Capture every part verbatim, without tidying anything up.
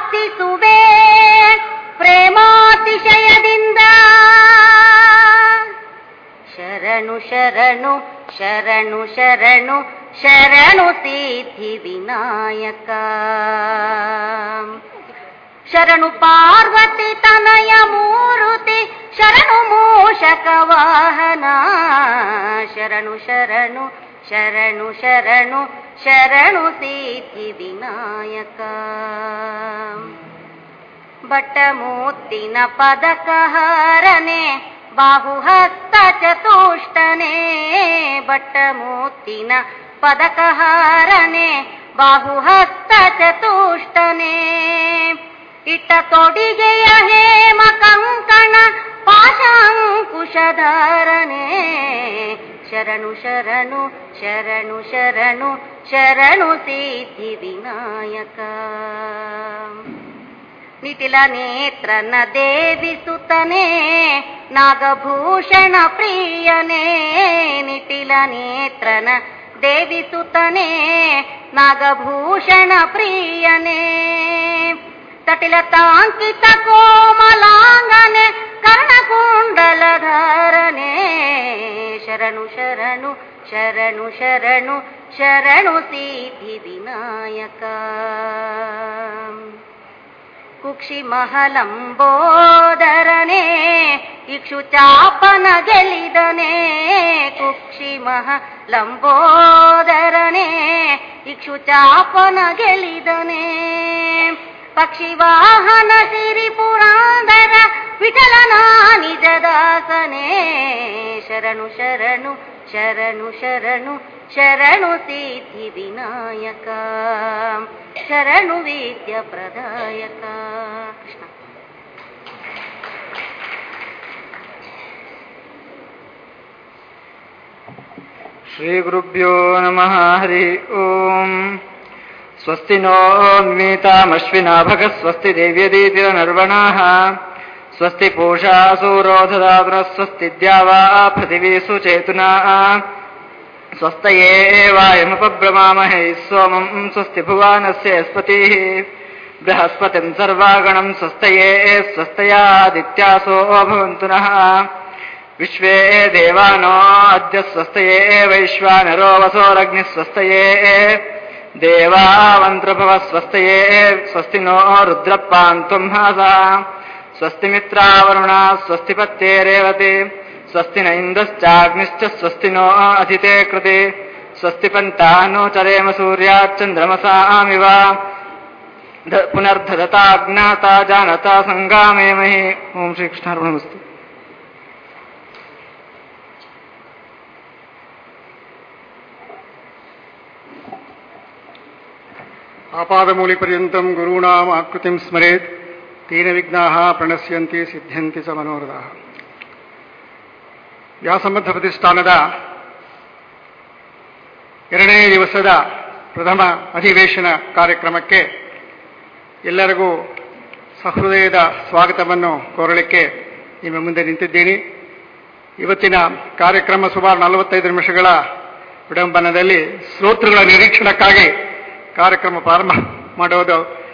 ಪ್ರಾರ್ಥಿಸುವೆ ಪ್ರೇಮಾತಿಶಯದಿಂದ. ಶರಣು ಶರಣು ಶರಣು ಶರಣು ಶರಣು ಸಿದ್ಧಿ ವಿನಾಯಕ. ಶರಣು ಪಾರ್ವತಿ ತನಯ ಮೂರುತಿ ಶರಣು ಮೂಷಕ ವಾಹನ. ಶರಣು ಶರಣು ಶರಣು ಶರಣು ಶರಣು ಸಿದ್ಧಿ ವಿನಾಯಕ. ಬಟ್ಟಮೂತ್ತಿನ ಪದಕಹಾರನೆ ಬಾಹುಹಸ್ತ ಚತುಷ್ಟನೆ. ಬಟ್ಟಮೂತ್ತಿನ ಪದಕಹಾರನೆ ಬಾಹುಹಸ್ತ ಚತುಷ್ಟನೆ. ಇಟ್ಟ ತೊಡಿಗೆಯ ಹೇಮ ಕಂಕಣ ಪಾಶಾಂಕುಶಧಾರನೆ. ಶರಣು ಶರಣು ಶರಣು ಶರಣು ಶರಣು ಸಿದ್ಧಿ ವಿನಾಯಕ. ನಿಟಿಲ ನೇತ್ರನ ದೇವಿಸುತ್ತನೆ ನಾಗಭೂಷಣ ಪ್ರಿಯನೇ. ನಿಟಿಲ ನೇತ್ರನ ದೇವಿಸುತ್ತನೆ ನಾಗಭೂಷಣ ಪ್ರಿಯನೇ. ತಟಿಲ ತಾಂಕಿತ ಕೋಮಲಾಂಗನೆ ಕರ್ಣಕುಂಡಲಧಾರನೆ. ಶರಣು ಶರಣು ಶರಣು ಶರಣು ಶರಣು ಸಿದ್ಧಿ ವಿನಾಯಕ. ಕುಕ್ಷಿ ಮಹಲಂಬೋದರನೆ ಇಕ್ಷು ಚಾಪನ ಗೆಲಿದನೆ. ಕುಕ್ಷಿ ಮಹಲಂಬೋದರನೆ ಇಕ್ಷು ಚಾಪನ ಗೆಲಿದನೆ. ಪಕ್ಷಿವಾಹನ ಸಿರಿ ಪುರಾಂದರ ವಿಠಲನ ನಿಜದಾಸನೆ. ಶರಣು ಶರಣು ಶರಣು ಶರಣು ಶರಣು ಸಿದ್ಧಿ ವಿನಾಯಕ. ಶರಣು ವಿದ್ಯ ಪ್ರದಾಯಕ. ಕೃಷ್ಣ. ಶ್ರೀ ಗುರುಭ್ಯೋ ನಮಃ. ಹರಿ ಓಂ. ಸ್ವಸ್ತಿ ನೋ ಮಿತಾಮಶ್ವಿನಾಭಗ ಸ್ವಸ್ತಿ ದೇವ್ಯದೀತಿರ ನರ್ವಣಾಃ ಸ್ವಸ್ತಿ ಪೂಷಾ ಸೂರೋಧದಾತುನ ಸ್ವಸ್ತಿ ದ್ಯಾವಾ ಪೃಥಿವೀ ಸುಚೇತುನಾ ಸ್ವಸ್ತಯೇ ವಾಯಮುಪಬ್ರಮಾಮಹೇ ಸೋಮಂ ಸ್ವಸ್ತಿ ಭುವಾನಸ್ಯ ಯಸ್ಪತಿಃ ಬೃಹಸ್ಪತಿಂ ಸರ್ವಾಗಣಂ ಸ್ವಸ್ತಯೇ ಸ್ವಸ್ತಯಾದಿತ್ಯಾಸೋ ಭವಂತು ನಃ ವಿಶ್ವೇ ದೇವಾನೋ ಅದ್ಯ ಸ್ವಸ್ತಯೇ ವೈಶ್ವಾನರೋ ವಸೋರಗ್ನಿಃ ಸ್ವಸ್ತಯೇ ದೇವಾವಂತ್ರಭವ ಸ್ವಸ್ತಯೇ ಸ್ವಸ್ತಿ ನೋ ರುದ್ರಪ್ಪಾಂತ್ವಂ ಹಾಸ ಸ್ವಸ್ತಿ ಮಿತ್ರಾವರುಣ ಸ್ವಸ್ತಿ ಪತ್ಯೇ ರೇವತಿ ಸ್ವಸ್ತಿ ನ ಇಂದ್ರಶ್ಚಾಗ್ನಿಶ್ಚ ಸ್ವಸ್ತಿ ನೋ ಅಧಿತೆ ಕೃತೆ ಸ್ವಸ್ತಿ ಪಂತಾನೋ ಚರೇಮ ಸೂರ್ಯಾಚಂದ್ರಮಸಾಮಿವ ಪುನರ್ಧರತಾ ಜ್ಞಾತಾ ಜಾನತಾ ಸಂಗಾಮೇಮಹಿ. ಓಂ ಶ್ರೀ ಕೃಷ್ಣಾರ್ಪಣಮಸ್ತು. ಆಪಾದಮೂಲಿಪರ್ಯಂತಂ ಗುರುಣಾಂ ಆಕೃತಿಂ ಸ್ಮರೇತ್ ತೇನ ವಿಘ್ನಾಃ ಪ್ರಣಶ್ಯಂತಿ ಸಿದ್ಧ್ಯಂತಿ ಚ ಮನೋರಥಾಃ. ವ್ಯಾಸಂಬದ್ಧ ಪ್ರತಿಷ್ಠಾನದ ಎರಡನೇ ದಿವಸದ ಪ್ರಥಮ ಅಧಿವೇಶನ ಕಾರ್ಯಕ್ರಮಕ್ಕೆ ಎಲ್ಲರಿಗೂ ಸಹೃದಯದ ಸ್ವಾಗತವನ್ನು ಕೋರಲಿಕ್ಕೆ ನಿಮ್ಮ ಮುಂದೆ ನಿಂತಿದ್ದೀನಿ. ಇವತ್ತಿನ ಕಾರ್ಯಕ್ರಮ ಸುಮಾರು ನಲವತ್ತೈದು ನಿಮಿಷಗಳ ವಿಡಂಬನದಲ್ಲಿ ಶ್ರೋತೃಗಳ ನಿರೀಕ್ಷಣಕ್ಕಾಗಿ ಕಾರ್ಯಕ್ರಮ ಪ್ರಾರಂಭ ಮಾಡೋದು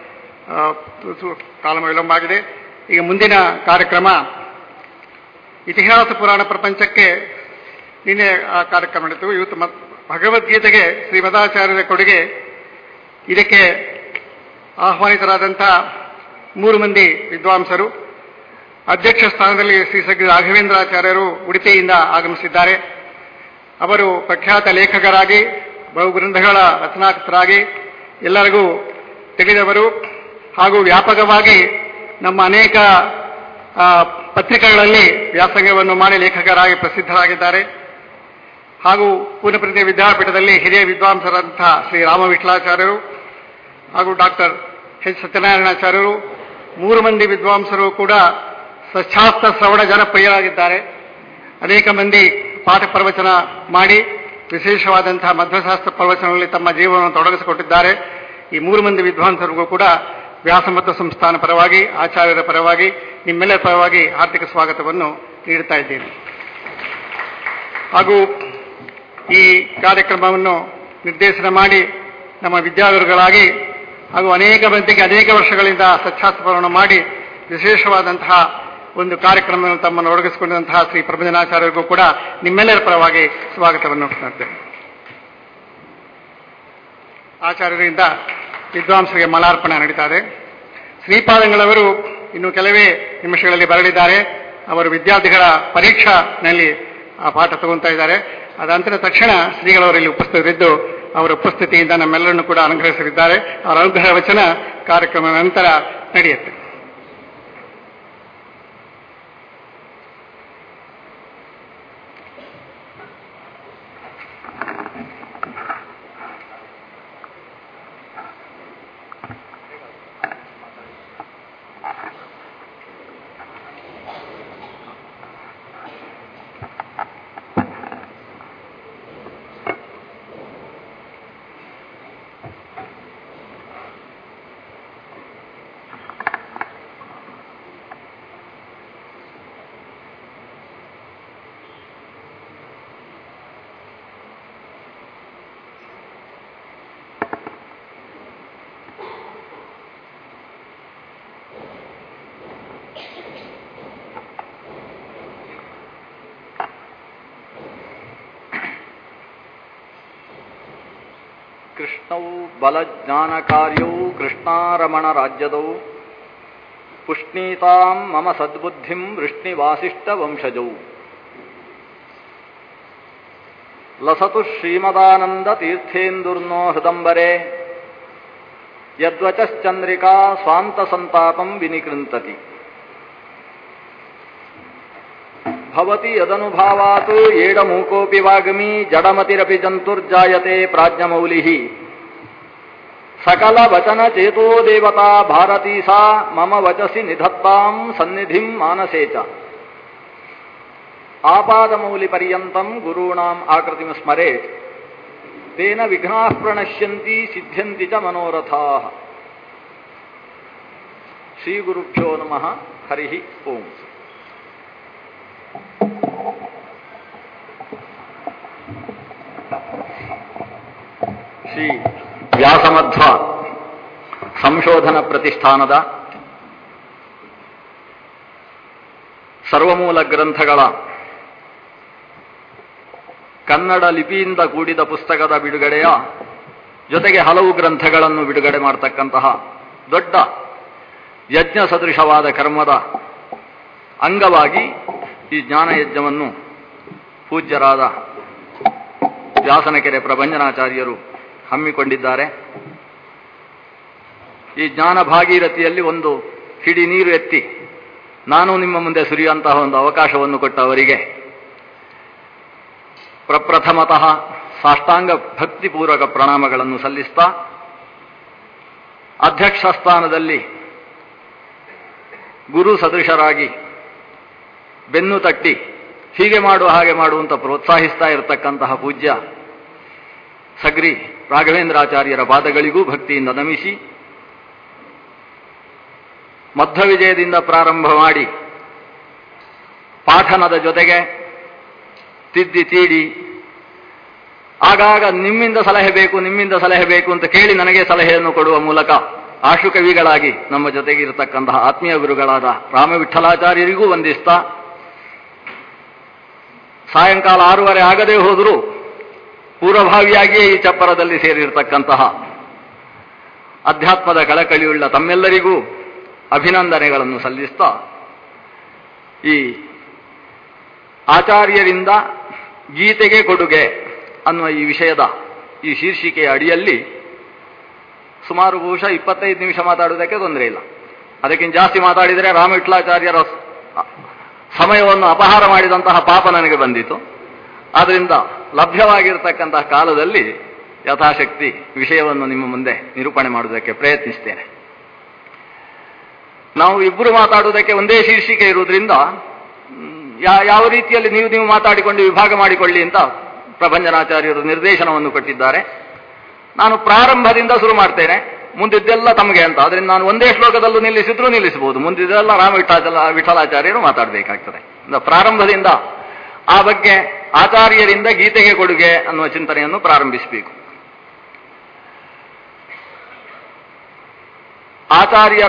ಕಾಲ ವಿಳಂಬ ಆಗಿದೆ. ಈಗ ಮುಂದಿನ ಕಾರ್ಯಕ್ರಮ ಇತಿಹಾಸ ಪುರಾಣ ಪ್ರಪಂಚಕ್ಕೆ ನಿನ್ನೆ ಆ ಕಾರ್ಯಕ್ರಮ ನಡೆಯಿತು. ಇವತ್ತು ಭಗವದ್ಗೀತೆಗೆ ಶ್ರೀಮದಾಚಾರ್ಯರ ಕೊಡುಗೆ. ಇದಕ್ಕೆ ಆಹ್ವಾನಿತರಾದಂಥ ಮೂರು ಮಂದಿ ವಿದ್ವಾಂಸರು. ಅಧ್ಯಕ್ಷ ಸ್ಥಾನದಲ್ಲಿ ಶ್ರೀ ಸಗ್ಗಿ ರಾಘವೇಂದ್ರಾಚಾರ್ಯರು ಉಡುಪಿಯಿಂದ ಆಗಮಿಸಿದ್ದಾರೆ. ಅವರು ಪ್ರಖ್ಯಾತ ಲೇಖಕರಾಗಿ ಬಹು ಗ್ರಂಥಗಳ ರಚನಾಕರ್ತರಾಗಿ ಎಲ್ಲರಿಗೂ ತಿಳಿದವರು ಹಾಗೂ ವ್ಯಾಪಕವಾಗಿ ನಮ್ಮ ಅನೇಕ ಪತ್ರಿಕೆಗಳಲ್ಲಿ ವ್ಯಾಸಂಗವನ್ನು ಮಾಡಿ ಲೇಖಕರಾಗಿ ಪ್ರಸಿದ್ಧರಾಗಿದ್ದಾರೆ. ಹಾಗೂ ಪೂರ್ಣಪ್ರಜ್ಞೆ ವಿದ್ಯಾಪೀಠದಲ್ಲಿ ಹಿರಿಯ ವಿದ್ವಾಂಸರಂತಹ ಶ್ರೀ ರಾಮವಿಠಲಾಚಾರ್ಯರು ಹಾಗೂ ಡಾಕ್ಟರ್ ಎಚ್ ಸತ್ಯನಾರಾಯಣಾಚಾರ್ಯರು ಮೂರು ಮಂದಿ ವಿದ್ವಾಂಸರು ಕೂಡ ಸಚ್ಛಾಸ್ತ್ರ ಶ್ರವಣ ಜನಪ್ರಿಯರಾಗಿದ್ದಾರೆ. ಅನೇಕ ಮಂದಿ ಪಾಠ ಪ್ರವಚನ ಮಾಡಿ ವಿಶೇಷವಾದಂತಹ ಮಧ್ವಶಾಸ್ತ್ರ ಪ್ರವಚನಗಳಲ್ಲಿ ತಮ್ಮ ಜೀವನವನ್ನು ತೊಡಗಿಸಿಕೊಟ್ಟಿದ್ದಾರೆ. ಈ ಮೂರು ಮಂದಿ ವಿದ್ವಾಂಸರಿಗೂ ಕೂಡ ವ್ಯಾಸಮಧ್ವ ಸಂಸ್ಥಾನ ಪರವಾಗಿ ಆಚಾರ್ಯರ ಪರವಾಗಿ ನಿಮ್ಮೆಲ್ಲರ ಪರವಾಗಿ ಹಾರ್ದಿಕ ಸ್ವಾಗತವನ್ನು ನೀಡುತ್ತಾ ಇದ್ದೇನೆ. ಹಾಗೂ ಈ ಕಾರ್ಯಕ್ರಮವನ್ನು ನಿರ್ದೇಶನ ಮಾಡಿ ನಮ್ಮ ವಿದ್ಯಾಗುರುಗಳಾಗಿ ಹಾಗೂ ಅನೇಕ ಮಂದಿಗೆ ಅನೇಕ ವರ್ಷಗಳಿಂದ ಸಚ್ಛಾಸ್ತ್ರವನ್ನು ಮಾಡಿ ವಿಶೇಷವಾದಂತಹ ಒಂದು ಕಾರ್ಯಕ್ರಮವನ್ನು ತಮ್ಮನ್ನು ಒದಗಿಸಿಕೊಂಡಂತಹ ಶ್ರೀ ಪ್ರಭಂಜನಾಚಾರ್ಯರಿಗೂ ಕೂಡ ನಿಮ್ಮೆಲ್ಲರ ಪರವಾಗಿ ಸ್ವಾಗತವನ್ನು ಮಾಡ್ತೇವೆ. ಆಚಾರ್ಯರಿಂದ ವಿದ್ವಾಂಸರಿಗೆ ಮಲಾರ್ಪಣೆ ನಡೀತಾ ಇದೆ. ಶ್ರೀಪಾದಂಗಳವರು ಇನ್ನು ಕೆಲವೇ ನಿಮಿಷಗಳಲ್ಲಿ ಬರಲಿದ್ದಾರೆ. ಅವರು ವಿದ್ಯಾರ್ಥಿಗಳ ಪರೀಕ್ಷಾನಲ್ಲಿ ಆ ಪಾಠ ತಗೊಂತಾ ಇದ್ದಾರೆ. ಅದಂತರ ತಕ್ಷಣ ಶ್ರೀಗಳವರಲ್ಲಿ ಉಪಸ್ಥಿತರಿದ್ದು ಅವರ ಉಪಸ್ಥಿತಿಯಿಂದ ನಮ್ಮೆಲ್ಲರನ್ನು ಕೂಡ ಅನುಗ್ರಹಿಸಲಿದ್ದಾರೆ. ಅವರ ಅನುಗ್ರಹ ವಚನ ಕಾರ್ಯಕ್ರಮದ ನಂತರ ನಡೆಯುತ್ತೆ. ಕೃಷ್ಣೌ ಬಲಜ್ಞಾನಕಾರ್ಯೌ ಕೃಷ್ಣಾರಮಣ ರಾಜ್ಯದೌ ಪುಷ್ಣೀತಾಂ ಮಮ ಸದ್ಬುದ್ಧಿಂ ವೃಷ್ಣಿವಾಸಿಷ್ಠ ವಂಶಜೌ ಲಸತು ಶ್ರೀಮದಾನಂದ ತೀರ್ಥೇಂದುರ್ನೋ ಹೃದಂಬರೆ ಯದ್ವಚಶ್ಚಂದ್ರಿಕಾ ಸ್ವಾಂತ ಸಂತಾಪಂ ವಿನಿಕೃಂತತಿ ಭವತಿ ಯದನುಭಾವಾತ್ ಏಡಮೂಕೋಪಿ ವಾಗ್ಮಿ ಜಡಮತಿರಪಿ ಜಂತುರ್ಜಾಯತೆ ಪ್ರಾಜ್ಞಮೌಲಿಃ ಸಕಲ ವಚನ ಚೇತೋ ದೇವತಾ ಭಾರತೀ ಸಾ ಮಮ ವಚಸಿ ನಿಧತ್ತಾಂ ಸನ್ನಿಧಿಂ ಮಾನಸೇ ಚ ಆಪಾದಮೌಲಿ ಪರ್ಯಂತಂ ಗುರುಣಾಂ ಆಕೃತಿಂ ಸ್ಮರೇತ್ ತೇನ ವಿಘ್ನಾಃ ಪ್ರಣಶ್ಯಂತಿ ಸಿದ್ಧ್ಯಂತಿ ಚ ಮನೋರಥಾಃ. ಶ್ರೀ ಗುರುಭ್ಯೋ ನಮಃ. ಹರಿ ಓಂ. ಶ್ರೀ ವ್ಯಾಸಮಧ್ವ ಸಂಶೋಧನ ಪ್ರತಿಷ್ಠಾನದ ಸರ್ವಮೂಲ ಗ್ರಂಥಗಳ ಕನ್ನಡ ಲಿಪಿಯಿಂದ ಕೂಡಿದ ಪುಸ್ತಕದ ಬಿಡುಗಡೆಯ ಜೊತೆಗೆ ಹಲವು ಗ್ರಂಥಗಳನ್ನು ಬಿಡುಗಡೆ ಮಾಡತಕ್ಕಂತಹ ದೊಡ್ಡ ಯಜ್ಞ ಸದೃಶವಾದ ಕರ್ಮದ ಅಂಗವಾಗಿ ಈ ಜ್ಞಾನಯಜ್ಞವನ್ನು ಪೂಜ್ಯರಾದ ವ್ಯಾಸನಕೆರೆ ಪ್ರಭಂಜನಾಚಾರ್ಯರು ಹಮ್ಮಿಕೊಂಡಿದ್ದಾರೆ. ಈ ಜ್ಞಾನ ಭಾಗೀರಥಿಯಲ್ಲಿ ಒಂದು ಹಿಡಿ ನೀರು ಎತ್ತಿ ನಾನು ನಿಮ್ಮ ಮುಂದೆ ಸುರಿಯುವಂತಹ ಒಂದು ಅವಕಾಶವನ್ನು ಕೊಟ್ಟ ಅವರಿಗೆ ಪ್ರಪ್ರಥಮತಃ ಸಾಷ್ಟಾಂಗ ಭಕ್ತಿಪೂರ್ವಕ ಪ್ರಣಾಮಗಳನ್ನು ಸಲ್ಲಿಸ್ತಾ ಅಧ್ಯಕ್ಷ ಸ್ಥಾನದಲ್ಲಿ ಗುರು ಸದೃಶರಾಗಿ ಬೆನ್ನು ತಟ್ಟಿ ಹೀಗೆ ಮಾಡು ಹಾಗೆ ಮಾಡುವಂತ ಪ್ರೋತ್ಸಾಹಿಸ್ತಾ ಇರತಕ್ಕಂತಹ ಪೂಜ್ಯ ಸಗ್ರಿ ರಾಘವೇಂದ್ರಾಚಾರ್ಯರ ಪಾದಗಳಿಗೂ ಭಕ್ತಿಯಿಂದ ನಮಿಸಿ ಮಧ್ವ ವಿಜಯದಿಂದ ಪ್ರಾರಂಭ ಮಾಡಿ ಪಾಠನದ ಜೊತೆಗೆ ತಿದ್ದಿ ತೀಡಿ ಆಗಾಗ ನಿಮ್ಮಿಂದ ಸಲಹೆ ಬೇಕು ನಿಮ್ಮಿಂದ ಸಲಹೆ ಬೇಕು ಅಂತ ಕೇಳಿ ನನಗೆ ಸಲಹೆಯನ್ನು ಕೊಡುವ ಮೂಲಕ ಆಶುಕವಿಗಳಾಗಿ ನಮ್ಮ ಜೊತೆಗೆ ಇರತಕ್ಕಂತಹ ಆತ್ಮೀಯ ಗುರುಗಳಾದ ರಾಮವಿಠಲಾಚಾರ್ಯರಿಗೂ ವಂದಿಸ್ತಾ ಸಾಯಂಕಾಲ ಆರೂವರೆ ಆಗದೇ ಹೋದರೂ ಪೂರ್ವಭಾವಿಯಾಗಿಯೇ ಈ ಚಪ್ಪರದಲ್ಲಿ ಸೇರಿರತಕ್ಕಂತಹ ಅಧ್ಯಾತ್ಮದ ಕಳಕಳಿಯುಳ್ಳ ತಮ್ಮೆಲ್ಲರಿಗೂ ಅಭಿನಂದನೆಗಳನ್ನು ಸಲ್ಲಿಸ್ತಾ ಈ ಆಚಾರ್ಯರಿಂದ ಗೀತೆಗೆ ಕೊಡುಗೆ ಅನ್ನುವ ಈ ವಿಷಯದ ಈ ಶೀರ್ಷಿಕೆಯ ಅಡಿಯಲ್ಲಿ ಸುಮಾರು ಬಹುಶಃ ಇಪ್ಪತ್ತೈದು ನಿಮಿಷ ಮಾತಾಡುವುದಕ್ಕೆ ತೊಂದರೆ ಇಲ್ಲ. ಅದಕ್ಕಿಂತ ಜಾಸ್ತಿ ಮಾತಾಡಿದರೆ ರಾಮವಿಠಲಾಚಾರ್ಯರ ಸಮಯವನ್ನು ಅಪಹಾರ ಮಾಡಿದಂತಹ ಪಾಪ ನನಗೆ ಬಂದಿತು. ಆದ್ದರಿಂದ ಲಭ್ಯವಾಗಿರತಕ್ಕಂತಹ ಕಾಲದಲ್ಲಿ ಯಥಾಶಕ್ತಿ ವಿಷಯವನ್ನು ನಿಮ್ಮ ಮುಂದೆ ನಿರೂಪಣೆ ಮಾಡುವುದಕ್ಕೆ ಪ್ರಯತ್ನಿಸ್ತೇನೆ. ನಾವು ಇಬ್ಬರು ಮಾತಾಡುವುದಕ್ಕೆ ಒಂದೇ ಶೀರ್ಷಿಕೆ ಇರುವುದರಿಂದ ಯಾವ ರೀತಿಯಲ್ಲಿ ನೀವು ನೀವು ಮಾತಾಡಿಕೊಂಡು ವಿಭಾಗ ಮಾಡಿಕೊಳ್ಳಿ ಅಂತ ಪ್ರಭಂಜನಾಚಾರ್ಯರು ನಿರ್ದೇಶನವನ್ನು ಕೊಟ್ಟಿದ್ದಾರೆ. ನಾನು ಪ್ರಾರಂಭದಿಂದ ಶುರು ಮಾಡ್ತೇನೆ, ಮುಂದಿದ್ದೆಲ್ಲ ತಮಗೆ ಅಂತ. ಅದರಿಂದ ನಾನು ಒಂದೇ ಶ್ಲೋಕದಲ್ಲೂ ನಿಲ್ಲಿಸಿದ್ರೂ ನಿಲ್ಲಿಸಬಹುದು, ಮುಂದಿದ್ದೆಲ್ಲ ರಾಮವಿಠಲ ವಿಠಲಾಚಾರ್ಯರು ಮಾತಾಡಬೇಕಾಗ್ತದೆ. ಪ್ರಾರಂಭದಿಂದ ಆ ಬಗ್ಗೆ ಆಚಾರ್ಯರಿಂದ ಗೀತೆಗೆ ಕೊಡುಗೆ ಅನ್ನುವ ಚಿಂತನೆಯನ್ನು ಪ್ರಾರಂಭಿಸಬೇಕು. ಆಚಾರ್ಯರ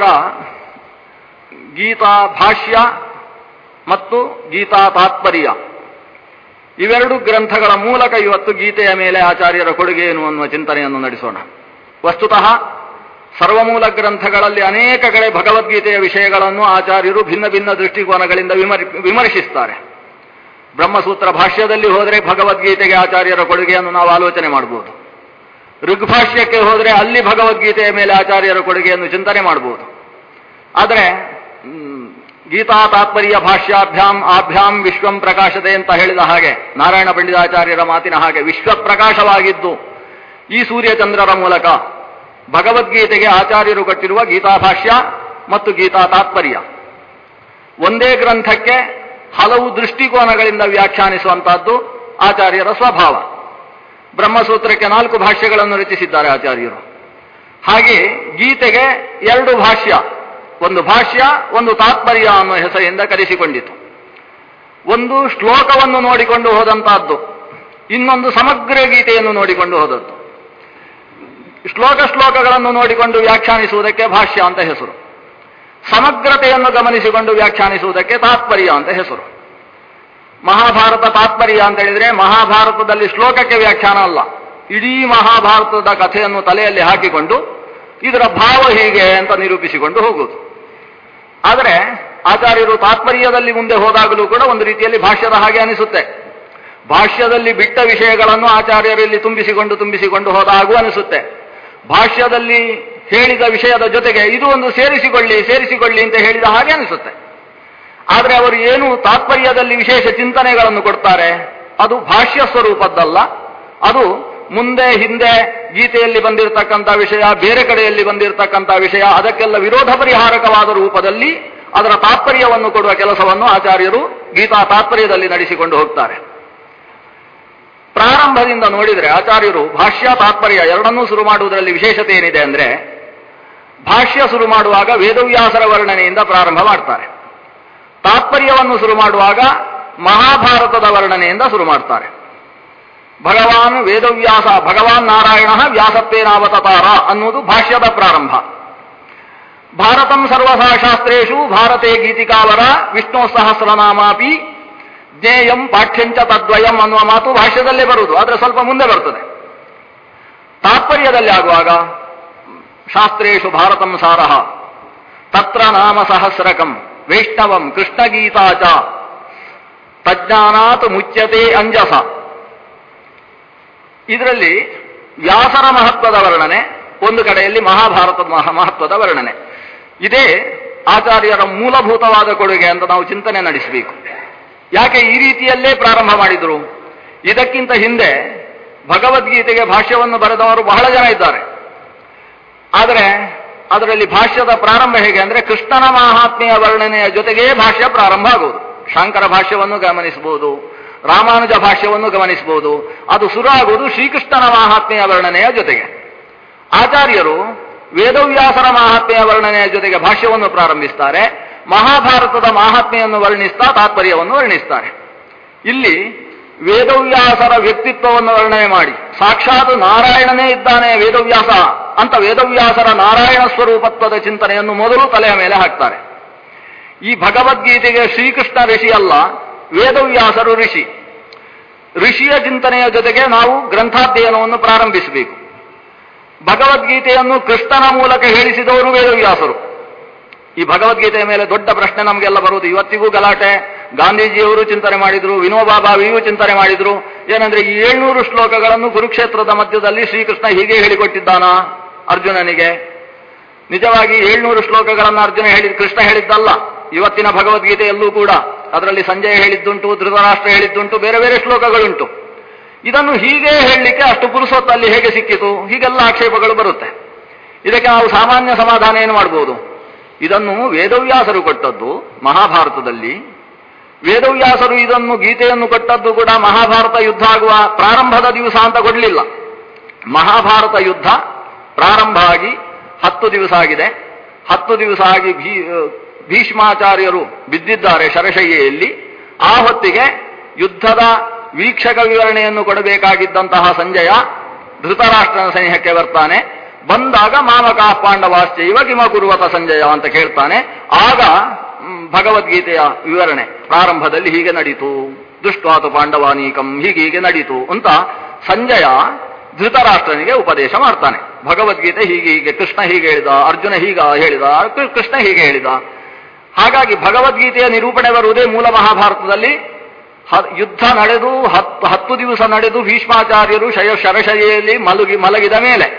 ಗೀತಾ ಭಾಷ್ಯ ಮತ್ತು ಗೀತಾ ತಾತ್ಪರ್ಯ ಇವೆರಡು ಗ್ರಂಥಗಳ ಮೂಲಕ ಇವತ್ತು ಗೀತೆಯ ಮೇಲೆ ಆಚಾರ್ಯರ ಕೊಡುಗೆ ಏನು ಅನ್ನುವ ಚಿಂತನೆಯನ್ನು ನಡೆಸೋಣ. ವಸ್ತುತಃ ಸರ್ವಮೂಲ ಗ್ರಂಥಗಳಲ್ಲಿ ಅನೇಕ ಕಡೆ ಭಗವದ್ಗೀತೆಯ ವಿಷಯಗಳನ್ನು ಆಚಾರ್ಯರು ಭಿನ್ನ ಭಿನ್ನ ದೃಷ್ಟಿಕೋನಗಳಿಂದ ವಿಮರ್ ವಿಮರ್ಶಿಸ್ತಾರೆ. ಬ್ರಹ್ಮಸೂತ್ರ ಭಾಷ್ಯದಲ್ಲಿ ಹೋದರೆ ಭಗವದ್ಗೀತೆಗೆ ಆಚಾರ್ಯರ ಕೊಡುಗೆಯನ್ನು ನಾವು ಆಲೋಚನೆ ಮಾಡಬಹುದು. ಋಗ್ಭಾಷ್ಯಕ್ಕೆ ಹೋದರೆ ಅಲ್ಲಿ ಭಗವದ್ಗೀತೆಯ ಮೇಲೆ ಆಚಾರ್ಯರ ಕೊಡುಗೆಯನ್ನು ಚಿಂತನೆ ಮಾಡಬಹುದು. ಆದರೆ ಗೀತಾ ತಾತ್ಪರ್ಯ ಭಾಷ್ಯಾಭ್ಯಾಂ ಆಭ್ಯಾಂ ವಿಶ್ವಂ ಪ್ರಕಾಶತೆ ಅಂತ ಹೇಳಿದ ಹಾಗೆ, ನಾರಾಯಣ ಪಂಡಿತಾಚಾರ್ಯರ ಮಾತಿನ ಹಾಗೆ ವಿಶ್ವಪ್ರಕಾಶವಾಗಿದ್ದು ಈ ಸೂರ್ಯಚಂದ್ರರ ಮೂಲಕ ಭಗವದ್ಗೀತೆಗೆ ಆಚಾರ್ಯರು ಕೊಟ್ಟಿರುವ ಗೀತಾಭಾಷ್ಯ ಮತ್ತು ಗೀತಾ ತಾತ್ಪರ್ಯ ಒಂದೇ ಗ್ರಂಥಕ್ಕೆ ಹಲವು ದೃಷ್ಟಿಕೋನಗಳಿಂದ ವ್ಯಾಖ್ಯಾನಿಸುವಂತಹದ್ದು ಆಚಾರ್ಯರ ಸ್ವಭಾವ. ಬ್ರಹ್ಮಸೂತ್ರಕ್ಕೆ ನಾಲ್ಕು ಭಾಷ್ಯಗಳನ್ನು ರಚಿಸಿದ್ದಾರೆ ಆಚಾರ್ಯರು. ಹಾಗೆ ಗೀತೆಗೆ ಎರಡು ಭಾಷ್ಯ, ಒಂದು ಭಾಷ್ಯ ಒಂದು ತಾತ್ಪರ್ಯ ಅನ್ನುವ ಹೆಸರಿನಿಂದ ಕರೆಸಿಕೊಂಡಿತು. ಒಂದು ಶ್ಲೋಕವನ್ನು ನೋಡಿಕೊಂಡು ಹೋದಂತಹದ್ದು, ಇನ್ನೊಂದು ಸಮಗ್ರ ಗೀತೆಯನ್ನು ನೋಡಿಕೊಂಡು ಹೋದದ್ದು. ಶ್ಲೋಕ ಶ್ಲೋಕಗಳನ್ನು ನೋಡಿಕೊಂಡು ವ್ಯಾಖ್ಯಾನಿಸುವುದಕ್ಕೆ ಭಾಷ್ಯ ಅಂತ ಹೆಸರು, ಸಮಗ್ರತೆಯನ್ನು ಗಮನಿಸಿಕೊಂಡು ವ್ಯಾಖ್ಯಾನಿಸುವುದಕ್ಕೆ ತಾತ್ಪರ್ಯ ಅಂತ ಹೆಸರು. ಮಹಾಭಾರತ ತಾತ್ಪರ್ಯ ಅಂತ ಹೇಳಿದ್ರೆ ಮಹಾಭಾರತದಲ್ಲಿ ಶ್ಲೋಕಕ್ಕೆ ವ್ಯಾಖ್ಯಾನ ಅಲ್ಲ, ಇಡೀ ಮಹಾಭಾರತದ ಕಥೆಯನ್ನು ತಲೆಯಲ್ಲಿ ಹಾಕಿಕೊಂಡು ಇದರ ಭಾವ ಹೀಗೆ ಅಂತ ನಿರೂಪಿಸಿಕೊಂಡು ಹೋಗುವುದು. ಆದರೆ ಆಚಾರ್ಯರು ತಾತ್ಪರ್ಯದಲ್ಲಿ ಮುಂದೆ ಹೋದಾಗಲೂ ಕೂಡ ಒಂದು ರೀತಿಯಲ್ಲಿ ಭಾಷ್ಯದ ಹಾಗೆ ಅನಿಸುತ್ತೆ. ಭಾಷ್ಯದಲ್ಲಿ ಬಿಟ್ಟ ವಿಷಯಗಳನ್ನು ಆಚಾರ್ಯರಲ್ಲಿ ತುಂಬಿಸಿಕೊಂಡು ತುಂಬಿಸಿಕೊಂಡು ಹೋದಾಗೂ ಅನಿಸುತ್ತೆ. ಭಾಷ್ಯದಲ್ಲಿ ಹೇಳಿದ ವಿಷಯದ ಜೊತೆಗೆ ಇದು ಒಂದು ಸೇರಿಸಿಕೊಳ್ಳಿ ಸೇರಿಸಿಕೊಳ್ಳಿ ಅಂತ ಹೇಳಿದ ಹಾಗೆ ಅನಿಸುತ್ತೆ. ಆದರೆ ಅವರು ಏನು ತಾತ್ಪರ್ಯದಲ್ಲಿ ವಿಶೇಷ ಚಿಂತನೆಗಳನ್ನು ಕೊಡ್ತಾರೆ ಅದು ಭಾಷ್ಯ ಸ್ವರೂಪದ್ದಲ್ಲ, ಅದು ಮುಂದೆ ಹಿಂದೆ ಗೀತೆಯಲ್ಲಿ ಬಂದಿರತಕ್ಕಂಥ ವಿಷಯ, ಬೇರೆ ಕಡೆಯಲ್ಲಿ ಬಂದಿರತಕ್ಕಂಥ ವಿಷಯ, ಅದಕ್ಕೆಲ್ಲ ವಿರೋಧ ಪರಿಹಾರಕವಾದ ರೂಪದಲ್ಲಿ ಅದರ ತಾತ್ಪರ್ಯವನ್ನು ಕೊಡುವ ಕೆಲಸವನ್ನು ಆಚಾರ್ಯರು ಗೀತಾ ತಾತ್ಪರ್ಯದಲ್ಲಿ ನಡೆಸಿಕೊಂಡು ಹೋಗ್ತಾರೆ. ಪ್ರಾರಂಭದಿಂದ ನೋಡಿದರೆ ಆಚಾರ್ಯರು ಭಾಷ್ಯ ತಾತ್ಪರ್ಯ ಎರಡನ್ನೂ ಶುರು ಮಾಡುವುದರಲ್ಲಿ ವಿಶೇಷತೆ ಏನಿದೆ ಅಂದರೆ, ಭಾಷ್ಯ ಶುರು ಮಾಡುವಾಗ ವೇದವ್ಯಾಸರ ವರ್ಣನೆಯಿಂದ ಪ್ರಾರಂಭ ಮಾಡ್ತಾರೆ. ತಾತ್ಪರ್ಯವನ್ನು ಶುರು ಮಾಡುವಾಗ ಮಹಾಭಾರತದ ವರ್ಣನೆಯಿಂದ ಶುರು ಮಾಡ್ತಾರೆ. ಭಗವಾನ್ ವೇದವ್ಯಾಸ ಭಗವಾನ್ ನಾರಾಯಣ ವ್ಯಾಸತ್ವೇನಾವತಾರ ಅನ್ನುವುದು ಭಾಷ್ಯದ ಪ್ರಾರಂಭ. ಭಾರತಂ ಸರ್ವಸಾ ಶಾಸ್ತ್ರೇಷು ಭಾರತೆ ಗೀತಿಕಾವರ ವಿಷ್ಣು ಸಹಸ್ರನಾಮಾಪಿ ಜ್ಞೇಯಂ ಪಾಠ್ಯಂಚ ತದ್ವಯಂ ಅನ್ನುವ ಮಾತು ಭಾಷ್ಯದಲ್ಲೇ ಬರುವುದು, ಆದರೆ ಸ್ವಲ್ಪ ಮುಂದೆ ಬರ್ತದೆ. ತಾತ್ಪರ್ಯದಲ್ಲಿ ಆಗುವಾಗ ಶಾಸ್ತ್ರೇಷು ಭಾರತಂ ಸಾರಃ ತತ್ರ ನಾಮ ಸಹಸ್ರಕಂ ವೈಷ್ಣವಂ ಕೃಷ್ಣಗೀತಾಚ ತಜ್ಞಾನಾತ್ ಮುಚ್ಯತೆ ಅಂಜಸ. ಇದರಲ್ಲಿ ವ್ಯಾಸರ ಮಹತ್ವದ ವರ್ಣನೆ, ಒಂದು ಕಡೆಯಲ್ಲಿ ಮಹಾಭಾರತದ ಮಹ ಮಹತ್ವದ ವರ್ಣನೆ. ಇದೇ ಆಚಾರ್ಯರ ಮೂಲಭೂತವಾದ ಕೊಡುಗೆ ಅಂತ ನಾವು ಚಿಂತನೆ ನಡೆಸಬೇಕು. ಯಾಕೆ ಈ ರೀತಿಯಲ್ಲೇ ಪ್ರಾರಂಭ ಮಾಡಿದರು? ಇದಕ್ಕಿಂತ ಹಿಂದೆ ಭಗವದ್ಗೀತೆಗೆ ಭಾಷ್ಯವನ್ನು ಬರೆದವರು ಬಹಳ ಜನ ಇದ್ದಾರೆ. ಆದರೆ ಅದರಲ್ಲಿ ಭಾಷ್ಯದ ಪ್ರಾರಂಭ ಹೇಗೆ ಅಂದರೆ ಕೃಷ್ಣನ ಮಹಾತ್ಮೆಯ ವರ್ಣನೆಯ ಜೊತೆಗೇ ಭಾಷ್ಯ ಪ್ರಾರಂಭ ಆಗುವುದು. ಶಾಂಕರ ಭಾಷ್ಯವನ್ನು ಗಮನಿಸಬಹುದು, ರಾಮಾನುಜ ಭಾಷ್ಯವನ್ನು ಗಮನಿಸಬಹುದು. ಅದು ಶುರು ಆಗುವುದು ಶ್ರೀಕೃಷ್ಣನ ಮಹಾತ್ಮೆಯ ವರ್ಣನೆಯ ಜೊತೆಗೆ. ಆಚಾರ್ಯರು ವೇದವ್ಯಾಸರ ಮಹಾತ್ಮೆಯ ವರ್ಣನೆಯ ಜೊತೆಗೆ ಭಾಷ್ಯವನ್ನು ಪ್ರಾರಂಭಿಸ್ತಾರೆ. ಮಹಾಭಾರತದ ಮಹಾತ್ಮೆಯನ್ನು ವರ್ಣಿಸ್ತಾ ತಾತ್ಪರ್ಯವನ್ನು ವರ್ಣಿಸ್ತಾರೆ. ಇಲ್ಲಿ ವೇದವ್ಯಾಸರ ವ್ಯಕ್ತಿತ್ವವನ್ನು ವರ್ಣನೆ ಮಾಡಿ ಸಾಕ್ಷಾತ್ ನಾರಾಯಣನೇ ಇದ್ದಾನೆ ವೇದವ್ಯಾಸ ಅಂತ ವೇದವ್ಯಾಸರ ನಾರಾಯಣ ಸ್ವರೂಪತ್ವದ ಚಿಂತನೆಯನ್ನು ಮೊದಲು ತಲೆಯ ಮೇಲೆ ಹಾಕ್ತಾರೆ. ಈ ಭಗವದ್ಗೀತೆಗೆ ಶ್ರೀಕೃಷ್ಣ ಋಷಿ ಅಲ್ಲ, ವೇದವ್ಯಾಸರು ಋಷಿ. ಋಷಿಯ ಚಿಂತನೆಯ ಜೊತೆಗೆ ನಾವು ಗ್ರಂಥಾಧ್ಯಯನವನ್ನು ಪ್ರಾರಂಭಿಸಬೇಕು. ಭಗವದ್ಗೀತೆಯನ್ನು ಕೃಷ್ಣನ ಮೂಲಕ ಹೇಳಿಸಿದವರು ವೇದವ್ಯಾಸರು. ಈ ಭಗವದ್ಗೀತೆಯ ಮೇಲೆ ದೊಡ್ಡ ಪ್ರಶ್ನೆ ನಮಗೆಲ್ಲ ಬರುವುದು. ಇವತ್ತಿಗೂ ಗಲಾಟೆ. ಗಾಂಧೀಜಿಯವರು ಚಿಂತನೆ ಮಾಡಿದ್ರು, ವಿನೋಬಾ ಭಾವೆಯೂ ಚಿಂತನೆ ಮಾಡಿದ್ರು. ಏನಂದ್ರೆ ಈ ಏಳ್ನೂರು ಶ್ಲೋಕಗಳನ್ನು ಕುರುಕ್ಷೇತ್ರದ ಮಧ್ಯದಲ್ಲಿ ಶ್ರೀಕೃಷ್ಣ ಹೀಗೆ ಹೇಳಿಕೊಟ್ಟಿದ್ದಾನ ಅರ್ಜುನನಿಗೆ? ನಿಜವಾಗಿ ಏಳ್ನೂರು ಶ್ಲೋಕಗಳನ್ನು ಅರ್ಜುನ ಹೇಳಿದ ಕೃಷ್ಣ ಹೇಳಿದ್ದಲ್ಲ. ಇವತ್ತಿನ ಭಗವದ್ಗೀತೆಯಲ್ಲೂ ಕೂಡ ಅದರಲ್ಲಿ ಸಂಜಯ ಹೇಳಿದ್ದುಂಟು, ಧೃತರಾಷ್ಟ್ರ ಹೇಳಿದ್ದುಂಟು, ಬೇರೆ ಬೇರೆ ಶ್ಲೋಕಗಳುಂಟು. ಇದನ್ನು ಹೀಗೆ ಹೇಳಲಿಕ್ಕೆ ಅಷ್ಟು ಪುರುಸೊತ್ತು ಅಲ್ಲಿ ಹೇಗೆ ಸಿಕ್ಕಿತು? ಹೀಗೆಲ್ಲ ಆಕ್ಷೇಪಗಳು ಬರುತ್ತೆ. ಇದಕ್ಕೆ ನಾವು ಸಾಮಾನ್ಯ ಸಮಾಧಾನ ಏನು ಮಾಡಬಹುದು? ಇದನ್ನು ವೇದವ್ಯಾಸರು ಕೊಟ್ಟದ್ದು ಮಹಾಭಾರತದಲ್ಲಿ. ವೇದವ್ಯಾಸರು ಇದನ್ನು ಗೀತೆಯನ್ನು ಕೊಟ್ಟದ್ದು ಕೂಡ ಮಹಾಭಾರತ ಯುದ್ಧ ಆಗುವ ಪ್ರಾರಂಭದ ದಿವಸ ಅಂತ ಕೊಡಲಿಲ್ಲ. ಮಹಾಭಾರತ ಯುದ್ಧ ಪ್ರಾರಂಭ ಆಗಿ ಹತ್ತು ದಿವಸ ಆಗಿದೆ. ಹತ್ತು ದಿವಸ ಆಗಿ ಭೀ ಭೀಷ್ಮಾಚಾರ್ಯರು ಬಿದ್ದಿದ್ದಾರೆ ಶರಶಯ್ಯೆಯಲ್ಲಿ. ಆ ಹೊತ್ತಿಗೆ ಯುದ್ಧದ ವೀಕ್ಷಕ ವಿವರಣೆಯನ್ನು ಕೊಡಬೇಕಾಗಿದ್ದಂತಹ ಸಂಜಯ ಧೃತರಾಷ್ಟ್ರನ ಸನಿಹಕ್ಕೆ ಬರ್ತಾನೆ. ಬಂದಾಗ ಮಾಮಕ ಪಾಂಡವಾಶ್ಚೈವ ಕಿಮ ಕುರುವತ ಸಂಜಯ ಅಂತ ಕೇಳ್ತಾನೆ. ಆಗ ಭಗವದ್ಗೀತೆಯ ವಿವರಣೆ ಪ್ರಾರಂಭದಲ್ಲಿ ಹೀಗೆ ನಡೀತು, ದುಷ್ಟ್ವಾತು ಪಾಂಡವಾನೀಕಂ ಹೀಗೆ ಹೀಗೆ ನಡೀತು ಅಂತ ಸಂಜಯ ಧೃತರಾಷ್ಟ್ರನಿಗೆ ಉಪದೇಶ ಮಾಡ್ತಾನೆ. ಭಗವದ್ಗೀತೆ ಹೀಗೆ ಹೀಗೆ ಕೃಷ್ಣ ಹೀಗೆ ಹೇಳಿದ, ಅರ್ಜುನ ಹೀಗ ಹೇಳಿದ, ಕೃಷ್ಣ ಹೀಗೆ ಹೇಳಿದ. ಹಾಗಾಗಿ ಭಗವದ್ಗೀತೆಯ ನಿರೂಪಣೆ ಬರುವುದೇ ಮೂಲ ಮಹಾಭಾರತದಲ್ಲಿ. ಯುದ್ಧ ನಡೆದು ಹತ್ತು ಹತ್ತು ದಿವಸ ನಡೆದು ಭೀಷ್ಮಾಚಾರ್ಯರು ಶಯ ಶರಶೈಯಲ್ಲಿ ಮಲಗಿ ಮಲಗಿದ ಮೇಲೆ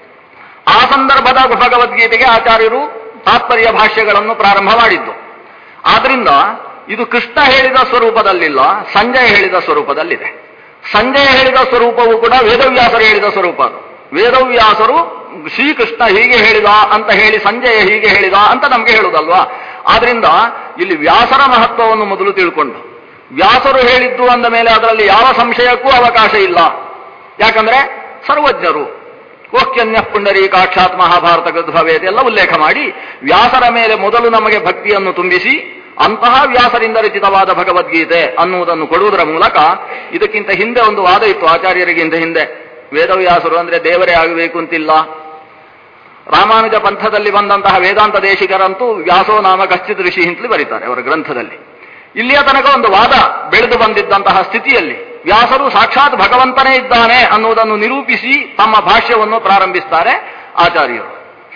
ಆ ಸಂದರ್ಭದ ಭಗವದ್ಗೀತೆಗೆ ಆಚಾರ್ಯರು ತಾತ್ಪರ್ಯ ಭಾಷ್ಯಗಳನ್ನು ಪ್ರಾರಂಭ ಮಾಡಿದ್ದು. ಆದ್ರಿಂದ ಇದು ಕೃಷ್ಣ ಹೇಳಿದ ಸ್ವರೂಪದಲ್ಲಿಲ್ಲ, ಸಂಜಯ ಹೇಳಿದ ಸ್ವರೂಪದಲ್ಲಿದೆ. ಸಂಜಯ ಹೇಳಿದ ಸ್ವರೂಪವು ಕೂಡ ವೇದವ್ಯಾಸರು ಹೇಳಿದ ಸ್ವರೂಪ. ಅದು ವೇದವ್ಯಾಸರು ಶ್ರೀಕೃಷ್ಣ ಹೀಗೆ ಹೇಳಿದ ಅಂತ ಹೇಳಿ ಸಂಜಯ ಹೀಗೆ ಹೇಳಿದ ಅಂತ ನಮಗೆ ಹೇಳುವುದಲ್ವಾ. ಆದ್ರಿಂದ ಇಲ್ಲಿ ವ್ಯಾಸರ ಮಹತ್ವವನ್ನು ಮೊದಲು ತಿಳ್ಕೊಂಡು, ವ್ಯಾಸರು ಹೇಳಿದ್ದು ಅಂದ ಮೇಲೆ ಅದರಲ್ಲಿ ಯಾವ ಸಂಶಯಕ್ಕೂ ಅವಕಾಶ ಇಲ್ಲ. ಯಾಕಂದ್ರೆ ಸರ್ವಜ್ಞರು. ಕೋಕ್ಯನ್ಯ ಪುಂಡರೀಕಾಕ್ಷಾತ್ ಮಹಾಭಾರತ ಗದ್ಭವೇದ ಎಲ್ಲ ಉಲ್ಲೇಖ ಮಾಡಿ ವ್ಯಾಸರ ಮೇಲೆ ಮೊದಲು ನಮಗೆ ಭಕ್ತಿಯನ್ನು ತುಂಬಿಸಿ ಅಂತಹ ವ್ಯಾಸರಿಂದ ರಚಿತವಾದ ಭಗವದ್ಗೀತೆ ಅನ್ನುವುದನ್ನು ಕೊಡುವುದರ ಮೂಲಕ, ಇದಕ್ಕಿಂತ ಹಿಂದೆ ಒಂದು ವಾದ ಇತ್ತು ಆಚಾರ್ಯರಿಗಿಂತ ಹಿಂದೆ, ವೇದವ್ಯಾಸರು ಅಂದ್ರೆ ದೇವರೇ ಆಗಬೇಕು ಅಂತಿಲ್ಲ. ರಾಮಾನುಜ ಪಂಥದಲ್ಲಿ ಬಂದಂತಹ ವೇದಾಂತ ದೇಶಿಕರಂತೂ ವ್ಯಾಸೋ ನಾಮ ಕಶ್ಚಿತ್ ಋಷಿ ಅಂತಲೇ ಬರೀತಾರೆ ಅವರ ಗ್ರಂಥದಲ್ಲಿ. ಇಲ್ಲಿಯ ತನಕ ಒಂದು ವಾದ ಬೆಳೆದು ಬಂದಿದ್ದಂತಹ ಸ್ಥಿತಿಯಲ್ಲಿ ವ್ಯಾಸರು ಸಾಕ್ಷಾತ್ ಭಗವಂತನೇ ಇದ್ದಾನೆ ಅನ್ನುವುದನ್ನು ನಿರೂಪಿಸಿ ತಮ್ಮ ಭಾಷ್ಯವನ್ನು ಪ್ರಾರಂಭಿಸ್ತಾರೆ ಆಚಾರ್ಯರು.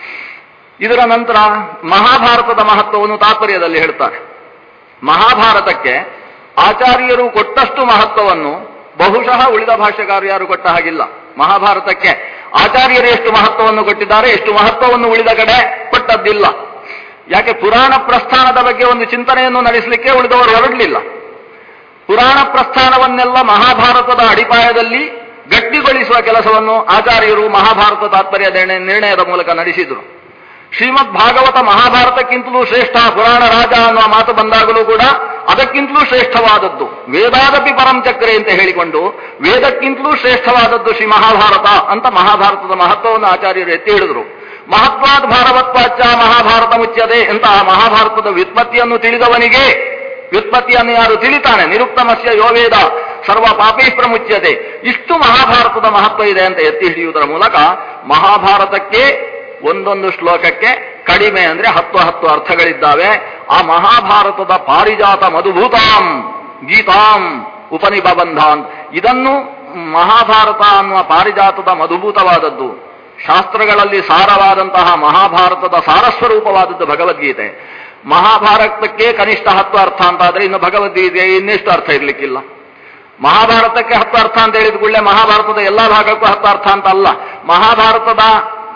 ಇದರ ನಂತರ ಮಹಾಭಾರತದ ಮಹತ್ವವನ್ನು ತಾತ್ಪರ್ಯದಲ್ಲಿ ಹೇಳ್ತಾರೆ. ಮಹಾಭಾರತಕ್ಕೆ ಆಚಾರ್ಯರು ಕೊಟ್ಟಷ್ಟು ಮಹತ್ವವನ್ನು ಬಹುಶಃ ಉಳಿದ ಭಾಷ್ಯಕಾರರು ಯಾರು ಕೊಟ್ಟ ಹಾಗಿಲ್ಲ. ಮಹಾಭಾರತಕ್ಕೆ ಆಚಾರ್ಯರು ಎಷ್ಟು ಮಹತ್ವವನ್ನು ಕೊಟ್ಟಿದ್ದಾರೆ, ಎಷ್ಟು ಮಹತ್ವವನ್ನು ಉಳಿದ ಕಡೆ ಕೊಟ್ಟದ್ದಿಲ್ಲ. ಯಾಕೆ ಪುರಾಣ ಪ್ರಸ್ಥಾನದ ಬಗ್ಗೆ ಒಂದು ಚಿಂತನೆಯನ್ನು ನಡೆಸಲಿಕ್ಕೆ ಉಳಿದವರು ಹೊರಡಲಿಲ್ಲ. ಪುರಾಣ ಪ್ರಸ್ಥಾನವನ್ನೆಲ್ಲ ಮಹಾಭಾರತದ ಅಡಿಪಾಯದಲ್ಲಿ ಗಟ್ಟಿಗೊಳಿಸುವ ಕೆಲಸವನ್ನು ಆಚಾರ್ಯರು ಮಹಾಭಾರತ ತಾತ್ಪರ್ಯ ನಿರ್ಣಯದ ಮೂಲಕ ನಡೆಸಿದರು. ಶ್ರೀಮದ್ ಭಾಗವತ ಮಹಾಭಾರತಕ್ಕಿಂತಲೂ ಶ್ರೇಷ್ಠ, ಪುರಾಣ ರಾಜ ಅನ್ನುವ ಮಾತು ಬಂದಾಗಲೂ ಕೂಡ ಅದಕ್ಕಿಂತಲೂ ಶ್ರೇಷ್ಠವಾದದ್ದು ವೇದಾದಪಿ ಪರಂ ಚಕ್ರೆ ಅಂತ ಹೇಳಿಕೊಂಡು ವೇದಕ್ಕಿಂತಲೂ ಶ್ರೇಷ್ಠವಾದದ್ದು ಶ್ರೀ ಮಹಾಭಾರತ ಅಂತ ಮಹಾಭಾರತದ ಮಹತ್ವವನ್ನು ಆಚಾರ್ಯರು ಎತ್ತಿ ಹಿಡಿದರು. ಮಹತ್ವಾದ್ ಭಾರವತ್ವಾಚ ಮಹಾಭಾರತ ಮುಚ್ಯತೆ ಅಂತ ಮಹಾಭಾರತದ ವ್ಯುತ್ಪತ್ತಿಯನ್ನು ತಿಳಿದವನಿಗೆ, ವ್ಯುತ್ಪತ್ತಿಯನ್ನು ಯಾರು ತಿಳಿತಾನೆ, ನಿರುಕ್ತಮಸ್ಯ ಯೋವೇದ ಸರ್ವ ಪಾಪೈ ಪ್ರಮುಚ್ಯತೆ, ಇಷ್ಟು ಮಹಾಭಾರತದ ಮಹತ್ವ ಇದೆ ಅಂತ ಎತ್ತಿ ಹಿಡಿಯುವುದರ ಮೂಲಕ ಮಹಾಭಾರತಕ್ಕೆ ಒಂದೊಂದು ಶ್ಲೋಕಕ್ಕೆ ಕಡಿಮೆ ಅಂದ್ರೆ ಹತ್ತು ಹತ್ತು ಅರ್ಥಗಳಿದ್ದಾವೆ. ಆ ಮಹಾಭಾರತದ ಪಾರಿಜಾತ ಮಧುಭೂತಾಂ ಗೀತಾಂ ಉಪನಿಬಂಧಾನ್, ಇದನ್ನು ಮಹಾಭಾರತ ಅನ್ನುವ ಪಾರಿಜಾತದ ಮಧುಭೂತವಾದದ್ದು, ಶಾಸ್ತ್ರಗಳಲ್ಲಿ ಸಾರವಾದಂತಹ ಮಹಾಭಾರತದ ಸಾರಸ್ವರೂಪವಾದದ್ದು ಭಗವದ್ಗೀತೆ. ಮಹಾಭಾರತಕ್ಕೆ ಕನಿಷ್ಠ ಹತ್ತು ಅರ್ಥ ಅಂತಾದ್ರೆ ಇನ್ನು ಭಗವದ್ಗೀತೆ ಇನ್ನೆಷ್ಟು ಅರ್ಥ ಇರ್ಲಿಕ್ಕಿಲ್ಲ. ಮಹಾಭಾರತಕ್ಕೆ ಹತ್ತು ಅರ್ಥ ಅಂತ ಹೇಳಿದ ಕೂಡಲೇ ಮಹಾಭಾರತದ ಎಲ್ಲಾ ಭಾಗಕ್ಕೂ ಹತ್ತು ಅರ್ಥ ಅಂತ ಅಲ್ಲ. ಮಹಾಭಾರತದ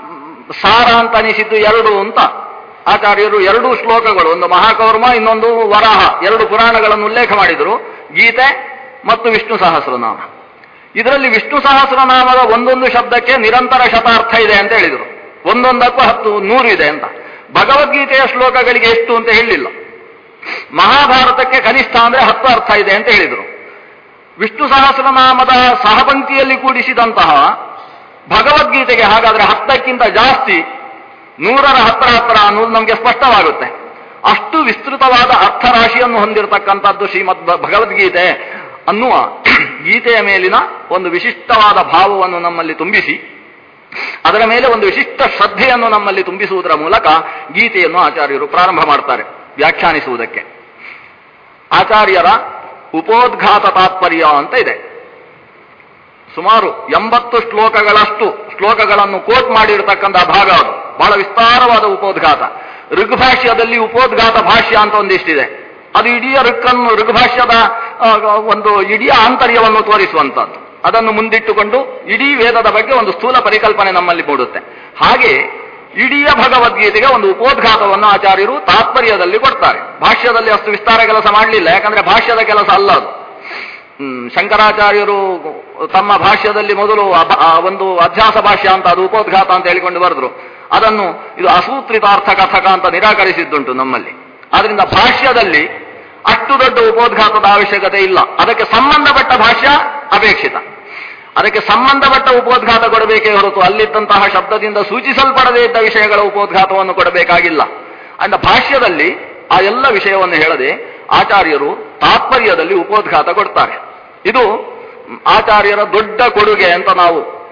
ಸಾರ ಅಂತ ಅನಿಸಿದ್ದು ಎರಡು ಅಂತ ಆಚಾರ್ಯರು ಎರಡೂ ಶ್ಲೋಕಗಳು, ಒಂದು ಮಹಾಕೌರ್ಮ ಇನ್ನೊಂದು ವರಾಹ, ಎರಡು ಪುರಾಣಗಳನ್ನು ಉಲ್ಲೇಖ ಮಾಡಿದರು, ಗೀತೆ ಮತ್ತು ವಿಷ್ಣು ಸಹಸ್ರನಾಮ. ಇದರಲ್ಲಿ ವಿಷ್ಣು ಸಹಸ್ರನಾಮದ ಒಂದೊಂದು ಶಬ್ದಕ್ಕೆ ನಿರಂತರ ಶತಾರ್ಥ ಇದೆ ಅಂತ ಹೇಳಿದರು, ಒಂದೊಂದಕ್ಕೂ ಹತ್ತು ನೂರು ಇದೆ ಅಂತ. ಭಗವದ್ಗೀತೆಯ ಶ್ಲೋಕಗಳಿಗೆ ಎಷ್ಟು ಅಂತ ಹೇಳಲಿಲ್ಲ. ಮಹಾಭಾರತಕ್ಕೆ ಕನಿಷ್ಠ ಅಂದ್ರೆ ಹತ್ತು ಅರ್ಥ ಇದೆ ಅಂತ ಹೇಳಿದರು. ವಿಷ್ಣು ಸಹಸ್ರನಾಮದ ಸಹಪಂಕ್ತಿಯಲ್ಲಿ ಕೂಡಿಸಿದಂತಹ ಭಗವದ್ಗೀತೆಗೆ ಹಾಗಾದ್ರೆ ಹತ್ತಕ್ಕಿಂತ ಜಾಸ್ತಿ, ನೂರರ ಹತ್ತರ ಹತ್ತರ ಅನ್ನೋದು ನಮಗೆ ಸ್ಪಷ್ಟವಾಗುತ್ತೆ. ಅಷ್ಟು ವಿಸ್ತೃತವಾದ ಅರ್ಥರಾಶಿಯನ್ನು ಹೊಂದಿರತಕ್ಕಂಥದ್ದು ಶ್ರೀಮದ್ ಭಗವದ್ಗೀತೆ ಅನ್ನುವ ಗೀತೆಯ ಮೇಲಿನ ಒಂದು ವಿಶಿಷ್ಟವಾದ ಭಾವವನ್ನು ನಮ್ಮಲ್ಲಿ ತುಂಬಿಸಿ ಅದರ ಮೇಲೆ ಒಂದು ವಿಶಿಷ್ಟ ಶ್ರದ್ಧೆಯನ್ನು ನಮ್ಮಲ್ಲಿ ತುಂಬಿಸುವುದರ ಮೂಲಕ ಗೀತೆಯನ್ನು ಆಚಾರ್ಯರು ಪ್ರಾರಂಭ ಮಾಡ್ತಾರೆ ವ್ಯಾಖ್ಯಾನಿಸುವುದಕ್ಕೆ. ಆಚಾರ್ಯರ ಉಪೋದ್ಘಾತ ತಾತ್ಪರ್ಯ ಅಂತ ಇದೆ. ಸುಮಾರು ಎಂಬತ್ತು ಶ್ಲೋಕಗಳಷ್ಟು ಶ್ಲೋಕಗಳನ್ನು ಕೋಟ್ ಮಾಡಿರತಕ್ಕಂಥ ಭಾಗ ಅದು. ಬಹಳ ವಿಸ್ತಾರವಾದ ಉಪೋದ್ಘಾತ. ಋಗ್ಭಾಷ್ಯದಲ್ಲಿ ಉಪೋದ್ಘಾತ ಭಾಷ್ಯ ಅಂತ ಒಂದಿಷ್ಟಿದೆ. ಅದು ಇಡೀ ಋಕ್ಕನ್ನು ಋಗ್ಭಾಷ್ಯದ ಒಂದು ಇಡೀ ಆಂತರ್ಯವನ್ನು ತೋರಿಸುವಂತಹದ್ದು. ಅದನ್ನು ಮುಂದಿಟ್ಟುಕೊಂಡು ಇಡೀ ವೇದದ ಬಗ್ಗೆ ಒಂದು ಸ್ಥೂಲ ಪರಿಕಲ್ಪನೆ ನಮ್ಮಲ್ಲಿ ಮೂಡುತ್ತೆ. ಹಾಗೆ ಇಡೀ ಭಗವದ್ಗೀತೆಗೆ ಒಂದು ಉಪೋದ್ಘಾತವನ್ನು ಆಚಾರ್ಯರು ತಾತ್ಪರ್ಯದಲ್ಲಿ ಕೊಡ್ತಾರೆ. ಭಾಷ್ಯದಲ್ಲಿ ಅಷ್ಟು ವಿಸ್ತಾರ ಕೆಲಸ ಮಾಡಲಿಲ್ಲ, ಯಾಕಂದ್ರೆ ಭಾಷ್ಯದ ಕೆಲಸ ಅಲ್ಲ ಅದು. ಶಂಕರಾಚಾರ್ಯರು ತಮ್ಮ ಭಾಷ್ಯದಲ್ಲಿ ಮೊದಲು ಒಂದು ಅಧ್ಯಾಸ ಭಾಷ್ಯ ಅಂತ ಅದು ಉಪೋದ್ಘಾತ ಅಂತ ಹೇಳಿಕೊಂಡು ಬರೆದ್ರು. ಅದನ್ನು ಇದು ಅಸೂತ್ರಿತಾರ್ಥ ಕಥಕ ಅಂತ ನಿರಾಕರಿಸಿದ್ದುಂಟು ನಮ್ಮಲ್ಲಿ. ಆದ್ರಿಂದ ಭಾಷ್ಯದಲ್ಲಿ ಅಷ್ಟು ದೊಡ್ಡ ಉಪೋದ್ಘಾತದ ಅವಶ್ಯಕತೆ ಇಲ್ಲ. ಅದಕ್ಕೆ ಸಂಬಂಧಪಟ್ಟ ಭಾಷ್ಯ ಅಪೇಕ್ಷಿತ. ಅದಕ್ಕೆ ಸಂಬಂಧಪಟ್ಟ ಉಪೋದ್ಘಾತ ಕೊಡಬೇಕೇ ಹೊರತು ಅಲ್ಲಿದ್ದಂತಹ ಶಬ್ದದಿಂದ ಸೂಚಿಸಲ್ಪಡದೇ ಇದ್ದ ವಿಷಯಗಳ ಉಪೋದ್ಘಾತವನ್ನು ಕೊಡಬೇಕಾಗಿಲ್ಲ. ಅಂದ ಭಾಷ್ಯದಲ್ಲಿ ಆ ಎಲ್ಲ ವಿಷಯವನ್ನು ಹೇಳದೆ ಆಚಾರ್ಯರು ತಾತ್ಪರ್ಯದಲ್ಲಿ ಉಪೋದ್ಘಾತ ಕೊಡ್ತಾರೆ. ಇದು ಆಚಾರ್ಯರ ದೊಡ್ಡ ಕೊಡುಗೆ ಅಂತ ನಾವು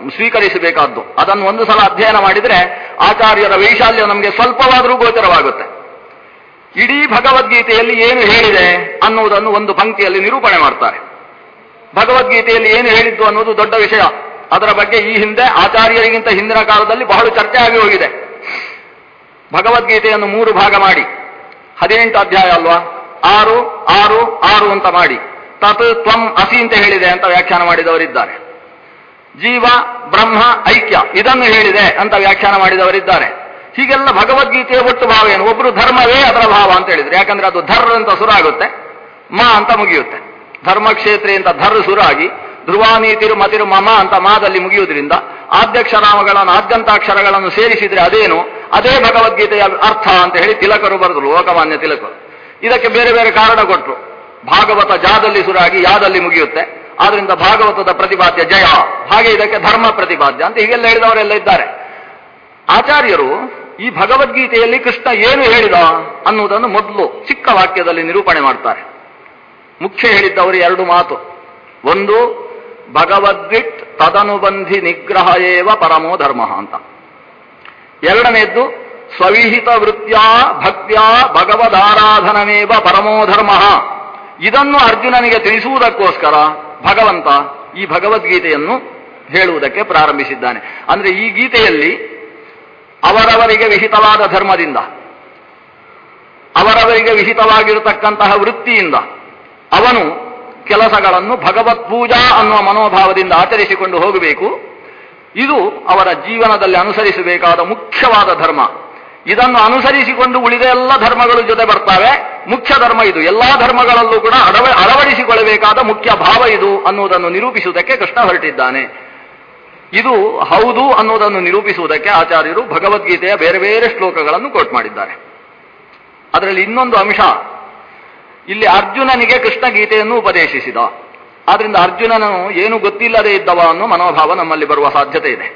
ಸ್ವೀಕರಿಸಬೇಕಾದ್ದು. ಅದನ್ನು ಒಂದು ಸಲ ಅಧ್ಯಯನ ಮಾಡಿದರೆ ಆಚಾರ್ಯರ ವೈಶಾಲ್ಯ ನಮಗೆ ಸ್ವಲ್ಪವಾದರೂ ಗೋಚರವಾಗುತ್ತೆ. ಇಡೀ ಭಗವದ್ಗೀತೆಯಲ್ಲಿ ಏನು ಹೇಳಿದೆ ಅನ್ನುವುದನ್ನು ಒಂದು ಪಂಕ್ತಿಯಲ್ಲಿ ನಿರೂಪಣೆ ಮಾಡ್ತಾರೆ. ಭಗವದ್ಗೀತೆಯಲ್ಲಿ ಏನು ಹೇಳಿದ್ದು ಅನ್ನೋದು ದೊಡ್ಡ ವಿಷಯ. ಅದರ ಬಗ್ಗೆ ಈ ಹಿಂದೆ ಆಚಾರ್ಯರಿಗಿಂತ ಹಿಂದಿನ ಕಾಲದಲ್ಲಿ ಬಹಳ ಚರ್ಚೆ ಆಗಿ ಹೋಗಿದೆ. ಭಗವದ್ಗೀತೆಯನ್ನು ಮೂರು ಭಾಗ ಮಾಡಿ, ಹದಿನೆಂಟು ಅಧ್ಯಾಯ ಅಲ್ವಾ, ಆರು ಆರು ಆರು ಅಂತ ಮಾಡಿ ತತ್ ತ್ವಂ ಅಸಿ ಅಂತ ಹೇಳಿದೆ ಅಂತ ವ್ಯಾಖ್ಯಾನ ಮಾಡಿದವರಿದ್ದಾರೆ. ಜೀವ ಬ್ರಹ್ಮ ಐಕ್ಯ ಇದನ್ನು ಹೇಳಿದೆ ಅಂತ ವ್ಯಾಖ್ಯಾನ ಮಾಡಿದವರಿದ್ದಾರೆ. ಹೀಗೆಲ್ಲ ಭಗವದ್ಗೀತೆಯ ಒಟ್ಟು ಭಾವ ಏನು? ಒಬ್ರು ಧರ್ಮವೇ ಅದರ ಭಾವ ಅಂತ ಹೇಳಿದ್ರು. ಯಾಕಂದ್ರೆ ಅದು ಧರ್ ಅಂತ ಸುರ ಆಗುತ್ತೆ, ಮ ಅಂತ ಮುಗಿಯುತ್ತೆ. ಧರ್ಮಕ್ಷೇತ್ರ ಅಂತ ಧರ್ ಸುರ ಆಗಿ ಧ್ರುವಾನೀತಿರು ಮತಿರು ಮಮ ಅಂತ ಮಾದಲ್ಲಿ ಮುಗಿಯುವುದರಿಂದ ಆದ್ಯಕ್ಷರಾಮಗಳನ್ನು ಆದ್ಯಂತಾಕ್ಷರಗಳನ್ನು ಸೇರಿಸಿದ್ರೆ ಅದೇನು? ಅದೇ ಭಗವದ್ಗೀತೆಯ ಅರ್ಥ ಅಂತ ಹೇಳಿ ತಿಲಕರು ಬರೆದ್ರು, ಲೋಕಮಾನ್ಯ ತಿಲಕರು. ಇದಕ್ಕೆ ಬೇರೆ ಬೇರೆ ಕಾರಣ ಕೊಟ್ಟರು. ಭಾಗವತ ಜಾದಲ್ಲಿ ಸುರಾಗಿ ಯಾದಲ್ಲಿ ಮುಗಿಯುತ್ತೆ, ಆದ್ರಿಂದ ಭಾಗವತದ ಪ್ರತಿಪಾದ್ಯ ಜಯ, ಹಾಗೆ ಇದಕ್ಕೆ ಧರ್ಮ ಪ್ರತಿಪಾದ್ಯ ಅಂತ ಹೀಗೆಲ್ಲ ಹೇಳಿದವರೆಲ್ಲ ಇದ್ದಾರೆ. ಆಚಾರ್ಯರು ಈ ಭಗವದ್ಗೀತೆಯಲ್ಲಿ ಕೃಷ್ಣ ಏನು ಹೇಳಿದ ಅನ್ನುವುದನ್ನು ಮೊದಲು ಚಿಕ್ಕ ವಾಕ್ಯದಲ್ಲಿ ನಿರೂಪಣೆ ಮಾಡ್ತಾರೆ. ಮುಖ್ಯ ಹೇಳಿದ್ದವರು ಎರಡು ಮಾತು. ಒಂದು, ಭಗವದ್ವಿಟ್ ತದನುಬಂಧಿ ನಿಗ್ರಹ ಏವ ಪರಮೋ ಧರ್ಮ ಅಂತ. ಎರಡನೆಯದ್ದು, ಸ್ವವಿಹಿತ ವೃತ್ತ್ಯಾ ಭಕ್ತ್ಯಾ ಭಗವದಾರಾಧನಮೇವ ಪರಮೋ ಧರ್ಮ. ಇದನ್ನು ಅರ್ಜುನನಿಗೆ ತಿಳಿಸುವುದಕ್ಕೋಸ್ಕರ ಭಗವಂತ ಈ ಭಗವದ್ಗೀತೆಯನ್ನು ಹೇಳುವುದಕ್ಕೆ ಪ್ರಾರಂಭಿಸಿದ್ದಾನೆ. ಅಂದ್ರೆ ಈ ಗೀತೆಯಲ್ಲಿ ಅವರವರಿಗೆ ವಿಹಿತವಾದ ಧರ್ಮದಿಂದ, ಅವರವರಿಗೆ ವಿಹಿತವಾಗಿರತಕ್ಕಂತಹ ವೃತ್ತಿಯಿಂದ ಅವನು ಕೆಲಸಗಳನ್ನು ಭಗವತ್ ಪೂಜಾ ಅನ್ನುವ ಮನೋಭಾವದಿಂದ ಆಚರಿಸಿಕೊಂಡು ಹೋಗಬೇಕು. ಇದು ಅವರ ಜೀವನದಲ್ಲಿ ಅನುಸರಿಸಬೇಕಾದ ಮುಖ್ಯವಾದ ಧರ್ಮ. ಇದನ್ನು ಅನುಸರಿಸಿಕೊಂಡು ಉಳಿದ ಎಲ್ಲ ಧರ್ಮಗಳು ಜೊತೆ ಬರ್ತಾವೆ. ಮುಖ್ಯ ಧರ್ಮ ಇದು. ಎಲ್ಲಾ ಧರ್ಮಗಳಲ್ಲೂ ಕೂಡ ಅಳವ ಅಳವಡಿಸಿಕೊಳ್ಳಬೇಕಾದ ಮುಖ್ಯ ಭಾವ ಇದು ಅನ್ನುವುದನ್ನು ನಿರೂಪಿಸುವುದಕ್ಕೆ ಕೃಷ್ಣ ಹೊರಟಿದ್ದಾನೆ. ಇದು ಹೌದು ಅನ್ನುವುದನ್ನು ನಿರೂಪಿಸುವುದಕ್ಕೆ ಆಚಾರ್ಯರು ಭಗವದ್ಗೀತೆಯ ಬೇರೆ ಬೇರೆ ಶ್ಲೋಕಗಳನ್ನು ಕೋಟ್ ಮಾಡಿದ್ದಾರೆ. ಅದರಲ್ಲಿ ಇನ್ನೊಂದು ಅಂಶ, ಇಲ್ಲಿ ಅರ್ಜುನನಿಗೆ ಕೃಷ್ಣ ಗೀತೆಯನ್ನು ಉಪದೇಶಿಸಿದ. ಆದ್ರಿಂದ ಅರ್ಜುನನು ಏನು ಗೊತ್ತಿಲ್ಲದೆ ಇದ್ದವ ಅನ್ನೋ ಮನೋಭಾವ ನಮ್ಮಲ್ಲಿ ಬರುವ ಸಾಧ್ಯತೆ ಇದೆ.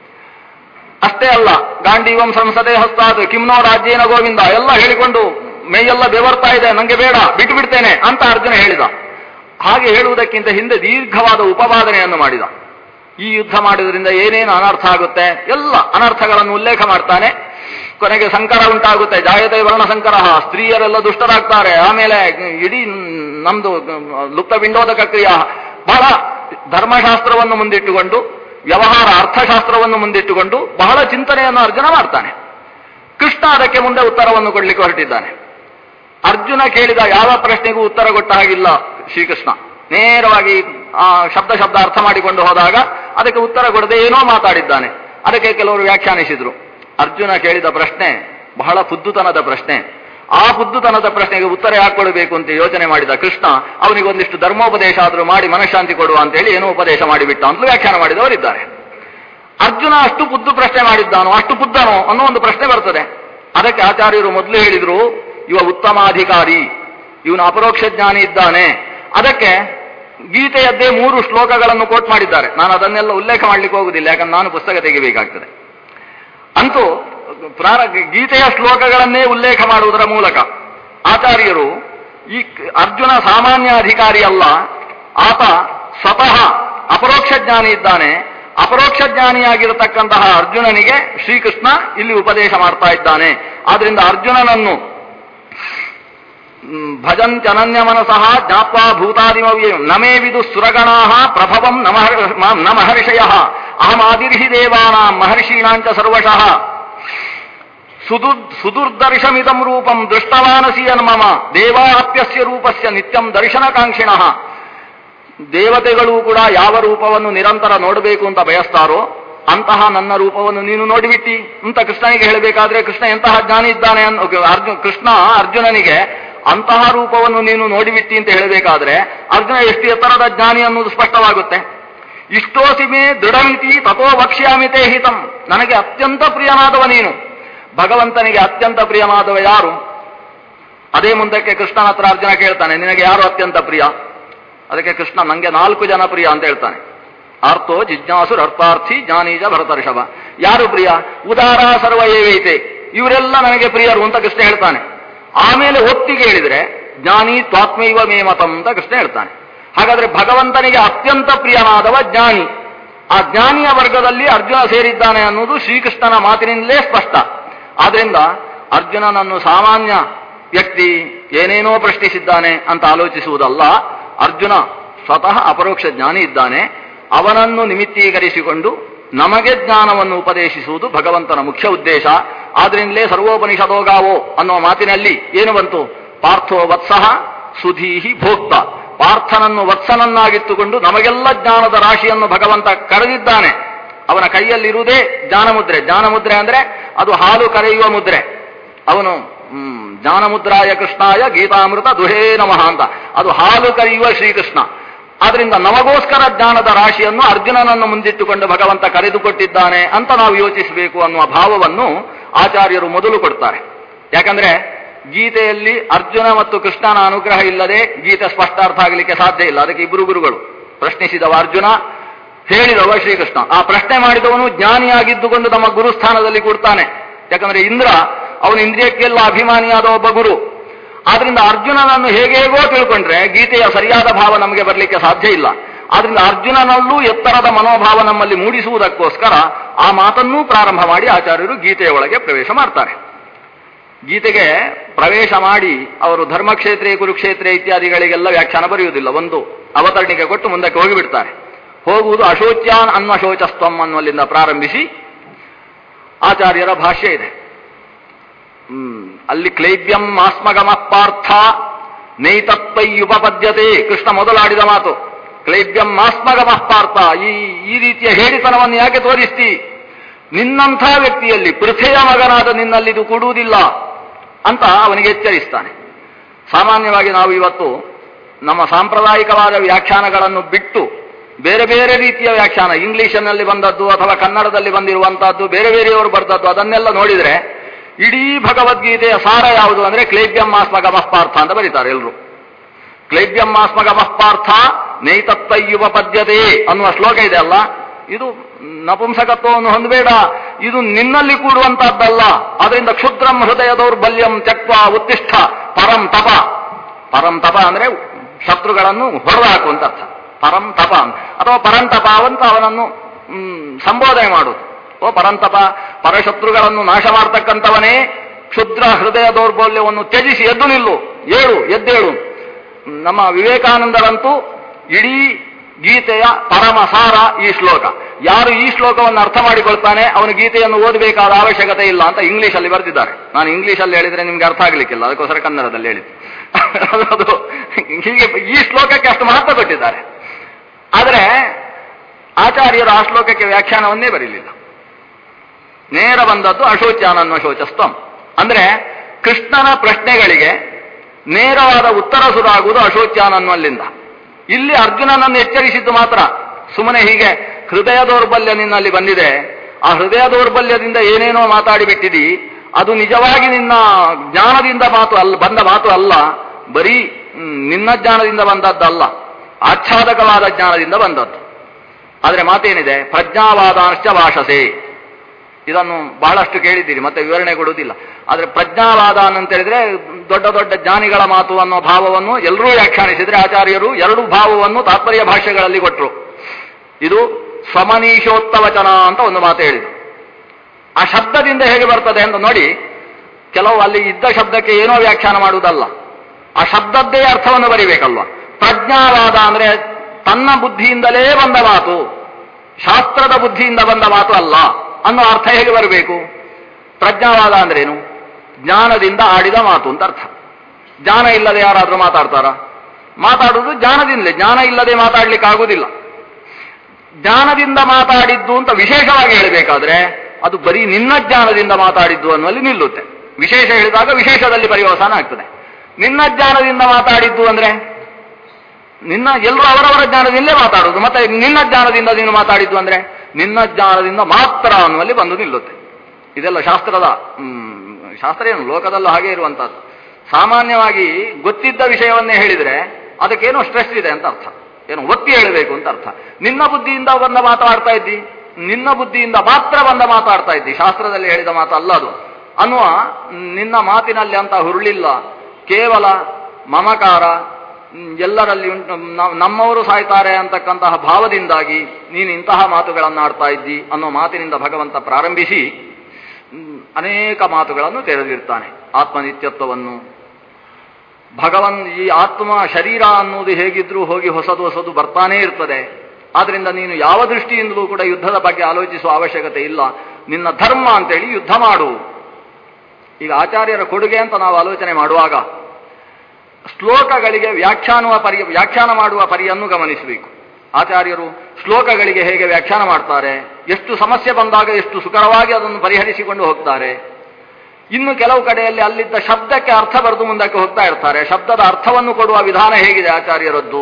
ಅಷ್ಟೇ ಅಲ್ಲ, ಗಾಂಡೀವಂ ಸಂಸದೆ ಹಸ್ತಾದ್ ಕಿಮ್ನೋ ರಾಜ್ಯೇನ ಗೋವಿಂದ ಎಲ್ಲ ಹೇಳಿಕೊಂಡು ಮೈಯೆಲ್ಲ ಬೆವರ್ತಾ ಇದೆ, ನಂಗೆ ಬೇಡ, ಬಿಟ್ಟು ಬಿಡ್ತೇನೆ ಅಂತ ಅರ್ಜುನ ಹೇಳಿದ. ಹಾಗೆ ಹೇಳುವುದಕ್ಕಿಂತ ಹಿಂದೆ ದೀರ್ಘವಾದ ಉಪವಾದನೆಯನ್ನು ಮಾಡಿದ. ಈ ಯುದ್ಧ ಮಾಡುವುದರಿಂದ ಏನೇನು ಅನರ್ಥ ಆಗುತ್ತೆ, ಎಲ್ಲ ಅನರ್ಥಗಳನ್ನು ಉಲ್ಲೇಖ ಮಾಡ್ತಾನೆ. ಕೊನೆಗೆ ಸಂಕರ ಉಂಟಾಗುತ್ತೆ, ಜಾಯತೆ ವರ್ಣ ಸಂಕರ, ಸ್ತ್ರೀಯರೆಲ್ಲ ದುಷ್ಟರಾಗ್ತಾರೆ, ಆಮೇಲೆ ಇಡೀ ನಮ್ದು ಲುಪ್ತ ವಿಂಡೋದಕ ಕ್ರಿಯಾ, ಬಹಳ ಧರ್ಮಶಾಸ್ತ್ರವನ್ನು ಮುಂದಿಟ್ಟುಕೊಂಡು, ವ್ಯವಹಾರ ಅರ್ಥಶಾಸ್ತ್ರವನ್ನು ಮುಂದಿಟ್ಟುಕೊಂಡು ಬಹಳ ಚಿಂತನೆಯನ್ನು ಅರ್ಜುನ ಮಾಡ್ತಾನೆ. ಕೃಷ್ಣ ಅದಕ್ಕೆ ಮುಂದೆ ಉತ್ತರವನ್ನು ಕೊಡಲಿಕ್ಕೆ ಹೊರಟಿದ್ದಾನೆ. ಅರ್ಜುನ ಕೇಳಿದ ಯಾವ ಪ್ರಶ್ನೆಗೂ ಉತ್ತರ ಕೊಟ್ಟ ಹಾಗಿಲ್ಲ ಶ್ರೀಕೃಷ್ಣ. ನೇರವಾಗಿ ಆ ಶಬ್ದ ಶಬ್ದ ಅರ್ಥ ಮಾಡಿಕೊಂಡು ಹೋದಾಗ ಅದಕ್ಕೆ ಉತ್ತರ ಕೊಡದೆ ಏನೋ ಮಾತಾಡಿದ್ದಾನೆ. ಅದಕ್ಕೆ ಕೆಲವರು ವ್ಯಾಖ್ಯಾನಿಸಿದ್ರು. ಅರ್ಜುನ ಕೇಳಿದ ಪ್ರಶ್ನೆ ಬಹಳ ಪುದ್ದುತನದ ಪ್ರಶ್ನೆ. ಆ ಪುದ್ದುತನದ ಪ್ರಶ್ನೆಗೆ ಉತ್ತರ ಯಾಕೆ ಕೊಡಬೇಕು ಅಂತ ಯೋಚನೆ ಮಾಡಿದ ಕೃಷ್ಣ, ಅವನಿಗೆ ಒಂದಿಷ್ಟು ಧರ್ಮೋಪದೇಶ ಆದರೂ ಮಾಡಿ ಮನಃಶಾಂತಿ ಕೊಡುವ ಅಂತೇಳಿ ಏನೋ ಉಪದೇಶ ಮಾಡಿಬಿಟ್ಟ ಅಂತಲೂ ವ್ಯಾಖ್ಯಾನ ಮಾಡಿದವರಿದ್ದಾರೆ. ಅರ್ಜುನ ಅಷ್ಟು ಪುದ್ದು ಪ್ರಶ್ನೆ ಮಾಡಿದ್ದಾನೋ, ಅಷ್ಟು ಪುದ್ದನೋ ಅನ್ನೋ ಒಂದು ಪ್ರಶ್ನೆ ಬರ್ತದೆ. ಅದಕ್ಕೆ ಆಚಾರ್ಯರು ಮೊದಲು ಹೇಳಿದ್ರು, ಇವ ಉತ್ತಮಾಧಿಕಾರಿ, ಇವನು ಅಪರೋಕ್ಷ ಜ್ಞಾನಿ ಇದ್ದಾನೆ. ಅದಕ್ಕೆ ಗೀತೆಯದ್ದೇ ಮೂರು ಶ್ಲೋಕಗಳನ್ನು ಕೋಟ್ ಮಾಡಿದ್ದಾರೆ. ನಾನು ಅದನ್ನೆಲ್ಲ ಉಲ್ಲೇಖ ಮಾಡಲಿಕ್ಕೆ ಹೋಗುದಿಲ್ಲ, ಯಾಕಂದ್ರೆ ನಾನು ಪುಸ್ತಕ ತೆಗಿಬೇಕಾಗ್ತದೆ. ಅಂತೂ ಪ್ರಾರ ಗೀತೆಯ ಶ್ಲೋಕಗಳನ್ನೇ ಉಲ್ಲೇಖ ಮಾಡುವುದರ ಮೂಲಕ ಆಚಾರ್ಯರು ಈ ಅರ್ಜುನ ಸಾಮಾನ್ಯ ಅಧಿಕಾರಿ ಅಲ್ಲ, ಆತ ಸ್ವತಃ ಅಪರೋಕ್ಷ ಜ್ಞಾನಿ ಇದ್ದಾನೆ. ಅಪರೋಕ್ಷ ಜ್ಞಾನಿಯಾಗಿರತಕ್ಕಂತಹ ಅರ್ಜುನನಿಗೆ ಶ್ರೀಕೃಷ್ಣ ಇಲ್ಲಿ ಉಪದೇಶ ಮಾಡ್ತಾ ಇದ್ದಾನೆ. ಆದ್ರಿಂದ ಅರ್ಜುನನನ್ನು ಭಜಂತ್ಯನನ್ಯ ಮನಸಃ ಜ್ಞಾತ್ವಾ ಭೂತಾದಿಮವ್ಯಂ ನಮೇ ವಿದು ಸುರಗಣಾ ಪ್ರಭವಂ ನ ಮಹರ್ಷಯ ಅಹಮಾದಿರ್ಹಿ ದೇವಾನಾಂ ಮಹರ್ಷೀಣಾಂಚ ಸರ್ವಶಃ ಸುದು ಸುದುರ್ದರ್ಶಮಿದಂ ರೂಪಂ ದೃಷ್ಟವಾನಸಿ ಯನ್ಮಮ ದೇವಾಪ್ಯಸ್ಯ ರೂಪಸ್ಯ ನಿತ್ಯಂ ದರ್ಶನಕಾಂಕ್ಷಿಣಃ. ದೇವತೆಗಳು ಕೂಡ ಯಾವ ರೂಪವನ್ನು ನಿರಂತರ ನೋಡಬೇಕು ಅಂತ ಬಯಸ್ತಾರೋ ಅಂತಹ ನನ್ನ ರೂಪವನ್ನು ನೀನು ನೋಡಿಬಿಟ್ಟಿ ಅಂತ ಕೃಷ್ಣನಿಗೆ ಹೇಳಬೇಕಾದ್ರೆ ಕೃಷ್ಣ ಎಂತಹ ಜ್ಞಾನಿ ಇದ್ದಾನೆ ಅನ್ನು ಕೃಷ್ಣ ಅರ್ಜುನನಿಗೆ ಅಂತಹ ರೂಪವನ್ನು ನೀನು ನೋಡಿಬಿಟ್ಟಿ ಅಂತ ಹೇಳಬೇಕಾದ್ರೆ ಅರ್ಜುನ ಎಷ್ಟು ಎತ್ತರದ ಜ್ಞಾನಿ ಅನ್ನೋದು ಸ್ಪಷ್ಟವಾಗುತ್ತೆ. ಇಷ್ಟೋಸಿಮೆ ದೃಢಮಿತಿ ತಥೋ ವಕ್ಷ್ಯಾಮಿತೆ ಹಿತಂ, ನನಗೆ ಅತ್ಯಂತ ಪ್ರಿಯನಾದವ ನೀನು. ಭಗವಂತನಿಗೆ ಅತ್ಯಂತ ಪ್ರಿಯನಾದವ ಯಾರು? ಅದೇ ಮುಂದಕ್ಕೆ ಕೃಷ್ಣನ ಹತ್ರ ಅರ್ಜುನ ಕೇಳ್ತಾನೆ, ನಿನಗೆ ಯಾರು ಅತ್ಯಂತ ಪ್ರಿಯ? ಅದಕ್ಕೆ ಕೃಷ್ಣ, ನಂಗೆ ನಾಲ್ಕು ಜನ ಪ್ರಿಯ ಅಂತ ಹೇಳ್ತಾನೆ. ಆರ್ತೋ ಜಿಜ್ಞಾಸುರ್ ಅರ್ಥಾರ್ಥಿ ಜ್ಞಾನೀಜ ಭರತರ್ಷಭ. ಯಾರು ಪ್ರಿಯ? ಉದಾರ ಸರ್ವ ಏವೈತೆ, ಇವರೆಲ್ಲ ನನಗೆ ಪ್ರಿಯರು ಅಂತ ಕೃಷ್ಣ ಹೇಳ್ತಾನೆ. ಆಮೇಲೆ ಒತ್ತಿಗೆ ಹೇಳಿದ್ರೆ ಜ್ಞಾನಿ ತ್ವಾತ್ಮೈವ ಮೇ ಮತಂ ಅಂತ ಕೃಷ್ಣ ಹೇಳ್ತಾನೆ. ಹಾಗಾದ್ರೆ ಭಗವಂತನಿಗೆ ಅತ್ಯಂತ ಪ್ರಿಯನಾದವ ಜ್ಞಾನಿ. ಆ ಜ್ಞಾನಿಯ ವರ್ಗದಲ್ಲಿ ಅರ್ಜುನ ಸೇರಿದ್ದಾನೆ ಅನ್ನೋದು ಶ್ರೀಕೃಷ್ಣನ ಮಾತಿನಿಂದಲೇ ಸ್ಪಷ್ಟ. ಆದ್ರಿಂದ ಅರ್ಜುನನನ್ನು ಸಾಮಾನ್ಯ ವ್ಯಕ್ತಿ ಏನೇನೋ ಪ್ರಶ್ನಿಸಿದ್ದಾನೆ ಅಂತ ಆಲೋಚಿಸುವುದಲ್ಲ. ಅರ್ಜುನ ಸ್ವತಃ ಅಪರೋಕ್ಷ ಜ್ಞಾನಿ ಇದ್ದಾನೆ. ಅವನನ್ನು ನಿಮಿತ್ತೀಕರಿಸಿಕೊಂಡು ನಮಗೆ ಜ್ಞಾನವನ್ನು ಉಪದೇಶಿಸುವುದು ಭಗವಂತನ ಮುಖ್ಯ ಉದ್ದೇಶ. ಆದ್ರಿಂದಲೇ ಸರ್ವೋಪನಿಷದೋಗಾವೋ ಅನ್ನುವ ಮಾತಿನಲ್ಲಿ ಏನು ಬಂತು? ಪಾರ್ಥೋ ವತ್ಸಃ ಸುಧೀಹಿ ಭೋಕ್ತ. ಪಾರ್ಥನನ್ನು ವತ್ಸನನ್ನಾಗಿತ್ತುಕೊಂಡು ನಮಗೆಲ್ಲ ಜ್ಞಾನದ ರಾಶಿಯನ್ನು ಭಗವಂತ ಕರೆದಿದ್ದಾನೆ. ಅವನ ಕೈಯಲ್ಲಿರುವುದೇ ಜ್ಞಾನಮುದ್ರೆ. ಜ್ಞಾನಮುದ್ರೆ ಅಂದ್ರೆ ಅದು ಹಾಲು ಕರೆಯುವ ಮುದ್ರೆ. ಅವನು ಹ್ಮ್ ಜ್ಞಾನಮುದ್ರಾಯ ಕೃಷ್ಣಾಯ ಗೀತಾಮೃತ ದುಹೇ ನಮಃ ಅಂತ, ಅದು ಹಾಲು ಕರೆಯುವ ಶ್ರೀಕೃಷ್ಣ. ಆದ್ರಿಂದ ನಮಗೋಸ್ಕರ ಜ್ಞಾನದ ರಾಶಿಯನ್ನು ಅರ್ಜುನನನ್ನು ಮುಂದಿಟ್ಟುಕೊಂಡು ಭಗವಂತ ಕರೆದುಕೊಟ್ಟಿದ್ದಾನೆ ಅಂತ ನಾವು ಯೋಚಿಸಬೇಕು ಅನ್ನುವ ಭಾವವನ್ನು ಆಚಾರ್ಯರು ಮೊದಲು ಕೊಡ್ತಾರೆ. ಯಾಕಂದ್ರೆ ಗೀತೆಯಲ್ಲಿ ಅರ್ಜುನ ಮತ್ತು ಕೃಷ್ಣನ ಅನುಗ್ರಹ ಇಲ್ಲದೆ ಗೀತೆ ಸ್ಪಷ್ಟಾರ್ಥ ಆಗಲಿಕ್ಕೆ ಸಾಧ್ಯ ಇಲ್ಲ. ಅದಕ್ಕೆ ಇಬ್ಬರು ಗುರುಗಳು, ಪ್ರಶ್ನಿಸಿದವ ಅರ್ಜುನ, ಹೇಳಿದವ ಶ್ರೀಕೃಷ್ಣ. ಆ ಪ್ರಶ್ನೆ ಮಾಡಿದವನು ಜ್ಞಾನಿಯಾಗಿದ್ದುಕೊಂಡು ತಮ್ಮ ಗುರುಸ್ಥಾನದಲ್ಲಿ ಕೂಡ್ತಾನೆ. ಯಾಕಂದ್ರೆ ಇಂದ್ರ ಅವನು ಇಂದ್ರಿಯಕ್ಕೆಲ್ಲ ಅಭಿಮಾನಿಯಾದ ಒಬ್ಬ ಗುರು. ಆದ್ರಿಂದ ಅರ್ಜುನನನ್ನು ಹೇಗೆ ಹೇಗೋ ತಿಳ್ಕೊಂಡ್ರೆ ಗೀತೆಯ ಸರಿಯಾದ ಭಾವ ನಮಗೆ ಬರಲಿಕ್ಕೆ ಸಾಧ್ಯ ಇಲ್ಲ. ಆದ್ರಿಂದ ಅರ್ಜುನನಲ್ಲೂ ಎತ್ತರದ ಮನೋಭಾವ ನಮ್ಮಲ್ಲಿ ಮೂಡಿಸುವುದಕ್ಕೋಸ್ಕರ ಆ ಮಾತನ್ನೂ ಪ್ರಾರಂಭ ಮಾಡಿ ಆಚಾರ್ಯರು ಗೀತೆಯ ಒಳಗೆ ಪ್ರವೇಶ ಮಾಡ್ತಾರೆ. ಗೀತೆಗೆ ಪ್ರವೇಶ ಮಾಡಿ ಅವರು ಧರ್ಮಕ್ಷೇತ್ರ ಕುರುಕ್ಷೇತ್ರ ಇತ್ಯಾದಿಗಳಿಗೆಲ್ಲ ವ್ಯಾಖ್ಯಾನ ಬರೆಯುವುದಿಲ್ಲ. ಒಂದು ಅವತರಣಿಕೆ ಕೊಟ್ಟು ಮುಂದಕ್ಕೆ ಹೋಗಿಬಿಡ್ತಾರೆ. ಹೋಗುವುದು ಅಶೋಚ್ಯಾನ್ ಅನ್ವಶೋಚಸ್ತಂ ಅನ್ನುವಲ್ಲಿಂದ ಪ್ರಾರಂಭಿಸಿ ಆಚಾರ್ಯರ ಭಾಷ್ಯ ಇದೆ. ಹ್ಮ್ ಅಲ್ಲಿ ಕ್ಲೈಬ್ಯಂ ಮಾಸ್ಮಗಮ ಪಾರ್ಥ ನೈತತ್ವಯುಪಪದ್ಯತೆ. ಕೃಷ್ಣ ಮೊದಲಾಡಿದ ಮಾತು ಕ್ಲೈಬ್ಯಂ ಮಾಸ್ಮಗಮ ಪಾರ್ಥ. ಈ ಈ ರೀತಿಯ ಹೇಳಿತನವನ್ನು ಯಾಕೆ ತೋರಿಸ್ತಿ? ನಿನ್ನಂಥ ವ್ಯಕ್ತಿಯಲ್ಲಿ ಪೃಥೆಯ ಮಗನಾದ ನಿನ್ನಲ್ಲಿದು ಕೂಡುವುದಿಲ್ಲ ಅಂತ ಅವನಿಗೆ ಎಚ್ಚರಿಸ್ತಾನೆ. ಸಾಮಾನ್ಯವಾಗಿ ನಾವು ಇವತ್ತು ನಮ್ಮ ಸಾಂಪ್ರದಾಯಿಕವಾದ ವ್ಯಾಖ್ಯಾನಗಳನ್ನು ಬಿಟ್ಟು ಬೇರೆ ಬೇರೆ ರೀತಿಯ ವ್ಯಾಖ್ಯಾನ, ಇಂಗ್ಲಿಷಿನಲ್ಲಿ ಬಂದದ್ದು ಅಥವಾ ಕನ್ನಡದಲ್ಲಿ ಬಂದಿರುವಂತಹದ್ದು, ಬೇರೆ ಬೇರೆಯವರು ಬರೆದದ್ದು, ಅದನ್ನೆಲ್ಲ ನೋಡಿದ್ರೆ ಇಡೀ ಭಗವದ್ಗೀತೆಯ ಸಾರ ಯಾವುದು ಅಂದ್ರೆ ಕ್ಲೈಬ್ಯಂ ಮಾಸ್ಮಗಮಃ ಪಾರ್ಥ ಅಂತ ಬರೀತಾರೆ ಎಲ್ಲರೂ. ಕ್ಲೈಬ್ಯಂ ಮಾಸ್ಮಗಮಃ ಪಾರ್ಥ ನೈತತ್ವಯುಪಪದ್ಯತೆ ಅನ್ನುವ ಶ್ಲೋಕ ಇದೆ ಅಲ್ಲ, ಇದು ನಪುಂಸಕತ್ವವನ್ನು ಹೊಂದಬೇಡ, ಇದು ನಿನ್ನಲ್ಲಿ ಕೂಡುವಂತಹದ್ದಲ್ಲ. ಅದರಿಂದ ಕ್ಷುದ್ರಂ ಹೃದಯ ದೌರ್ಬಲ್ಯಂ ತ್ಯಕ್ವಾ ಉತ್ತಿಷ್ಠ ಪರಂ ತಪ. ಪರಂ ತಪ ಅಂದ್ರೆ ಶತ್ರುಗಳನ್ನು ಹೊರಹಾಕುವಂತ ಅರ್ಥ. ಪರಂ ತಪ ಅಥವಾ ಪರಂತಪ ಅಂತ ಅವನನ್ನು ಸಂಬೋಧನೆ ಮಾಡುವುದು. ಓ ಪರಂತಪ, ಪರಶತ್ರುಗಳನ್ನು ನಾಶ ಮಾಡತಕ್ಕಂಥವನೇ, ಕ್ಷುದ್ರ ಹೃದಯ ದೌರ್ಬಲ್ಯವನ್ನು ತ್ಯಜಿಸಿ ಎದ್ದು ನಿಲ್ಲು, ಏಳು ಎದ್ದೇಳು. ನಮ್ಮ ವಿವೇಕಾನಂದರಂತೂ ಇಡೀ ಗೀತೆಯ ಪರಮಸಾರ ಈ ಶ್ಲೋಕ. ಯಾರು ಈ ಶ್ಲೋಕವನ್ನು ಅರ್ಥ ಮಾಡಿಕೊಳ್ತಾನೆ ಅವನು ಗೀತೆಯನ್ನು ಓದಬೇಕಾದ ಅವಶ್ಯಕತೆ ಇಲ್ಲ ಅಂತ ಇಂಗ್ಲಿಷಲ್ಲಿ ಬರೆದಿದ್ದಾರೆ. ನಾನು ಇಂಗ್ಲಿಷಲ್ಲಿ ಹೇಳಿದ್ರೆ ನಿಮ್ಗೆ ಅರ್ಥ ಆಗ್ಲಿಕ್ಕಿಲ್ಲ, ಅದಕ್ಕೋಸ್ಕರ ಕನ್ನಡದಲ್ಲಿ ಹೇಳಿದ್ದು. ಅದು ಹೀಗೆ ಈ ಶ್ಲೋಕಕ್ಕೆ ಅಷ್ಟು ಮಹತ್ವ ಕೊಟ್ಟಿದ್ದಾರೆ. ಆದರೆ ಆಚಾರ್ಯರು ಆ ಶ್ಲೋಕಕ್ಕೆ ವ್ಯಾಖ್ಯಾನವನ್ನೇ ಬರೀಲಿಲ್ಲ. ನೇರ ಬಂದದ್ದು ಅಶೋಚ್ಯಾನನ್ವ ಶೋಚಸ್ತಂ. ಅಂದ್ರೆ ಕೃಷ್ಣನ ಪ್ರಶ್ನೆಗಳಿಗೆ ನೇರವಾದ ಉತ್ತರ ಸುರಾಗುವುದು ಅಶೋಚ್ಯಾನನ್ವಲ್ಲಿಂದ. ಇಲ್ಲಿ ಅರ್ಜುನನನ್ನು ಎಚ್ಚರಿಸಿದ್ದು ಮಾತ್ರ. ಸುಮ್ಮನೆ ಹೀಗೆ ಹೃದಯ ದೌರ್ಬಲ್ಯ ನಿನ್ನಲ್ಲಿ ಬಂದಿದೆ, ಆ ಹೃದಯ ದೌರ್ಬಲ್ಯದಿಂದ ಏನೇನೋ ಮಾತಾಡಿಬಿಟ್ಟಿದಿ, ಅದು ನಿಜವಾಗಿ ನಿನ್ನ ಜ್ಞಾನದಿಂದ ಮಾತು ಅಲ್ಲ ಬಂದ ಮಾತು ಅಲ್ಲ, ಬರೀ ನಿನ್ನ ಜ್ಞಾನದಿಂದ ಬಂದದ್ದಲ್ಲ, ಆಚ್ಛಾದಕವಾದ ಜ್ಞಾನದಿಂದ ಬಂದದ್ದು. ಆದರೆ ಮಾತೇನಿದೆ, ಪ್ರಜ್ಞಾವಾದಾಂಶ್ಚ ಭಾಷಸೆ. ಇದನ್ನು ಬಹಳಷ್ಟು ಕೇಳಿದ್ದೀರಿ, ಮತ್ತೆ ವಿವರಣೆ ಕೊಡುವುದಿಲ್ಲ. ಆದರೆ ಪ್ರಜ್ಞಾವಾದ ಅಂತ ಹೇಳಿದ್ರೆ ದೊಡ್ಡ ದೊಡ್ಡ ಜ್ಞಾನಿಗಳ ಮಾತು ಅನ್ನೋ ಭಾವವನ್ನು ಎಲ್ಲರೂ ವ್ಯಾಖ್ಯಾನಿಸಿದ್ರೆ ಆಚಾರ್ಯರು ಎರಡು ಭಾವವನ್ನು ತಾತ್ಪರ್ಯ ಭಾಷೆಗಳಲ್ಲಿ ಕೊಟ್ಟರು. ಇದು ಸ್ವಮನೀಶೋತ್ತವಚನ ಅಂತ ಒಂದು ಮಾತು ಹೇಳಿದರು. ಆ ಶಬ್ದದಿಂದ ಹೇಗೆ ಬರ್ತದೆ ಅಂತ ನೋಡಿ, ಕೆಲವು ಅಲ್ಲಿ ಇದ್ದ ಶಬ್ದಕ್ಕೆ ಏನೋ ವ್ಯಾಖ್ಯಾನ ಮಾಡುವುದಲ್ಲ, ಆ ಶಬ್ದದ್ದೇ ಅರ್ಥವನ್ನು ಬರಿಬೇಕಲ್ವ. ಪ್ರಜ್ಞಾವಾದ ಅಂದ್ರೆ ತನ್ನ ಬುದ್ಧಿಯಿಂದಲೇ ಬಂದ ಮಾತು, ಶಾಸ್ತ್ರದ ಬುದ್ಧಿಯಿಂದ ಬಂದ ಮಾತು ಅಲ್ಲ ಅನ್ನೋ ಅರ್ಥ ಹೇಗೆ ಬರಬೇಕು? ಪ್ರಜ್ಞಾವಾದ ಅಂದ್ರೇನು? ಜ್ಞಾನದಿಂದ ಆಡಿದ ಮಾತು ಅಂತ ಅರ್ಥ. ಜ್ಞಾನ ಇಲ್ಲದೆ ಯಾರಾದ್ರೂ ಮಾತಾಡ್ತಾರ? ಮಾತಾಡುವುದು ಜ್ಞಾನದಿಂದಲೇ. ಜ್ಞಾನ ಇಲ್ಲದೆ ಮಾತಾಡ್ಲಿಕ್ಕೆ ಆಗುವುದಿಲ್ಲ. ಜ್ಞಾನದಿಂದ ಮಾತಾಡಿದ್ದು ಅಂತ ವಿಶೇಷವಾಗಿ ಹೇಳಬೇಕಾದ್ರೆ ಅದು ಬರೀ ನಿನ್ನ ಜ್ಞಾನದಿಂದ ಮಾತಾಡಿದ್ದು ಅನ್ನುವಲ್ಲಿ ನಿಲ್ಲುತ್ತೆ. ವಿಶೇಷ ಹೇಳಿದಾಗ ವಿಶೇಷದಲ್ಲಿ ಪರಿವಸಾನ ಆಗ್ತದೆ. ನಿನ್ನ ಜ್ಞಾನದಿಂದ ಮಾತಾಡಿದ್ದು ಅಂದ್ರೆ ನಿನ್ನ ಎಲ್ಲರೂ ಅವರವರ ಜ್ಞಾನದಿಂದಲೇ ಮಾತಾಡುವುದು. ಮತ್ತೆ ನಿನ್ನ ಜ್ಞಾನದಿಂದ ನೀನು ಮಾತಾಡಿದ್ದು ಅಂದ್ರೆ ನಿನ್ನ ಜ್ಞಾನದಿಂದ ಮಾತ್ರ ಅನ್ನುವಲ್ಲಿ ಬಂದು ನಿಲ್ಲುತ್ತೆ. ಇದೆಲ್ಲ ಶಾಸ್ತ್ರದ ಶಾಸ್ತ್ರ ಏನು ಲೋಕದಲ್ಲೂ ಹಾಗೆ ಇರುವಂತಹದ್ದು. ಸಾಮಾನ್ಯವಾಗಿ ಗೊತ್ತಿದ್ದ ವಿಷಯವನ್ನೇ ಹೇಳಿದ್ರೆ ಅದಕ್ಕೇನೋ ಸ್ಟ್ರೆಸ್ ಇದೆ ಅಂತ ಅರ್ಥ, ಏನು ಒತ್ತಿ ಹೇಳಬೇಕು ಅಂತ ಅರ್ಥ. ನಿನ್ನ ಬುದ್ಧಿಯಿಂದ ಬಂದ ಮಾತಾಡ್ತಾ ಇದ್ದಿ, ನಿನ್ನ ಬುದ್ಧಿಯಿಂದ ಮಾತ್ರ ಬಂದ ಮಾತಾಡ್ತಾ ಇದ್ದಿ, ಶಾಸ್ತ್ರದಲ್ಲಿ ಹೇಳಿದ ಮಾತು ಅಲ್ಲ ಅದು ಅನ್ನುವ ನಿನ್ನ ಮಾತಿನಲ್ಲಿ ಅಂತ ಹುರುಳಿಲ್ಲ. ಕೇವಲ ಮಮಕಾರ, ಎಲ್ಲರಲ್ಲಿ ಉಂಟು ನಮ್ಮವರು ಸಾಯ್ತಾರೆ ಅಂತಕ್ಕಂತಹ ಭಾವದಿಂದಾಗಿ ನೀನು ಇಂತಹ ಮಾತುಗಳನ್ನು ಆಡ್ತಾ ಇದ್ದಿ ಅನ್ನೋ ಮಾತಿನಿಂದ ಭಗವಂತ ಪ್ರಾರಂಭಿಸಿ ಅನೇಕ ಮಾತುಗಳನ್ನು ತೆರೆದಿರ್ತಾನೆ. ಆತ್ಮನಿತ್ಯತ್ವವನ್ನು, ಭಗವನ್ ಈ ಆತ್ಮ ಶರೀರ ಅನ್ನುವುದು ಹೇಗಿದ್ರೂ ಹೋಗಿ ಹೊಸದು ಹೊಸದು ಬರ್ತಾನೇ ಇರ್ತದೆ. ಆದ್ರಿಂದ ನೀನು ಯಾವ ದೃಷ್ಟಿಯಿಂದಲೂ ಕೂಡ ಯುದ್ಧದ ಬಗ್ಗೆ ಆಲೋಚಿಸುವ ಅವಶ್ಯಕತೆ ಇಲ್ಲ. ನಿನ್ನ ಧರ್ಮ ಅಂತೇಳಿ ಯುದ್ಧ ಮಾಡು. ಈಗ ಆಚಾರ್ಯರ ಕೊಡುಗೆ ಅಂತ ನಾವು ಆಲೋಚನೆ ಮಾಡುವಾಗ ಶ್ಲೋಕಗಳಿಗೆ ವ್ಯಾಖ್ಯಾನುವ ಪರಿ ವ್ಯಾಖ್ಯಾನ ಮಾಡುವ ಪರಿಯನ್ನು ಗಮನಿಸಬೇಕು. ಆಚಾರ್ಯರು ಶ್ಲೋಕಗಳಿಗೆ ಹೇಗೆ ವ್ಯಾಖ್ಯಾನ ಮಾಡ್ತಾರೆ, ಎಷ್ಟು ಸಮಸ್ಯೆ ಬಂದಾಗ ಎಷ್ಟು ಸುಖರವಾಗಿ ಅದನ್ನು ಪರಿಹರಿಸಿಕೊಂಡು ಹೋಗ್ತಾರೆ. ಇನ್ನು ಕೆಲವು ಕಡೆಯಲ್ಲಿ ಅಲ್ಲಿದ್ದ ಶಬ್ದಕ್ಕೆ ಅರ್ಥ ಬರೆದು ಮುಂದಕ್ಕೆ ಹೋಗ್ತಾ ಇರ್ತಾರೆ. ಶಬ್ದದ ಅರ್ಥವನ್ನು ಕೊಡುವ ವಿಧಾನ ಹೇಗಿದೆ ಆಚಾರ್ಯರದ್ದು.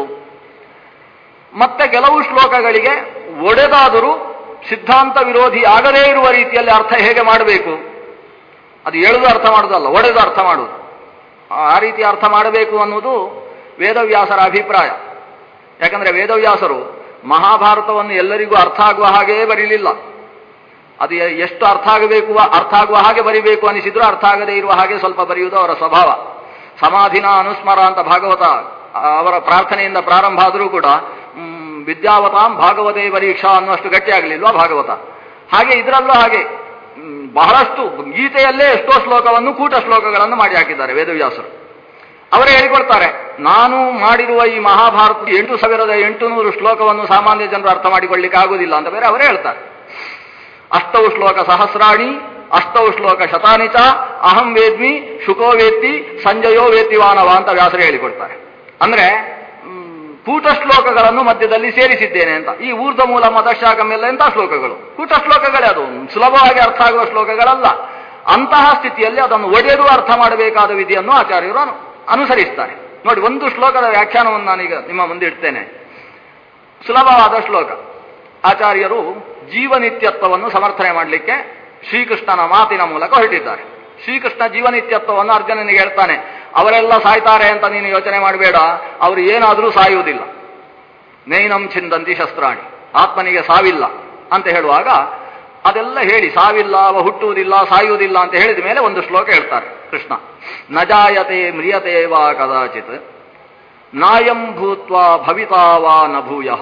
ಮತ್ತೆ ಕೆಲವು ಶ್ಲೋಕಗಳಿಗೆ ಒಡೆದಾದರೂ ಸಿದ್ಧಾಂತ ವಿರೋಧಿ ಆಗದೇ ಇರುವ ರೀತಿಯಲ್ಲಿ ಅರ್ಥ ಹೇಗೆ ಮಾಡಬೇಕು, ಅದು ಎಳೆದು ಅರ್ಥ ಮಾಡುವುದಲ್ಲ, ಒಡೆದು ಅರ್ಥ ಮಾಡುವುದು. ಆ ರೀತಿ ಅರ್ಥ ಮಾಡಬೇಕು ಅನ್ನೋದು ವೇದವ್ಯಾಸರ ಅಭಿಪ್ರಾಯ. ಯಾಕಂದ್ರೆ ವೇದವ್ಯಾಸರು ಮಹಾಭಾರತವನ್ನು ಎಲ್ಲರಿಗೂ ಅರ್ಥ ಆಗುವ ಹಾಗೆಯೇ ಬರೀಲಿಲ್ಲ. ಅದು ಎಷ್ಟು ಅರ್ಥ ಆಗಬೇಕು ಅರ್ಥ ಆಗುವ ಹಾಗೆ ಬರಿಬೇಕು ಅನಿಸಿದ್ರು ಅರ್ಥ ಆಗದೇ ಇರುವ ಹಾಗೆ ಸ್ವಲ್ಪ ಬರೆಯುವುದು ಅವರ ಸ್ವಭಾವ. ಸಮಾಧಿನ ಅನುಸ್ಮರ ಅಂತ ಭಾಗವತ ಅವರ ಪ್ರಾರ್ಥನೆಯಿಂದ ಪ್ರಾರಂಭ ಆದರೂ ಕೂಡ ವಿದ್ಯಾವತಾಂ ಭಾಗವತೇ ಪರೀಕ್ಷಾ ಅನ್ನುವಷ್ಟು ಗಟ್ಟಿಯಾಗಲಿಲ್ವಾ ಭಾಗವತ. ಹಾಗೆ ಇದರಲ್ಲೂ ಹಾಗೆ ಬಹಳಷ್ಟು ಗೀತೆಯಲ್ಲೇ ಎಷ್ಟೋ ಶ್ಲೋಕವನ್ನು ಕೂಟ ಶ್ಲೋಕಗಳನ್ನು ಮಾಡಿ ಹಾಕಿದ್ದಾರೆ ವೇದವ್ಯಾಸರು. ಅವರೇ ಹೇಳಿಕೊಡ್ತಾರೆ, ನಾನು ಮಾಡಿರುವ ಈ ಮಹಾಭಾರತ ಎಂಟು ಸಾವಿರದ ಎಂಟು ನೂರು ಶ್ಲೋಕವನ್ನು ಸಾಮಾನ್ಯ ಜನರು ಅರ್ಥ ಮಾಡಿಕೊಳ್ಳಿಕ್ಕೆ ಆಗುವುದಿಲ್ಲ ಅಂತ ಬೇರೆ ಅವರೇ ಹೇಳ್ತಾರೆ. ಅಷ್ಟೌ ಶ್ಲೋಕ ಸಹಸ್ರಾಣಿ ಅಷ್ಟೌ ಶ್ಲೋಕ ಶತಾನಿಚ ಅಹಂ ವೇದ್ಮಿ ಶುಕೋ ವೇತ್ತಿ ಸಂಜಯೋ ವೇತ್ತಿವಾನವ ಅಂತ ವ್ಯಾಸರು ಹೇಳಿಕೊಡ್ತಾರೆ. ಅಂದ್ರೆ ಕೂಟ ಶ್ಲೋಕಗಳನ್ನು ಮಧ್ಯದಲ್ಲಿ ಸೇರಿಸಿದ್ದೇನೆ ಅಂತ. ಈ ಊರ್ಧ್ವ ಮೂಲ ಮದಶಾಖಮೆಲ್ಲ ಎಂತಹ ಶ್ಲೋಕಗಳು, ಕೂಟ ಶ್ಲೋಕಗಳೇ, ಅದು ಸುಲಭವಾಗಿ ಅರ್ಥ ಆಗುವ ಶ್ಲೋಕಗಳಲ್ಲ. ಅಂತಹ ಸ್ಥಿತಿಯಲ್ಲಿ ಅದನ್ನು ಒಡೆದು ಅರ್ಥ ಮಾಡಬೇಕಾದ ವಿಧಿಯನ್ನು ಆಚಾರ್ಯರು ಅನು ಅನುಸರಿಸ್ತಾರೆ. ನೋಡಿ, ಒಂದು ಶ್ಲೋಕದ ವ್ಯಾಖ್ಯಾನವನ್ನು ನಾನೀಗ ನಿಮ್ಮ ಮುಂದೆ ಇಡ್ತೇನೆ. ಸುಲಭವಾದ ಶ್ಲೋಕ. ಆಚಾರ್ಯರು ಜೀವನಿತ್ಯತ್ವವನ್ನು ಸಮರ್ಥನೆ ಮಾಡಲಿಕ್ಕೆ ಶ್ರೀಕೃಷ್ಣನ ಮಾತಿನ ಮೂಲಕ ಹೊರಟಿದ್ದಾರೆ. ಶ್ರೀಕೃಷ್ಣ ಜೀವನಿತ್ಯತ್ವವನ್ನು ಅರ್ಜುನನಿಗೆ ಹೇಳ್ತಾನೆ. ಅವರೆಲ್ಲ ಸಾಯ್ತಾರೆ ಅಂತ ನೀನು ಯೋಚನೆ ಮಾಡಬೇಡ, ಅವರು ಏನಾದರೂ ಸಾಯುವುದಿಲ್ಲ. ನೈನಂ ಛಿಂದಂತಿ ಶಸ್ತ್ರಾಣಿ, ಆತ್ಮನಿಗೆ ಸಾವಿಲ್ಲ ಅಂತ ಹೇಳುವಾಗ ಅದೆಲ್ಲ ಹೇಳಿ ಸಾವಿಲ್ಲ, ಅವ ಹುಟ್ಟುವುದಿಲ್ಲ, ಸಾಯುವುದಿಲ್ಲ ಅಂತ ಹೇಳಿದ ಮೇಲೆ ಒಂದು ಶ್ಲೋಕ ಹೇಳ್ತಾರೆ ಕೃಷ್ಣ. ನಜಾಯತೆ ಮ್ರಿಯತೆ ವಾ ಕದಾಚಿತ್ ನಾಯಂ ಭೂತ್ವಾ ಭವಿತಾ ವಾ ನ ಭೂಯಃ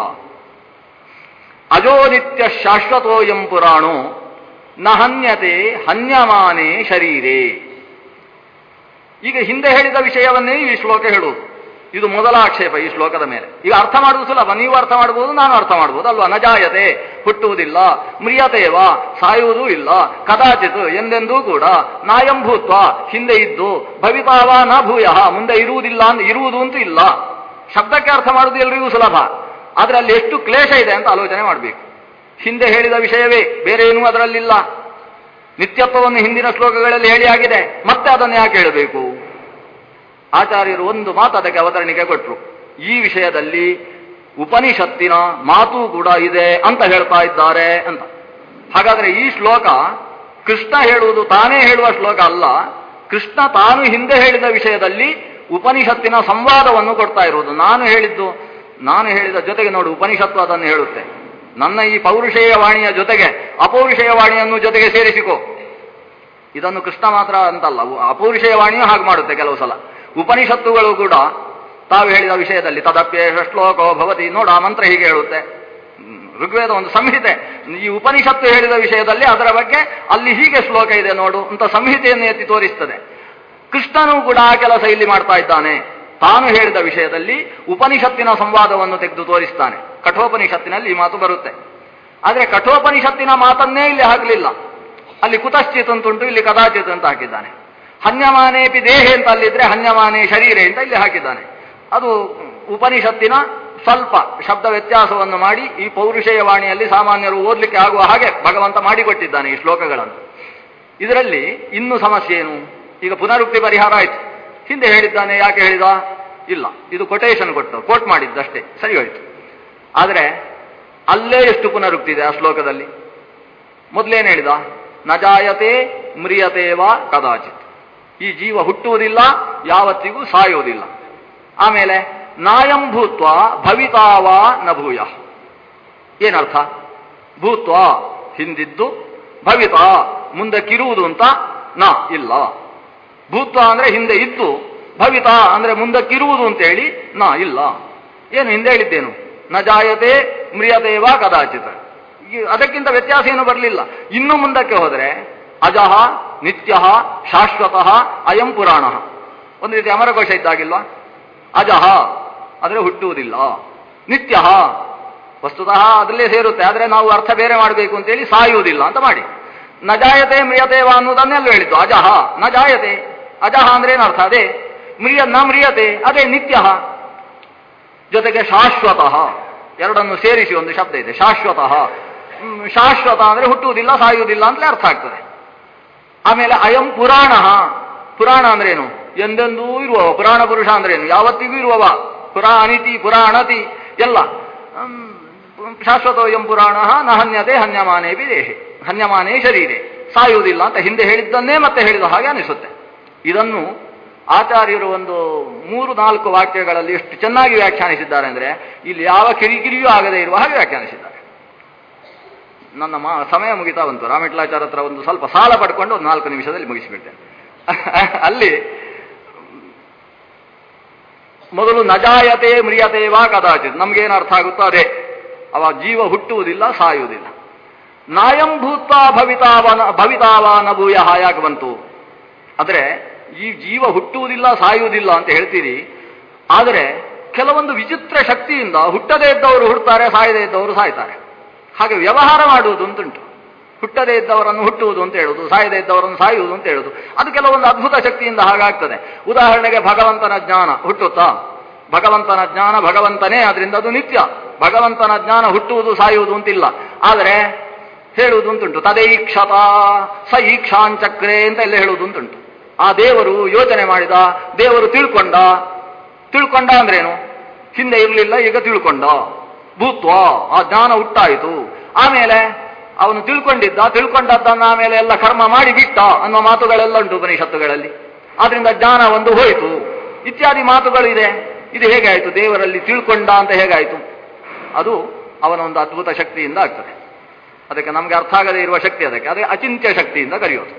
ಅಜೋ ನಿತ್ಯ ಶಾಶ್ವತೋಯಂ ಪುರಾಣೋ ನ ಹನ್ಯತೆ ಹನ್ಯಮಾನೇ ಶರೀರೇ. ಈಗ ಹಿಂದೆ ಹೇಳಿದ ವಿಷಯವನ್ನೇ ಈ ಶ್ಲೋಕ ಹೇಳುವುದು. ಇದು ಮೊದಲ ಆಕ್ಷೇಪ ಈ ಶ್ಲೋಕದ ಮೇಲೆ. ಈಗ ಅರ್ಥ ಮಾಡುವುದು ಸುಲಭ, ನೀವು ಅರ್ಥ ಮಾಡಬಹುದು, ನಾನು ಅರ್ಥ ಮಾಡಬಹುದು ಅಲ್ವಾ. ನಜಾಯತೆ ಹುಟ್ಟುವುದಿಲ್ಲ, ಮ್ರಿಯತೇವ ಸಾಯುವುದೂ ಇಲ್ಲ, ಕದಾಚಿತ್ ಎಂದೆಂದೂ ಕೂಡ, ನಾಯಂಭೂತ್ವ ಹಿಂದೆ ಇದ್ದು, ಭವಿತಾವ ನ ಭೂಯಃ ಮುಂದೆ ಇರುವುದಿಲ್ಲ ಅಂತ ಇರುವುದು ಅಂತೂ ಇಲ್ಲ. ಶಬ್ದಕ್ಕೆ ಅರ್ಥ ಮಾಡುವುದು ಎಲ್ರಿಗೂ ಸುಲಭ, ಆದ್ರೆ ಅಲ್ಲಿ ಎಷ್ಟು ಕ್ಲೇಶ ಇದೆ ಅಂತ ಆಲೋಚನೆ ಮಾಡಬೇಕು. ಹಿಂದೆ ಹೇಳಿದ ವಿಷಯವೇ, ಬೇರೆ ಏನೂ ಅದರಲ್ಲಿಲ್ಲ. ನಿತ್ಯತ್ವವನ್ನು ಹಿಂದಿನ ಶ್ಲೋಕಗಳಲ್ಲಿ ಹೇಳಿ ಆಗಿದೆ, ಮತ್ತೆ ಅದನ್ನು ಯಾಕೆ ಹೇಳಬೇಕು? ಆಚಾರ್ಯರು ಒಂದು ಮಾತು ಅದಕ್ಕೆ ಅವತರಣಿಕೆ ಕೊಟ್ಟರು. ಈ ವಿಷಯದಲ್ಲಿ ಉಪನಿಷತ್ತಿನ ಮಾತು ಕೂಡ ಇದೆ ಅಂತ ಹೇಳ್ತಾ ಇದ್ದಾರೆ ಅಂತ. ಹಾಗಾದ್ರೆ ಈ ಶ್ಲೋಕ ಕೃಷ್ಣ ಹೇಳುವುದು ತಾನೇ ಹೇಳುವ ಶ್ಲೋಕ ಅಲ್ಲ, ಕೃಷ್ಣ ತಾನು ಹಿಂದೆ ಹೇಳಿದ ವಿಷಯದಲ್ಲಿ ಉಪನಿಷತ್ತಿನ ಸಂವಾದವನ್ನು ಕೊಡ್ತಾ ಇರುವುದು. ನಾನು ಹೇಳಿದ್ದು ನಾನು ಹೇಳಿದ ಜೊತೆಗೆ ನೋಡು, ಉಪನಿಷತ್ತು ಅದನ್ನು ಹೇಳುತ್ತೆ. ನನ್ನ ಈ ಪೌರುಷೇಯ ವಾಣಿಯ ಜೊತೆಗೆ ಅಪೌರುಷೇಯ ವಾಣಿಯನ್ನು ಜೊತೆಗೆ ಸೇರಿಸಿಕೋ. ಇದನ್ನು ಕೃಷ್ಣ ಮಾತ್ರ ಅಂತಲ್ಲ, ಅಪೌರುಷೇಯ ವಾಣಿಯೂ ಹಾಗೆ ಮಾಡುತ್ತೆ ಕೆಲವು ಸಲ. ಉಪನಿಷತ್ತುಗಳು ಕೂಡ ತಾವು ಹೇಳಿದ ವಿಷಯದಲ್ಲಿ ತದಪ್ಯೇಷ ಶ್ಲೋಕೋ ಭವತಿ, ನೋಡು ಆ ಮಂತ್ರ ಹೀಗೆ ಹೇಳುತ್ತೆ. ಋಗ್ವೇದ ಒಂದು ಸಂಹಿತೆ, ಈ ಉಪನಿಷತ್ತು ಹೇಳಿದ ವಿಷಯದಲ್ಲಿ ಅದರ ಬಗ್ಗೆ ಅಲ್ಲಿ ಹೀಗೆ ಶ್ಲೋಕ ಇದೆ ನೋಡು ಅಂತ ಸಂಹಿತೆಯನ್ನು ಎತ್ತಿ ತೋರಿಸ್ತದೆ. ಕೃಷ್ಣನೂ ಕೂಡ ಆ ಕೆಲಸ ಇಲ್ಲಿ ಮಾಡ್ತಾ ಇದ್ದಾನೆ. ತಾನು ಹೇಳಿದ ವಿಷಯದಲ್ಲಿ ಉಪನಿಷತ್ತಿನ ಸಂವಾದವನ್ನು ತೆಗೆದು ತೋರಿಸ್ತಾನೆ. ಕಠೋಪನಿಷತ್ತಿನಲ್ಲಿ ಈ ಮಾತು ಬರುತ್ತೆ. ಆದರೆ ಕಠೋಪನಿಷತ್ತಿನ ಮಾತನ್ನೇ ಇಲ್ಲಿ ಹಾಕಲಿಲ್ಲ. ಅಲ್ಲಿ ಕುತಶ್ಚಿತ್ ಅಂತುಂಟು, ಇಲ್ಲಿ ಕದಾಚಿತ್ ಅಂತ ಹಾಕಿದ್ದಾನೆ. ಹನ್ಯಮಾನೇಪಿ ದೇಹೆ ಅಂತ ಅಲ್ಲಿದ್ರೆ ಹನ್ಯಮಾನೇ ಶರೀರೆ ಅಂತ ಇಲ್ಲಿ ಹಾಕಿದ್ದಾನೆ. ಅದು ಉಪನಿಷತ್ತಿನ ಸ್ವಲ್ಪ ಶಬ್ದ ವ್ಯತ್ಯಾಸವನ್ನು ಮಾಡಿ ಈ ಪೌರುಷೇಯ ವಾಣಿಯಲ್ಲಿ ಸಾಮಾನ್ಯರು ಓದಲಿಕ್ಕೆ ಆಗುವ ಹಾಗೆ ಭಗವಂತ ಮಾಡಿಕೊಟ್ಟಿದ್ದಾನೆ ಈ ಶ್ಲೋಕಗಳನ್ನು. ಇದರಲ್ಲಿ ಇನ್ನೂ ಸಮಸ್ಯೆ ಏನು? ಈಗ ಪುನರುಕ್ತಿ ಪರಿಹಾರ ಆಯಿತು. ಹಿಂದೆ ಹೇಳಿದ್ದಾನೆ, ಯಾಕೆ ಹೇಳಿದ? ಇಲ್ಲ, ಇದು ಕೊಟೇಶನ್ ಕೊಟ್ಟು ಕೋಟ್ ಮಾಡಿದ್ದಷ್ಟೇ, ಸರಿ ಹೋಯಿತು. ಆದರೆ ಅಲ್ಲೇ ಎಷ್ಟು ಪುನರುಕ್ತಿ ಇದೆ ಆ ಶ್ಲೋಕದಲ್ಲಿ? ಮೊದಲೇನು ಹೇಳಿದ? ನಜಾಯತೆ ಮ್ರಿಯತೇವ ಕದಾಚಿತ್, ಈ ಜೀವ ಹುಟ್ಟುವುದಿಲ್ಲ, ಯಾವತ್ತಿಗೂ ಸಾಯುವುದಿಲ್ಲ. ಆಮೇಲೆ ನಾಯಂ ಭೂತ್ವ ಭವಿತಾವ ನ ಭೂಯ. ಏನರ್ಥ? ಭೂತ್ವ ಹಿಂದಿದ್ದು, ಭವಿತಾ ಮುಂದಕ್ಕಿರುವುದು ಅಂತ ನ ಇಲ್ಲ. ಭೂತ್ವ ಅಂದ್ರೆ ಹಿಂದೆ ಇದ್ದು, ಭವಿತಾ ಅಂದ್ರೆ ಮುಂದಕ್ಕಿರುವುದು ಅಂತ ಹೇಳಿ ನಾ ಇಲ್ಲ. ಏನು ಹಿಂದೆ ಹೇಳಿದ್ದೇನು? ನ ಜಾಯತೆ ಮ್ರಿಯತೇವಾ ಕದಾಚಿತ. ಅದಕ್ಕಿಂತ ವ್ಯತ್ಯಾಸ ಏನು ಬರಲಿಲ್ಲ. ಇನ್ನು ಮುಂದಕ್ಕೆ ಹೋದರೆ ಅಜಃ ನಿತ್ಯ ಶಾಶ್ವತಃ ಅಯಂ ಪುರಾಣ. ಒಂದು ರೀತಿ ಅಮರಕೋಶ ಇದ್ದಾಗಿಲ್ವಾ? ಅಜಃ ಅಂದ್ರೆ ಹುಟ್ಟುವುದಿಲ್ಲ, ನಿತ್ಯ ವಸ್ತುತಃ ಅದರಲ್ಲೇ ಸೇರುತ್ತೆ. ಆದರೆ ನಾವು ಅರ್ಥ ಬೇರೆ ಮಾಡಬೇಕು ಅಂತೇಳಿ ಸಾಯುವುದಿಲ್ಲ ಅಂತ ಮಾಡಿ. ನ ಜಾಯತೆ ಮ್ರಿಯತೇವಾ ಅನ್ನೋದನ್ನೆಲ್ಲ ಹೇಳಿದ್ದು. ಅಜಃ ನ ಜಾಯತೆ, ಅಜಃ ಅಂದ್ರೆ ಏನರ್ಥ? ಅದೇ ಮ್ರಿಯ ನ ಮ್ರಿಯತೆ, ಅದೇ ನಿತ್ಯ. ಜೊತೆಗೆ ಶಾಶ್ವತಃ, ಎರಡನ್ನು ಸೇರಿಸಿ ಒಂದು ಶಬ್ದ ಇದೆ ಶಾಶ್ವತಃ. ಶಾಶ್ವತ ಅಂದ್ರೆ ಹುಟ್ಟುವುದಿಲ್ಲ ಸಾಯುವುದಿಲ್ಲ ಅಂತಲೇ ಅರ್ಥ ಆಗ್ತದೆ. ಆಮೇಲೆ ಅಯಂ ಪುರಾಣ. ಪುರಾಣ ಅಂದ್ರೇನು? ಎಂದೆಂದೂ ಇರುವವ. ಪುರಾಣ ಪುರುಷ ಅಂದ್ರೇನು? ಯಾವತ್ತಿಗೂ ಇರುವವ. ಪುರಾ ಅನಿತಿ ಪುರಾಣತಿ ಎಲ್ಲ ಶಾಶ್ವತೋಯಂ ಪುರಾಣ ನ ಹನ್ಯತೆ ಹನ್ಯಮಾನೇ ಬಿ ದೇಹೆ ಹನ್ಯಮಾನೇ ಶರೀರೆ. ಸಾಯುವುದಿಲ್ಲ ಅಂತ ಹಿಂದೆ ಹೇಳಿದ್ದನ್ನೇ ಮತ್ತೆ ಹೇಳಿದ ಹಾಗೆ ಅನಿಸುತ್ತೆ. ಇದನ್ನು ಆಚಾರ್ಯರು ಒಂದು ಮೂರು ನಾಲ್ಕು ವಾಕ್ಯಗಳಲ್ಲಿ ಎಷ್ಟು ಚೆನ್ನಾಗಿ ವ್ಯಾಖ್ಯಾನಿಸಿದ್ದಾರೆ ಅಂದರೆ ಇಲ್ಲಿ ಯಾವ ಕಿರಿಕಿರಿಯೂ ಆಗದೆ ಇರುವ ಹಾಗೆ ವ್ಯಾಖ್ಯಾನಿಸಿದ್ದಾರೆ. ನನ್ನ ಮಾ ಸಮಯ ಮುಗಿತಾ ಬಂತು. ರಾಮವಿಠಲಾಚಾರ್ಯ ಹತ್ರ ಒಂದು ಸ್ವಲ್ಪ ಸಾಲ ಪಡ್ಕೊಂಡು ಒಂದು ನಾಲ್ಕು ನಿಮಿಷದಲ್ಲಿ ಮುಗಿಸಿಬಿಡ್ತೇನೆ. ಅಲ್ಲಿ ಮೊದಲು ನಜಾಯತೆ ಮ್ರಿಯತೇವಾ ಕದಾಚಿತ್, ನಮ್ಗೇನು ಅರ್ಥ ಆಗುತ್ತೋ ಅದೇ. ಅವ ಜೀವ ಹುಟ್ಟುವುದಿಲ್ಲ ಸಾಯುವುದಿಲ್ಲ. ನಾಯಂ ಭೂತ್ವ ಭವಿತಾವನ ಭವಿತಾವಾನ ಭೂಯ ಯಾಕೆ ಬಂತು? ಆದರೆ ಈ ಜೀವ ಹುಟ್ಟುವುದಿಲ್ಲ ಸಾಯುವುದಿಲ್ಲ ಅಂತ ಹೇಳ್ತೀರಿ, ಆದರೆ ಕೆಲವೊಂದು ವಿಚಿತ್ರ ಶಕ್ತಿಯಿಂದ ಹುಟ್ಟದೇ ಇದ್ದವರು ಹುಟ್ಟುತ್ತಾರೆ, ಸಾಯದೇ ಇದ್ದವರು ಸಾಯ್ತಾರೆ. ಹಾಗೆ ವ್ಯವಹಾರ ಮಾಡುವುದು ಅಂತುಂಟು. ಹುಟ್ಟದೇ ಇದ್ದವರನ್ನು ಹುಟ್ಟುವುದು ಅಂತ ಹೇಳುವುದು, ಸಾಯದೇ ಇದ್ದವರನ್ನು ಸಾಯುವುದು ಅಂತ ಹೇಳುವುದು. ಅದು ಕೆಲವೊಂದು ಅದ್ಭುತ ಶಕ್ತಿಯಿಂದ ಹಾಗಾಗ್ತದೆ. ಉದಾಹರಣೆಗೆ ಭಗವಂತನ ಜ್ಞಾನ ಹುಟ್ಟುತ್ತಾ? ಭಗವಂತನ ಜ್ಞಾನ ಭಗವಂತನೇ, ಅದರಿಂದ ಅದು ನಿತ್ಯ. ಭಗವಂತನ ಜ್ಞಾನ ಹುಟ್ಟುವುದು ಸಾಯುವುದು ಅಂತಿಲ್ಲ. ಆದರೆ ಹೇಳುವುದು ಅಂತುಂಟು, ತದೈಕ್ಷತ ಸ ಈಕ್ಷಾಂಚಕ್ರೆ ಅಂತ ಎಲ್ಲ ಹೇಳುವುದು ಅಂತುಂಟು. ಆ ದೇವರು ಯೋಚನೆ ಮಾಡಿದ, ದೇವರು ತಿಳ್ಕೊಂಡ. ತಿಳ್ಕೊಂಡ ಅಂದ್ರೇನು? ಹಿಂದೆ ಇರಲಿಲ್ಲ, ಈಗ ತಿಳ್ಕೊಂಡ. ಭೂತ್ವ, ಆ ಜ್ಞಾನ ಹುಟ್ಟಾಯಿತು. ಆಮೇಲೆ ಅವನು ತಿಳ್ಕೊಂಡಿದ್ದ, ತಿಳ್ಕೊಂಡದ್ದನ್ನ ಆಮೇಲೆ ಎಲ್ಲ ಕರ್ಮ ಮಾಡಿ ಬಿಟ್ಟ ಅನ್ನೋ ಮಾತುಗಳೆಲ್ಲ ಉಂಟು ಉಪನಿಷತ್ತುಗಳಲ್ಲಿ. ಆದ್ರಿಂದ ಜ್ಞಾನ ಒಂದು ಹೋಯಿತು ಇತ್ಯಾದಿ ಮಾತುಗಳು ಇದೆ. ಇದು ಹೇಗೆ ಆಯಿತು? ದೇವರಲ್ಲಿ ತಿಳ್ಕೊಂಡ ಅಂತ ಹೇಗಾಯಿತು? ಅದು ಅವನ ಒಂದು ಅದ್ಭುತ ಶಕ್ತಿಯಿಂದ ಆಗ್ತದೆ. ಅದಕ್ಕೆ ನಮಗೆ ಅರ್ಥ ಆಗದೇ ಇರುವ ಶಕ್ತಿ ಅದಕ್ಕೆ. ಅದೇ ಅಚಿಂತ್ಯ ಶಕ್ತಿಯಿಂದ ಕರೆಯೋದು.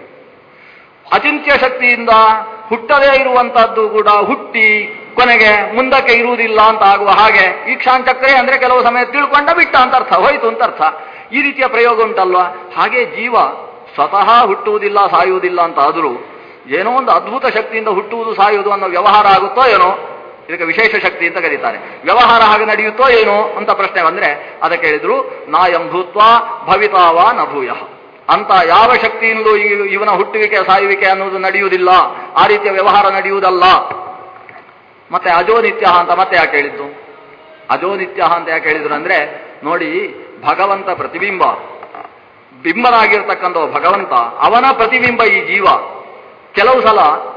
ಅಚಿಂತ್ಯ ಶಕ್ತಿಯಿಂದ ಹುಟ್ಟದೇ ಇರುವಂತಹದ್ದು ಕೂಡ ಹುಟ್ಟಿ ಕೊನೆಗೆ ಮುಂದಕ್ಕೆ ಇರುವುದಿಲ್ಲ ಅಂತ ಆಗುವ ಹಾಗೆ ಈಕ್ಷಾಂಚಕ್ರೆ ಅಂದ್ರೆ ಕೆಲವು ಸಮಯ ತಿಳ್ಕೊಂಡ ಬಿಟ್ಟ ಅಂತ ಅರ್ಥ, ಹೋಯ್ತು ಅಂತ ಅರ್ಥ. ಈ ರೀತಿಯ ಪ್ರಯೋಗ ಉಂಟಲ್ವಾ? ಹಾಗೆ ಜೀವ ಸ್ವತಃ ಹುಟ್ಟುವುದಿಲ್ಲ ಸಾಯುವುದಿಲ್ಲ ಅಂತ ಆದರೂ ಏನೋ ಒಂದು ಅದ್ಭುತ ಶಕ್ತಿಯಿಂದ ಹುಟ್ಟುವುದು ಸಾಯುವುದು ಅನ್ನೋ ವ್ಯವಹಾರ ಆಗುತ್ತೋ ಏನೋ, ಇದಕ್ಕೆ ವಿಶೇಷ ಶಕ್ತಿ ಅಂತ ಕರೀತಾರೆ. ವ್ಯವಹಾರ ಹಾಗೆ ನಡೆಯುತ್ತೋ ಏನೋ ಅಂತ ಪ್ರಶ್ನೆ ಬಂದ್ರೆ ಅದಕ್ಕೆ ಹೇಳಿದ್ರು ನಾಯಂ ಭೂತ್ವ ಭವಿತಾವ ನ ಭೂಯ. ಅಂತ ಯಾವ ಶಕ್ತಿಯಿಂದಲೂ ಇವನ ಹುಟ್ಟುವಿಕೆ ಸಾಯುವಿಕೆ ಅನ್ನೋದು ನಡೆಯುವುದಿಲ್ಲ, ಆ ರೀತಿಯ ವ್ಯವಹಾರ ನಡೆಯುವುದಲ್ಲ. ಮತ್ತೆ ಅಜೋನಿತ್ಯ ಅಂತ ಮತ್ತೆ ಯಾಕೆ ಹೇಳಿದ್ದು? ಅಜೋನಿತ್ಯ ಅಂತ ಯಾಕೆ ಹೇಳಿದ್ರು ಅಂದ್ರೆ ನೋಡಿ, ಭಗವಂತ ಪ್ರತಿಬಿಂಬ, ಬಿಂಬನಾಗಿರ್ತಕ್ಕಂಥ ಭಗವಂತ, ಅವನ ಪ್ರತಿಬಿಂಬ ಈ ಜೀವ. ಕೆಲವು ಸಲ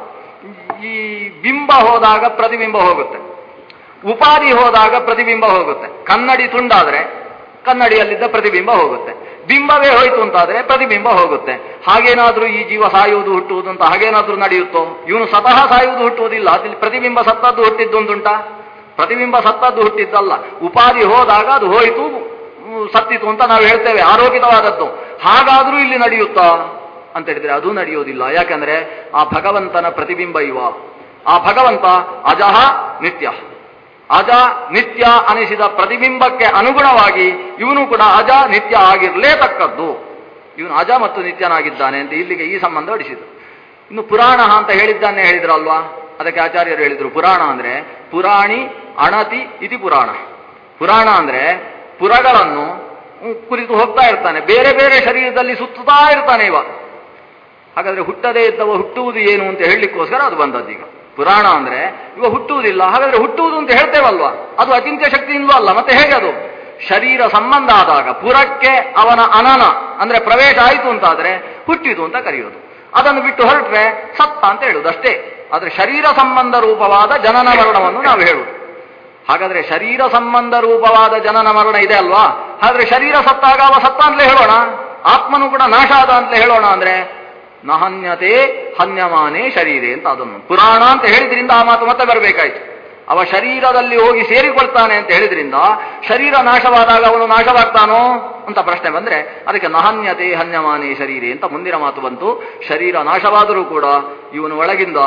ಈ ಬಿಂಬ ಹೋದಾಗ ಪ್ರತಿಬಿಂಬ ಹೋಗುತ್ತೆ, ಉಪಾಧಿ ಹೋದಾಗ ಪ್ರತಿಬಿಂಬ ಹೋಗುತ್ತೆ. ಕನ್ನಡಿ ತುಂಡಾದ್ರೆ ಕನ್ನಡಿಯಲ್ಲಿದ್ದ ಪ್ರತಿಬಿಂಬ ಹೋಗುತ್ತೆ, ಬಿಂಬವೇ ಹೋಯ್ತು ಅಂತಾದ್ರೆ ಪ್ರತಿಬಿಂಬ ಹೋಗುತ್ತೆ. ಹಾಗೇನಾದ್ರೂ ಈ ಜೀವ ಸಾಯುವುದು ಹುಟ್ಟುವುದು ಅಂತ ಹಾಗೇನಾದ್ರೂ ನಡೆಯುತ್ತೋ? ಇವನು ಸ್ವತಃ ಸಾಯುವುದು ಹುಟ್ಟುವುದಿಲ್ಲ, ಅಲ್ಲಿ ಪ್ರತಿಬಿಂಬ ಸತ್ತದ್ದು ಹುಟ್ಟಿದ್ದು ಒಂದುಂಟಾ? ಪ್ರತಿಬಿಂಬ ಸತ್ತದ್ದು ಹುಟ್ಟಿದ್ದಲ್ಲ, ಉಪಾಧಿ ಹೋದಾಗ ಅದು ಹೋಯಿತು ಸತ್ತಿತು ಅಂತ ನಾವು ಹೇಳ್ತೇವೆ, ಆರೋಪಿತವಾದದ್ದು. ಹಾಗಾದ್ರೂ ಇಲ್ಲಿ ನಡೆಯುತ್ತಾ ಅಂತ ಹೇಳಿದ್ರೆ ಅದು ನಡೆಯುವುದಿಲ್ಲ. ಯಾಕಂದ್ರೆ ಆ ಭಗವಂತನ ಪ್ರತಿಬಿಂಬ ಇವ. ಆ ಭಗವಂತ ಅಜಃ ನಿತ್ಯ. ಅಜ ನಿತ್ಯ ಅನಿಸಿದ ಪ್ರತಿಬಿಂಬಕ್ಕೆ ಅನುಗುಣವಾಗಿ ಇವನು ಕೂಡ ಅಜ ನಿತ್ಯ ಆಗಿರಲೇತಕ್ಕದ್ದು. ಇವನು ಅಜ ಮತ್ತು ನಿತ್ಯನಾಗಿದ್ದಾನೆ ಅಂತ ಇಲ್ಲಿಗೆ ಈ ಸಂಬಂಧ ಹೊಡಿಸಿದ್ರು. ಇನ್ನು ಪುರಾಣ ಅಂತ ಹೇಳಿದ್ದಾನೆ ಹೇಳಿದ್ರಲ್ವಾ, ಅದಕ್ಕೆ ಆಚಾರ್ಯರು ಹೇಳಿದ್ರು ಪುರಾಣ ಅಂದ್ರೆ ಪುರಾಣಿ ಅಣತಿ ಇತಿ ಪುರಾಣ. ಪುರಾಣ ಅಂದ್ರೆ ಪುರಗಳನ್ನು ಕುರಿತು ಹೋಗ್ತಾ ಇರ್ತಾನೆ, ಬೇರೆ ಬೇರೆ ಶರೀರದಲ್ಲಿ ಸುತ್ತುತ್ತಾ ಇರ್ತಾನೆ ಇವ. ಹಾಗಾದ್ರೆ ಹುಟ್ಟದೇ ಇದ್ದವ ಹುಟ್ಟುವುದು ಏನು ಅಂತ ಹೇಳಲಿಕ್ಕೋಸ್ಕರ ಅದು ಬಂದದ್ದೀಗ. ಪುರಾಣ ಅಂದ್ರೆ ಇವ ಹುಟ್ಟುವುದಿಲ್ಲ, ಹಾಗಾದ್ರೆ ಹುಟ್ಟುವುದು ಅಂತ ಹೇಳ್ತೇವಲ್ವಾ, ಅದು ಅಚಿಂತ್ಯ ಶಕ್ತಿಯಿಂದಲೂ ಅಲ್ಲ. ಮತ್ತೆ ಹೇಗೆ ಅದು? ಶರೀರ ಸಂಬಂಧ ಆದಾಗ ಪುರಕ್ಕೆ ಅವನ ಅನನ ಅಂದ್ರೆ ಪ್ರವೇಶ ಆಯಿತು ಅಂತಾದ್ರೆ ಹುಟ್ಟಿತು ಅಂತ ಕರೆಯೋದು. ಅದನ್ನು ಬಿಟ್ಟು ಹೊರಟ್ರೆ ಸತ್ತ ಅಂತ ಹೇಳುವುದು ಅಷ್ಟೇ. ಆದ್ರೆ ಶರೀರ ಸಂಬಂಧ ರೂಪವಾದ ಜನನ ಮರಣವನ್ನು ನಾವು ಹೇಳುವುದು. ಹಾಗಾದ್ರೆ ಶರೀರ ಸಂಬಂಧ ರೂಪವಾದ ಜನನ ಮರಣ ಇದೆ ಅಲ್ವಾ, ಹಾಗಾದ್ರೆ ಶರೀರ ಸತ್ತಾಗ ಅವ ಸತ್ತ ಅಂತಲೇ ಹೇಳೋಣ, ಆತ್ಮನು ಕೂಡ ನಾಶ ಆದ ಅಂತಲೇ ಹೇಳೋಣ. ಅಂದ್ರೆ ನಹನ್ಯತೆ ಹನ್ಯಮಾನೇ ಶರೀರೆ ಅಂತ ಅದನ್ನು ಪುರಾಣ ಅಂತ ಹೇಳಿದ್ರಿಂದ ಆ ಮಾತು ಮತ್ತೆ ಬರಬೇಕಾಯ್ತು. ಅವ ಶರೀರದಲ್ಲಿ ಹೋಗಿ ಸೇರಿಕೊಳ್ತಾನೆ ಅಂತ ಹೇಳಿದ್ರಿಂದ ಶರೀರ ನಾಶವಾದಾಗ ಅವನು ನಾಶವಾಗ್ತಾನೋ ಅಂತ ಪ್ರಶ್ನೆ ಬಂದ್ರೆ ಅದಕ್ಕೆ ನಹನ್ಯತೆ ಹನ್ಯಮಾನೇ ಶರೀರೆ ಅಂತ ಮುಂದಿನ ಮಾತು ಬಂತು. ಶರೀರ ನಾಶವಾದರೂ ಕೂಡ ಇವನು ಒಳಗಿಂದ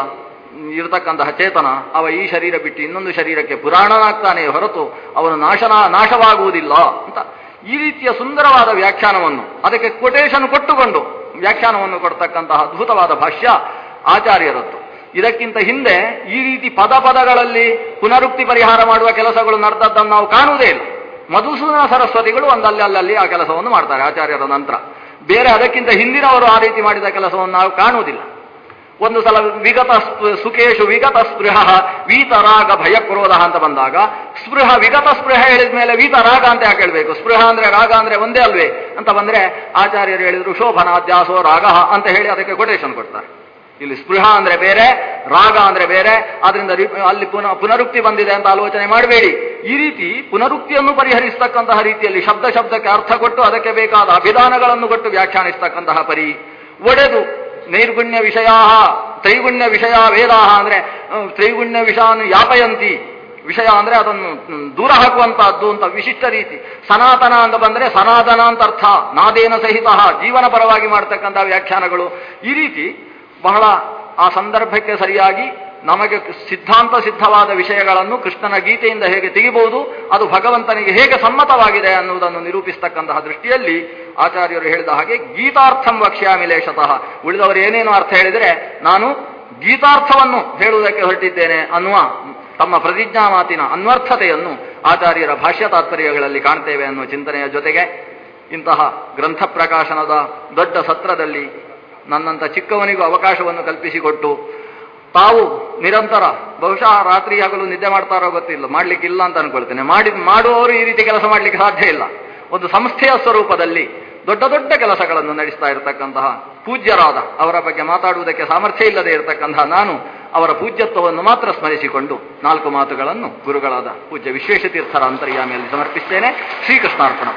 ಇರತಕ್ಕಂತಹ ಚೇತನ ಅವ ಈ ಶರೀರ ಬಿಟ್ಟು ಇನ್ನೊಂದು ಶರೀರಕ್ಕೆ ಪುರಾಣನಾಗ್ತಾನೆ ಹೊರತು ಅವನು ನಾಶನ ನಾಶವಾಗುವುದಿಲ್ಲ ಅಂತ ಈ ರೀತಿಯ ಸುಂದರವಾದ ವ್ಯಾಖ್ಯಾನವನ್ನು ಅದಕ್ಕೆ ಕೊಟೇಶನ್ ಕೊಟ್ಟುಕೊಂಡು ವ್ಯಾಖ್ಯಾನವನ್ನು ಕೊಡ್ತಕ್ಕಂತಹ ಅದ್ಭುತವಾದ ಭಾಷ್ಯ ಆಚಾರ್ಯರದ್ದು. ಇದಕ್ಕಿಂತ ಹಿಂದೆ ಈ ರೀತಿ ಪದ ಪದಗಳಲ್ಲಿ ಪುನರುಕ್ತಿ ಪರಿಹಾರ ಮಾಡುವ ಕೆಲಸಗಳು ನಡೆದದ್ದನ್ನು ನಾವು ಕಾಣುವುದೇ ಇಲ್ಲ. ಮಧುಸೂದನ ಸರಸ್ವತಿಗಳು ಒಂದಲ್ಲಿ ಅಲ್ಲಲ್ಲಿ ಆ ಕೆಲಸವನ್ನು ಮಾಡ್ತಾರೆ ಆಚಾರ್ಯರ ನಂತರ. ಬೇರೆ ಅದಕ್ಕಿಂತ ಹಿಂದಿನವರು ಆ ರೀತಿ ಮಾಡಿದ ಕೆಲಸವನ್ನು ನಾವು ಕಾಣುವುದಿಲ್ಲ. ಒಂದು ಸಲ ವಿಗತ ಸುಖೇಶು ವಿಗತ ಸ್ಪೃಹ ವೀತರಾಗ ಭಯಕ್ರೋಧ ಅಂತ ಬಂದಾಗ ಸ್ಪೃಹ ವಿಗತ ಸ್ಪೃಹ ಹೇಳಿದ ಮೇಲೆ ವೀತರಾಗ ಅಂತ ಯಾಕೆ ಹೇಳ್ಬೇಕು? ಸ್ಪೃಹ ಅಂದ್ರೆ ರಾಗ ಅಂದ್ರೆ ಒಂದೇ ಅಲ್ವೇ ಅಂತ ಬಂದ್ರೆ ಆಚಾರ್ಯರು ಹೇಳಿದ್ರು ಶೋಭನಾದ್ಯಾಸೋ ರಾಗ ಅಂತ ಹೇಳಿ ಅದಕ್ಕೆ ಕೊಟೇಶನ್ ಕೊಡ್ತಾರೆ. ಇಲ್ಲಿ ಸ್ಪೃಹ ಅಂದ್ರೆ ಬೇರೆ, ರಾಗ ಅಂದ್ರೆ ಬೇರೆ. ಆದ್ರಿಂದ ಅಲ್ಲಿ ಪುನಃ ಪುನರುಕ್ತಿ ಬಂದಿದೆ ಅಂತ ಆಲೋಚನೆ ಮಾಡಬೇಡಿ. ಈ ರೀತಿ ಪುನರುಕ್ತಿಯನ್ನು ಪರಿಹರಿಸತಕ್ಕಂತಹ ರೀತಿಯಲ್ಲಿ ಶಬ್ದ ಶಬ್ದಕ್ಕೆ ಅರ್ಥ ಕೊಟ್ಟು ಅದಕ್ಕೆ ಬೇಕಾದ ಅಭಿಧಾನಗಳನ್ನು ಕೊಟ್ಟು ವ್ಯಾಖ್ಯಾನಿಸ್ತಕ್ಕಂತಹ ಪರಿ ಒಡೆದು ನೈರ್ಗುಣ್ಯ ವಿಷಯ ತ್ರೈಗುಣ್ಯ ವಿಷಯ ವೇದಾಹ ಅಂದ್ರೆ ತ್ರೈಗುಣ್ಯ ವಿಷಾನು ಯಾಪಯಂತಿ, ವಿಷಯ ಅಂದ್ರೆ ಅದನ್ನು ದೂರ ಹಾಕುವಂತಹದ್ದು ಅಂತ ವಿಶಿಷ್ಟ ರೀತಿ. ಸನಾತನ ಅಂತ ಬಂದ್ರೆ ಸನಾತನ ಅಂತ ಅರ್ಥ, ನಾದೇನ ಸಹಿತ ಜೀವನ ಪರವಾಗಿ ಮಾಡತಕ್ಕಂತಹ ವ್ಯಾಖ್ಯಾನಗಳು. ಈ ರೀತಿ ಬಹಳ ಆ ಸಂದರ್ಭಕ್ಕೆ ಸರಿಯಾಗಿ ನಮಗೆ ಸಿದ್ಧಾಂತ ಸಿದ್ಧವಾದ ವಿಷಯಗಳನ್ನು ಕೃಷ್ಣನ ಗೀತೆಯಿಂದ ಹೇಗೆ ತೆಗಿಬಹುದು, ಅದು ಭಗವಂತನಿಗೆ ಹೇಗೆ ಸಮ್ಮತವಾಗಿದೆ ಅನ್ನುವುದನ್ನು ನಿರೂಪಿಸತಕ್ಕಂತಹ ದೃಷ್ಟಿಯಲ್ಲಿ ಆಚಾರ್ಯರು ಹೇಳಿದ ಹಾಗೆ ಗೀತಾರ್ಥಂ ವಕ್ಷ್ಯಾಮಿ ಲೇಷತಃ, ಉಳಿದವರು ಏನೇನು ಅರ್ಥ ಹೇಳಿದರೆ ನಾನು ಗೀತಾರ್ಥವನ್ನು ಹೇಳುವುದಕ್ಕೆ ಹೊರಟಿದ್ದೇನೆ ಅನ್ನುವ ತಮ್ಮ ಪ್ರತಿಜ್ಞಾ ಮಾತಿನ ಅನ್ವರ್ಥತೆಯನ್ನು ಆಚಾರ್ಯರ ಭಾಷ್ಯ ತಾತ್ಪರ್ಯಗಳಲ್ಲಿ ಕಾಣ್ತೇವೆ ಅನ್ನುವ ಚಿಂತನೆಯ ಜೊತೆಗೆ ಇಂತಹ ಗ್ರಂಥ ಪ್ರಕಾಶನದ ದೊಡ್ಡ ಸತ್ರದಲ್ಲಿ ನನ್ನಂಥ ಚಿಕ್ಕವನಿಗೂ ಅವಕಾಶವನ್ನು ಕಲ್ಪಿಸಿಕೊಟ್ಟು ತಾವು ನಿರಂತರ ಬಹುಶಃ ರಾತ್ರಿ ಹಗಲು ನಿದ್ದೆ ಮಾಡ್ತಾರೋ ಗೊತ್ತಿಲ್ಲ, ಮಾಡ್ಲಿಕ್ಕಿಲ್ಲ ಅಂತ ಅನ್ಕೊಳ್ತೇನೆ. ಮಾಡಿ ಮಾಡುವವರು ಈ ರೀತಿ ಕೆಲಸ ಮಾಡ್ಲಿಕ್ಕೆ ಸಾಧ್ಯ ಇಲ್ಲ. ಒಂದು ಸಂಸ್ಥೆಯ ಸ್ವರೂಪದಲ್ಲಿ ದೊಡ್ಡ ದೊಡ್ಡ ಕೆಲಸಗಳನ್ನು ನಡೆಸ್ತಾ ಇರತಕ್ಕಂತಹ ಪೂಜ್ಯರಾದ ಅವರ ಬಗ್ಗೆ ಮಾತಾಡುವುದಕ್ಕೆ ಸಾಮರ್ಥ್ಯ ಇಲ್ಲದೆ ಇರತಕ್ಕಂತಹ ನಾನು ಅವರ ಪೂಜ್ಯತ್ವವನ್ನು ಮಾತ್ರ ಸ್ಮರಿಸಿಕೊಂಡು ನಾಲ್ಕು ಮಾತುಗಳನ್ನು ಗುರುಗಳಾದ ಪೂಜ್ಯ ವಿಶ್ವೇಶತೀರ್ಥರ ಅಂತರ್ಯಾಮಿಯಲ್ಲಿ ಸಮರ್ಪಿಸ್ತೇನೆ. ಶ್ರೀಕೃಷ್ಣಾರ್ಪಣ.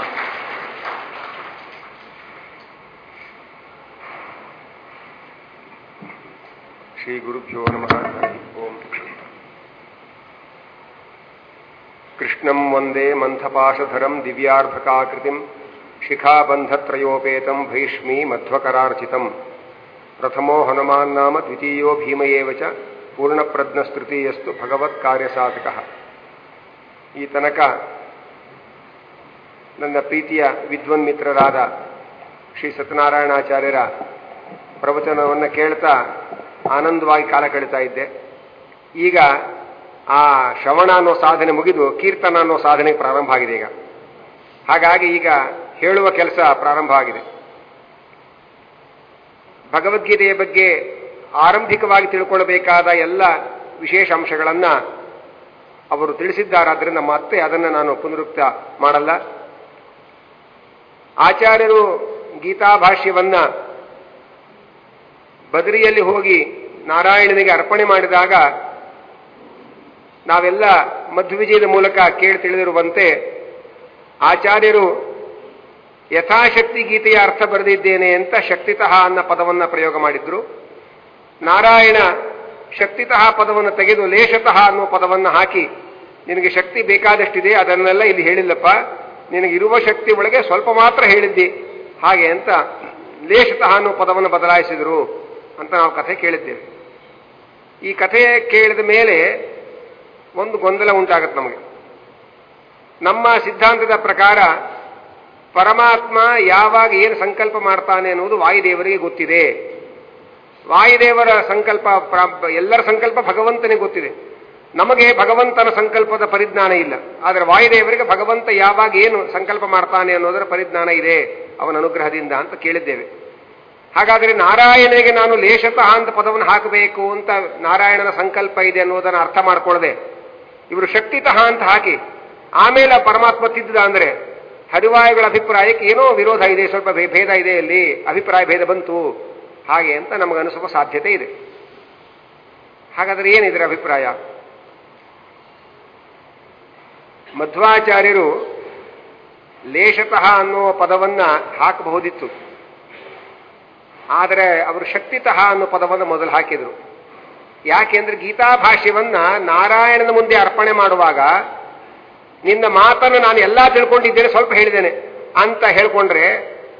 ಶ್ರೀ ಗುರುಭ್ಯೋ ನಮಃ. ಓಂ ಕೃಷ್ಣಂ ವಂದೇ ಮಂಥಪಾಶಧರಂ ದಿವ್ಯಾರ್ಧಕಾಕೃತಿಂ ಶಿಖಾಬಂಧತ್ರಯೋಪೇತಂ ಭೈಷ್ಮೀ ಮಧ್ವಕರಾರ್ಚಿತಂ ಪ್ರಥಮೋ ಹನುಮಾನ್ ನಾಮ ದ್ವಿತೀಯೋ ಭೀಮ ಏವ ಚ ಪೂರ್ಣಪ್ರಜ್ಞಸ್ತೃತೀಯಸ್ತು ಭಗವತ್ ಕಾರ್ಯಸಾಧಕಃ. ಈ ತನಕ ನನ್ನ ಪ್ರೀತಿಯ ವಿದ್ವನ್ಮಿತ್ರರಾದ ಶ್ರೀ ಸತ್ಯನಾರಾಯಣಾಚಾರ್ಯರ ಪ್ರವಚನವನ್ನು ಕೇಳ್ತಾ ಆನಂದವಾಗಿ ಕಾಲ ಕಳೀತಾ ಇದ್ದೆ. ಈಗ ಆ ಶ್ರವಣ ಅನ್ನೋ ಸಾಧನೆ ಮುಗಿದು ಕೀರ್ತನ ಅನ್ನೋ ಸಾಧನೆ ಪ್ರಾರಂಭ ಆಗಿದೆ ಈಗ. ಹಾಗಾಗಿ ಈಗ ಹೇಳುವ ಕೆಲಸ ಪ್ರಾರಂಭ ಆಗಿದೆ. ಭಗವದ್ಗೀತೆಯ ಬಗ್ಗೆ ಆರಂಭಿಕವಾಗಿ ತಿಳ್ಕೊಳ್ಳಬೇಕಾದ ಎಲ್ಲ ವಿಶೇಷ ಅಂಶಗಳನ್ನು ಅವರು ತಿಳಿಸಿದ್ದಾರಾದ್ದರಿಂದ ಮತ್ತೆ ಅದನ್ನು ನಾನು ಪುನರುಕ್ತ ಮಾಡಲ್ಲ. ಆಚಾರ್ಯರು ಗೀತಾಭಾಷ್ಯವನ್ನ ಬದರಿಯಲ್ಲಿ ಹೋಗಿ ನಾರಾಯಣನಿಗೆ ಅರ್ಪಣೆ ಮಾಡಿದಾಗ ನಾವೆಲ್ಲ ಮಧ್ವಿಜಯದ ಮೂಲಕ ಕೇಳಿ ತಿಳಿದಿರುವಂತೆ ಆಚಾರ್ಯರು ಯಥಾಶಕ್ತಿ ಗೀತೆಯ ಅರ್ಥ ಬರೆದಿದ್ದೇನೆ ಅಂತ ಶಕ್ತಿತಃ ಅನ್ನೋ ಪದವನ್ನು ಪ್ರಯೋಗ ಮಾಡಿದ್ರು. ನಾರಾಯಣ ಶಕ್ತಿತಃ ಪದವನ್ನು ತೆಗೆದು ಲೇಷತಃ ಅನ್ನೋ ಪದವನ್ನು ಹಾಕಿ ನಿನಗೆ ಶಕ್ತಿ ಬೇಕಾದಷ್ಟಿದೆ, ಅದನ್ನೆಲ್ಲ ಇಲ್ಲಿ ಹೇಳಿಲ್ಲಪ್ಪ, ನಿನಗಿರುವ ಶಕ್ತಿ ಒಳಗೆ ಸ್ವಲ್ಪ ಮಾತ್ರ ಹೇಳಿದ್ದಿ ಹಾಗೆ ಅಂತ ಲೇಷತಃ ಅನ್ನೋ ಪದವನ್ನು ಬದಲಾಯಿಸಿದರು ಅಂತ ನಾವು ಕಥೆ ಕೇಳಿದ್ದೇವೆ. ಈ ಕಥೆ ಕೇಳಿದ ಮೇಲೆ ಒಂದು ಗೊಂದಲ ಉಂಟಾಗುತ್ತೆ ನಮಗೆ. ನಮ್ಮ ಸಿದ್ಧಾಂತದ ಪ್ರಕಾರ ಪರಮಾತ್ಮ ಯಾವಾಗ ಏನು ಸಂಕಲ್ಪ ಮಾಡ್ತಾನೆ ಅನ್ನೋದು ವಾಯುದೇವರಿಗೆ ಗೊತ್ತಿದೆ. ವಾಯುದೇವರ ಸಂಕಲ್ಪ, ಎಲ್ಲರ ಸಂಕಲ್ಪ ಭಗವಂತನಿಗೆ ಗೊತ್ತಿದೆ. ನಮಗೆ ಭಗವಂತನ ಸಂಕಲ್ಪದ ಪರಿಜ್ಞಾನ ಇಲ್ಲ. ಆದರೆ ವಾಯುದೇವರಿಗೆ ಭಗವಂತ ಯಾವಾಗ ಏನು ಸಂಕಲ್ಪ ಮಾಡ್ತಾನೆ ಅನ್ನೋದರ ಪರಿಜ್ಞಾನ ಇದೆ ಅವನ ಅನುಗ್ರಹದಿಂದ ಅಂತ ಕೇಳಿದ್ದೇವೆ. ಹಾಗಾದರೆ ನಾರಾಯಣನಿಗೆ ನಾನು ಲೇಷತಃ ಅಂತ ಪದವನ್ನು ಹಾಕಬೇಕು ಅಂತ ನಾರಾಯಣನ ಸಂಕಲ್ಪ ಇದೆ ಅನ್ನೋದನ್ನು ಅರ್ಥ ಮಾಡ್ಕೊಳ್ಳದೆ ಇವರು ಶಕ್ತಿತಃ ಅಂತ ಹಾಕಿ ಆಮೇಲೆ ಪರಮಾತ್ಮ ತಿದ್ದ ಅಂದ್ರೆ ಹರಿವಾಯುಗಳ ಅಭಿಪ್ರಾಯಕ್ಕೆ ಏನೋ ವಿರೋಧ ಇದೆ, ಸ್ವಲ್ಪ ಭೇದ ಇದೆ, ಇಲ್ಲಿ ಅಭಿಪ್ರಾಯ ಭೇದ ಬಂತು ಹಾಗೆ ಅಂತ ನಮಗನಿಸುವ ಸಾಧ್ಯತೆ ಇದೆ. ಹಾಗಾದರೆ ಏನಿದ್ರ ಅಭಿಪ್ರಾಯ? ಮಧ್ವಾಚಾರ್ಯರು ಲೇಷತಃ ಅನ್ನುವ ಪದವನ್ನ ಹಾಕಬಹುದಿತ್ತು, ಆದರೆ ಅವರು ಶಕ್ತಿತಃ ಅನ್ನೋ ಪದವನ್ನು ಮೊದಲು ಹಾಕಿದರು. ಯಾಕೆಂದ್ರೆ ಗೀತಾಭಾಷ್ಯವನ್ನ ನಾರಾಯಣನ ಮುಂದೆ ಅರ್ಪಣೆ ಮಾಡುವಾಗ ನಿನ್ನ ಮಾತನ್ನು ನಾನು ಎಲ್ಲಾ ತಿಳ್ಕೊಂಡಿದ್ದೇನೆ, ಸ್ವಲ್ಪ ಹೇಳಿದ್ದೇನೆ ಅಂತ ಹೇಳ್ಕೊಂಡ್ರೆ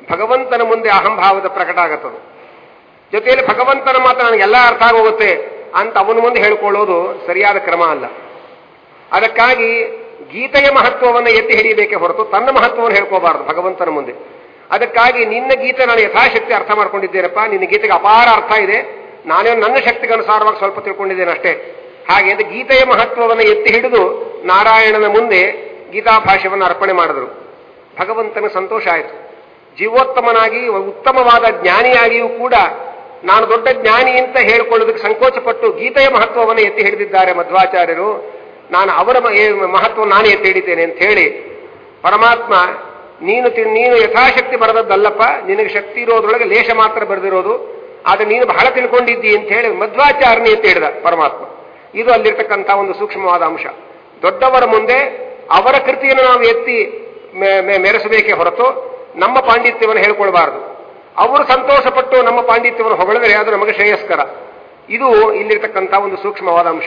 ಭಗವಂತನ ಮುಂದೆ ಅಹಂಭಾವದ ಪ್ರಕಟ ಆಗತ್ತದು. ಜೊತೆಯಲ್ಲಿ ಭಗವಂತನ ಮಾತು ನನಗೆಲ್ಲ ಅರ್ಥ ಆಗೋಗುತ್ತೆ ಅಂತ ಅವನ ಮುಂದೆ ಹೇಳ್ಕೊಳ್ಳೋದು ಸರಿಯಾದ ಕ್ರಮ ಅಲ್ಲ. ಅದಕ್ಕಾಗಿ ಗೀತೆಯ ಮಹತ್ವವನ್ನು ಎತ್ತಿ ಹಿಡಿಯಬೇಕೇ ಹೊರತು ತನ್ನ ಮಹತ್ವವನ್ನು ಹೇಳ್ಕೋಬಾರದು ಭಗವಂತನ ಮುಂದೆ. ಅದಕ್ಕಾಗಿ ನಿನ್ನ ಗೀತೆ ನಾನು ಯಥಾಶಕ್ತಿ ಅರ್ಥ ಮಾಡ್ಕೊಂಡಿದ್ದೇನಪ್ಪ, ನಿನ್ನ ಗೀತೆಗೆ ಅಪಾರ ಅರ್ಥ ಇದೆ, ನಾನೇ ನನ್ನ ಶಕ್ತಿಗೆ ಅನುಸಾರವಾಗಿ ಸ್ವಲ್ಪ ತಿಳ್ಕೊಂಡಿದ್ದೇನೆ ಅಷ್ಟೇ. ಹಾಗೆ ಅಂತ ಗೀತೆಯ ಮಹತ್ವವನ್ನು ಎತ್ತಿ ಹಿಡಿದು ನಾರಾಯಣನ ಮುಂದೆ ಗೀತಾಭಾಷ್ಯವನ್ನು ಅರ್ಪಣೆ ಮಾಡಿದ್ರು. ಭಗವಂತನ ಸಂತೋಷ ಆಯಿತು. ಜೀವೋತ್ತಮನಾಗಿ ಉತ್ತಮವಾದ ಜ್ಞಾನಿಯಾಗಿಯೂ ಕೂಡ ನಾನು ದೊಡ್ಡ ಜ್ಞಾನಿ ಅಂತ ಹೇಳಿಕೊಳ್ಳೋದಕ್ಕೆ ಸಂಕೋಚಪಟ್ಟು ಗೀತೆಯ ಮಹತ್ವವನ್ನು ಎತ್ತಿ ಹಿಡಿದಿದ್ದಾರೆ ಮಧ್ವಾಚಾರ್ಯರು. ನಾನು ಅವರ ಮಹತ್ವ ನಾನೇ ಎತ್ತಿ ಹಿಡಿತೇನೆ ಅಂತ ಹೇಳಿ ಪರಮಾತ್ಮ ನೀನು ನೀನು ಯಥಾಶಕ್ತಿ ಬರೆದದ್ದಲ್ಲಪ್ಪ, ನಿನಗೆ ಶಕ್ತಿ ಇರೋದ್ರೊಳಗೆ ಲೇಷ ಮಾತ್ರ ಬರೆದಿರೋದು, ಆದ್ರೆ ನೀನು ಬಹಳ ತಿಳ್ಕೊಂಡಿದ್ದಿ ಅಂತ ಹೇಳಿ ಮಧ್ವಾಚಾರ್ಯನ ಎತ್ತಿ ಹಿಡಿದ ಪರಮಾತ್ಮ. ಇದು ಅಲ್ಲಿರ್ತಕ್ಕಂಥ ಒಂದು ಸೂಕ್ಷ್ಮವಾದ ಅಂಶ. ದೊಡ್ಡವರ ಮುಂದೆ ಅವರ ಕೃತಿಯನ್ನು ನಾವು ಎತ್ತಿ ಮೆರೆಸಬೇಕೇ ಹೊರತು ನಮ್ಮ ಪಾಂಡಿತ್ಯವನ್ನು ಹೇಳ್ಕೊಳ್ಬಾರದು. ಅವರು ಸಂತೋಷಪಟ್ಟು ನಮ್ಮ ಪಾಂಡಿತ್ಯವನ್ನು ಹೊಗಳಿದರೆ ಅದು ನಮಗೆ ಶ್ರೇಯಸ್ಕರ. ಇದು ಇಲ್ಲಿರ್ತಕ್ಕಂಥ ಒಂದು ಸೂಕ್ಷ್ಮವಾದ ಅಂಶ.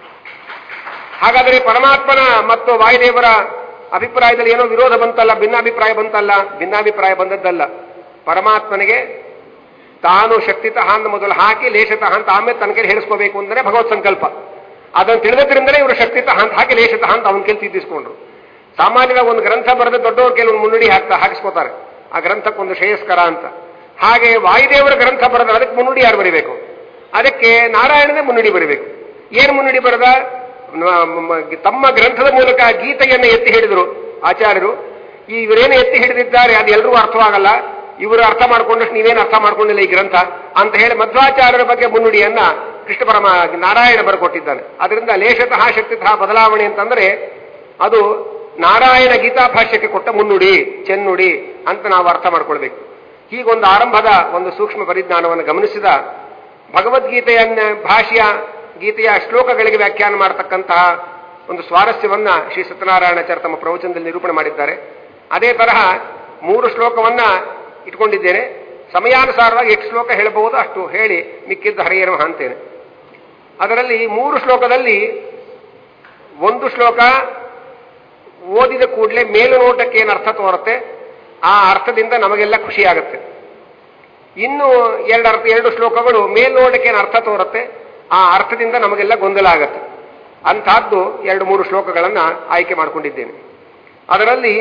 ಹಾಗಾದರೆ ಪರಮಾತ್ಮನ ಮತ್ತು ವಾಯುದೇವರ ಅಭಿಪ್ರಾಯದಲ್ಲಿ ಏನೋ ವಿರೋಧ ಬಂತಲ್ಲ, ಭಿನ್ನಾಭಿಪ್ರಾಯ ಬಂತಲ್ಲ. ಭಿನ್ನಾಭಿಪ್ರಾಯ ಬಂದದ್ದಲ್ಲ. ಪರಮಾತ್ಮನಿಗೆ ತಾನು ಶಕ್ತಿತಃ ಅಂತ ಮೊದಲು ಹಾಕಿ ಲೇಷತಃ ಅಂತ ಆಮೇಲೆ ತನ್ನ ಕೈಲಿ ಹೇಳಿಸ್ಕೋಬೇಕು ಅಂದರೆ ಭಗವತ್ ಸಂಕಲ್ಪ. ಅದನ್ನು ತಿಳಿದ್ರಿಂದಲೇ ಇವರು ಶಕ್ತಿತಃ ಅಂತ ಹಾಕಿ ಲೇಷತಃ ಅಂತ ಅವನ ಕೈಲಿ ತಿದ್ದಿಸ್ಕೊಂಡ್ರು. ಸಾಮಾನ್ಯವಾಗಿ ಒಂದು ಗ್ರಂಥ ಬರೆದ ದೊಡ್ಡವ್ರ ಕೆಲವು ಮುನ್ನುಡಿ ಹಾಕ್ತಾ ಹಾಕಿಸ್ಕೋತಾರೆ, ಆ ಗ್ರಂಥಕ್ಕೊಂದು ಶ್ರೇಯಸ್ಕರ ಅಂತ. ಹಾಗೆ ವಾಯುದೇವರ ಗ್ರಂಥ ಬರೆದ ಅದಕ್ಕೆ ಮುನ್ನುಡಿ ಯಾರು ಬರೀಬೇಕು? ಅದಕ್ಕೆ ನಾರಾಯಣನೇ ಮುನ್ನುಡಿ ಬರೀಬೇಕು. ಏನು ಮುನ್ನುಡಿ ಬರೆದ? ತಮ್ಮ ಗ್ರಂಥದ ಮೂಲಕ ಗೀತೆಯನ್ನು ಎತ್ತಿ ಹಿಡಿದ್ರು ಆಚಾರ್ಯರು. ಈ ಇವರೇನು ಎತ್ತಿ ಹಿಡಿದಿದ್ದಾರೆ ಅದು ಎಲ್ರಿಗೂ ಅರ್ಥವಾಗಲ್ಲ, ಇವರು ಅರ್ಥ ಮಾಡ್ಕೊಂಡಷ್ಟು ನೀವೇನು ಅರ್ಥ ಮಾಡ್ಕೊಂಡಿಲ್ಲ ಈ ಗ್ರಂಥ ಅಂತ ಹೇಳಿ ಮಧ್ವಾಚಾರ್ಯರ ಬಗ್ಗೆ ಮುನ್ನುಡಿಯನ್ನ ಕೃಷ್ಣ ಪರಮ ನಾರಾಯಣ ಬರೆಕೊಟ್ಟಿದ್ದಾನೆ. ಅದರಿಂದ ಲೇಷತಃ ಶಕ್ತಿತಃ ಬದಲಾವಣೆ ಅಂತಂದ್ರೆ ಅದು ನಾರಾಯಣ ಗೀತಾಭಾಷ್ಯಕ್ಕೆ ಕೊಟ್ಟ ಮುನ್ನುಡಿ, ಚೆನ್ನುಡಿ ಅಂತ ನಾವು ಅರ್ಥ ಮಾಡ್ಕೊಳ್ಬೇಕು. ಹೀಗೊಂದು ಆರಂಭದ ಒಂದು ಸೂಕ್ಷ್ಮ ಪರಿಜ್ಞಾನವನ್ನು ಗಮನಿಸಿದ ಭಗವದ್ಗೀತೆಯನ್ನ ಭಾಷ್ಯ ಗೀತೆಯ ಶ್ಲೋಕಗಳಿಗೆ ವ್ಯಾಖ್ಯಾನ ಮಾಡತಕ್ಕಂತಹ ಒಂದು ಸ್ವಾರಸ್ಯವನ್ನ ಶ್ರೀ ಸತ್ಯನಾರಾಯಣಾಚಾರ್ಯ ತಮ್ಮ ಪ್ರವಚನದಲ್ಲಿ ನಿರೂಪಣೆ ಮಾಡಿದ್ದಾರೆ. ಅದೇ ತರಹ ಮೂರು ಶ್ಲೋಕವನ್ನ ಇಟ್ಕೊಂಡಿದ್ದೇನೆ. ಸಮಯಾನುಸಾರವಾಗಿ ಎಷ್ಟು ಶ್ಲೋಕ ಹೇಳಬಹುದು ಅಷ್ಟು ಹೇಳಿ ಮಿಕ್ಕಿದ್ದ ಹರಿಯೇನೋ ಅಂತೇನೆ. ಅದರಲ್ಲಿ ಮೂರು ಶ್ಲೋಕದಲ್ಲಿ ಒಂದು ಶ್ಲೋಕ ಓದಿದ ಕೂಡಲೇ ಮೇಲು ನೋಟಕ್ಕೆ ಏನು ಅರ್ಥ ತೋರುತ್ತೆ, ಆ ಅರ್ಥದಿಂದ ನಮಗೆಲ್ಲ ಖುಷಿಯಾಗುತ್ತೆ. ಇನ್ನು ಎರಡು ಅರ್ಥ ಎರಡು ಶ್ಲೋಕಗಳು ಮೇಲ್ನೋಟಕ್ಕೆ ಏನು ಅರ್ಥ ತೋರುತ್ತೆ, ಆ ಅರ್ಥದಿಂದ ನಮಗೆಲ್ಲ ಗೊಂದಲ ಆಗತ್ತೆ. ಅಂಥದ್ದು ಎರಡು ಮೂರು ಶ್ಲೋಕಗಳನ್ನು ಆಯ್ಕೆ ಮಾಡಿಕೊಂಡಿದ್ದೇನೆ. ಅದರಲ್ಲಿ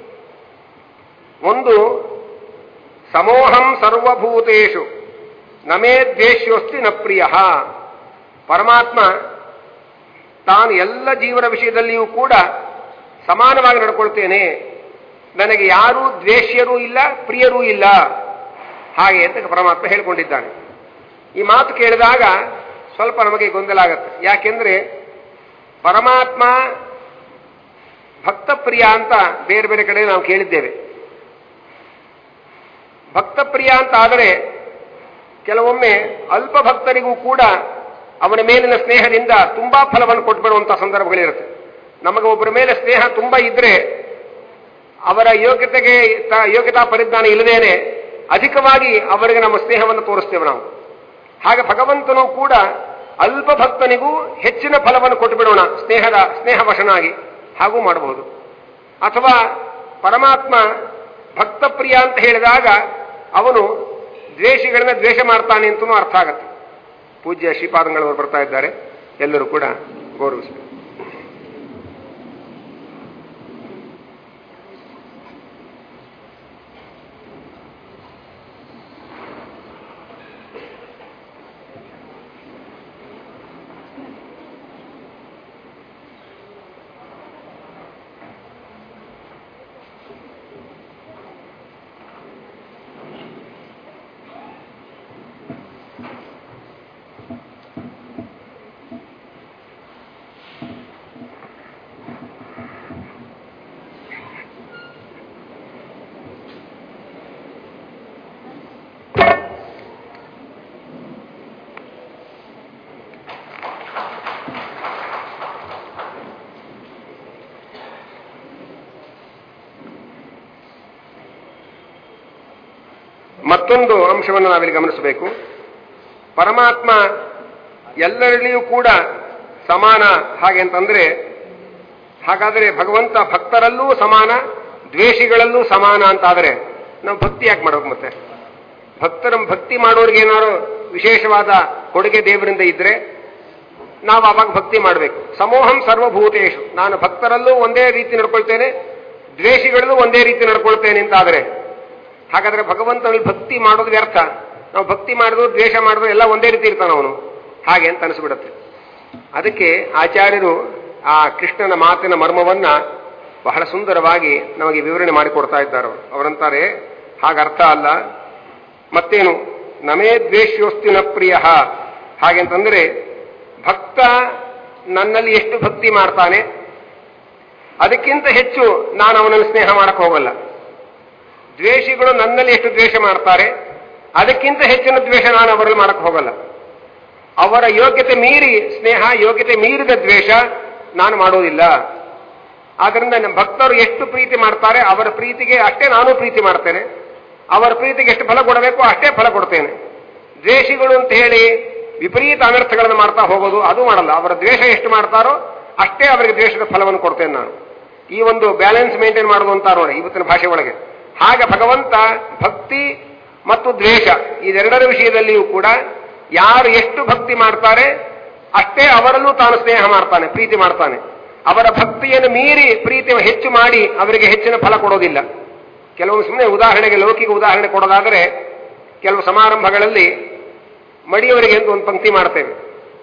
ಒಂದು ಸಮೋಹಂ ಸರ್ವಭೂತೇಷು ನಮೇ ದ್ವೇಷ್ಯೋಸ್ತಿ ನ ಪ್ರಿಯ. ಪರಮಾತ್ಮ ತಾನು ಎಲ್ಲ ಜೀವನ ವಿಷಯದಲ್ಲಿಯೂ ಕೂಡ ಸಮಾನವಾಗಿ ನಡ್ಕೊಳ್ತೇನೆ, ನನಗೆ ಯಾರೂ ದ್ವೇಷ್ಯರೂ ಇಲ್ಲ ಪ್ರಿಯರೂ ಇಲ್ಲ ಹಾಗೆ ಅಂತ ಪರಮಾತ್ಮ ಹೇಳಿಕೊಂಡಿದ್ದಾನೆ. ಈ ಮಾತು ಕೇಳಿದಾಗ ಸ್ವಲ್ಪ ನಮಗೆ ಗೊಂದಲ ಆಗತ್ತೆ. ಯಾಕೆಂದ್ರೆ ಪರಮಾತ್ಮ ಭಕ್ತಪ್ರಿಯ ಅಂತ ಬೇರೆ ಬೇರೆ ಕಡೆ ನಾವು ಕೇಳಿದ್ದೇವೆ. ಭಕ್ತಪ್ರಿಯ ಅಂತ ಆದರೆ ಕೆಲವೊಮ್ಮೆ ಅಲ್ಪ ಭಕ್ತರಿಗೂ ಕೂಡ ಅವನ ಮೇಲಿನ ಸ್ನೇಹದಿಂದ ತುಂಬಾ ಫಲವನ್ನು ಕೊಟ್ಟುಬಿಡುವಂತಹ ಸಂದರ್ಭಗಳಿರುತ್ತೆ. ನಮಗೆ ಒಬ್ಬರ ಮೇಲೆ ಸ್ನೇಹ ತುಂಬಾ ಇದ್ರೆ ಅವರ ಯೋಗ್ಯತೆಗೆ ಯೋಗ್ಯತಾ ಪರಿಜ್ಞಾನ ಇಲ್ಲದೇನೆ ಅಧಿಕವಾಗಿ ಅವರಿಗೆ ನಮ್ಮ ಸ್ನೇಹವನ್ನು ತೋರಿಸ್ತೇವೆ ನಾವು. ಹಾಗೆ ಭಗವಂತನು ಕೂಡ ಅಲ್ಪ ಭಕ್ತನಿಗೂ ಹೆಚ್ಚಿನ ಫಲವನ್ನು ಕೊಟ್ಟು ಬಿಡೋಣ ಸ್ನೇಹದ ಸ್ನೇಹವಶನಾಗಿ, ಹಾಗೂ ಮಾಡಬಹುದು. ಅಥವಾ ಪರಮಾತ್ಮ ಭಕ್ತಪ್ರಿಯ ಅಂತ ಹೇಳಿದಾಗ ಅವನು ದ್ವೇಷಿಗಳನ್ನ ದ್ವೇಷ ಮಾಡ್ತಾನೆ ಅಂತಲೂ ಅರ್ಥ ಆಗತ್ತೆ. ಪೂಜ್ಯ ಶ್ರೀಪಾದಂಗಳವರು ಬರ್ತಾ ಇದ್ದಾರೆ, ಎಲ್ಲರೂ ಕೂಡ ಗೌರವಿಸಬೇಕು. ಮತ್ತೊಂದು ಅಂಶವನ್ನು ನಾವಿಲ್ಲಿ ಗಮನಿಸಬೇಕು. ಪರಮಾತ್ಮ ಎಲ್ಲರಲ್ಲಿಯೂ ಕೂಡ ಸಮಾನ ಹಾಗೆ ಅಂತಂದ್ರೆ, ಹಾಗಾದರೆ ಭಗವಂತ ಭಕ್ತರಲ್ಲೂ ಸಮಾನ ದ್ವೇಷಿಗಳಲ್ಲೂ ಸಮಾನ ಅಂತಾದರೆ ನಾವು ಭಕ್ತಿ ಯಾಕೆ ಮಾಡಬೇಕು? ಮತ್ತೆ ಭಕ್ತರ ಭಕ್ತಿ ಮಾಡೋರಿಗೆ ಏನಾದ್ರು ವಿಶೇಷವಾದ ಕೊಡುಗೆ ದೇವರಿಂದ ಇದ್ರೆ ನಾವು ಆವಾಗ ಭಕ್ತಿ ಮಾಡಬೇಕು. ಸಮೋಹಂ ಸರ್ವಭೂತೇಶು, ನಾನು ಭಕ್ತರಲ್ಲೂ ಒಂದೇ ರೀತಿ ನಡ್ಕೊಳ್ತೇನೆ, ದ್ವೇಷಿಗಳಲ್ಲೂ ಒಂದೇ ರೀತಿ ನಡ್ಕೊಳ್ತೇನೆ ಅಂತಾದರೆ ಹಾಗಾದ್ರೆ ಭಗವಂತನಲ್ಲಿ ಭಕ್ತಿ ಮಾಡೋದು ವ್ಯರ್ಥ. ನಾವು ಭಕ್ತಿ ಮಾಡಿದ್ರು ದ್ವೇಷ ಮಾಡಿದ್ರು ಎಲ್ಲ ಒಂದೇ ರೀತಿ ಇರ್ತಾನೆ ಅವನು, ಹಾಗೆ ಅಂತ ಅನಿಸ್ಬಿಡುತ್ತೆ. ಅದಕ್ಕೆ ಆಚಾರ್ಯರು ಆ ಕೃಷ್ಣನ ಮಾತಿನ ಮರ್ಮವನ್ನ ಬಹಳ ಸುಂದರವಾಗಿ ನಮಗೆ ವಿವರಣೆ ಮಾಡಿಕೊಡ್ತಾ ಇದ್ದಾರೆ. ಅವರಂತಾರೆ ಹಾಗರ್ಥ ಅಲ್ಲ, ಮತ್ತೇನು, ನಮೇ ದ್ವೇಷ್ಯೋಸ್ತಿ ನ ಪ್ರಿಯ. ಹಾಗೆಂತಂದ್ರೆ ಭಕ್ತ ನನ್ನಲ್ಲಿ ಎಷ್ಟು ಭಕ್ತಿ ಮಾಡ್ತಾನೆ ಅದಕ್ಕಿಂತ ಹೆಚ್ಚು ನಾನು ಅವನನ್ನು ಸ್ನೇಹ ಮಾಡಕ್ ಹೋಗಲ್ಲ. ದ್ವೇಷಿಗಳು ನನ್ನಲ್ಲಿ ಎಷ್ಟು ದ್ವೇಷ ಮಾಡ್ತಾರೆ ಅದಕ್ಕಿಂತ ಹೆಚ್ಚಿನ ದ್ವೇಷ ನಾನು ಅವರಲ್ಲಿ ಮಾಡಕ್ ಹೋಗಲ್ಲ. ಅವರ ಯೋಗ್ಯತೆ ಮೀರಿ ಸ್ನೇಹ, ಯೋಗ್ಯತೆ ಮೀರಿದ ದ್ವೇಷ ನಾನು ಮಾಡೋದಿಲ್ಲ. ಆದ್ರಿಂದ ನಮ್ಮ ಭಕ್ತರು ಎಷ್ಟು ಪ್ರೀತಿ ಮಾಡ್ತಾರೆ ಅವರ ಪ್ರೀತಿಗೆ ಅಷ್ಟೇ ನಾನು ಪ್ರೀತಿ ಮಾಡ್ತೇನೆ, ಅವರ ಪ್ರೀತಿಗೆ ಎಷ್ಟು ಫಲ ಕೊಡಬೇಕು ಅಷ್ಟೇ ಫಲ ಕೊಡ್ತೇನೆ. ದ್ವೇಷಿಗಳು ಅಂತ ಹೇಳಿ ವಿಪರೀತ ಅನರ್ಥಗಳನ್ನು ಮಾಡ್ತಾ ಹೋಗೋದು ಅದು ಮಾಡಲ್ಲ. ಅವರ ದ್ವೇಷ ಎಷ್ಟು ಮಾಡ್ತಾರೋ ಅಷ್ಟೇ ಅವರಿಗೆ ದ್ವೇಷದ ಫಲವನ್ನು ಕೊಡ್ತೇನೆ ನಾನು. ಈ ಒಂದು ಬ್ಯಾಲೆನ್ಸ್ ಮೇಂಟೈನ್ ಮಾಡೋದು ಅಂತ ನೋಡಿ ಇವತ್ತಿನ ಭಾಷೆ ಒಳಗೆ. ಹಾಗೆ ಭಗವಂತ ಭಕ್ತಿ ಮತ್ತು ದ್ವೇಷ ಇದೆರಡರ ವಿಷಯದಲ್ಲಿಯೂ ಕೂಡ ಯಾರು ಎಷ್ಟು ಭಕ್ತಿ ಮಾಡ್ತಾರೆ ಅಷ್ಟೇ ಅವರಲ್ಲೂ ತಾನು ಸ್ನೇಹ ಮಾಡ್ತಾನೆ, ಪ್ರೀತಿ ಮಾಡ್ತಾನೆ. ಅವರ ಭಕ್ತಿಯನ್ನು ಮೀರಿ ಪ್ರೀತಿ ಹೆಚ್ಚು ಮಾಡಿ ಅವರಿಗೆ ಹೆಚ್ಚಿನ ಫಲ ಕೊಡೋದಿಲ್ಲ. ಕೆಲವು ಸುಮ್ಮನೆ ಉದಾಹರಣೆಗೆ ಲೌಕಿಕ ಉದಾಹರಣೆ ಕೊಡೋದಾದರೆ, ಕೆಲವು ಸಮಾರಂಭಗಳಲ್ಲಿ ಮಡಿಯವರಿಗೆ ಎಂದು ಒಂದು ಪಂಕ್ತಿ ಮಾಡ್ತೇವೆ.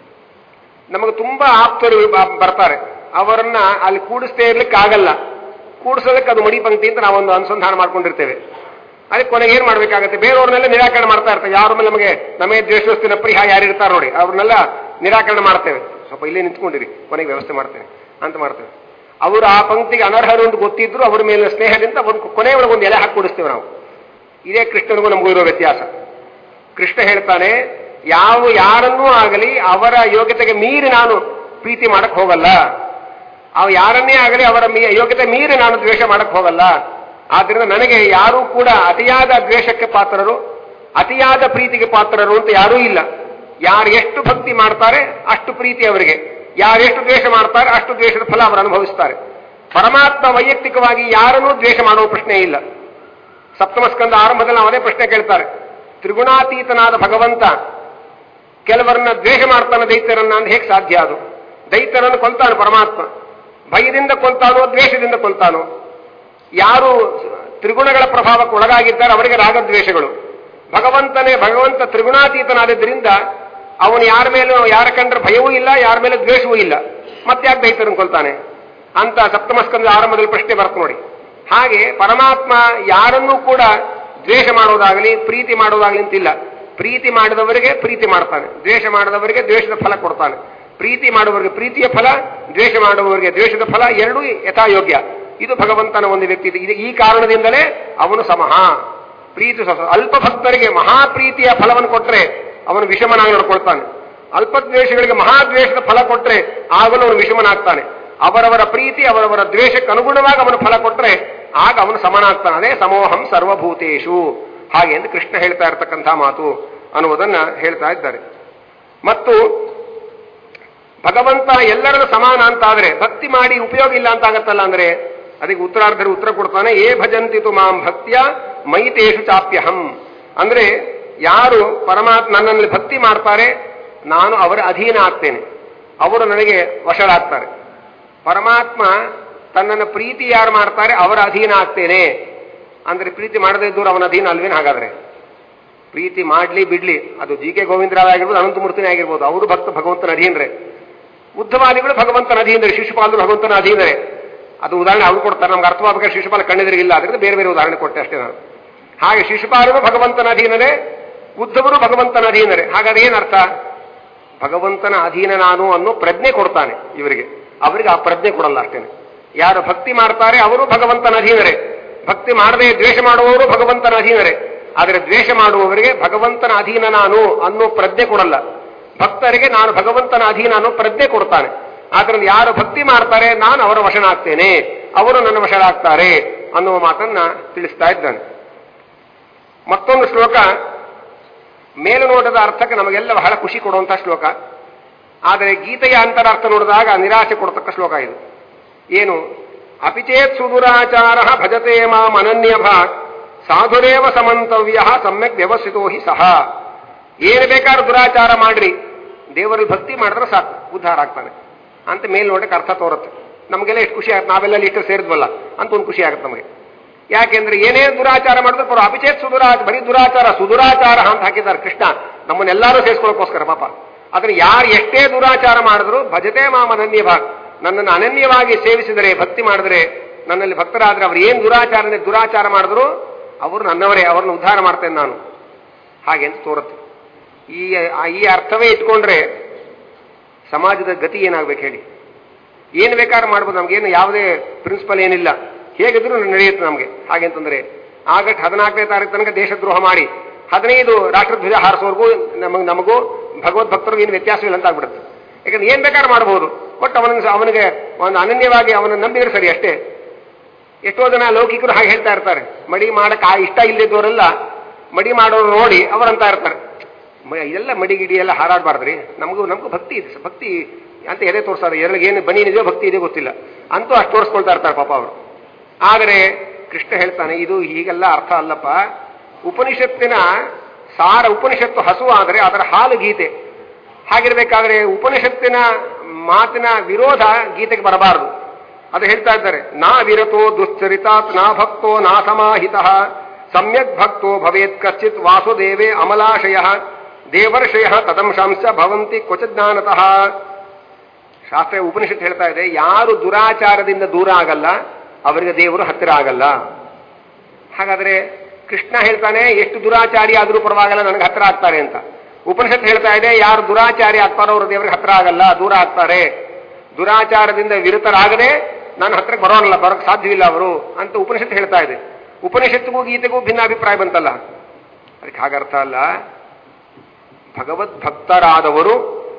ನಮಗೆ ತುಂಬಾ ಆಪ್ತರು ಬರ್ತಾರೆ, ಅವರನ್ನ ಅಲ್ಲಿ ಕೂಡಿಸ್ತೇ ಇರ್ಲಿಕ್ಕೆ ಆಗಲ್ಲ, ಕೂಡಿಸೋದಕ್ಕೆ ಅದು ಮಡಿ ಪಂಕ್ತಿ ಅಂತ ನಾವೊಂದು ಅನುಸಂಧಾನ ಮಾಡ್ಕೊಂಡಿರ್ತೇವೆ. ಅದಕ್ಕೆ ಕೊನೆಗೆ ಏನ್ ಮಾಡ್ಬೇಕಾಗತ್ತೆ, ಬೇರೆಯವ್ರನ್ನೆಲ್ಲ ನಿರಾಕರಣೆ ಮಾಡ್ತಾ ಇರ್ತಾರೆ. ಯಾರ ಮೇಲೆ ನಮಗೆ ನಮಗೆ ದ್ವೇಷೋಸ್ತಿನ ಪ್ರಿಯ ಯಾರು ಇರ್ತಾರೆ ನೋಡಿ ಅವ್ರನ್ನೆಲ್ಲ ನಿರಾಕರಣೆ ಮಾಡ್ತೇವೆ. ಸ್ವಲ್ಪ ಇಲ್ಲೇ ನಿಂತ್ಕೊಂಡಿರಿ ಕೊನೆಗೆ ವ್ಯವಸ್ಥೆ ಮಾಡ್ತೇವೆ ಅಂತ ಮಾಡ್ತೇವೆ. ಅವರು ಆ ಪಂಕ್ತಿಗೆ ಅನರ್ಹರು ಅಂತ ಗೊತ್ತಿದ್ರು ಅವರ ಮೇಲಿನ ಸ್ನೇಹದಿಂದ ಒಂದು ಕೊನೆಯ ಒಳಗೆ ಒಂದು ಎಲೆ ಹಾಕಿ ಕೊಡಿಸ್ತೇವೆ ನಾವು. ಇದೇ ಕೃಷ್ಣನಿಗೂ ನಮಗೂ ಇರೋ ವ್ಯತ್ಯಾಸ. ಕೃಷ್ಣ ಹೇಳ್ತಾನೆ, ಯಾವ ಯಾರನ್ನೂ ಆಗಲಿ ಅವರ ಯೋಗ್ಯತೆಗೆ ಮೀರಿ ನಾನು ಪ್ರೀತಿ ಮಾಡಕ್ ಹೋಗಲ್ಲ, ಅವು ಯಾರನ್ನೇ ಆಗಲಿ ಅವರ ಯೋಗ್ಯತೆ ಮೀರಿ ನಾನು ದ್ವೇಷ ಮಾಡಕ್ ಹೋಗಲ್ಲ. ಆದ್ರಿಂದ ನನಗೆ ಯಾರೂ ಕೂಡ ಅತಿಯಾದ ದ್ವೇಷಕ್ಕೆ ಪಾತ್ರರು, ಅತಿಯಾದ ಪ್ರೀತಿಗೆ ಪಾತ್ರರು ಅಂತ ಯಾರೂ ಇಲ್ಲ. ಯಾರು ಎಷ್ಟು ಭಕ್ತಿ ಮಾಡ್ತಾರೆ ಅಷ್ಟು ಪ್ರೀತಿ ಅವರಿಗೆ, ಯಾರೆಷ್ಟು ದ್ವೇಷ ಮಾಡ್ತಾರೆ ಅಷ್ಟು ದ್ವೇಷದ ಫಲ ಅವರು ಅನುಭವಿಸ್ತಾರೆ. ಪರಮಾತ್ಮ ವೈಯಕ್ತಿಕವಾಗಿ ಯಾರನ್ನೂ ದ್ವೇಷ ಮಾಡುವ ಪ್ರಶ್ನೆ ಇಲ್ಲ. ಸಪ್ತಮ ಸ್ಕಂದ ಆರಂಭದಲ್ಲಿ ನಾವು ಅದೇ ಪ್ರಶ್ನೆ ಕೇಳ್ತಾರೆ. ತ್ರಿಗುಣಾತೀತನಾದ ಭಗವಂತ ಕೆಲವರನ್ನ ದ್ವೇಷ ಮಾಡ್ತಾನೆ ದೈತ್ಯರನ್ನ ಅಂತ ಹೇಗೆ ಸಾಧ್ಯ? ಅದು ದೈತ್ಯರನ್ನು ಕೊಲ್ತಾನು ಪರಮಾತ್ಮ, ಭಯದಿಂದ ಕೊಲ್ತಾನೋ ದ್ವೇಷದಿಂದ ಕೊಲ್ತಾನೋ? ಯಾರು ತ್ರಿಗುಣಗಳ ಪ್ರಭಾವಕ್ಕೆ ಒಳಗಾಗಿದ್ದಾರೆ ಅವರಿಗೆ ರಾಗದ್ವೇಷಗಳು. ಭಗವಂತನೇ ಭಗವಂತ ತ್ರಿಗುಣಾತೀತನಾದ್ದರಿಂದ ಅವನು ಯಾರ ಮೇಲೂ ಯಾರ ಕಂಡ್ರೆ ಭಯವೂ ಇಲ್ಲ, ಯಾರ ಮೇಲೆ ದ್ವೇಷವೂ ಇಲ್ಲ, ಮತ್ತೆ ಯಾಕೆ ದೈತ್ಯರನ್ನು ಕೊಲ್ತಾನೆ ಅಂತ ಸಪ್ತಮಸ್ಕಂದ ಆರಂಭದಲ್ಲಿ ಪ್ರಶ್ನೆ ಬರ್ತದೆ ನೋಡಿ. ಹಾಗೆ ಪರಮಾತ್ಮ ಯಾರನ್ನೂ ಕೂಡ ದ್ವೇಷ ಮಾಡೋದಾಗಲಿ ಪ್ರೀತಿ ಮಾಡೋದಾಗಲಿ ಅಂತಿಲ್ಲ. ಪ್ರೀತಿ ಮಾಡಿದವರಿಗೆ ಪ್ರೀತಿ ಮಾಡ್ತಾನೆ, ದ್ವೇಷ ಮಾಡಿದವರಿಗೆ ದ್ವೇಷದ ಫಲ ಕೊಡ್ತಾನೆ. ಪ್ರೀತಿ ಮಾಡುವವರಿಗೆ ಪ್ರೀತಿಯ ಫಲ, ದ್ವೇಷ ಮಾಡುವವರಿಗೆ ದ್ವೇಷದ ಫಲ, ಎರಡೂ ಯಥಾಯೋಗ್ಯ. ಇದು ಭಗವಂತನ ಒಂದು ವ್ಯಕ್ತಿ. ಇದು ಈ ಕಾರಣದಿಂದಲೇ ಅವನು ಸಮಹ ಪ್ರೀತಿ. ಅಲ್ಪ ಭಕ್ತರಿಗೆ ಮಹಾಪ್ರೀತಿಯ ಫಲವನ್ನು ಕೊಟ್ಟರೆ ಅವನು ವಿಷಮನಾಗಿ ನಡ್ಕೊಳ್ತಾನೆ. ಅಲ್ಪದ್ವೇಷಗಳಿಗೆ ಮಹಾದ್ವೇಷದ ಫಲ ಕೊಟ್ಟರೆ ಆಗಲೂ ಅವನು ವಿಷಮನಾಗ್ತಾನೆ. ಅವರವರ ಪ್ರೀತಿ ಅವರವರ ದ್ವೇಷಕ್ಕೆ ಅನುಗುಣವಾಗಿ ಅವನು ಫಲ ಕೊಟ್ಟರೆ ಆಗ ಅವನು ಸಮನಾಗ್ತಾನೆ. ಅದೇ ಸಮೋಹಂ ಸರ್ವಭೂತೇಶು, ಹಾಗೆ ಎಂದು ಕೃಷ್ಣ ಹೇಳ್ತಾ ಇರತಕ್ಕಂಥ ಮಾತು ಅನ್ನುವುದನ್ನ ಹೇಳ್ತಾ ಇದ್ದಾರೆ. ಮತ್ತು ಭಗವಂತ ಎಲ್ಲರನ್ನು ಸಮಾನ ಅಂತಾದ್ರೆ ಭಕ್ತಿ ಮಾಡಿ ಉಪಯೋಗ ಇಲ್ಲ ಅಂತ ಆಗತ್ತಲ್ಲ. ಅಂದ್ರೆ ಅದಕ್ಕೆ ಉತ್ತರಾರ್ಧರು ಉತ್ತರ ಕೊಡ್ತಾನೆ, ಏ ಭಜಂತಿತು ಮಾಂ ಭಕ್ತಿಯ ಮೈತೇಶು ಚಾಪ್ಯಹಂ. ಅಂದ್ರೆ ಯಾರು ಪರಮಾತ್ಮ ನನ್ನಲ್ಲಿ ಭಕ್ತಿ ಮಾಡ್ತಾರೆ ನಾನು ಅವರ ಅಧೀನ ಆಗ್ತೇನೆ, ಅವರು ನನಗೆ ವಶರಾಗ್ತಾರೆ. ಪರಮಾತ್ಮ ತನ್ನನ್ನು ಪ್ರೀತಿ ಯಾರು ಮಾಡ್ತಾರೆ ಅವರ ಅಧೀನ ಆಗ್ತೇನೆ ಅಂದ್ರೆ ಪ್ರೀತಿ ಮಾಡದೇ ಇದ್ದವರು ಅವನ ಅಧೀನ ಅಲ್ವೇನು? ಹಾಗಾದ್ರೆ ಪ್ರೀತಿ ಮಾಡ್ಲಿ ಬಿಡ್ಲಿ, ಅದು ಜಿ ಕೆ ಗೋವಿಂದರಾವ್ ಆಗಿರ್ಬೋದು, ಅನಂತಮೂರ್ತಿನೇ ಆಗಿರ್ಬೋದು, ಅವರು ಭಕ್ತ ಭಗವಂತನ ಅಧೀನರೇ. ಉದ್ಧವಾದಿಗಳು ಭಗವಂತನ ಅಧೀನರೇ, ಶಿಶುಪಾಲರು ಭಗವಂತನ ಅಧೀನರೇ. ಅದು ಉದಾಹರಣೆ ಅವ್ರು ಕೊಡ್ತಾರೆ, ನಮ್ಗೆ ಅರ್ಥವಾಗಬೇಕಾದ್ರೆ ಶಿಶುಪಾಲ ಕಣ್ಣೆದುರಿಗಿಲ್ಲ, ಅದರಿಂದ ಬೇರೆ ಬೇರೆ ಉದಾಹರಣೆ ಕೊಟ್ಟೆ ಅಷ್ಟೇ ನಾನು. ಹಾಗೆ ಶಿಶುಪಾಲರು ಭಗವಂತನ ಅಧೀನರೇ, ಉದ್ಧವರು ಭಗವಂತನ ಅಧೀನರೇ. ಹಾಗಾದ್ರೆ ಏನರ್ಥ? ಭಗವಂತನ ಅಧೀನ ನಾನು ಅನ್ನೋ ಪ್ರಜ್ಞೆ ಕೊಡ್ತಾನೆ ಇವರಿಗೆ, ಅವರಿಗೆ ಆ ಪ್ರಜ್ಞೆ ಕೊಡಲ್ಲ ಅಷ್ಟೇನೆ. ಯಾರು ಭಕ್ತಿ ಮಾಡ್ತಾರೆ ಅವರು ಭಗವಂತನ ಅಧೀನರೇ, ಭಕ್ತಿ ಮಾಡದೆ ದ್ವೇಷ ಮಾಡುವವರು ಭಗವಂತನ ಅಧೀನರೇ. ಆದರೆ ದ್ವೇಷ ಮಾಡುವವರಿಗೆ ಭಗವಂತನ ಅಧೀನ ನಾನು ಅನ್ನೋ ಪ್ರಜ್ಞೆ ಕೊಡಲ್ಲ. ಭಕ್ತರಿಗೆ ನಾನು ಭಗವಂತನ ಅಧೀನ ಅನ್ನೋ ಪ್ರಜ್ಞೆ ಕೊಡ್ತಾನೆ. ಆದ್ರಿಂದ ಯಾರು ಭಕ್ತಿ ಮಾಡ್ತಾರೆ ನಾನು ಅವರ ವಶನಾಗ್ತೇನೆ, ಅವರು ನನ್ನ ವಶರಾಗ್ತಾರೆ ಅನ್ನುವ ಮಾತನ್ನ ತಿಳಿಸ್ತಾ ಇದ್ದಾನೆ. ಮತ್ತೊಂದು ಶ್ಲೋಕ ಮೇಲು ನೋಟದ ಅರ್ಥಕ್ಕೆ ನಮಗೆಲ್ಲ ಬಹಳ ಖುಷಿ ಕೊಡುವಂತಹ ಶ್ಲೋಕ, ಆದರೆ ಗೀತೆಯ ಅಂತರಾರ್ಥ ನೋಡಿದಾಗ ನಿರಾಶೆ ಕೊಡತಕ್ಕ ಶ್ಲೋಕ ಇದು. ಏನು? ಅಪಿಚೇತ್ ಸುದುರಾಚಾರ ಭಜತೆ ಮಾಂ ಅನನ್ಯ ಭಾಗ್ ಸಾಧುರೇವ ಸಮಂತವ್ಯ ಸಮ್ಯಕ್ ವ್ಯವಸ್ಥಿತೋ ಹಿ ಸಹ. ಏನು ಬೇಕಾದ್ರೂ ದುರಾಚಾರ ಮಾಡ್ರಿ, ದೇವರಲ್ಲಿ ಭಕ್ತಿ ಮಾಡಿದ್ರೆ ಸಾಕು ಉದ್ಧಾರ ಆಗ್ತಾನೆ ಅಂತ ಮೇಲ್ನೋಟಕ್ಕೆ ಅರ್ಥ ತೋರುತ್ತೆ. ನಮಗೆಲ್ಲ ಎಷ್ಟು ಖುಷಿ ಆಗುತ್ತೆ, ನಾವೆಲ್ಲ ಇಷ್ಟು ಸೇರಿದ್ವಲ್ಲ ಅಂತ ಒಂದು ಖುಷಿ ಆಗುತ್ತೆ ನಮಗೆ. ಯಾಕೆಂದ್ರೆ ಏನೇ ದುರಾಚಾರ ಮಾಡಿದ್ರು ಪರ ಅಭಿಚೇತ್ ಸುದುರಾಚಾರ, ಬರೀ ದುರಾಚಾರ ಸುದುರಾಚಾರ ಅಂತ ಹಾಕಿದ್ದಾರೆ ಕೃಷ್ಣ ನಮ್ಮನ್ನೆಲ್ಲರೂ ಸೇರಿಸ್ಕೊಳ್ಳೋಕೋಸ್ಕರ ಪಾಪ. ಅದನ್ನ ಯಾರು ಎಷ್ಟೇ ದುರಾಚಾರ ಮಾಡಿದ್ರು ಭಜತೆ ಮಾಮ ಅನನ್ಯ ಭಾಗ, ನನ್ನನ್ನು ಅನನ್ಯವಾಗಿ ಸೇವಿಸಿದರೆ ಭಕ್ತಿ ಮಾಡಿದ್ರೆ ನನ್ನಲ್ಲಿ ಭಕ್ತರಾದ್ರೆ ಅವ್ರು ಏನ್ ದುರಾಚಾರ ದುರಾಚಾರ ಮಾಡಿದ್ರು ಅವರು ನನ್ನವರೇ, ಅವ್ರನ್ನ ಉದ್ಧಾರ ಮಾಡ್ತೇನೆ ನಾನು, ಹಾಗೆ ಅಂತ ತೋರುತ್ತೆ. ಈ ಈ ಅರ್ಥವೇ ಇಟ್ಕೊಂಡ್ರೆ ಸಮಾಜದ ಗತಿ ಏನಾಗ್ಬೇಕು ಹೇಳಿ? ಏನು ಬೇಕಾದ್ರೂ ಮಾಡ್ಬೋದು, ನಮ್ಗೇನು ಯಾವುದೇ ಪ್ರಿನ್ಸಿಪಲ್ ಏನಿಲ್ಲ, ಹೇಗಿದ್ರು ನಡೆಯುತ್ತೆ ನಮಗೆ. ಹಾಗೆ ಅಂತಂದ್ರೆ ಆಗಸ್ಟ್ ಹದಿನಾಲ್ಕನೇ ತಾರೀಕು ತನಕ ದೇಶದ್ರೋಹ ಮಾಡಿ ಹದಿನೈದು ರಾಷ್ಟ್ರಧ್ವಜ ಹಾರಿಸೋರ್ಗೂ ನಮಗ್ ನಮಗೂ ಭಗವದ್ ಭಕ್ತರಿಗೂ ಏನು ವ್ಯತ್ಯಾಸವಿಲ್ಲ ಅಂತ ಆಗ್ಬಿಡುತ್ತೆ. ಯಾಕಂದ್ರೆ ಏನ್ ಬೇಕಾದ್ರೂ ಮಾಡಬಹುದು, ಒಟ್ಟು ಅವನ ಅವನಿಗೆ ಒಂದು ಅನನ್ಯವಾಗಿ ಅವನನ್ನು ನಂಬಿದ್ರೆ ಸರಿ ಅಷ್ಟೇ. ಎಷ್ಟೋ ಜನ ಲೌಕಿಕರು ಹಾಗೆ ಹೇಳ್ತಾ ಇರ್ತಾರೆ, ಮಡಿ ಮಾಡಕ್ ಆ ಇಷ್ಟ ಇಲ್ಲದವರೆಲ್ಲ ಮಡಿ ಮಾಡೋರು ನೋಡಿ ಅವರಂತ ಇರ್ತಾರೆ, ಇದೆಲ್ಲ ಮಡಿ ಗಿಡಿ ಎಲ್ಲ ಹಾರಾಡ್ಬಾರ್ದ್ರಿ, ನಮಗೂ ನಮಗೂ ಭಕ್ತಿ ಇದೆ, ಭಕ್ತಿ ಅಂತ ಎದೆ ತೋರಿಸ್ತಾರೆ, ಎಲ್ಲಿಗೆ ಏನು ಬನಿ ಇದೆಯೋ ಭಕ್ತಿ ಇದೆಯೋ ಗೊತ್ತಿಲ್ಲ ಅಂತೂ ಅಷ್ಟು ತೋರಿಸ್ಕೊಳ್ತಾ ಇರ್ತಾರೆ ಪಾಪ ಅವರು. ಆದರೆ ಕೃಷ್ಣ ಹೇಳ್ತಾನೆ ಇದು ಹೀಗೆಲ್ಲ ಅರ್ಥ ಅಲ್ಲಪ್ಪ. ಉಪನಿಷತ್ತಿನ ಸಾರ, ಉಪನಿಷತ್ತು ಹಸು ಆದರೆ ಅದರ ಹಾಲು ಗೀತೆ. ಹಾಗಿರ್ಬೇಕಾದ್ರೆ ಉಪನಿಷತ್ತಿನ ಮಾತಿನ ವಿರೋಧ ಗೀತೆಗೆ ಬರಬಾರದು. ಅದು ಹೇಳ್ತಾ ಇದ್ದಾರೆ, ನಾ ವಿರತೋ ದುಶ್ಚರಿತಾತ್ ನಾ ಭಕ್ತೋ ನಾ ಸಮಾಹಿತ ಸಮ್ಯಕ್ ಭಕ್ತೋ ಭವೇತ್ ಕಶ್ಚಿತ್ ವಾಸುದೇವೇ ಅಮಲಾಶಯ ದೇವರ್ಷಯ ತದಂಶಾಂಶ ಭವಂತಿ ಕ್ವಚಜ್ಞಾನತಃ. ಶಾಸ್ತ್ರ ಉಪನಿಷತ್ತು ಹೇಳ್ತಾ ಇದೆ, ಯಾರು ದುರಾಚಾರದಿಂದ ದೂರ ಆಗಲ್ಲ ಅವರಿಗೆ ದೇವರು ಹತ್ತಿರ ಆಗಲ್ಲ. ಹಾಗಾದ್ರೆ ಕೃಷ್ಣ ಹೇಳ್ತಾನೆ ಎಷ್ಟು ದುರಾಚಾರಿ ಆದರೂ ಪರವಾಗಿಲ್ಲ ನನಗೆ ಹತ್ತಿರ ಆಗ್ತಾರೆ ಅಂತ. ಉಪನಿಷತ್ತು ಹೇಳ್ತಾ ಇದೆ ಯಾರು ದುರಾಚಾರಿ ಆಗ್ತಾರೋ ಅವರು ದೇವರಿಗೆ ಹತ್ತಿರ ಆಗಲ್ಲ, ದೂರ ಆಗ್ತಾರೆ. ದುರಾಚಾರದಿಂದ ವಿರತರಾಗದೆ ನಾನು ಹತ್ರಕ್ಕೆ ಬರೋನಲ್ಲ, ಬರೋಕ್ಕೆ ಸಾಧ್ಯವಿಲ್ಲ ಅವರು ಅಂತ ಉಪನಿಷತ್ತು ಹೇಳ್ತಾ ಇದೆ. ಉಪನಿಷತ್ತಿಗೂ ಗೀತೆಗೂ ಭಿನ್ನ ಅಭಿಪ್ರಾಯ ಬಂತಲ್ಲ, ಅದಕ್ಕೆ ಹಾಗರ್ಥ ಅಲ್ಲ. ಭಗವದ್ ಭಕ್ತರಾದವರು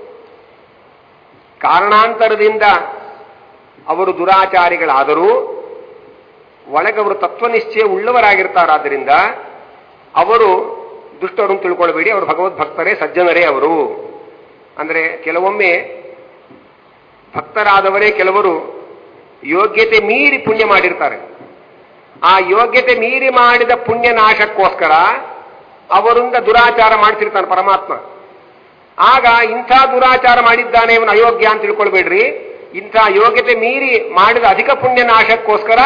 ಕಾರಣಾಂತರದಿಂದ ಅವರು ದುರಾಚಾರಿಗಳಾದರೂ ಒಳಗವರು ತತ್ವನಿಶ್ಚಯ ಉಳ್ಳವರಾಗಿರ್ತಾರಾದ್ದರಿಂದ ಅವರು ದುಷ್ಟರನ್ನು ತಿಳ್ಕೊಳ್ಬೇಡಿ, ಅವರು ಭಗವದ್ ಭಕ್ತರೇ, ಸಜ್ಜನರೇ ಅವರು. ಅಂದ್ರೆ ಕೆಲವೊಮ್ಮೆ ಭಕ್ತರಾದವರೇ ಕೆಲವರು ಯೋಗ್ಯತೆ ಮೀರಿ ಪುಣ್ಯ ಮಾಡಿರ್ತಾರೆ. ಆ ಯೋಗ್ಯತೆ ಮೀರಿ ಮಾಡಿದ ಪುಣ್ಯ ನಾಶಕ್ಕೋಸ್ಕರ ಅವರಿಂದ ದುರಾಚಾರ ಮಾಡ್ತಿರ್ತಾನೆ ಪರಮಾತ್ಮ. ಆಗ ಇಂಥ ದುರಾಚಾರ ಮಾಡಿದ್ದಾನೆ ಇವನು ಅಯೋಗ್ಯ ಅಂತ ತಿಳ್ಕೊಳ್ಬೇಡ್ರಿ, ಇಂಥ ಯೋಗ್ಯತೆ ಮೀರಿ ಮಾಡಿದ ಅಧಿಕ ಪುಣ್ಯ ನಾಶಕ್ಕೋಸ್ಕರ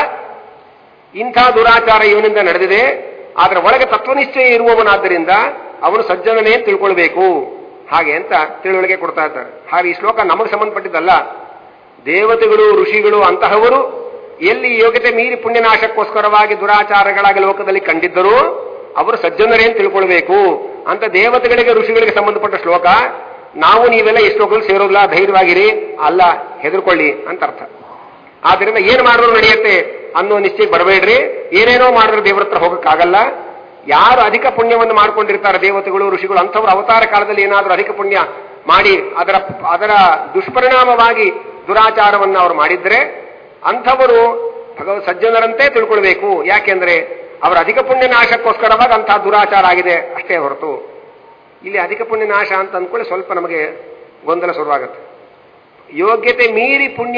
ಇಂಥ ದುರಾಚಾರ ಇವನಿಂದ ನಡೆದಿದೆ. ಆದ್ರೆ ಒಳಗೆ ತತ್ವನಿಶ್ಚಯ ಇರುವವನಾದ್ದರಿಂದ ಅವನು ಸಜ್ಜನನೇ ಅಂತ ತಿಳ್ಕೊಳ್ಬೇಕು, ಹಾಗೆ ಅಂತ ತಿಳುವಳಿಕೆ ಕೊಡ್ತಾ ಇದ್ದಾರೆ. ಹಾಗೆ ಈ ಶ್ಲೋಕ ನಮಗೆ ಸಂಬಂಧಪಟ್ಟಿದ್ದಲ್ಲ. ದೇವತೆಗಳು ಋಷಿಗಳು ಅಂತಹವರು ಎಲ್ಲಿ ಯೋಗ್ಯತೆ ಮೀರಿ ಪುಣ್ಯನಾಶಕ್ಕೋಸ್ಕರವಾಗಿ ದುರಾಚಾರಗಳಾಗಿ ಲೋಕದಲ್ಲಿ ಕಂಡಿದ್ದರೂ ಅವರು ಸಜ್ಜನರೇ ಅಂತ ತಿಳ್ಕೊಳ್ಬೇಕು ಅಂತ ದೇವತೆಗಳಿಗೆ ಋಷಿಗಳಿಗೆ ಸಂಬಂಧಪಟ್ಟ ಶ್ಲೋಕ. ನಾವು ನೀವೆಲ್ಲ ಈ ಶ್ಲೋಕಗಳು ಸೇರೋಲ್ಲ, ಧೈರ್ಯವಾಗಿರಿ, ಅಲ್ಲ ಹೆದರ್ಕೊಳ್ಳಿ ಅಂತ ಅರ್ಥ. ಆದ್ರಿಂದ ಏನ್ ಮಾಡಿದ್ರು ನಡೆಯುತ್ತೆ ಅನ್ನೋ ನಿಶ್ಚಯ ಬರಬೇಡ್ರಿ. ಏನೇನೋ ಮಾಡಿದ್ರೆ ದೇವರ ಹತ್ರ ಹೋಗಕ್ಕಾಗಲ್ಲ. ಯಾರು ಅಧಿಕ ಪುಣ್ಯವನ್ನು ಮಾಡ್ಕೊಂಡಿರ್ತಾರೆ ದೇವತೆಗಳು ಋಷಿಗಳು ಅಂಥವ್ರು ಅವತಾರ ಕಾಲದಲ್ಲಿ ಏನಾದರೂ ಅಧಿಕ ಪುಣ್ಯ ಮಾಡಿ ಅದರ ಅದರ ದುಷ್ಪರಿಣಾಮವಾಗಿ ದುರಾಚಾರವನ್ನು ಅವರು ಮಾಡಿದ್ರೆ ಅಂಥವರು ಭಗವತ್ ಸಜ್ಜನರಂತೆ ತಿಳ್ಕೊಳ್ಬೇಕು. ಯಾಕೆಂದ್ರೆ ಅವರ ಅಧಿಕ ಪುಣ್ಯ ನಾಶಕ್ಕೋಸ್ಕರವಾಗಿ ಅಂತಹ ದುರಾಚಾರ ಆಗಿದೆ ಅಷ್ಟೇ ಹೊರತು ಇಲ್ಲಿ ಅಧಿಕ ಪುಣ್ಯ ನಾಶ ಅಂತ ಅಂದ್ಕೊಳ್ಳಿ ಸ್ವಲ್ಪ ನಮಗೆ ಗೊಂದಲ ಶುರುವಾಗುತ್ತೆ. ಯೋಗ್ಯತೆ ಮೀರಿ ಪುಣ್ಯ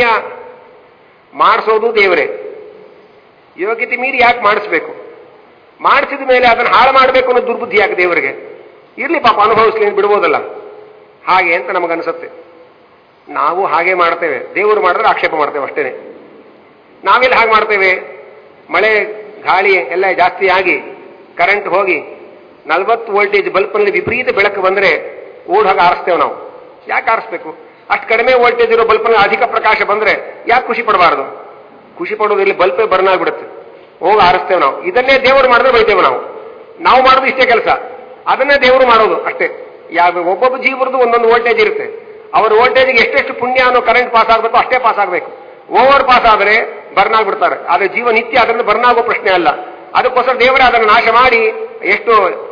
ಮಾಡಿಸೋದು ದೇವರೇ. ಯೋಗ್ಯತೆ ಮೀರಿ ಯಾಕೆ ಮಾಡಿಸ್ಬೇಕು? ಮಾಡಿಸಿದ ಮೇಲೆ ಅದನ್ನು ಹಾಳು ಮಾಡಬೇಕು ಅನ್ನೋ ದುರ್ಬುದ್ಧಿ ಯಾಕೆ ದೇವರಿಗೆ? ಇರ್ಲಿ ಪಾಪ ಅನುಭವಿಸ್ಲಿ ಬಿಡ್ಬೋದಲ್ಲ, ಹಾಗೆ ಅಂತ ನಮಗನ್ಸುತ್ತೆ. ನಾವು ಹಾಗೆ ಮಾಡ್ತೇವೆ, ದೇವರು ಮಾಡಿದ್ರೆ ಆಕ್ಷೇಪ ಮಾಡ್ತೇವೆ ಅಷ್ಟೇನೆ. ನಾವೆಲ್ಲ ಹಾಗೆ ಮಾಡ್ತೇವೆ, ಮಳೆ ಗಾಳಿ ಎಲ್ಲ ಜಾಸ್ತಿ ಆಗಿ ಕರೆಂಟ್ ಹೋಗಿ ನಲ್ವತ್ತು ವೋಲ್ಟೇಜ್ ಬಲ್ಬ್ನಲ್ಲಿ ವಿಪರೀತ ಬೆಳಕು ಬಂದ್ರೆ ಓಡ್ ಹಾಗೆ ಆರಿಸ್ತೇವೆ ನಾವು. ಯಾಕೆ ಆರಿಸ್ಬೇಕು? ಅಷ್ಟು ಕಡಿಮೆ ವೋಲ್ಟೇಜ್ ಇರೋ ಬಲ್ಬ್ನಲ್ಲಿ ಅಧಿಕ ಪ್ರಕಾಶ ಬಂದ್ರೆ ಯಾಕೆ ಖುಷಿ ಪಡಬಾರದು? ಖುಷಿ ಪಡೋದು ಇಲ್ಲಿ ಬಲ್ಪೇ ಬರ್ನ್ ಆಗ್ಬಿಡುತ್ತೆ, ಹೋಗಿ ಆರಿಸ್ತೇವೆ ನಾವು. ಇದನ್ನೇ ದೇವರು ಮಾಡಿದ್ರೆ ಬೈತೇವೆ ನಾವು. ನಾವು ಮಾಡೋದು ಇಷ್ಟೇ ಕೆಲಸ, ಅದನ್ನೇ ದೇವರು ಮಾಡೋದು ಅಷ್ಟೇ. ಯಾವ ಒಬ್ಬೊಬ್ಬ ಜೀವರದ್ದು ಒಂದೊಂದು ವೋಲ್ಟೇಜ್ ಇರುತ್ತೆ. ಅವರ ವೋಲ್ಟೇಜ್ಗೆ ಎಷ್ಟೆಷ್ಟು ಪುಣ್ಯ ಅನ್ನೋ ಕರೆಂಟ್ ಪಾಸ್ ಆಗಬೇಕು ಅಷ್ಟೇ ಪಾಸ್ ಆಗಬೇಕು. ಓವರ್ ಪಾಸ್ ಆದರೆ ಬರ್ನ್ ಆಗ್ಬಿಡ್ತಾರೆ. ಆದ್ರೆ ಜೀವ ನಿತ್ಯ ಅದನ್ನು ಬರ್ನ್ ಆಗೋ ಪ್ರಶ್ನೆ ಅಲ್ಲ. ಅದಕ್ಕೋಸ್ಕರ ದೇವರೇ ಅದನ್ನು ನಾಶ ಮಾಡಿ ಎಷ್ಟು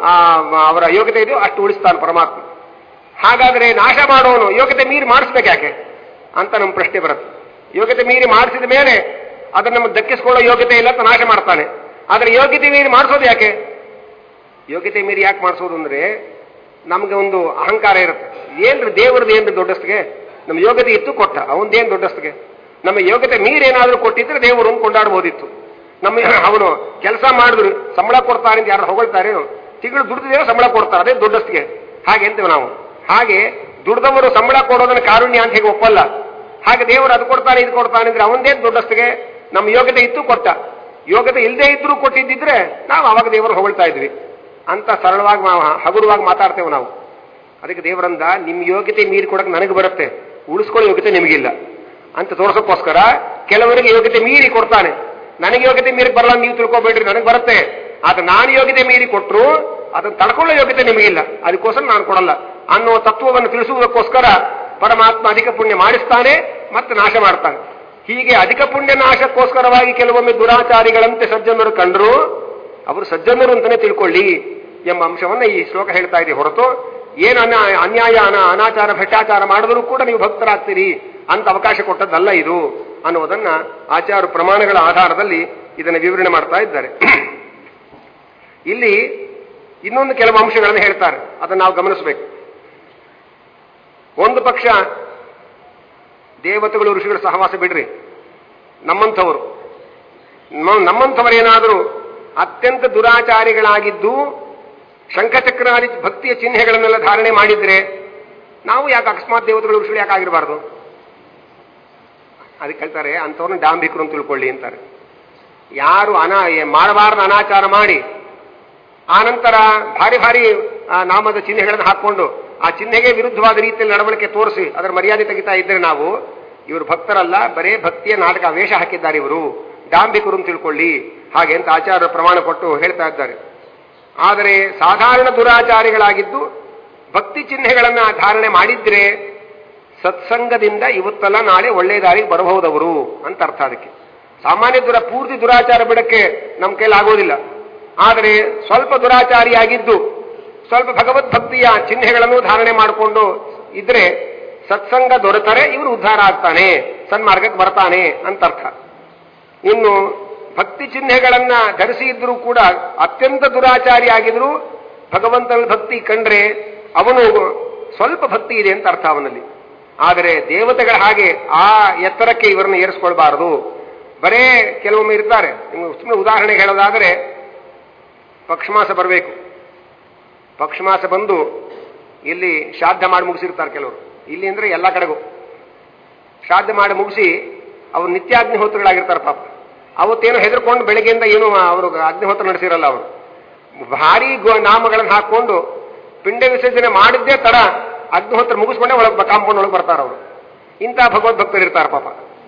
ಅವರ ಯೋಗ್ಯತೆ ಇದೆಯೋ ಅಷ್ಟು ಉಳಿಸ್ತಾನೆ ಪರಮಾತ್ಮ. ಹಾಗಾದ್ರೆ ನಾಶ ಮಾಡೋನು ಯೋಗ್ಯತೆ ಮೀರಿ ಮಾಡಿಸ್ಬೇಕು ಯಾಕೆ ಅಂತ ನಮ್ಮ ಪ್ರಶ್ನೆ ಬರುತ್ತೆ. ಯೋಗ್ಯತೆ ಮೀರಿ ಮಾಡಿಸಿದ ಮೇಲೆ ಅದನ್ನು ನಮಗೆ ದಕ್ಕಿಸ್ಕೊಳ್ಳೋ ಯೋಗ್ಯತೆ ಇಲ್ಲ ಅಂತ ನಾಶ ಮಾಡ್ತಾನೆ. ಆದ್ರೆ ಯೋಗ್ಯತೆ ಮೀರಿ ಮಾಡಿಸೋದು ಯಾಕೆ? ಯೋಗ್ಯತೆ ಮೀರಿ ಯಾಕೆ ಮಾಡಿಸೋದು ಅಂದ್ರೆ ನಮ್ಗೆ ಒಂದು ಅಹಂಕಾರ ಇರುತ್ತೆ. ಏನ್ರಿ ದೇವರದ್ದು ಏನ್ರಿ ದೊಡ್ಡಸ್ತಿಗೆ? ನಮ್ಮ ಯೋಗ್ಯತೆ ಇತ್ತು ಕೊಟ್ಟ, ಅವನದೇನು ದೊಡ್ಡಸ್ತಿಗೆ? ನಮ್ಮ ಯೋಗ್ಯತೆ ಮೀರಿ ಏನಾದ್ರೂ ಕೊಟ್ಟಿದ್ರೆ ದೇವರು ಕೊಂಡಾಡ್ಬೋದಿತ್ತು. ನಮ್ಮ ಅವನು ಕೆಲಸ ಮಾಡಿದ್ರು ಸಂಬಳ ಕೊಡ್ತಾರೆ ಅಂತ ಯಾರು ಹೊಗಳ್ತಾರೇನು? ತಿಂಗಳು ದುಡ್ದಿದ್ದೇನೋ ಸಂಬಳ ಕೊಡ್ತಾರೆ, ಅದೇ ದೊಡ್ಡಸ್ತಿಗೆ. ಹಾಗೆ ಅಂತೇವೆ ನಾವು. ಹಾಗೆ ದುಡ್ದವರು ಸಂಬಳ ಕೊಡೋದನ್ನ ಕಾರುಣ್ಯ ಅಂತ ಹೇಗೆ ಒಪ್ಪಲ್ಲ. ಹಾಗೆ ದೇವರು ಅದು ಕೊಡ್ತಾನೆ ಇದು ಕೊಡ್ತಾನೆ ಅಂದ್ರೆ ಅವನದೇ ದೊಡ್ಡಸ್ತಿಗೆ ನಮ್ಮ ಯೋಗ್ಯತೆ ಇತ್ತು ಕೊಟ್ಟ, ಯೋಗ್ಯತೆ ಇಲ್ಲದೆ ಇದ್ರೂ ಕೊಟ್ಟಿದ್ದಿದ್ರೆ ನಾವು ಅವಾಗ ದೇವರು ಹೊಗಳ್ತಾ ಇದ್ವಿ ಅಂತ ಸರಳವಾಗಿ ಹಗುರವಾಗಿ ಮಾತಾಡ್ತೇವೆ ನಾವು. ಅದಕ್ಕೆ ದೇವರಂದ ನಿಮ್ಮ ಯೋಗ್ಯತೆ ಮೀರಿ ಕೊಡಕ್ಕೆ ನನಗೆ ಬರುತ್ತೆ, ಉಳಿಸ್ಕೊಳ್ಳೋ ಯೋಗ್ಯತೆ ನಿಮಗಿಲ್ಲ ಅಂತ ತೋರ್ಸೋಕ್ಕೋಸ್ಕರ ಕೆಲವರಿಗೆ ಯೋಗ್ಯತೆ ಮೀರಿ ಕೊಡ್ತಾನೆ. ನನಗೆ ಯೋಗ್ಯತೆ ಮೀರಿ ಬರಲ್ಲ ನೀವು ತಿಳ್ಕೊಬೇಡ್ರಿ, ನನಗೆ ಬರುತ್ತೆ. ಆದ್ರೆ ನಾನು ಯೋಗ್ಯತೆ ಮೀರಿ ಕೊಟ್ಟರು ಅದನ್ನು ತಡ್ಕೊಳ್ಳೋ ಯೋಗ್ಯತೆ ನಿಮಗಿಲ್ಲ, ಅದಕ್ಕೋಸ್ಕರ ನಾನು ಕೊಡಲ್ಲ ಅನ್ನೋ ತತ್ವವನ್ನು ತಿಳಿಸುವುದಕ್ಕೋಸ್ಕರ ಪರಮಾತ್ಮ ಅಧಿಕ ಪುಣ್ಯ ಮಾಡಿಸ್ತಾನೆ ಮತ್ತೆ ನಾಶ ಮಾಡ್ತಾನೆ. ಹೀಗೆ ಅಧಿಕ ಪುಣ್ಯ ನಾಶಕ್ಕೋಸ್ಕರವಾಗಿ ಕೆಲವೊಮ್ಮೆ ದುರಾಚಾರಿಗಳಂತೆ ಸಜ್ಜನರು ಕಂಡರು ಅವರು ಸಜ್ಜನರು ಅಂತಾನೆ ತಿಳ್ಕೊಳ್ಳಿ ಎಂಬ ಅಂಶವನ್ನ ಈ ಶ್ಲೋಕ ಹೇಳ್ತಾ ಇದೆ. ಹೊರತು ಏನು ಅನ ಅನ್ಯಾಯ ಅನ ಅನಾಚಾರ ಭ್ರಷ್ಟಾಚಾರ ಮಾಡಿದರೂ ಕೂಡ ನೀವು ಭಕ್ತರಾಗ್ತೀರಿ ಅಂತ ಅವಕಾಶ ಕೊಟ್ಟದ್ದಲ್ಲ ಇದು ಅನ್ನುವುದನ್ನ ಆಚಾರ ಪ್ರಮಾಣಗಳ ಆಧಾರದಲ್ಲಿ ಇದನ್ನು ವಿವರಣೆ ಮಾಡ್ತಾ ಇದ್ದಾರೆ. ಇಲ್ಲಿ ಇನ್ನೊಂದು ಕೆಲವು ಅಂಶಗಳನ್ನು ಹೇಳ್ತಾರೆ, ಅದನ್ನು ನಾವು ಗಮನಿಸಬೇಕು. ಒಂದು ಪಕ್ಷ ದೇವತೆಗಳು ಋಷಿಗಳ ಸಹವಾಸ ಬಿಡ್ರಿ, ನಮ್ಮಂಥವರು ನಮ್ಮಂಥವರೇನಾದರೂ ಅತ್ಯಂತ ದುರಾಚಾರಿಗಳಾಗಿದ್ದು ಶಂಖಚಕ್ರಾದಿ ಭಕ್ತಿಯ ಚಿಹ್ನೆಗಳನ್ನೆಲ್ಲ ಧಾರಣೆ ಮಾಡಿದ್ರೆ ನಾವು ಯಾಕೆ ಅಕಸ್ಮಾತ್ ದೇವತೆಗಳು ಋಷಿಗಳು ಯಾಕೆ ಆಗಿರಬಾರ್ದು? ಅದಕ್ಕೆ ಹೇಳ್ತಾರೆ ಅಂಥವ್ರನ್ನ ಡಾಂಬಿಕರು ಅಂತ ತಿಳ್ಕೊಳ್ಳಿ ಅಂತಾರೆ. ಯಾರು ಅನಾ ಮಾಡಬಾರ್ದು ಅನಾಚಾರ ಮಾಡಿ ಆನಂತರ ಭಾರಿ ಭಾರಿ ನಾಮದ ಚಿಹ್ನೆಗಳನ್ನು ಹಾಕೊಂಡು ಆ ಚಿಹ್ನೆಗೆ ವಿರುದ್ಧವಾದ ರೀತಿಯಲ್ಲಿ ನಡವಳಿಕೆ ತೋರಿಸಿ ಅದರ ಮರ್ಯಾದೆ ತೆಗಿತಾ ಇದ್ರೆ ನಾವು ಇವರು ಭಕ್ತರಲ್ಲ, ಬರೇ ಭಕ್ತಿಯ ನಾಟಕ ವೇಷ ಹಾಕಿದ್ದಾರೆ, ಇವರು ಡಾಂಬಿಕರು ಅಂತ ತಿಳ್ಕೊಳ್ಳಿ ಹಾಗೆ ಅಂತ ಆಚಾರ್ಯರು ಪ್ರಮಾಣ ಕೊಟ್ಟು ಹೇಳ್ತಾ ಇದ್ದಾರೆ. ಆದರೆ ಸಾಧಾರಣ ದುರಾಚಾರಿಗಳಾಗಿದ್ದು ಭಕ್ತಿ ಚಿಹ್ನೆಗಳನ್ನ ಧಾರಣೆ ಮಾಡಿದ್ರೆ ಸತ್ಸಂಗದಿಂದ ಇವತ್ತಲ್ಲ ನಾಳೆ ಒಳ್ಳೆಯ ದಾರಿಗೆ ಬರಬಹುದವರು ಅಂತ ಅರ್ಥ. ಅದಕ್ಕೆ ಸಾಮಾನ್ಯ ದುರ ಪೂರ್ತಿ ದುರಾಚಾರ ಬಿಡಕ್ಕೆ ನಮ್ಮ ಕೈಲಿ ಆಗೋದಿಲ್ಲ. ಆದರೆ ಸ್ವಲ್ಪ ದುರಾಚಾರಿಯಾಗಿದ್ದು ಸ್ವಲ್ಪ ಭಗವದ್ಭಕ್ತಿಯ ಚಿಹ್ನೆಗಳನ್ನು ಧಾರಣೆ ಮಾಡಿಕೊಂಡು ಇದ್ರೆ ಸತ್ಸಂಗ ದೊರೆತರೆ ಇವನು ಉದ್ಧಾರ ಆಗ್ತಾನೆ, ಸನ್ಮಾರ್ಗಕ್ಕೆ ಬರ್ತಾನೆ ಅಂತ ಅರ್ಥ. ಇನ್ನು ಭಕ್ತಿ ಚಿಹ್ನೆಗಳನ್ನ ಧರಿಸಿ ಇದ್ರೂ ಕೂಡ ಅತ್ಯಂತ ದುರಾಚಾರಿಯಾಗಿದ್ರು ಭಗವಂತನ ಭಕ್ತಿ ಕಂಡ್ರೆ ಅವನು ಸ್ವಲ್ಪ ಭಕ್ತಿ ಇದೆ ಅಂತ ಅರ್ಥ ಅವನಲ್ಲಿ. ಆದರೆ ದೇವತೆಗಳ ಹಾಗೆ ಆ ಎತ್ತರಕ್ಕೆ ಇವರನ್ನು ಏರಿಸ್ಕೊಳ್ಬಾರದು. ಬರೇ ಕೆಲವೊಮ್ಮೆ ಇರ್ತಾರೆ, ಸುಮ್ಮನೆ ಉದಾಹರಣೆಗೆ ಹೇಳೋದಾದರೆ ಪಕ್ಷಮಾಸ ಬರಬೇಕು, ಪಕ್ಷಮಾಸ ಬಂದು ಇಲ್ಲಿ ಶ್ರಾದ್ದ ಮಾಡಿ ಮುಗಿಸಿರ್ತಾರೆ ಕೆಲವರು. ಇಲ್ಲಿ ಅಂದ್ರೆ ಎಲ್ಲ ಕಡೆಗೂ ಶ್ರಾದ್ದ ಮಾಡಿ ಮುಗಿಸಿ ಅವರು ನಿತ್ಯಾಗ್ನಿಹೋತ್ರಗಳಾಗಿರ್ತಾರೆ ಪಾಪ. ಅವತ್ತೇನೋ ಹೆದರ್ಕೊಂಡು ಬೆಳಗ್ಗೆಯಿಂದ ಏನು ಅವರು ಅಗ್ನಿಹೋತ್ರ ನಡೆಸಿರಲ್ಲ. ಅವರು ಭಾರಿ ನಾಮಗಳನ್ನು ಹಾಕೊಂಡು ಪಿಂಡ ವಿಸರ್ಜನೆ ಮಾಡಿದ್ದೇ ತಡ ಅಗ್ನಿಹೋತ್ರ ಮುಗಿಸ್ಕೊಂಡೆ ಒಳಗೆ ಕಾಂಪೌಂಡ್ ಒಳಗೆ ಬರ್ತಾರೆ ಅವರು. ಇಂಥ ಭಗವದ್ಭಕ್ತರು ಇರ್ತಾರೆ ಪಾಪ.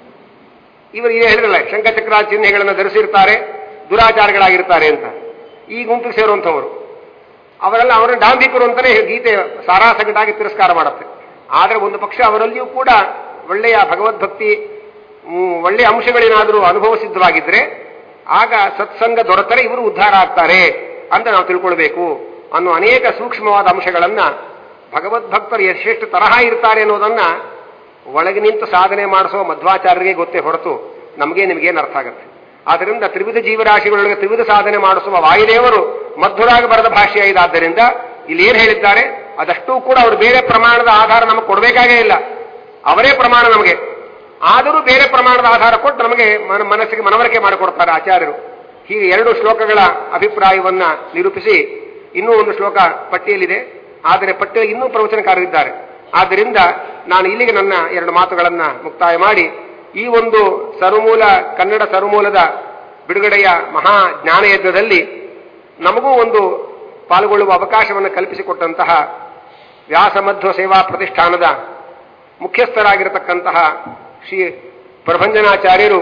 ಇವರು ಇದೇ ಹೇಳಿರಲ್ಲ, ಶಂಖಚಕ್ರ ಚಿಹ್ನೆಗಳನ್ನು ಧರಿಸಿರ್ತಾರೆ, ದುರಾಚಾರಗಳಾಗಿರ್ತಾರೆ ಅಂತ. ಈ ಗುಂಪಿಗೆ ಸೇರುವಂಥವರು ಅವರೆಲ್ಲ ಅವರನ್ನು ಡಾಂಬಿಕರು ಅಂತಾನೆ ಗೀತೆ ಸಾರಾಸಗಟಾಗಿ ತಿರಸ್ಕಾರ ಮಾಡುತ್ತೆ. ಆದರೆ ಒಂದು ಪಕ್ಷ ಅವರಲ್ಲಿಯೂ ಕೂಡ ಒಳ್ಳೆಯ ಭಗವದ್ಭಕ್ತಿ ಒಳ್ಳೆಯ ಅಂಶಗಳೇನಾದರೂ ಅನುಭವ ಸಿದ್ಧವಾಗಿದ್ರೆ ಆಗ ಸತ್ಸಂಗ ದೊರೆತರೆ ಇವರು ಉದ್ಧಾರ ಆಗ್ತಾರೆ ಅಂತ ನಾವು ತಿಳ್ಕೊಳ್ಬೇಕು ಅನ್ನೋ ಅನೇಕ ಸೂಕ್ಷ್ಮವಾದ ಅಂಶಗಳನ್ನ ಭಗವದ್ಭಕ್ತರು ಎಷ್ಟೆಷ್ಟು ತರಹ ಇರ್ತಾರೆ ಅನ್ನೋದನ್ನ ಒಳಗೆ ನಿಂತು ಸಾಧನೆ ಮಾಡಿಸುವ ಮಧ್ವಾಚಾರ್ಯರಿಗೆ ಗೊತ್ತೇ ಹೊರತು ನಮಗೆ ನಿಮಗೇನು ಅರ್ಥ ಆಗುತ್ತೆ. ಆದ್ದರಿಂದ ತ್ರಿವಿಧ ಜೀವರಾಶಿಗಳೊಳಗೆ ತ್ರಿವಿಧ ಸಾಧನೆ ಮಾಡಿಸುವ ವಾಯುದೇವರು ಮಧ್ವರಾಗಿ ಬರೆದ ಭಾಷೆ ಇದಾದ್ದರಿಂದ ಇಲ್ಲಿ ಏನು ಹೇಳಿದ್ದಾರೆ ಅದಷ್ಟೂ ಕೂಡ ಅವರು ಬೇರೆ ಪ್ರಮಾಣದ ಆಧಾರ ನಮಗೆ ಕೊಡಬೇಕಾಗೇ ಇಲ್ಲ, ಅವರೇ ಪ್ರಮಾಣ ನಮಗೆ. ಆದರೂ ಬೇರೆ ಪ್ರಮಾಣದ ಆಧಾರ ಕೊಟ್ಟು ನಮಗೆ ಮನಸ್ಸಿಗೆ ಮನವರಿಕೆ ಮಾಡಿಕೊಡ್ತಾರೆ ಆಚಾರ್ಯರು. ಹೀಗೆ ಎರಡು ಶ್ಲೋಕಗಳ ಅಭಿಪ್ರಾಯವನ್ನ ನಿರೂಪಿಸಿ ಇನ್ನೂ ಒಂದು ಶ್ಲೋಕ ಪಟ್ಟಿಯಲ್ಲಿದೆ, ಆದರೆ ಪಟ್ಟಿಯಲ್ಲಿ ಇನ್ನೂ ಪ್ರವಚನಕಾರರಿದ್ದಾರೆ. ಆದ್ದರಿಂದ ನಾನು ಇಲ್ಲಿಗೆ ನನ್ನ ಎರಡು ಮಾತುಗಳನ್ನ ಮುಕ್ತಾಯ ಮಾಡಿ ಈ ಒಂದು ಸರ್ವಮೂಲ ಕನ್ನಡ ಸರ್ವಮೂಲದ ಬಿಡುಗಡೆಯ ಮಹಾ ಜ್ಞಾನಯಜ್ಞದಲ್ಲಿ ನಮಗೂ ಒಂದು ಪಾಲ್ಗೊಳ್ಳುವ ಅವಕಾಶವನ್ನು ಕಲ್ಪಿಸಿಕೊಟ್ಟಂತಹ ವ್ಯಾಸಮಧ್ವ ಸೇವಾ ಪ್ರತಿಷ್ಠಾನದ ಮುಖ್ಯಸ್ಥರಾಗಿರತಕ್ಕಂತಹ ಶ್ರೀ ಪ್ರಭಂಜನಾಚಾರ್ಯರು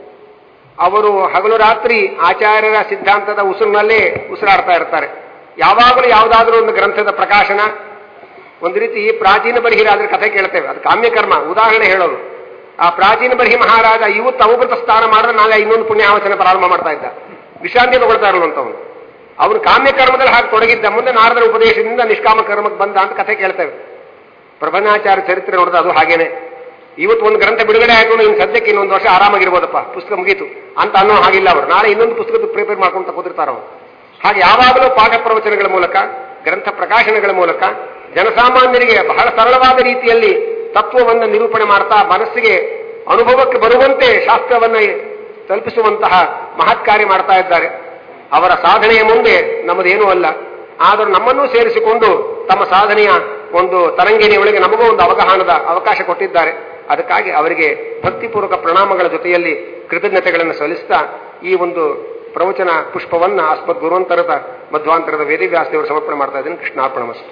ಅವರು ಹಗಲು ರಾತ್ರಿ ಆಚಾರ್ಯರ ಸಿದ್ಧಾಂತದ ಉಸಿರಿನಲ್ಲೇ ಉಸಿರಾಡ್ತಾ ಇರ್ತಾರೆ. ಯಾವಾಗಲೂ ಯಾವುದಾದ್ರೂ ಒಂದು ಗ್ರಂಥದ ಪ್ರಕಾಶನ, ಒಂದು ರೀತಿ ಪ್ರಾಚೀನ ಬರಿಹಿರಾದ್ರೆ ಕಥೆ ಕೇಳ್ತೇವೆ, ಅದು ಕಾಮ್ಯಕರ್ಮ. ಉದಾಹರಣೆ ಹೇಳೋದು, ಆ ಪ್ರಾಚೀನ ಬರಿಹಿ ಮಹಾರಾಜ ಇವತ್ತು ಅವಭೃತ ಸ್ನಾನ ಮಾಡಿದ್ರೆ ನಾಳೆ ಇನ್ನೊಂದು ಪುಣ್ಯಾವಚನ ಪ್ರಾರಂಭ ಮಾಡ್ತಾ ಇದ್ದ, ವಿಶ್ರಾಂತಿ ತಗೊಳ್ತಾ ಇರುವಂತವನು. ಅವನು ಕಾಮ್ಯಕರ್ಮದಲ್ಲಿ ಹಾಗೆ ತೊಡಗಿದ್ದ, ಮುಂದೆ ನಾರದರ ಉಪದೇಶದಿಂದ ನಿಷ್ಕಾಮ ಕರ್ಮಕ್ಕೆ ಬಂದ ಅಂತ ಕಥೆ ಕೇಳ್ತೇವೆ. ಪ್ರಬಂಧಾಚಾರ್ಯ ಚರಿತ್ರೆ ನೋಡಿದ್ರೆ ಅದು ಹಾಗೇನೆ. ಇವತ್ತು ಒಂದು ಗ್ರಂಥ ಬಿಡುಗಡೆ ಆಯ್ತು, ಇನ್ನು ಸದ್ಯಕ್ಕೆ ಇನ್ನೊಂದು ವರ್ಷ ಆರಾಮಾಗಿರ್ಬೋದಪ್ಪ, ಪುಸ್ತಕ ಮುಗೀತು ಅಂತ ಅನ್ನೋ ಹಾಗಿಲ್ಲ ಅವರು. ನಾಳೆ ಇನ್ನೊಂದು ಪುಸ್ತಕದ ಪ್ರಿಪೇರ್ ಮಾಡ್ಕೊಂಡು ಕೂತಿರ್ತಾರ ಅವರು. ಹಾಗೆ ಯಾವಾಗಲೂ ಪಾಠ ಪ್ರವಚನಗಳ ಮೂಲಕ, ಗ್ರಂಥ ಪ್ರಕಾಶನಗಳ ಮೂಲಕ ಜನಸಾಮಾನ್ಯರಿಗೆ ಬಹಳ ಸರಳವಾದ ರೀತಿಯಲ್ಲಿ ತತ್ವವನ್ನು ನಿರೂಪಣೆ ಮಾಡ್ತಾ ಮನಸ್ಸಿಗೆ ಅನುಭವಕ್ಕೆ ಬರುವಂತೆ ಶಾಸ್ತ್ರವನ್ನು ತಲುಪಿಸುವಂತಹ ಮಹತ್ ಕಾರ್ಯ ಮಾಡ್ತಾ ಇದ್ದಾರೆ. ಅವರ ಸಾಧನೆಯ ಮುಂದೆ ನಮ್ಮದೇನೂ ಅಲ್ಲ, ಆದರೂ ನಮ್ಮನ್ನೂ ಸೇರಿಸಿಕೊಂಡು ತಮ್ಮ ಸಾಧನೆಯ ಒಂದು ತರಂಗಿಣಿಯೊಳಗೆ ನಮಗೂ ಒಂದು ಅವಗಾಹನದ ಅವಕಾಶ ಕೊಟ್ಟಿದ್ದಾರೆ. ಅದಕ್ಕಾಗಿ ಅವರಿಗೆ ಭಕ್ತಿಪೂರ್ವಕ ಪ್ರಣಾಮಗಳ ಜೊತೆಯಲ್ಲಿ ಕೃತಜ್ಞತೆಗಳನ್ನು ಸಲ್ಲಿಸ್ತಾ ಈ ಒಂದು ಪ್ರವಚನ ಪುಷ್ಪವನ್ನ ಅಸ್ಮದ್ ಗುರುವಂತರದ ಮಧ್ವಾಂತರದ ವೇದವ್ಯಾಸದೇವರು ಸಮರ್ಪಣೆ ಮಾಡ್ತಾ ಇದ್ದೇನೆ. ಕೃಷ್ಣಾರ್ಪಣಮಸ್ತು.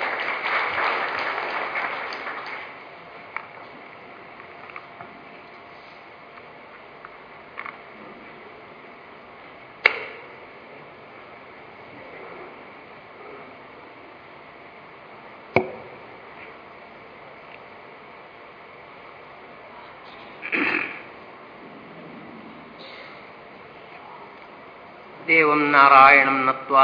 ದೇವಂ ನಾರಾಯಣಂ ನತ್ವಾ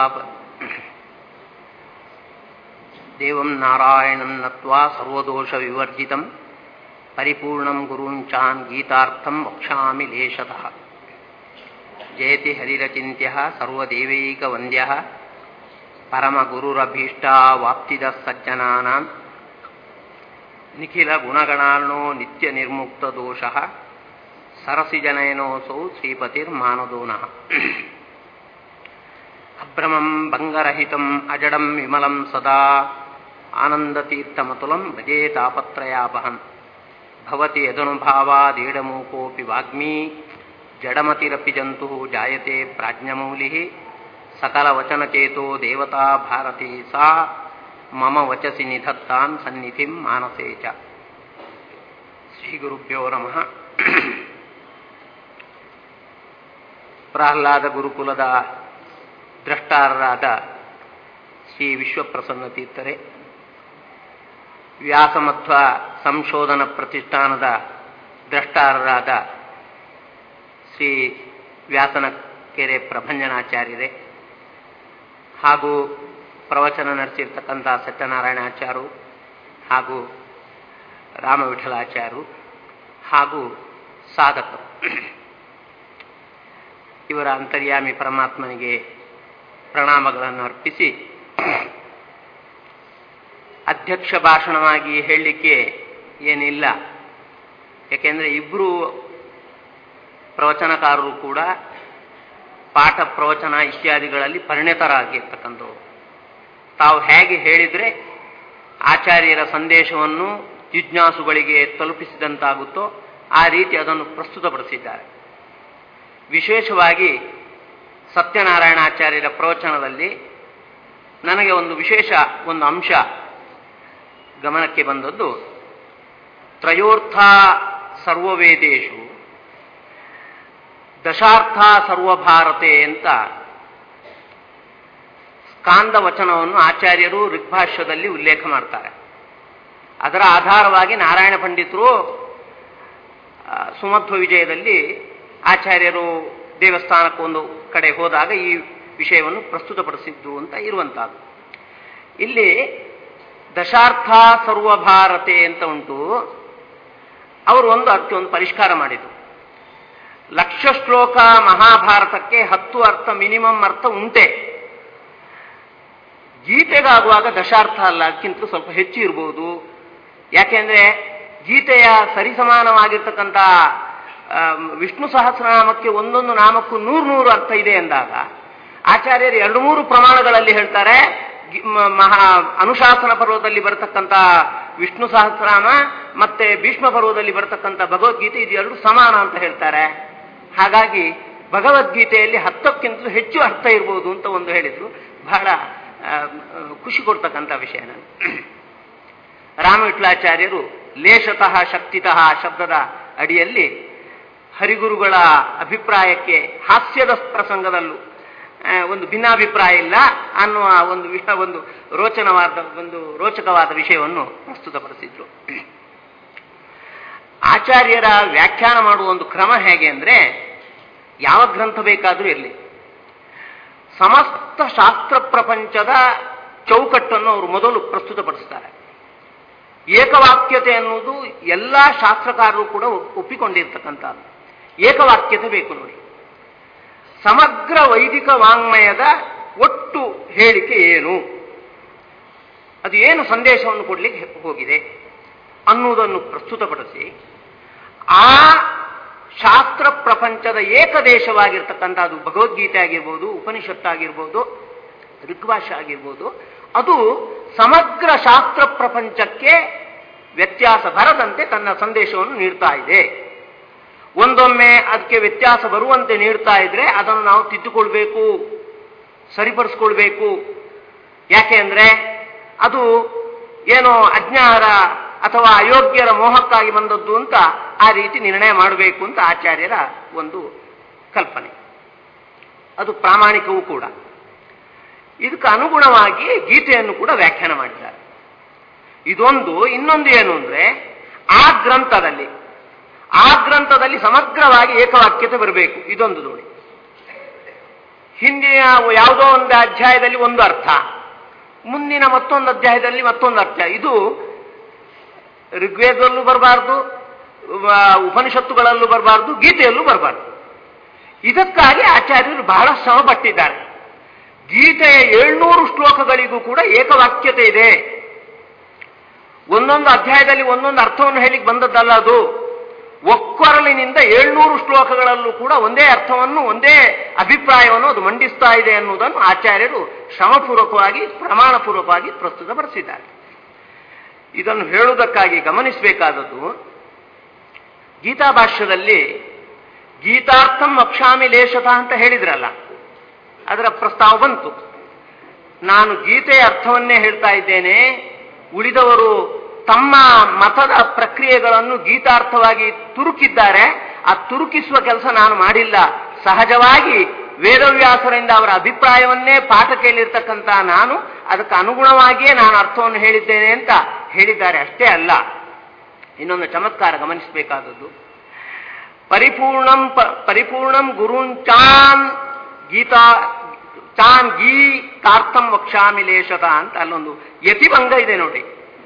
ದೇವಂ ನಾರಾಯಣಂ ನತ್ವಾ ಸರ್ವದೋಷ ವಿವರ್ಜಿತಂ ಪರಿಪೂರ್ಣಂ ಗುರುಂಚಾನ್ ಗೀತಾರ್ಥಂ ವಕ್ಷ್ಯಾಮಿ ಲೇಷತಃ. ಜಯತಿ ಹರಿರಚಿಂತ್ಯಃ ಸರ್ವದೇವೈಕವಂದ್ಯಃ ಪರಮಗುರುರಭೀಷ್ಟಾವಾಪ್ತಿದಃ ಸಜ್ಜನಾನಾಂ ನಿಖಿಲ ಗುಣಗಣಾರ್ಣೋ ನಿತ್ಯ ನಿರ್ಮುಕ್ತ ದೋಷಃ ಸರಸಿಜನಯನೋಸೌ ಶ್ರೀಪತಿರ್ಮಾನದೋನಃ. ಅಭ್ರಮಂ ಭಂಗರಹಿತಂ ಅಜಡಂ ವಿಮಲಂ ಸದಾ ಆನಂದತೀರ್ಥಮತುಲಂ ಭಜೇ ತಾಪತ್ರಯಾಪಹಂ. ಭವತಿ ಯದನುಭಾವಾದೀಡಮೂಕೋಪಿ ವಾಗ್ಮೀ ಜಡಮತಿರಪಿ ಜಂತು ಜಾಯತೆ ಪ್ರಾಜ್ಞಮೌಲಿಃ. ಸಕಲವಚನಚೇತೋ ದೇವತಾ ಭಾರತೀ ಸಾ ಮಮ ವಚಸಿ ನಿಧತ್ತಾನ್ ಸನ್ನಿಧಿಂ ಮಾನಸೇ ಚ. ಶ್ರೀಗುರುಭ್ಯೋ ನಮಃ. ಪ್ರಹ್ಲಾದ ಗುರುಕುಲದ ದ್ರಷ್ಟಾರರಾದ ಶ್ರೀ ವಿಶ್ವಪ್ರಸನ್ನ ತೀರ್ಥರೇ, ವ್ಯಾಸಮಧ್ವ ಸಂಶೋಧನ ಪ್ರತಿಷ್ಠಾನದ ದ್ರಷ್ಟಾರರಾದ ಶ್ರೀ ವ್ಯಾಸನಕೆರೆ ಪ್ರಭಂಜನಾಚಾರ್ಯರೇ, ಹಾಗೂ ಪ್ರವಚನ ನಡೆಸಿರ್ತಕ್ಕಂಥ ಸತ್ಯನಾರಾಯಣಾಚಾರ್ಯರು ಹಾಗೂ ರಾಮವಿಠಲಾಚಾರ್ಯರು ಹಾಗೂ ಸಾಧಕರು, ಇವರ ಅಂತರ್ಯಾಮಿ ಪರಮಾತ್ಮನಿಗೆ ಪ್ರಣಾಮಗಳನ್ನು ಅರ್ಪಿಸಿ, ಅಧ್ಯಕ್ಷ ಭಾಷಣವಾಗಿ ಹೇಳಲಿಕ್ಕೆ ಏನಿಲ್ಲ. ಯಾಕೆಂದರೆ ಇಬ್ಬರು ಪ್ರವಚನಕಾರರು ಕೂಡ ಪಾಠ ಪ್ರವಚನ ಇತ್ಯಾದಿಗಳಲ್ಲಿ ಪರಿಣಿತರಾಗಿರ್ತಕ್ಕಂಥವ್ರು. ತಾವು ಹೇಗೆ ಹೇಳಿದರೆ ಆಚಾರ್ಯರ ಸಂದೇಶವನ್ನು ಜಿಜ್ಞಾಸುಗಳಿಗೆ ತಲುಪಿಸಿದಂತಾಗುತ್ತೋ ಆ ರೀತಿ ಅದನ್ನು ಪ್ರಸ್ತುತಪಡಿಸಿದ್ದಾರೆ. ವಿಶೇಷವಾಗಿ ಸತ್ಯನಾರಾಯಣಾಚಾರ್ಯರ ಪ್ರವಚನದಲ್ಲಿ ನನಗೆ ಒಂದು ವಿಶೇಷ ಒಂದು ಅಂಶ ಗಮನಕ್ಕೆ ಬಂದದ್ದು, ತ್ರಯೋರ್ಥ ಸರ್ವವೇದೇಶು ದಶಾರ್ಥ ಸರ್ವಭಾರತೆ ಅಂತ ಸ್ಕಾಂದ ವಚನವನ್ನು ಆಚಾರ್ಯರು ಋಗ್ಭಾಷ್ಯದಲ್ಲಿ ಉಲ್ಲೇಖ ಮಾಡ್ತಾರೆ. ಅದರ ಆಧಾರವಾಗಿ ನಾರಾಯಣ ಪಂಡಿತರು ಸುಮಧ್ವ ವಿಜಯದಲ್ಲಿ ಆಚಾರ್ಯರು ದೇವಸ್ಥಾನಕ್ಕೊಂದು ಕಡೆ ಹೋದಾಗ ಈ ವಿಷಯವನ್ನು ಪ್ರಸ್ತುತಪಡಿಸಿದ್ದು ಅಂತ ಇರುವಂತಹದ್ದು. ಇಲ್ಲಿ ದಶಾರ್ಥ ಸರ್ವಭಾರತೆ ಅಂತ ಉಂಟು. ಅವರು ಒಂದು ಅದಕ್ಕೆ ಒಂದು ಪರಿಷ್ಕಾರ ಮಾಡಿದರು. ಲಕ್ಷ ಶ್ಲೋಕ ಮಹಾಭಾರತಕ್ಕೆ ಹತ್ತು ಅರ್ಥ ಮಿನಿಮಮ್ ಅರ್ಥ ಉಂಟೆ. ಗೀತೆಗಾಗುವಾಗ ದಶಾರ್ಥ ಅಲ್ಲ, ಅದಕ್ಕಿಂತಲೂ ಸ್ವಲ್ಪ ಹೆಚ್ಚು ಇರಬಹುದು. ಯಾಕೆಂದ್ರೆ ಗೀತೆಯ ಸರಿಸಮಾನವಾಗಿರ್ತಕ್ಕಂಥ ವಿಷ್ಣು ಸಹಸ್ರನಾಮಕ್ಕೆ ಒಂದೊಂದು ನಾಮಕ್ಕೂ ನೂರು ನೂರು ಅರ್ಥ ಇದೆ ಎಂದಾಗ ಆಚಾರ್ಯರು ಎರಡು ಮೂರು ಪ್ರಮಾಣಗಳಲ್ಲಿ ಹೇಳ್ತಾರೆ. ಮಹಾ ಅನುಶಾಸನ ಪರ್ವದಲ್ಲಿ ಬರತಕ್ಕಂಥ ವಿಷ್ಣು ಸಹಸ್ರನಾಮ ಮತ್ತೆ ಭೀಷ್ಮ ಪರ್ವದಲ್ಲಿ ಬರತಕ್ಕಂಥ ಭಗವದ್ಗೀತೆ ಇದು ಎರಡು ಸಮಾನ ಅಂತ ಹೇಳ್ತಾರೆ. ಹಾಗಾಗಿ ಭಗವದ್ಗೀತೆಯಲ್ಲಿ ಹತ್ತಕ್ಕಿಂತಲೂ ಹೆಚ್ಚು ಅರ್ಥ ಇರ್ಬೋದು ಅಂತ ಒಂದು ಹೇಳಿದ್ರು. ಬಹಳ ಖುಷಿ ಕೊಡ್ತಕ್ಕಂಥ ವಿಷಯ. ನಾನು ರಾಮವಿಠಲಾಚಾರ್ಯರು ಲೇಷತಃ ಶಕ್ತಿತಃ ಶಬ್ದದ ಅಡಿಯಲ್ಲಿ ಹರಿಗುರುಗಳ ಅಭಿಪ್ರಾಯಕ್ಕೆ ಹಾಸ್ಯದ ಪ್ರಸಂಗದಲ್ಲೂ ಒಂದು ಭಿನ್ನಾಭಿಪ್ರಾಯ ಇಲ್ಲ ಅನ್ನುವ ಒಂದು ವಿಷಯ, ಒಂದು ರೋಚನವಾದ ಒಂದು ರೋಚಕವಾದ ವಿಷಯವನ್ನು ಪ್ರಸ್ತುತಪಡಿಸಿದ್ರು. ಆಚಾರ್ಯರ ವ್ಯಾಖ್ಯಾನ ಮಾಡುವ ಒಂದು ಕ್ರಮ ಹೇಗೆ ಅಂದರೆ, ಯಾವ ಗ್ರಂಥ ಬೇಕಾದರೂ ಇರಲಿ, ಸಮಸ್ತ ಶಾಸ್ತ್ರ ಪ್ರಪಂಚದ ಚೌಕಟ್ಟನ್ನು ಅವರು ಮೊದಲು ಪ್ರಸ್ತುತಪಡಿಸ್ತಾರೆ. ಏಕವಾಕ್ಯತೆ ಅನ್ನುವುದು ಎಲ್ಲ ಶಾಸ್ತ್ರಕಾರರು ಕೂಡ ಒಪ್ಪಿಕೊಂಡಿರ್ತಕ್ಕಂಥದ್ದು. ಏಕವಾಕ್ಯತೆ ಬೇಕು ನೋಡಿ. ಸಮಗ್ರ ವೈದಿಕ ವಾಂಗ್ಮಯದ ಒಟ್ಟು ಹೇಳಿಕೆ ಏನು, ಅದು ಏನು ಸಂದೇಶವನ್ನು ಕೊಡಲಿಕ್ಕೆ ಹೋಗಿದೆ ಅನ್ನುವುದನ್ನು ಪ್ರಸ್ತುತಪಡಿಸಿ, ಆ ಶಾಸ್ತ್ರ ಪ್ರಪಂಚದ ಏಕದೇಶವಾಗಿರ್ತಕ್ಕಂಥದ್ದು ಭಗವದ್ಗೀತೆ ಆಗಿರ್ಬೋದು, ಉಪನಿಷತ್ತಾಗಿರ್ಬೋದು, ಋಗ್ಭಾಷ್ಯ ಆಗಿರ್ಬೋದು, ಅದು ಸಮಗ್ರ ಶಾಸ್ತ್ರ ಪ್ರಪಂಚಕ್ಕೆ ವ್ಯತ್ಯಾಸ ಬರದಂತೆ ತನ್ನ ಸಂದೇಶವನ್ನು ನೀಡ್ತಾ ಇದೆ. ಒಂದೊಮ್ಮೆ ಅದಕ್ಕೆ ವ್ಯತ್ಯಾಸ ಬರುವಂತೆ ನೀಡ್ತಾ ಇದ್ರೆ ಅದನ್ನು ನಾವು ತಿದ್ದುಕೊಳ್ಬೇಕು, ಸರಿಪಡಿಸ್ಕೊಳ್ಬೇಕು. ಯಾಕೆ ಅಂದ್ರೆ ಅದು ಏನೋ ಅಜ್ಞಾನ ಅಥವಾ ಅಯೋಗ್ಯರ ಮೋಹಕ್ಕಾಗಿ ಬಂದದ್ದು ಅಂತ ಆ ರೀತಿ ನಿರ್ಣಯ ಮಾಡಬೇಕು ಅಂತ ಆಚಾರ್ಯರ ಒಂದು ಕಲ್ಪನೆ. ಅದು ಪ್ರಾಮಾಣಿಕವೂ ಕೂಡ. ಇದಕ್ಕೆ ಅನುಗುಣವಾಗಿ ಗೀತೆಯನ್ನು ಕೂಡ ವ್ಯಾಖ್ಯಾನ ಮಾಡಿದ್ದಾರೆ. ಇದೊಂದು. ಇನ್ನೊಂದು ಏನು ಅಂದ್ರೆ ಆ ಗ್ರಂಥದಲ್ಲಿ ಆ ಗ್ರಂಥದಲ್ಲಿ ಸಮಗ್ರವಾಗಿ ಏಕವಾಕ್ಯತೆ ಬರಬೇಕು. ಇದೊಂದು ನೋಡಿ. ಹಿಂದಿನ ಯಾವುದೋ ಒಂದು ಅಧ್ಯಾಯದಲ್ಲಿ ಒಂದು ಅರ್ಥ, ಮುಂದಿನ ಮತ್ತೊಂದು ಅಧ್ಯಾಯದಲ್ಲಿ ಮತ್ತೊಂದು ಅರ್ಥ. ಇದು ಋಗ್ವೇದದಲ್ಲೂ ಬರಬಾರ್ದು, ಉಪನಿಷತ್ತುಗಳಲ್ಲೂ ಬರಬಾರ್ದು, ಗೀತೆಯಲ್ಲೂ ಬರಬಾರ್ದು. ಇದಕ್ಕಾಗಿ ಆಚಾರ್ಯರು ಬಹಳ ಶ್ರಮ ಪಟ್ಟಿದ್ದಾರೆ. ಗೀತೆಯ ಏಳ್ನೂರು ಶ್ಲೋಕಗಳಿಗೂ ಕೂಡ ಏಕವಾಕ್ಯತೆ ಇದೆ. ಒಂದೊಂದು ಅಧ್ಯಾಯದಲ್ಲಿ ಒಂದೊಂದು ಅರ್ಥವನ್ನು ಹೇಳಿಕ್ ಬಂದದ್ದಲ್ಲ ಅದು. ಒಕ್ಕೊರಲಿನಿಂದ ಏಳ್ನೂರು ಶ್ಲೋಕಗಳಲ್ಲೂ ಕೂಡ ಒಂದೇ ಅರ್ಥವನ್ನು, ಒಂದೇ ಅಭಿಪ್ರಾಯವನ್ನು ಅದು ಮಂಡಿಸ್ತಾ ಇದೆ ಅನ್ನುವುದನ್ನು ಆಚಾರ್ಯರು ಶ್ರಮಪೂರ್ವಕವಾಗಿ, ಪ್ರಮಾಣಪೂರ್ವಕವಾಗಿ ಪ್ರಸ್ತುತಪಡಿಸಿದ್ದಾರೆ. ಇದನ್ನು ಹೇಳುವುದಕ್ಕಾಗಿ ಗಮನಿಸಬೇಕಾದದ್ದು, ಗೀತಾಭಾಷ್ಯದಲ್ಲಿ ಗೀತಾರ್ಥಂ ವಕ್ಷಾಮಿ ಲೇಷತ ಅಂತ ಹೇಳಿದ್ರಲ್ಲ, ಅದರ ಪ್ರಸ್ತಾವ ಬಂತು. ನಾನು ಗೀತೆಯ ಅರ್ಥವನ್ನೇ ಹೇಳ್ತಾ ಇದ್ದೇನೆ, ಉಳಿದವರು ತಮ್ಮ ಮತದ ಪ್ರಕ್ರಿಯೆಗಳನ್ನು ಗೀತಾರ್ಥವಾಗಿ ತುರುಕಿದ್ದಾರೆ, ಆ ತುರುಕಿಸುವ ಕೆಲಸ ನಾನು ಮಾಡಿಲ್ಲ. ಸಹಜವಾಗಿ ವೇದವ್ಯಾಸರಿಂದ ಅವರ ಅಭಿಪ್ರಾಯವನ್ನೇ ಪಾಠ ಕೇಳಿರ್ತಕ್ಕಂಥ ನಾನು ಅದಕ್ಕೆ ಅನುಗುಣವಾಗಿಯೇ ನಾನು ಅರ್ಥವನ್ನು ಹೇಳಿದ್ದೇನೆ ಅಂತ ಹೇಳಿದ್ದಾರೆ. ಅಷ್ಟೇ ಅಲ್ಲ, ಇನ್ನೊಂದು ಚಮತ್ಕಾರ ಗಮನಿಸಬೇಕಾದದ್ದು, ಪರಿಪೂರ್ಣಂ ಪರಿಪೂರ್ಣಂ ಗುರುಂಚಾನ್ ಗೀತಾ ಚಾನ್ ಗೀತಾರ್ಥಂ ವಕ್ಷಾಮಿ ಲೇಷತ ಅಂತ ಅಲ್ಲೊಂದು ಯತಿಭಂಗ ಇದೆ ನೋಡಿ.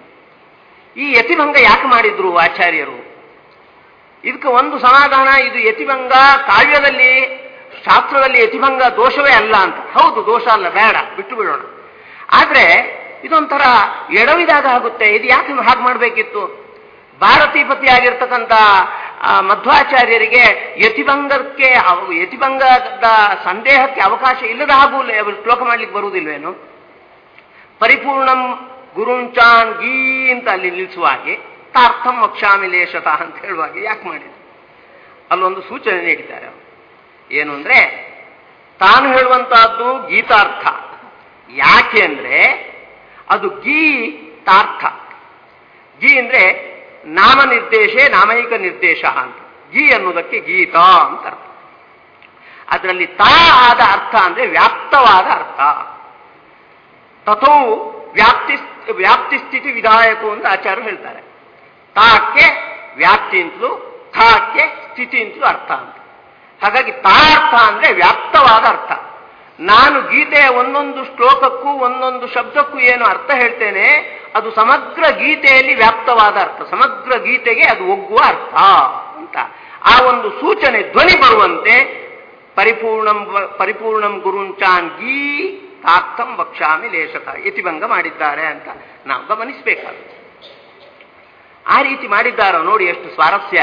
ಈ ಯತಿಭಂಗ ಯಾಕೆ ಮಾಡಿದ್ರು ಆಚಾರ್ಯರು? ಇದಕ್ಕೆ ಒಂದು ಸಮಾಧಾನ, ಇದು ಯತಿಭಂಗ ಕಾವ್ಯದಲ್ಲಿ, ಶಾಸ್ತ್ರದಲ್ಲಿ ಯತಿಭಂಗ ದೋಷವೇ ಅಲ್ಲ ಅಂತ. ಹೌದು, ದೋಷ ಅಲ್ಲ, ಬೇಡ, ಬಿಟ್ಟು ಬಿಡೋಣ. ಆದ್ರೆ ಇದೊಂಥರ ಎಡವಿದಾಗ ಆಗುತ್ತೆ. ಇದು ಯಾಕೆ ಹಾಗೆ ಮಾಡಬೇಕಿತ್ತು? ಭಾರತೀಪತಿ ಆಗಿರ್ತಕ್ಕಂಥ ಮಧ್ವಾಚಾರ್ಯರಿಗೆ ಯತಿಭಂಗಕ್ಕೆ ಯತಿಭಂಗದ ಸಂದೇಹಕ್ಕೆ ಅವಕಾಶ ಇಲ್ಲದ ಹಾಗೂ ಶ್ಲೋಕ ಮಾಡ್ಲಿಕ್ಕೆ ಬರುವುದಿಲ್ವೇನು? ಪರಿಪೂರ್ಣಂ ಗುರುಂಚಾನ್ ಗೀ ಅಂತ ಅಲ್ಲಿ ನಿಲ್ಲಿಸುವ ಹಾಗೆ, ತಾರ್ಥಂ ವಕ್ಷಾಮಿ ಲೇಷತ ಅಂತ ಹೇಳುವಾಗೆ ಯಾಕೆ ಮಾಡಿದ್ರು? ಅಲ್ಲೊಂದು ಸೂಚನೆ ನೀಡಿದ್ದಾರೆ. ಏನು ಅಂದ್ರೆ, ತಾನು ಹೇಳುವಂತಹದ್ದು ಗೀತಾರ್ಥ. ಯಾಕೆ ಅಂದ್ರೆ ಅದು ಗೀತಾರ್ಥ. ಗೀ ಅಂದ್ರೆ ನಾಮನಿರ್ದೇಶ, ನಾಮೈಕ ನಿರ್ದೇಶ ಅಂತ. ಗೀ ಅನ್ನೋದಕ್ಕೆ ಗೀತಾ ಅಂತ ಅರ್ಥ. ಅದರಲ್ಲಿ ತಾ ಆದ ಅರ್ಥ ಅಂದ್ರೆ ವ್ಯಾಪ್ತವಾದ ಅರ್ಥ. ತಥೋ ವ್ಯಾಪ್ತಿ ವ್ಯಾಪ್ತಿ ಸ್ಥಿತಿ ವಿಧಾಯಕು ಅಂತ ಆಚಾರ್ಯರು ಹೇಳ್ತಾರೆ. ತಾಕ್ಕೆ ವ್ಯಾಪ್ತಿ ಅಂತಲೂ, ಥಾಕ್ಕೆ ಸ್ಥಿತಿ ಅಂತಲೂ ಅರ್ಥ ಅಂತ. ಹಾಗಾಗಿ ತಾರ್ಥ ಅಂದ್ರೆ ವ್ಯಾಪ್ತವಾದ ಅರ್ಥ. ನಾನು ಗೀತೆಯ ಒಂದೊಂದು ಶ್ಲೋಕಕ್ಕೂ ಒಂದೊಂದು ಶಬ್ದಕ್ಕೂ ಏನು ಅರ್ಥ ಹೇಳ್ತೇನೆ, ಅದು ಸಮಗ್ರ ಗೀತೆಯಲ್ಲಿ ವ್ಯಾಪ್ತವಾದ ಅರ್ಥ, ಸಮಗ್ರ ಗೀತೆಗೆ ಅದು ಒಗ್ಗುವ ಅರ್ಥ ಅಂತ. ಆ ಒಂದು ಸೂಚನೆ ಧ್ವನಿ ಬರುವಂತೆ ಪರಿಪೂರ್ಣಂ ಪರಿಪೂರ್ಣಂ ಗುರುಂಚಾನ್ ಗೀ ತಾರ್ಥಂ ವಕ್ಷಾಮಿ ಲೇಷತ ಯತಿಭಂಗ ಮಾಡಿದ್ದಾರೆ ಅಂತ ನಾವು ಗಮನಿಸಬೇಕಾಗುತ್ತೆ. ಆ ರೀತಿ ಮಾಡಿದ್ದಾರೋ ನೋಡಿ, ಎಷ್ಟು ಸ್ವಾರಸ್ಯ.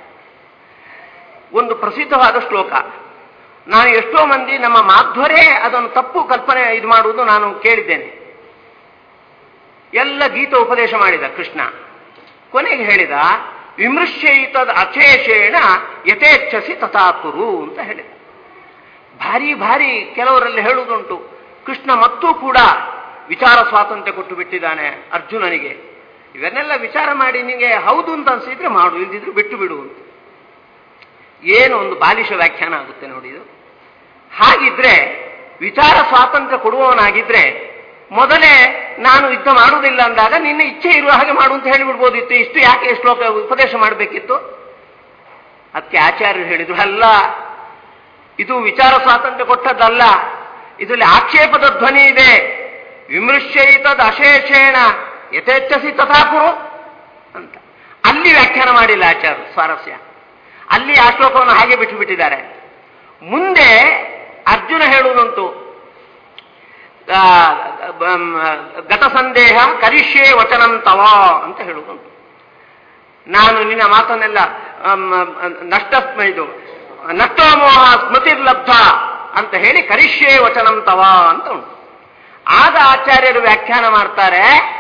ಒಂದು ಪ್ರಸಿದ್ಧವಾದ ಶ್ಲೋಕ, ನಾನು ಎಷ್ಟೋ ಮಂದಿ ನಮ್ಮ ಮಾಧ್ವರೇ ಅದನ್ನು ತಪ್ಪು ಕಲ್ಪನೆ ಇದು ಮಾಡುವುದು ನಾನು ಕೇಳಿದ್ದೇನೆ. ಎಲ್ಲ ಗೀತ ಉಪದೇಶ ಮಾಡಿದ ಕೃಷ್ಣ, ಕೊನೆಗೆ ಹೇಳಿದ ವಿಮೃಶ್ಯೈತದ್ ಅಚೇಷೇಣ ಯಥೇಚ್ಛಸಿ ತಥಾಕುರು ಅಂತ ಹೇಳಿದ. ಭಾರಿ ಭಾರಿ ಕೆಲವರಲ್ಲಿ ಹೇಳುವುದುಂಟು, ಕೃಷ್ಣ ಮತ್ತೂ ಕೂಡ ವಿಚಾರ ಸ್ವಾತಂತ್ರ್ಯ ಕೊಟ್ಟು ಬಿಟ್ಟಿದ್ದಾನೆ ಅರ್ಜುನನಿಗೆ. ಇವನ್ನೆಲ್ಲ ವಿಚಾರ ಮಾಡಿ ನಿಮಗೆ ಹೌದು ಅಂತ ಅನ್ಸಿದ್ರೆ ಮಾಡು, ಇಲ್ದಿದ್ರು ಬಿಟ್ಟು ಬಿಡು ಅಂತ. ಏನು ಒಂದು ಬಾಲಿಶ ವ್ಯಾಖ್ಯಾನ ಆಗುತ್ತೆ ನೋಡಿ ಇದು. ಹಾಗಿದ್ರೆ ವಿಚಾರ ಸ್ವಾತಂತ್ರ್ಯ ಕೊಡುವವನಾಗಿದ್ರೆ ಮೊದಲೇ ನಾನು ಯುದ್ಧ ಮಾಡುವುದಿಲ್ಲ ಅಂದಾಗ ನಿನ್ನ ಇಚ್ಛೆ ಇರುವ ಹಾಗೆ ಮಾಡು ಅಂತ ಹೇಳಿಬಿಡ್ಬೋದಿತ್ತು. ಇಷ್ಟು ಯಾಕೆ ಶ್ಲೋಕ ಉಪದೇಶ ಮಾಡಬೇಕಿತ್ತು? ಅದಕ್ಕೆ ಆಚಾರ್ಯರು ಹೇಳಿದ್ರು, ಅಲ್ಲ, ಇದು ವಿಚಾರ ಸ್ವಾತಂತ್ರ್ಯ ಕೊಟ್ಟದ್ದಲ್ಲ, ಇದರಲ್ಲಿ ಆಕ್ಷೇಪದ ಧ್ವನಿ ಇದೆ. ವಿಮೃಶ್ಯೈತದ್ ಅಶೇಷೇಣ ಯಥೇಚ್ಛಸಿ ತಥಾಕುರು ಅಂತ ಅಲ್ಲಿ ವ್ಯಾಖ್ಯಾನ ಮಾಡಿಲ್ಲ ಆಚಾರ್ಯರು. ಸ್ವಾರಸ್ಯ, ಅಲ್ಲಿ ಆ ಶ್ಲೋಕವನ್ನು ಹಾಗೆ ಬಿಟ್ಟು ಬಿಟ್ಟಿದ್ದಾರೆ. ಮುಂದೆ ಅರ್ಜುನ ಹೇಳುವುದಂತೂ ಗತ ಸಂದೇಹ ಕರಿಷ್ಯೇ ವಚನಂ ತವ ಅಂತ ಹೇಳುವುದುಂಟು. ನಾನು ನಿನ್ನ ಮಾತನ್ನೆಲ್ಲ ನಷ್ಟ ಇದು ನಷ್ಟೋಮೋಹ ಸ್ಮೃತಿರ್ಲಬ್ಧ ಅಂತ ಹೇಳಿ ಕರಿಷ್ಯೇ ವಚನಂ ತವ ಅಂತ ಉಂಟು. ಆಗ ಆಚಾರ್ಯರು ವ್ಯಾಖ್ಯಾನ ಮಾಡ್ತಾರೆ,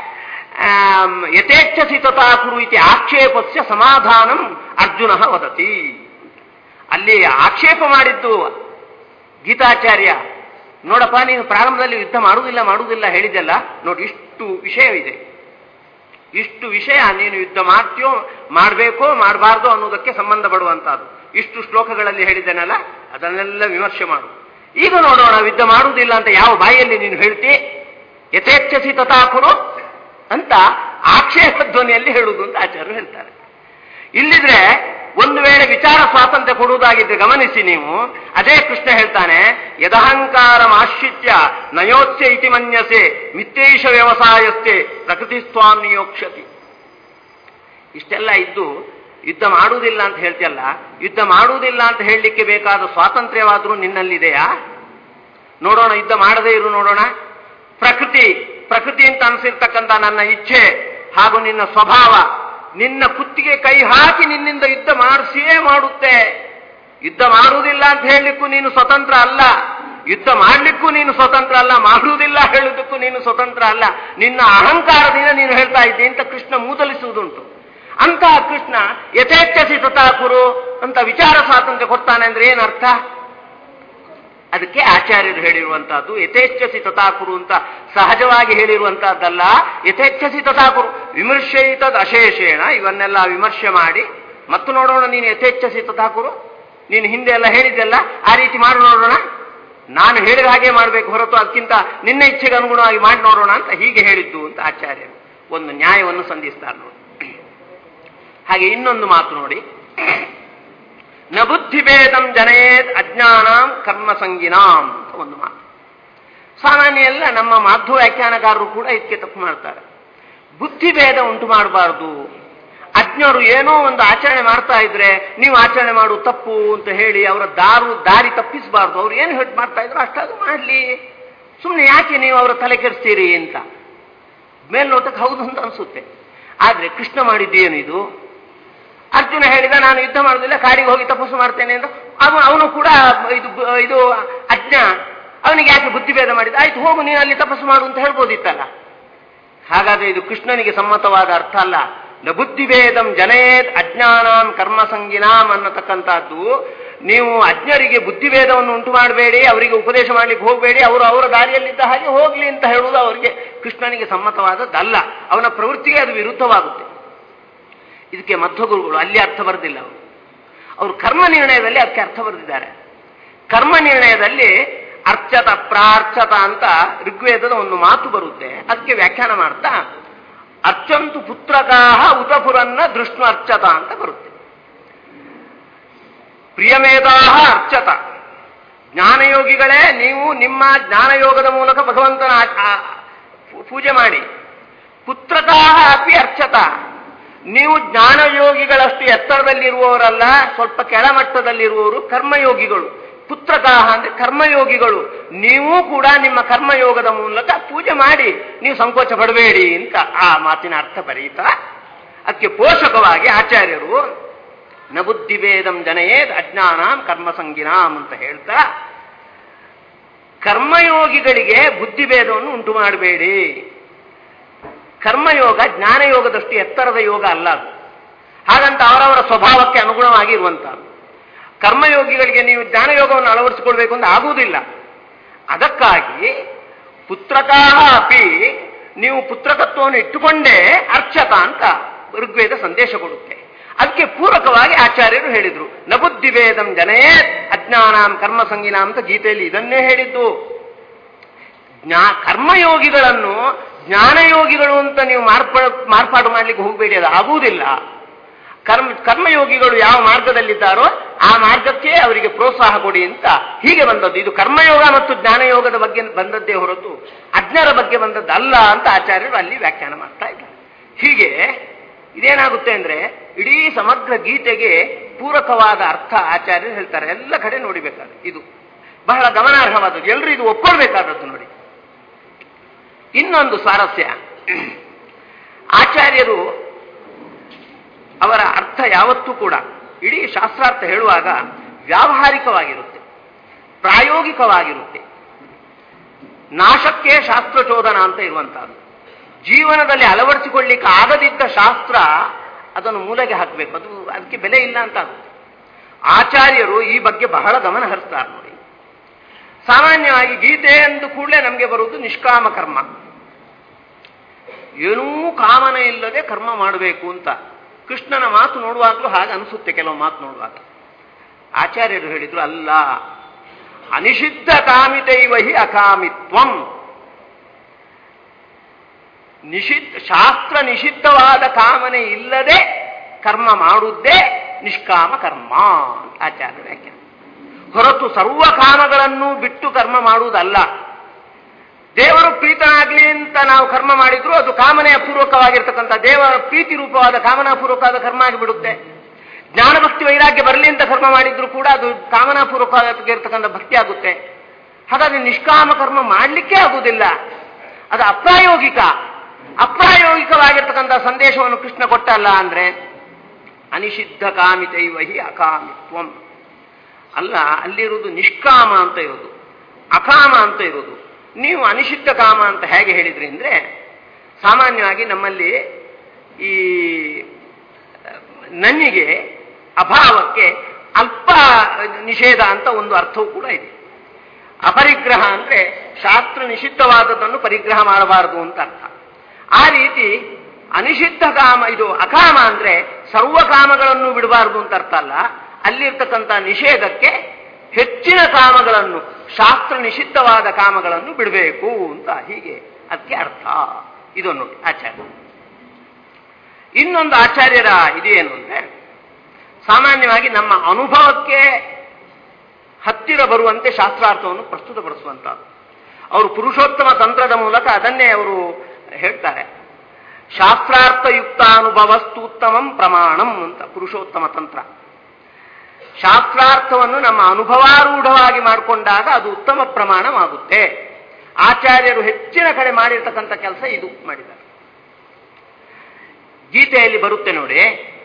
ಯಥೇಚ್ಛಸಿ ತಥಾ ಕುರು ಇತಿ ಆಕ್ಷೇಪಸ್ಯ ಸಮಾಧಾನಂ ಅರ್ಜುನ ವದತಿ. ಅಲ್ಲಿ ಆಕ್ಷೇಪ ಮಾಡಿದ್ದು ಗೀತಾಚಾರ್ಯ, ನೋಡಪ್ಪ ನೀನು ಪ್ರಾರಂಭದಲ್ಲಿ ಯುದ್ಧ ಮಾಡುವುದಿಲ್ಲ ಮಾಡುವುದಿಲ್ಲ ಹೇಳಿದೆಲ್ಲ, ನೋಡಿ ಇಷ್ಟು ವಿಷಯ ಇದೆ, ಇಷ್ಟು ವಿಷಯ ನೀನು ಯುದ್ಧ ಮಾಡ್ತೀಯೋ ಮಾಡಬೇಕೋ ಮಾಡಬಾರ್ದು ಅನ್ನೋದಕ್ಕೆ ಸಂಬಂಧ ಪಡುವಂತಹದ್ದು. ಇಷ್ಟು ಶ್ಲೋಕಗಳಲ್ಲಿ ಹೇಳಿದ್ದೇನಲ್ಲ, ಅದನ್ನೆಲ್ಲ ವಿಮರ್ಶೆ ಮಾಡು. ಈಗ ನೋಡೋಣ, ಯುದ್ಧ ಮಾಡುವುದಿಲ್ಲ ಅಂತ ಯಾವ ಬಾಯಿಯಲ್ಲಿ ನೀನು ಹೇಳ್ತಿ? ಯಥೇಚ್ಛಸಿ ತಥಾಕುರು ಅಂತ ಆಕ್ಷೇಪ ಧ್ವನಿಯಲ್ಲಿ ಹೇಳುವುದು ಅಂತ ಆಚಾರ್ಯರು ಹೇಳ್ತಾರೆ. ಇಲ್ಲಿದ್ರೆ ಒಂದು ವೇಳೆ ವಿಚಾರ ಸ್ವಾತಂತ್ರ್ಯ ಕೊಡುವುದಾಗಿದ್ರೆ ಗಮನಿಸಿ ನೀವು, ಅದೇ ಕೃಷ್ಣ ಹೇಳ್ತಾನೆ, ಯದಹಂಕಾರ ಆಶ್ರಿತ್ಯ ನಯೋತ್ಸ್ಯ ಇತಿ ಮನ್ಯಸೆ ಮಿತ್ತೇಶ ವ್ಯವಸಾಯಸ್ಥೆ ಪ್ರಕೃತಿ ಸ್ವಾಂ ನಿಯೋಕ್ಷತಿ. ಇಷ್ಟೆಲ್ಲ ಇದ್ದು ಯುದ್ಧ ಮಾಡುವುದಿಲ್ಲ ಅಂತ ಹೇಳ್ತಿಯಲ್ಲ, ಯುದ್ಧ ಮಾಡುವುದಿಲ್ಲ ಅಂತ ಹೇಳಲಿಕ್ಕೆ ಬೇಕಾದ ಸ್ವಾತಂತ್ರ್ಯವಾದರೂ ನಿನ್ನಲ್ಲಿದೆಯಾ? ನೋಡೋಣ, ಯುದ್ಧ ಮಾಡದೇ ಇರು ನೋಡೋಣ. ಪ್ರಕೃತಿ ಪ್ರಕೃತಿ ಅಂತ ಅನಿಸಿರ್ತಕ್ಕಂಥ ನನ್ನ ಇಚ್ಛೆ ಹಾಗೂ ನಿನ್ನ ಸ್ವಭಾವ ನಿನ್ನ ಕುತ್ತಿಗೆ ಕೈ ಹಾಕಿ ನಿನ್ನಿಂದ ಯುದ್ಧ ಮಾಡಿಸಿಯೇ ಮಾಡುತ್ತೆ. ಯುದ್ಧ ಮಾಡುವುದಿಲ್ಲ ಅಂತ ಹೇಳಲಿಕ್ಕೂ ನೀನು ಸ್ವತಂತ್ರ ಅಲ್ಲ, ಯುದ್ಧ ಮಾಡಲಿಕ್ಕೂ ನೀನು ಸ್ವತಂತ್ರ ಅಲ್ಲ, ಮಾಡುವುದಿಲ್ಲ ಹೇಳುವುದಕ್ಕೂ ನೀನು ಸ್ವತಂತ್ರ ಅಲ್ಲ. ನಿನ್ನ ಅಹಂಕಾರದಿಂದ ನೀನು ಹೇಳ್ತಾ ಇದ್ದೆ ಅಂತ ಕೃಷ್ಣ ಮೂದಲಿಸುವುದುಂಟು. ಅಂತಹ ಕೃಷ್ಣ ಯಥೇಚ್ಛಸಿ ತಥಾಕುರು ಅಂತ ವಿಚಾರ ಸ್ವಾತಂತ್ರ್ಯ ಕೊಡ್ತಾನೆ ಅಂದ್ರೆ ಏನರ್ಥ? ಅದಕ್ಕೆ ಆಚಾರ್ಯರು ಹೇಳಿರುವಂತಹದ್ದು ಯಥೇಚ್ಛಸಿ ತಥಾಕುರು ಅಂತ ಸಹಜವಾಗಿ ಹೇಳಿರುವಂತಹದ್ದಲ್ಲ. ಯಥೇಚ್ಛಸಿ ತಥಾಕುರು ವಿಮರ್ಶಯಿತದ ಅಶೇಷೇಣ, ಇವನ್ನೆಲ್ಲ ವಿಮರ್ಶೆ ಮಾಡಿ ಮತ್ತು ನೋಡೋಣ ನೀನು ಯಥೇಚ್ಛಸಿ ತಥಾಕುರು, ನೀನು ಹಿಂದೆ ಎಲ್ಲ ಹೇಳಿದ್ದೆಲ್ಲ ಆ ರೀತಿ ಮಾಡಿ ನೋಡೋಣ, ನಾನು ಹೇಳಿದ ಹಾಗೆ ಮಾಡಬೇಕು ಹೊರತು ಅದಕ್ಕಿಂತ ನಿನ್ನ ಇಚ್ಛೆಗೆ ಅನುಗುಣವಾಗಿ ಮಾಡಿ ನೋಡೋಣ ಅಂತ ಹೀಗೆ ಹೇಳಿದ್ದು ಅಂತ ಆಚಾರ್ಯರು ಒಂದು ನ್ಯಾಯವನ್ನು ಸಂಧಿಸ್ತಾರೆ ನೋಡಿ. ಹಾಗೆ ಇನ್ನೊಂದು ಮಾತು ನೋಡಿ, ನ ಬುದ್ಧಿಭೇದಂ ಜನೇದ್ ಅಜ್ಞಾನಾಂ ಕರ್ಮ ಸಂಗಿನಾಂ ಅಂತ ಒಂದು ಮಾತು. ಸಾಮಾನ್ಯ ಎಲ್ಲ ನಮ್ಮ ಮಾಧ್ವ ವ್ಯಾಖ್ಯಾನಕಾರರು ಕೂಡ ಇದಕ್ಕೆ ತಪ್ಪು ಮಾಡ್ತಾರೆ. ಬುದ್ಧಿಭೇದ ಉಂಟು ಮಾಡಬಾರ್ದು, ಅಜ್ಞರು ಏನೋ ಒಂದು ಆಚರಣೆ ಮಾಡ್ತಾ ಇದ್ರೆ ನೀವು ಆಚರಣೆ ಮಾಡುವ ತಪ್ಪು ಅಂತ ಹೇಳಿ ಅವರ ದಾರು ದಾರಿ ತಪ್ಪಿಸಬಾರ್ದು. ಅವ್ರು ಏನು ಹೇಳಿ ಮಾಡ್ತಾ ಇದ್ರು ಅಷ್ಟಾದ್ರೂ ಮಾಡಲಿ, ಸುಮ್ಮನೆ ಯಾಕೆ ನೀವು ಅವರ ತಲೆ ಕೆಡಿಸ್ತೀರಿ ಅಂತ ಮೇಲ್ನೋಟಕ್ಕೆ ಹೌದು ಅಂತ ಅನ್ಸುತ್ತೆ. ಆದ್ರೆ ಕೃಷ್ಣ ಮಾಡಿದ್ದೇನಿದು? ಅರ್ಜುನ ಹೇಳಿದ ನಾನು ಯುದ್ಧ ಮಾಡುವುದಿಲ್ಲ, ಕಾಡಿಗೆ ಹೋಗಿ ತಪಸ್ಸು ಮಾಡ್ತೇನೆ ಅಂತ. ಅವನು ಅವನು ಕೂಡ ಇದು ಇದು ಅಜ್ಞ, ಅವನಿಗೆ ಯಾಕೆ ಬುದ್ಧಿಭೇದ ಮಾಡಿದ? ಆಯ್ತು ಹೋಗು ನೀನು ಅಲ್ಲಿ ತಪಸ್ಸು ಮಾಡು ಅಂತ ಹೇಳ್ಬೋದಿತ್ತಲ್ಲ. ಹಾಗಾದ್ರೆ ಇದು ಕೃಷ್ಣನಿಗೆ ಸಮ್ಮತವಾದ ಅರ್ಥ ಅಲ್ಲ. ನ ಬುದ್ಧಿಭೇದಂ ಜನೇದ್ ಅಜ್ಞಾನಾಂ ಕರ್ಮ ಸಂಗಿನಾಂ ಅನ್ನತಕ್ಕಂಥದ್ದು, ನೀವು ಅಜ್ಞರಿಗೆ ಬುದ್ಧಿಭೇದವನ್ನು ಉಂಟು ಮಾಡಬೇಡಿ, ಅವರಿಗೆ ಉಪದೇಶ ಮಾಡ್ಲಿಕ್ಕೆ ಹೋಗಬೇಡಿ, ಅವರು ಅವರ ದಾರಿಯಲ್ಲಿದ್ದ ಹಾಗೆ ಹೋಗ್ಲಿ ಅಂತ ಹೇಳುವುದು ಅವರಿಗೆ ಕೃಷ್ಣನಿಗೆ ಸಮ್ಮತವಾದದ್ದಲ್ಲ. ಅವನ ಪ್ರವೃತ್ತಿಗೆ ಅದು ವಿರುದ್ಧವಾಗುತ್ತೆ. ಇದಕ್ಕೆ ಮಧ್ವಗುರುಗಳು ಅಲ್ಲಿ ಅರ್ಥ ಬರೆದಿಲ್ಲ. ಅವರು ಅವರು ಕರ್ಮ ನಿರ್ಣಯದಲ್ಲಿ ಅದಕ್ಕೆ ಅರ್ಥ ಬರೆದಿದ್ದಾರೆ. ಕರ್ಮ ನಿರ್ಣಯದಲ್ಲಿ ಅರ್ಚತ ಪ್ರಾರ್ಚತ ಅಂತ ಋಗ್ವೇದದ ಒಂದು ಮಾತು ಬರುತ್ತೆ. ಅದಕ್ಕೆ ವ್ಯಾಖ್ಯಾನ ಮಾಡ್ತಾ ಅರ್ಚಂತು ಪುತ್ರಕಾಹ ಉತಪುರನ್ನ ದೃಷ್ಣು ಅರ್ಚತ ಅಂತ ಬರುತ್ತೆ. ಪ್ರಿಯಮೇಧಾಹ ಅರ್ಚತ, ಜ್ಞಾನಯೋಗಿಗಳೇ ನೀವು ನಿಮ್ಮ ಜ್ಞಾನಯೋಗದ ಮೂಲಕ ಭಗವಂತನ ಪೂಜೆ ಮಾಡಿ. ಪುತ್ರಕಾಹ ಅಪಿ ಅರ್ಚತ, ನೀವು ಜ್ಞಾನಯೋಗಿಗಳಷ್ಟು ಎತ್ತರದಲ್ಲಿರುವವರಲ್ಲ, ಸ್ವಲ್ಪ ಕೆಳಮಟ್ಟದಲ್ಲಿರುವವರು ಕರ್ಮಯೋಗಿಗಳು. ಪುತ್ರಕಾಹ ಅಂದ್ರೆ ಕರ್ಮಯೋಗಿಗಳು, ನೀವು ಕೂಡ ನಿಮ್ಮ ಕರ್ಮಯೋಗದ ಮೂಲಕ ಪೂಜೆ ಮಾಡಿ, ನೀವು ಸಂಕೋಚ ಪಡಬೇಡಿ ಅಂತ ಆ ಮಾತಿನ ಅರ್ಥ ಬರೀತಾ ಅದಕ್ಕೆ ಪೋಷಕವಾಗಿ ಆಚಾರ್ಯರು ನ ಬುದ್ಧಿಭೇದಂ ಜನಯೇದ್ ಅಜ್ಞಾನಾಂ ಕರ್ಮ ಸಂಗಿನಾಂ ಅಂತ ಹೇಳ್ತಾ, ಕರ್ಮಯೋಗಿಗಳಿಗೆ ಬುದ್ಧಿಭೇದವನ್ನು ಉಂಟು ಮಾಡಬೇಡಿ. ಕರ್ಮಯೋಗ ಜ್ಞಾನಯೋಗದಷ್ಟು ಎತ್ತರದ ಯೋಗ ಅಲ್ಲ ಅದು. ಹಾಗಂತ ಅವರವರ ಸ್ವಭಾವಕ್ಕೆ ಅನುಗುಣವಾಗಿ ಇರುವಂತಹದ್ದು. ಕರ್ಮಯೋಗಿಗಳಿಗೆ ನೀವು ಜ್ಞಾನಯೋಗವನ್ನು ಅಳವಡಿಸಿಕೊಳ್ಬೇಕು ಅಂತ ಆಗುವುದಿಲ್ಲ. ಅದಕ್ಕಾಗಿ ಪುತ್ರಕಾಹ ಅಪಿ, ನೀವು ಪುತ್ರಕತ್ವವನ್ನು ಇಟ್ಟುಕೊಂಡೇ ಅರ್ಚತ ಅಂತ ಋಗ್ವೇದ ಸಂದೇಶ ಕೊಡುತ್ತೆ. ಅದಕ್ಕೆ ಪೂರಕವಾಗಿ ಆಚಾರ್ಯರು ಹೇಳಿದ್ರು ನ ಬುದ್ಧಿಭೇದಂ ಜನಯೇ ಅಜ್ಞಾನಾಂ ಕರ್ಮ ಸಂಗಿನಾಂ ಅಂತ ಗೀತೆಯಲ್ಲಿ ಇದನ್ನೇ ಹೇಳಿದ್ದು. ಜ್ಞಾ ಕರ್ಮಯೋಗಿಗಳನ್ನು ಜ್ಞಾನಯೋಗಿಗಳು ಅಂತ ನೀವು ಮಾರ್ಪ ಮಾರ್ಪಾಡು ಮಾಡ್ಲಿಕ್ಕೆ ಹೋಗಬೇಡಿ, ಅದು ಆಗುವುದಿಲ್ಲ. ಕರ್ಮ ಕರ್ಮಯೋಗಿಗಳು ಯಾವ ಮಾರ್ಗದಲ್ಲಿದ್ದಾರೋ ಆ ಮಾರ್ಗಕ್ಕೆ ಅವರಿಗೆ ಪ್ರೋತ್ಸಾಹ ಕೊಡಿ ಅಂತ ಹೀಗೆ ಬಂದದ್ದು. ಇದು ಕರ್ಮಯೋಗ ಮತ್ತು ಜ್ಞಾನಯೋಗದ ಬಗ್ಗೆ ಬಂದದ್ದೇ ಹೊರತು ಅಜ್ಞರ ಬಗ್ಗೆ ಬಂದದ್ದಲ್ಲ ಅಂತ ಆಚಾರ್ಯರು ಅಲ್ಲಿ ವ್ಯಾಖ್ಯಾನ ಮಾಡ್ತಾ ಇದ್ದಾರೆ. ಹೀಗೆ ಇದೇನಾಗುತ್ತೆ ಅಂದ್ರೆ ಇಡೀ ಸಮಗ್ರ ಗೀತೆಗೆ ಪೂರಕವಾದ ಅರ್ಥ ಆಚಾರ್ಯರು ಹೇಳ್ತಾರೆ. ಎಲ್ಲ ಕಡೆ ನೋಡಿಬೇಕಾದ್ರೆ ಇದು ಬಹಳ ಗಮನಾರ್ಹವಾದದ್ದು, ಎಲ್ಲರೂ ಇದು ಒಪ್ಕೊಳ್ಬೇಕಾದದ್ದು ನೋಡಿ. ಇನ್ನೊಂದು ಸ್ವಾರಸ್ಯ, ಆಚಾರ್ಯರು ಅವರ ಅರ್ಥ ಯಾವತ್ತೂ ಕೂಡ ಇಡೀ ಶಾಸ್ತ್ರಾರ್ಥ ಹೇಳುವಾಗ ವ್ಯಾವಹಾರಿಕವಾಗಿರುತ್ತೆ, ಪ್ರಾಯೋಗಿಕವಾಗಿರುತ್ತೆ. ನಾಶಕ್ಕೆ ಶಾಸ್ತ್ರಚೋದನ ಅಂತ ಇರುವಂತಹದ್ದು. ಜೀವನದಲ್ಲಿ ಅಳವಡಿಸಿಕೊಳ್ಳಿಕ್ಕೆ ಆಗದಿದ್ದ ಶಾಸ್ತ್ರ ಅದನ್ನು ಮೂಲೆಗೆ ಹಾಕಬೇಕು, ಅದು ಅದಕ್ಕೆ ಬೆಲೆ ಇಲ್ಲ ಅಂತ ಆಗುತ್ತೆ. ಆಚಾರ್ಯರು ಈ ಬಗ್ಗೆ ಬಹಳ ಗಮನ ಹರಿಸ್ತಾರೆ ನೋಡಿ. ಸಾಮಾನ್ಯವಾಗಿ ಗೀತೆ ಎಂದು ಕೂಡಲೇ ನಮಗೆ ಬರುವುದು ನಿಷ್ಕಾಮ ಕರ್ಮ, ಏನೂ ಕಾಮನೆ ಇಲ್ಲದೆ ಕರ್ಮ ಮಾಡಬೇಕು ಅಂತ. ಕೃಷ್ಣನ ಮಾತು ನೋಡುವಾಗಲೂ ಹಾಗೆ ಅನಿಸುತ್ತೆ, ಕೆಲವು ಮಾತು ನೋಡುವಾಗ. ಆಚಾರ್ಯರು ಹೇಳಿದ್ರು ಅಲ್ಲ, ಅನಿಷಿದ್ಧ ಕಾಮಿತೈವ ಹಿ ಅಕಾಮಿತ್ವಂ. ನಿಷಿದ್ಧ ಶಾಸ್ತ್ರ ನಿಷಿದ್ಧವಾದ ಕಾಮನೆ ಇಲ್ಲದೆ ಕರ್ಮ ಮಾಡುವುದೇ ನಿಷ್ಕಾಮ ಕರ್ಮ ಆಚಾರ್ಯ ವ್ಯಾಖ್ಯಾನ. ಹೊರತು ಸರ್ವ ಕಾಮಗಳನ್ನು ಬಿಟ್ಟು ಕರ್ಮ ಮಾಡುವುದಲ್ಲ. ದೇವರು ಪ್ರೀತನಾಗ್ಲಿ ಅಂತ ನಾವು ಕರ್ಮ ಮಾಡಿದ್ರು ಅದು ಕಾಮನೆಯ ಪೂರ್ವಕವಾಗಿರ್ತಕ್ಕಂಥ ದೇವರ ಪ್ರೀತಿ ರೂಪವಾದ ಕಾಮನಾಪೂರ್ವಕವಾದ ಕರ್ಮ ಆಗಿಬಿಡುತ್ತೆ. ಜ್ಞಾನ ಭಕ್ತಿ ವೈರಾಗ್ಯ ಬರಲಿ ಅಂತ ಕರ್ಮ ಮಾಡಿದ್ರು ಕೂಡ ಅದು ಕಾಮನಾಪೂರ್ವಕವಾಗಿರ್ತಕ್ಕಂಥ ಭಕ್ತಿ ಆಗುತ್ತೆ. ಹಾಗಾಗಿ ನಿಷ್ಕಾಮ ಕರ್ಮ ಮಾಡಲಿಕ್ಕೆ ಆಗುವುದಿಲ್ಲ, ಅದು ಅಪ್ರಾಯೋಗಿಕ. ಅಪ್ರಾಯೋಗಿಕವಾಗಿರ್ತಕ್ಕಂಥ ಸಂದೇಶವನ್ನು ಕೃಷ್ಣ ಕೊಟ್ಟಲ್ಲ ಅಂದ್ರೆ ಅನಿಷಿದ್ಧ ಕಾಮಿತೈವ ಹಿ ಅಕಾಮಿತ್ವಂ ಅಲ್ಲ, ಅಲ್ಲಿರುವುದು ನಿಷ್ಕಾಮ ಅಂತ ಇರೋದು, ಅಕಾಮ ಅಂತ ಇರೋದು. ನೀವು ಅನಿಷಿದ್ಧ ಕಾಮ ಅಂತ ಹೇಗೆ ಹೇಳಿದ್ರಿ ಅಂದ್ರೆ, ಸಾಮಾನ್ಯವಾಗಿ ನಮ್ಮಲ್ಲಿ ಈ ನನ್ನಿಗೆ ಅಭಾವಕ್ಕೆ ಅಲ್ಪ ನಿಷೇಧ ಅಂತ ಒಂದು ಅರ್ಥವೂ ಕೂಡ ಇದೆ. ಅಪರಿಗ್ರಹ ಅಂದ್ರೆ ಶಾಸ್ತ್ರ ನಿಷಿದ್ಧವಾದದ್ದನ್ನು ಪರಿಗ್ರಹ ಮಾಡಬಾರದು ಅಂತ ಅರ್ಥ. ಆ ರೀತಿ ಅನಿಷಿದ್ಧ ಕಾಮ, ಇದು ಅಕಾಮ ಅಂದ್ರೆ ಸರ್ವ ಕಾಮಗಳನ್ನು ಬಿಡಬಾರದು ಅಂತ ಅರ್ಥ ಅಲ್ಲ. ಅಲ್ಲಿರ್ತಕ್ಕಂಥ ನಿಷೇಧಕ್ಕೆ ಹೆಚ್ಚಿನ ಕಾಮಗಳನ್ನು, ಶಾಸ್ತ್ರ ನಿಷಿದ್ಧವಾದ ಕಾಮಗಳನ್ನು ಬಿಡಬೇಕು ಅಂತ, ಹೀಗೆ ಅದಕ್ಕೆ ಅರ್ಥ. ಇದನ್ನು ಆಚಾರ್ಯ. ಇನ್ನೊಂದು ಆಚಾರ್ಯರ ಇದೇನು ಅಂದ್ರೆ, ಸಾಮಾನ್ಯವಾಗಿ ನಮ್ಮ ಅನುಭವಕ್ಕೆ ಹತ್ತಿರ ಬರುವಂತೆ ಶಾಸ್ತ್ರಾರ್ಥವನ್ನು ಪ್ರಸ್ತುತಪಡಿಸುವಂತಹದ್ದು. ಅವರು ಪುರುಷೋತ್ತಮ ತಂತ್ರದ ಮೂಲಕ ಅದನ್ನೇ ಅವರು ಹೇಳ್ತಾರೆ. ಶಾಸ್ತ್ರಾರ್ಥಯುಕ್ತ ಅನುಭವಸ್ತೂತ್ತಮಂ ಪ್ರಮಾಣಂ ಅಂತ ಪುರುಷೋತ್ತಮ ತಂತ್ರ. ಶಾಸ್ತ್ರಾರ್ಥವನ್ನು ನಮ್ಮ ಅನುಭವಾರೂಢವಾಗಿ ಮಾಡಿಕೊಂಡಾಗ ಅದು ಉತ್ತಮ ಪ್ರಮಾಣವಾಗುತ್ತೆ. ಆಚಾರ್ಯರು ಹೆಚ್ಚಿನ ಕಡೆ ಮಾಡಿರ್ತಕ್ಕಂಥ ಕೆಲಸ ಇದು ಮಾಡಿದ್ದಾರೆ. ಗೀತೆಯಲ್ಲಿ ಬರುತ್ತೆ ನೋಡಿ,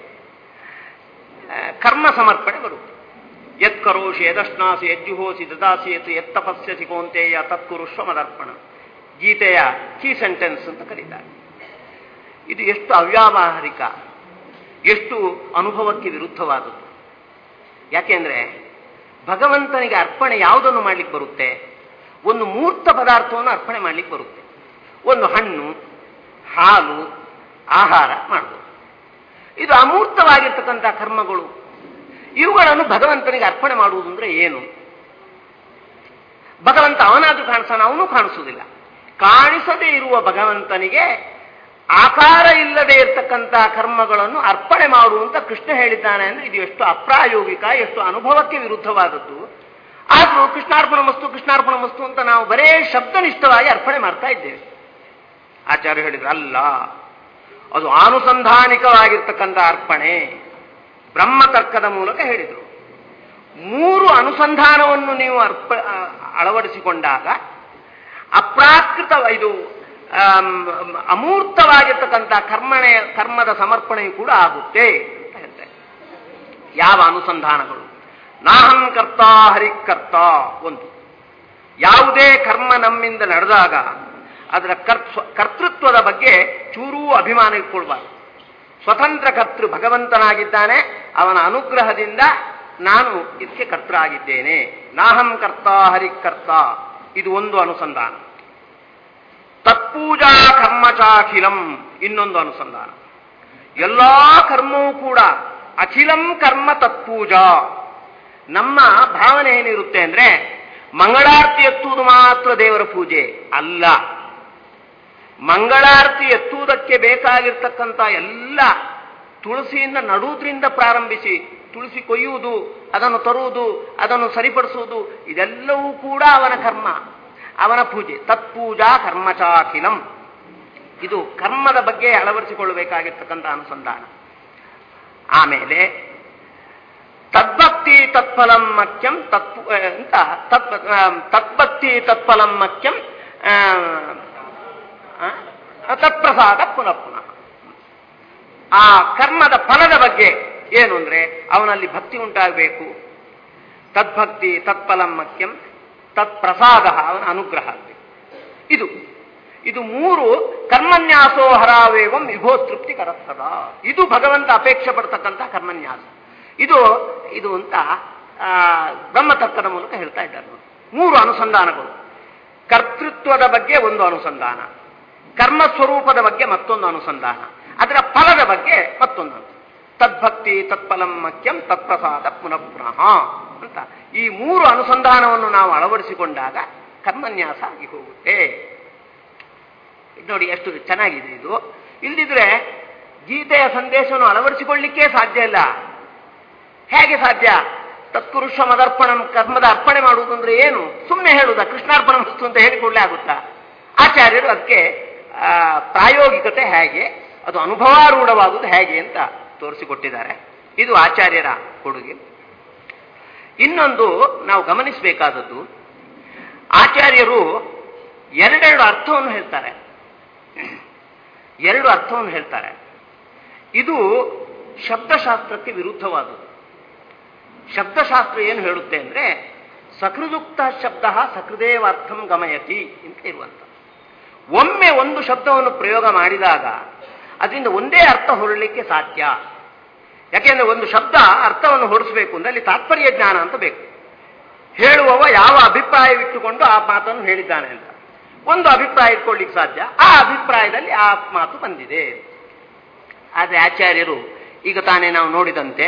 ಕರ್ಮ ಸಮರ್ಪಣೆ ಬರುತ್ತೆ. ಯತ್ ಕರೋಷಿ ಯದಶ್ನಾಸಿ ಯಜ್ಜುಹೋಸಿ ದದಾಸಿ ಯತ್ ಎತ್ತಪಸ್ಯಸಿ ಕೌಂತೆಯ ತತ್ಕುರುಷ್ವ ಮದರ್ಪಣ. ಗೀತೆಯ ಕೀ ಸೆಂಟೆನ್ಸ್ ಅಂತ ಕರೀತಾರೆ. ಇದು ಎಷ್ಟು ಅವ್ಯಾವಹಾರಿಕ, ಎಷ್ಟು ಅನುಭವಕ್ಕೆ ವಿರುದ್ಧವಾದದ್ದು. ಯಾಕೆಂದ್ರೆ ಭಗವಂತನಿಗೆ ಅರ್ಪಣೆ ಯಾವುದನ್ನು ಮಾಡ್ಲಿಕ್ಕೆ ಬರುತ್ತೆ? ಒಂದು ಮೂರ್ತ ಪದಾರ್ಥವನ್ನು ಅರ್ಪಣೆ ಮಾಡ್ಲಿಕ್ಕೆ ಬರುತ್ತೆ. ಒಂದು ಹಣ್ಣು, ಹಾಲು, ಆಹಾರ ಮಾಡ್ಬೋದು. ಇದು ಅಮೂರ್ತವಾಗಿರ್ತಕ್ಕಂಥ ಕರ್ಮಗಳು. ಇವುಗಳನ್ನು ಭಗವಂತನಿಗೆ ಅರ್ಪಣೆ ಮಾಡುವುದು ಅಂದ್ರೆ ಏನು? ಭಗವಂತ ಅವನಾದ್ರೂ ಕಾಣಿಸೋಣ, ಅವನು ಕಾಣಿಸುವುದಿಲ್ಲ. ಕಾಣಿಸದೇ ಇರುವ ಭಗವಂತನಿಗೆ ಆಕಾರ ಇಲ್ಲದೆ ಇರತಕ್ಕಂಥ ಕರ್ಮಗಳನ್ನು ಅರ್ಪಣೆ ಮಾಡುವಂತ ಕೃಷ್ಣ ಹೇಳಿದ್ದಾನೆ ಅಂದ್ರೆ ಇದು ಎಷ್ಟು ಅಪ್ರಾಯೋಗಿಕ, ಎಷ್ಟು ಅನುಭವಕ್ಕೆ ವಿರುದ್ಧವಾದದ್ದು. ಆದ್ರೂ ಕೃಷ್ಣಾರ್ಪಣ ಮಸ್ತು ಕೃಷ್ಣಾರ್ಪಣ ಮಸ್ತು ಅಂತ ನಾವು ಬರೇ ಶಬ್ದನಿಷ್ಠವಾಗಿ ಅರ್ಪಣೆ ಮಾಡ್ತಾ ಇದ್ದೇವೆ. ಆಚಾರ್ಯ ಹೇಳಿದ್ರು ಅಲ್ಲ, ಅದು ಆನುಸಂಧಾನಿಕವಾಗಿರ್ತಕ್ಕಂಥ ಅರ್ಪಣೆ. ಬ್ರಹ್ಮತರ್ಕದ ಮೂಲಕ ಹೇಳಿದರು. ಮೂರು ಅನುಸಂಧಾನವನ್ನು ನೀವು ಅರ್ಪ ಅಳವಡಿಸಿಕೊಂಡಾಗ ಅಪ್ರಾಕೃತ, ಇದು ಅಮೂರ್ತವಾಗಿರ್ತಕ್ಕಂಥ ಕರ್ಮಣೆ ಕರ್ಮದ ಸಮರ್ಪಣೆಯು ಕೂಡ ಆಗುತ್ತೆ ಅಂತ ಹೇಳ್ತಾರೆ. ಯಾವ ಅನುಸಂಧಾನಗಳು? ನಾಹಂ ಕರ್ತ ಹರಿಕರ್ತ ಒಂದು. ಯಾವುದೇ ಕರ್ಮ ನಮ್ಮಿಂದ ನಡೆದಾಗ ಅದರ ಕರ್ತೃತ್ವದ ಬಗ್ಗೆ ಚೂರೂ ಅಭಿಮಾನ ಇಟ್ಕೊಳ್ಬಾರ್ದು. ಸ್ವತಂತ್ರ ಕರ್ತೃ ಭಗವಂತನಾಗಿದ್ದಾನೆ, ಅವನ ಅನುಗ್ರಹದಿಂದ ನಾನು ಇದಕ್ಕೆ ಕರ್ತೃ ಆಗಿದ್ದೇನೆ. ನಾಹಂ ಕರ್ತ ಹರಿಕರ್ತ, ಇದು ಒಂದು ಅನುಸಂಧಾನ. ತತ್ಪೂಜಾ ಕರ್ಮಚಾಖಿಲಂ ಇನ್ನೊಂದು ಅನುಸಂಧಾನ. ಎಲ್ಲಾ ಕರ್ಮವೂ ಕೂಡ ಅಖಿಲಂ ಕರ್ಮ ತತ್ಪೂಜಾ. ನಮ್ಮ ಭಾವನೆ ಏನಿರುತ್ತೆ ಅಂದ್ರೆ ಮಂಗಳಾರತಿ ಎತ್ತುವುದು ಮಾತ್ರ ದೇವರ ಪೂಜೆ ಅಲ್ಲ. ಮಂಗಳಾರತಿ ಎತ್ತುವುದಕ್ಕೆ ಬೇಕಾಗಿರ್ತಕ್ಕಂಥ ಎಲ್ಲ ತುಳಸಿಯಿಂದ ನಡುವುದರಿಂದ ಪ್ರಾರಂಭಿಸಿ ತುಳಸಿ ಕೊಯ್ಯುವುದು, ಅದನ್ನು ತರುವುದು, ಅದನ್ನು ಸರಿಪಡಿಸುವುದು, ಇದೆಲ್ಲವೂ ಕೂಡ ಅವನ ಕರ್ಮ, ಅವನ ಪೂಜೆ. ತತ್ಪೂಜಾ ಕರ್ಮಚಾಖಿಲಂ. ಇದು ಕರ್ಮದ ಬಗ್ಗೆ ಅಳವಡಿಸಿಕೊಳ್ಳಬೇಕಾಗಿರ್ತಕ್ಕಂಥ ಅನುಸಂಧಾನ. ಆಮೇಲೆ ತದ್ಭಕ್ತಿ ತತ್ಫಲಂ ಮಖ್ಯಂ ತತ್ ಅಂತ ತತ್ ತದ್ಭಕ್ತಿ ತತ್ಫಲಂ ಮಖ್ಯಂ ತತ್ಪ್ರಸಾದ ಪುನಃ ಪುನಃ. ಆ ಕರ್ಮದ ಫಲದ ಬಗ್ಗೆ ಏನು ಅಂದ್ರೆ ಅವನಲ್ಲಿ ಭಕ್ತಿ ಉಂಟಾಗಬೇಕು. ತದ್ಭಕ್ತಿ ತತ್ಫಲಂ ಮಖ್ಯಂ ತತ್ಪ್ರಸಾದ, ಅವನ ಅನುಗ್ರಹ ಆಗಬೇಕು. ಇದು ಇದು ಮೂರು ಕರ್ಮನ್ಯಾಸೋ ಹರಾವೇವಂ ವಿಭೋ ತೃಪ್ತಿ ಕರಸ್ತದ. ಇದು ಭಗವಂತ ಅಪೇಕ್ಷೆ ಪಡ್ತಕ್ಕಂಥ ಕರ್ಮನ್ಯಾಸ. ಇದು ಇದು ಅಂತ ಬ್ರಹ್ಮತತ್ವದ ಮೂಲಕ ಹೇಳ್ತಾ ಇದ್ದಾರೆ. ಮೂರು ಅನುಸಂಧಾನಗಳು. ಕರ್ತೃತ್ವದ ಬಗ್ಗೆ ಒಂದು ಅನುಸಂಧಾನ, ಕರ್ಮಸ್ವರೂಪದ ಬಗ್ಗೆ ಮತ್ತೊಂದು ಅನುಸಂಧಾನ, ಅದರ ಫಲದ ಬಗ್ಗೆ ಮತ್ತೊಂದು. ತದ್ಭಕ್ತಿ ತತ್ಫಲಂ ಮಖ್ಯಂ ತತ್ಪ್ರಸಾದ ಪುನಃ ಪುನಃ ಅಂತ ಈ ಮೂರು ಅನುಸಂಧಾನವನ್ನು ನಾವು ಅಳವಡಿಸಿಕೊಂಡಾಗ ಕರ್ಮನ್ಯಾಸ ಆಗಿ ಹೋಗುತ್ತೆ. ನೋಡಿ ಎಷ್ಟು ಚೆನ್ನಾಗಿದೆ ಇದು. ಇಲ್ದಿದ್ರೆ ಗೀತೆಯ ಸಂದೇಶವನ್ನು ಅಳವಡಿಸಿಕೊಳ್ಳಿಕ್ಕೆ ಸಾಧ್ಯ ಇಲ್ಲ. ಹೇಗೆ ಸಾಧ್ಯ? ತತ್ಪುರುಷ ಮದರ್ಪಣಂ, ಕರ್ಮದ ಅರ್ಪಣೆ ಮಾಡುವುದು ಅಂದ್ರೆ ಏನು? ಸುಮ್ಮನೆ ಹೇಳುವುದಾ? ಕೃಷ್ಣಾರ್ಪಣ ವಸ್ತು ಅಂತ ಹೇಳಿಕೊಳ್ಳೆ ಆಗುತ್ತಾ? ಆಚಾರ್ಯರು ಅದಕ್ಕೆ ಪ್ರಾಯೋಗಿಕತೆ ಹೇಗೆ, ಅದು ಅನುಭವಾರೂಢವಾಗುವುದು ಹೇಗೆ ಅಂತ ತೋರಿಸಿಕೊಟ್ಟಿದ್ದಾರೆ. ಇದು ಆಚಾರ್ಯರ ಕೊಡುಗೆ. ಇನ್ನೊಂದು ನಾವು ಗಮನಿಸಬೇಕಾದದ್ದು, ಆಚಾರ್ಯರು ಎರಡೆರಡು ಅರ್ಥವನ್ನು ಹೇಳ್ತಾರೆ. ಎರಡು ಅರ್ಥವನ್ನು ಹೇಳ್ತಾರೆ. ಇದು ಶಬ್ದಶಾಸ್ತ್ರಕ್ಕೆ ವಿರುದ್ಧವಾದದ್ದು. ಶಬ್ದಶಾಸ್ತ್ರ ಏನು ಹೇಳುತ್ತೆ ಅಂದ್ರೆ, ಸಕೃದುಕ್ತ ಶಬ್ದ ಸಕೃದೇವಾರ್ಥಂ ಗಮಯತಿ ಅಂತ ಇರುವಂತ. ಒಮ್ಮೆ ಒಂದು ಶಬ್ದವನ್ನು ಪ್ರಯೋಗ ಮಾಡಿದಾಗ ಅದರಿಂದ ಒಂದೇ ಅರ್ಥ ಹೊರಲಿಕ್ಕೆ ಸಾಧ್ಯ. ಯಾಕೆಂದ್ರೆ ಒಂದು ಶಬ್ದ ಅರ್ಥವನ್ನು ಹೊರಡಿಸಬೇಕು ಅಂದ್ರೆ ಅಲ್ಲಿ ತಾತ್ಪರ್ಯ ಜ್ಞಾನ ಅಂತ ಬೇಕು. ಹೇಳುವವ ಯಾವ ಅಭಿಪ್ರಾಯವಿಟ್ಟುಕೊಂಡು ಆ ಮಾತನ್ನು ಹೇಳಿದ್ದಾನೆ ಅಂತ ಒಂದು ಅಭಿಪ್ರಾಯ ಇಟ್ಕೊಳ್ಳಿಕ್ಕೆ ಸಾಧ್ಯ. ಆ ಅಭಿಪ್ರಾಯದಲ್ಲಿ ಆ ಮಾತು ಬಂದಿದೆ. ಆದರೆ ಆಚಾರ್ಯರು ಈಗ ತಾನೇ ನಾವು ನೋಡಿದಂತೆ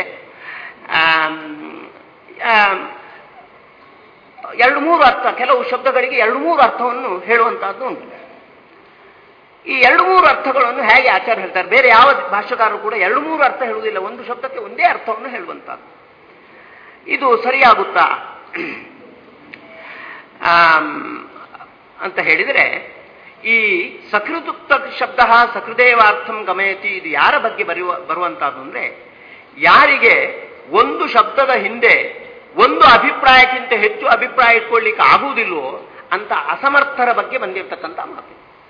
ಎರಡು ಮೂರು ಅರ್ಥ, ಕೆಲವು ಶಬ್ದಗಳಿಗೆ ಎರಡು ಮೂರು ಅರ್ಥವನ್ನು ಹೇಳುವಂತಹದ್ದು ಉಂಟು. ಈ ಎರಡು ಮೂರು ಅರ್ಥಗಳನ್ನು ಹೇಗೆ ಆಚಾರ್ಯ ಹೇಳ್ತಾರೆ? ಬೇರೆ ಯಾವ ಭಾಷೆಕಾರರು ಕೂಡ ಎರಡು ಮೂರು ಅರ್ಥ ಹೇಳುವುದಿಲ್ಲ, ಒಂದು ಶಬ್ದಕ್ಕೆ ಒಂದೇ ಅರ್ಥವನ್ನು ಹೇಳುವಂತಹದ್ದು. ಇದು ಸರಿಯಾಗುತ್ತಾ ಅಂತ ಹೇಳಿದರೆ, ಈ ಸಕೃದುಕ್ತ ಶಬ್ದ ಸಕೃದೇವಾರ್ಥಂ ಗಮಯತಿ ಇದು ಯಾರ ಬಗ್ಗೆ ಬರೆಯುವ ಬರುವಂತಹದ್ದು ಅಂದ್ರೆ, ಯಾರಿಗೆ ಒಂದು ಶಬ್ದದ ಹಿಂದೆ ಒಂದು ಅಭಿಪ್ರಾಯಕ್ಕಿಂತ ಹೆಚ್ಚು ಅಭಿಪ್ರಾಯ ಇಟ್ಕೊಳ್ಳಿಕ್ಕೆ ಆಗುವುದಿಲ್ಲವೋ ಅಂತ ಅಸಮರ್ಥರ ಬಗ್ಗೆ ಬಂದಿರತಕ್ಕಂಥ ಮಾತು.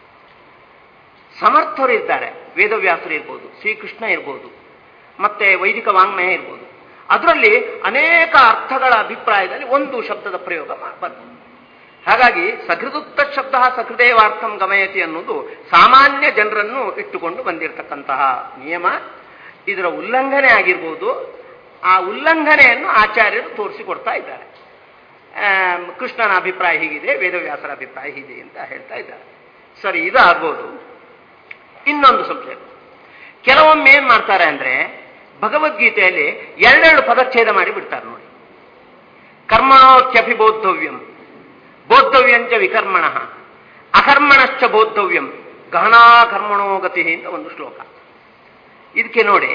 ಸಮರ್ಥರು ಇದ್ದಾರೆ, ವೇದವ್ಯಾಸರು ಇರ್ಬೋದು, ಶ್ರೀಕೃಷ್ಣ ಇರ್ಬೋದು, ಮತ್ತೆ ವೈದಿಕ ವಾಂಗ್ಮಯ ಇರ್ಬೋದು. ಅದರಲ್ಲಿ ಅನೇಕ ಅರ್ಥಗಳ ಅಭಿಪ್ರಾಯದಲ್ಲಿ ಒಂದು ಶಬ್ದದ ಪ್ರಯೋಗ ಬರ್ಬೋದು. ಹಾಗಾಗಿ ಸಕೃದುಕ್ತ ಶಬ್ದ ಸಕೃದೇವಾರ್ಥಂ ಗಮಯತಿ ಅನ್ನೋದು ಸಾಮಾನ್ಯ ಜನರನ್ನು ಇಟ್ಟುಕೊಂಡು ಬಂದಿರತಕ್ಕಂತಹ ನಿಯಮ. ಇದರ ಉಲ್ಲಂಘನೆ ಆಗಿರ್ಬೋದು. ಆ ಉಲ್ಲಂಘನೆಯನ್ನು ಆಚಾರ್ಯರು ತೋರಿಸಿಕೊಡ್ತಾ ಇದ್ದಾರೆ. ಕೃಷ್ಣನ ಅಭಿಪ್ರಾಯ ಹೀಗಿದೆ, ವೇದವ್ಯಾಸರ ಅಭಿಪ್ರಾಯ ಹೀಗೆ ಅಂತ ಹೇಳ್ತಾ ಇದ್ದಾರೆ. ಸರಿ, ಇದು ಆಗ್ಬೋದು. ಇನ್ನೊಂದು ಸಂಶಯ, ಕೆಲವೊಮ್ಮೆ ಏನ್ ಮಾಡ್ತಾರೆ ಅಂದ್ರೆ, ಭಗವದ್ಗೀತೆಯಲ್ಲಿ ಎರಡೆರಡು ಪದಚ್ಛೇದ ಮಾಡಿ ಬಿಡ್ತಾರೆ ನೋಡಿ. ಕರ್ಮಣೋತ್ಯಪಿ ಬೋದ್ಧವ್ಯಂ, ಬೋದ್ಧವ್ಯಂಚ ವಿಕರ್ಮಣ, ಅಕರ್ಮಣಶ್ಚ ಬೋದ್ಧವ್ಯಂ, ಗಹನಾ ಕರ್ಮಣೋ ಗತಿ ಅಂತ ಒಂದು ಶ್ಲೋಕ. ಇದಕ್ಕೆ ನೋಡಿ,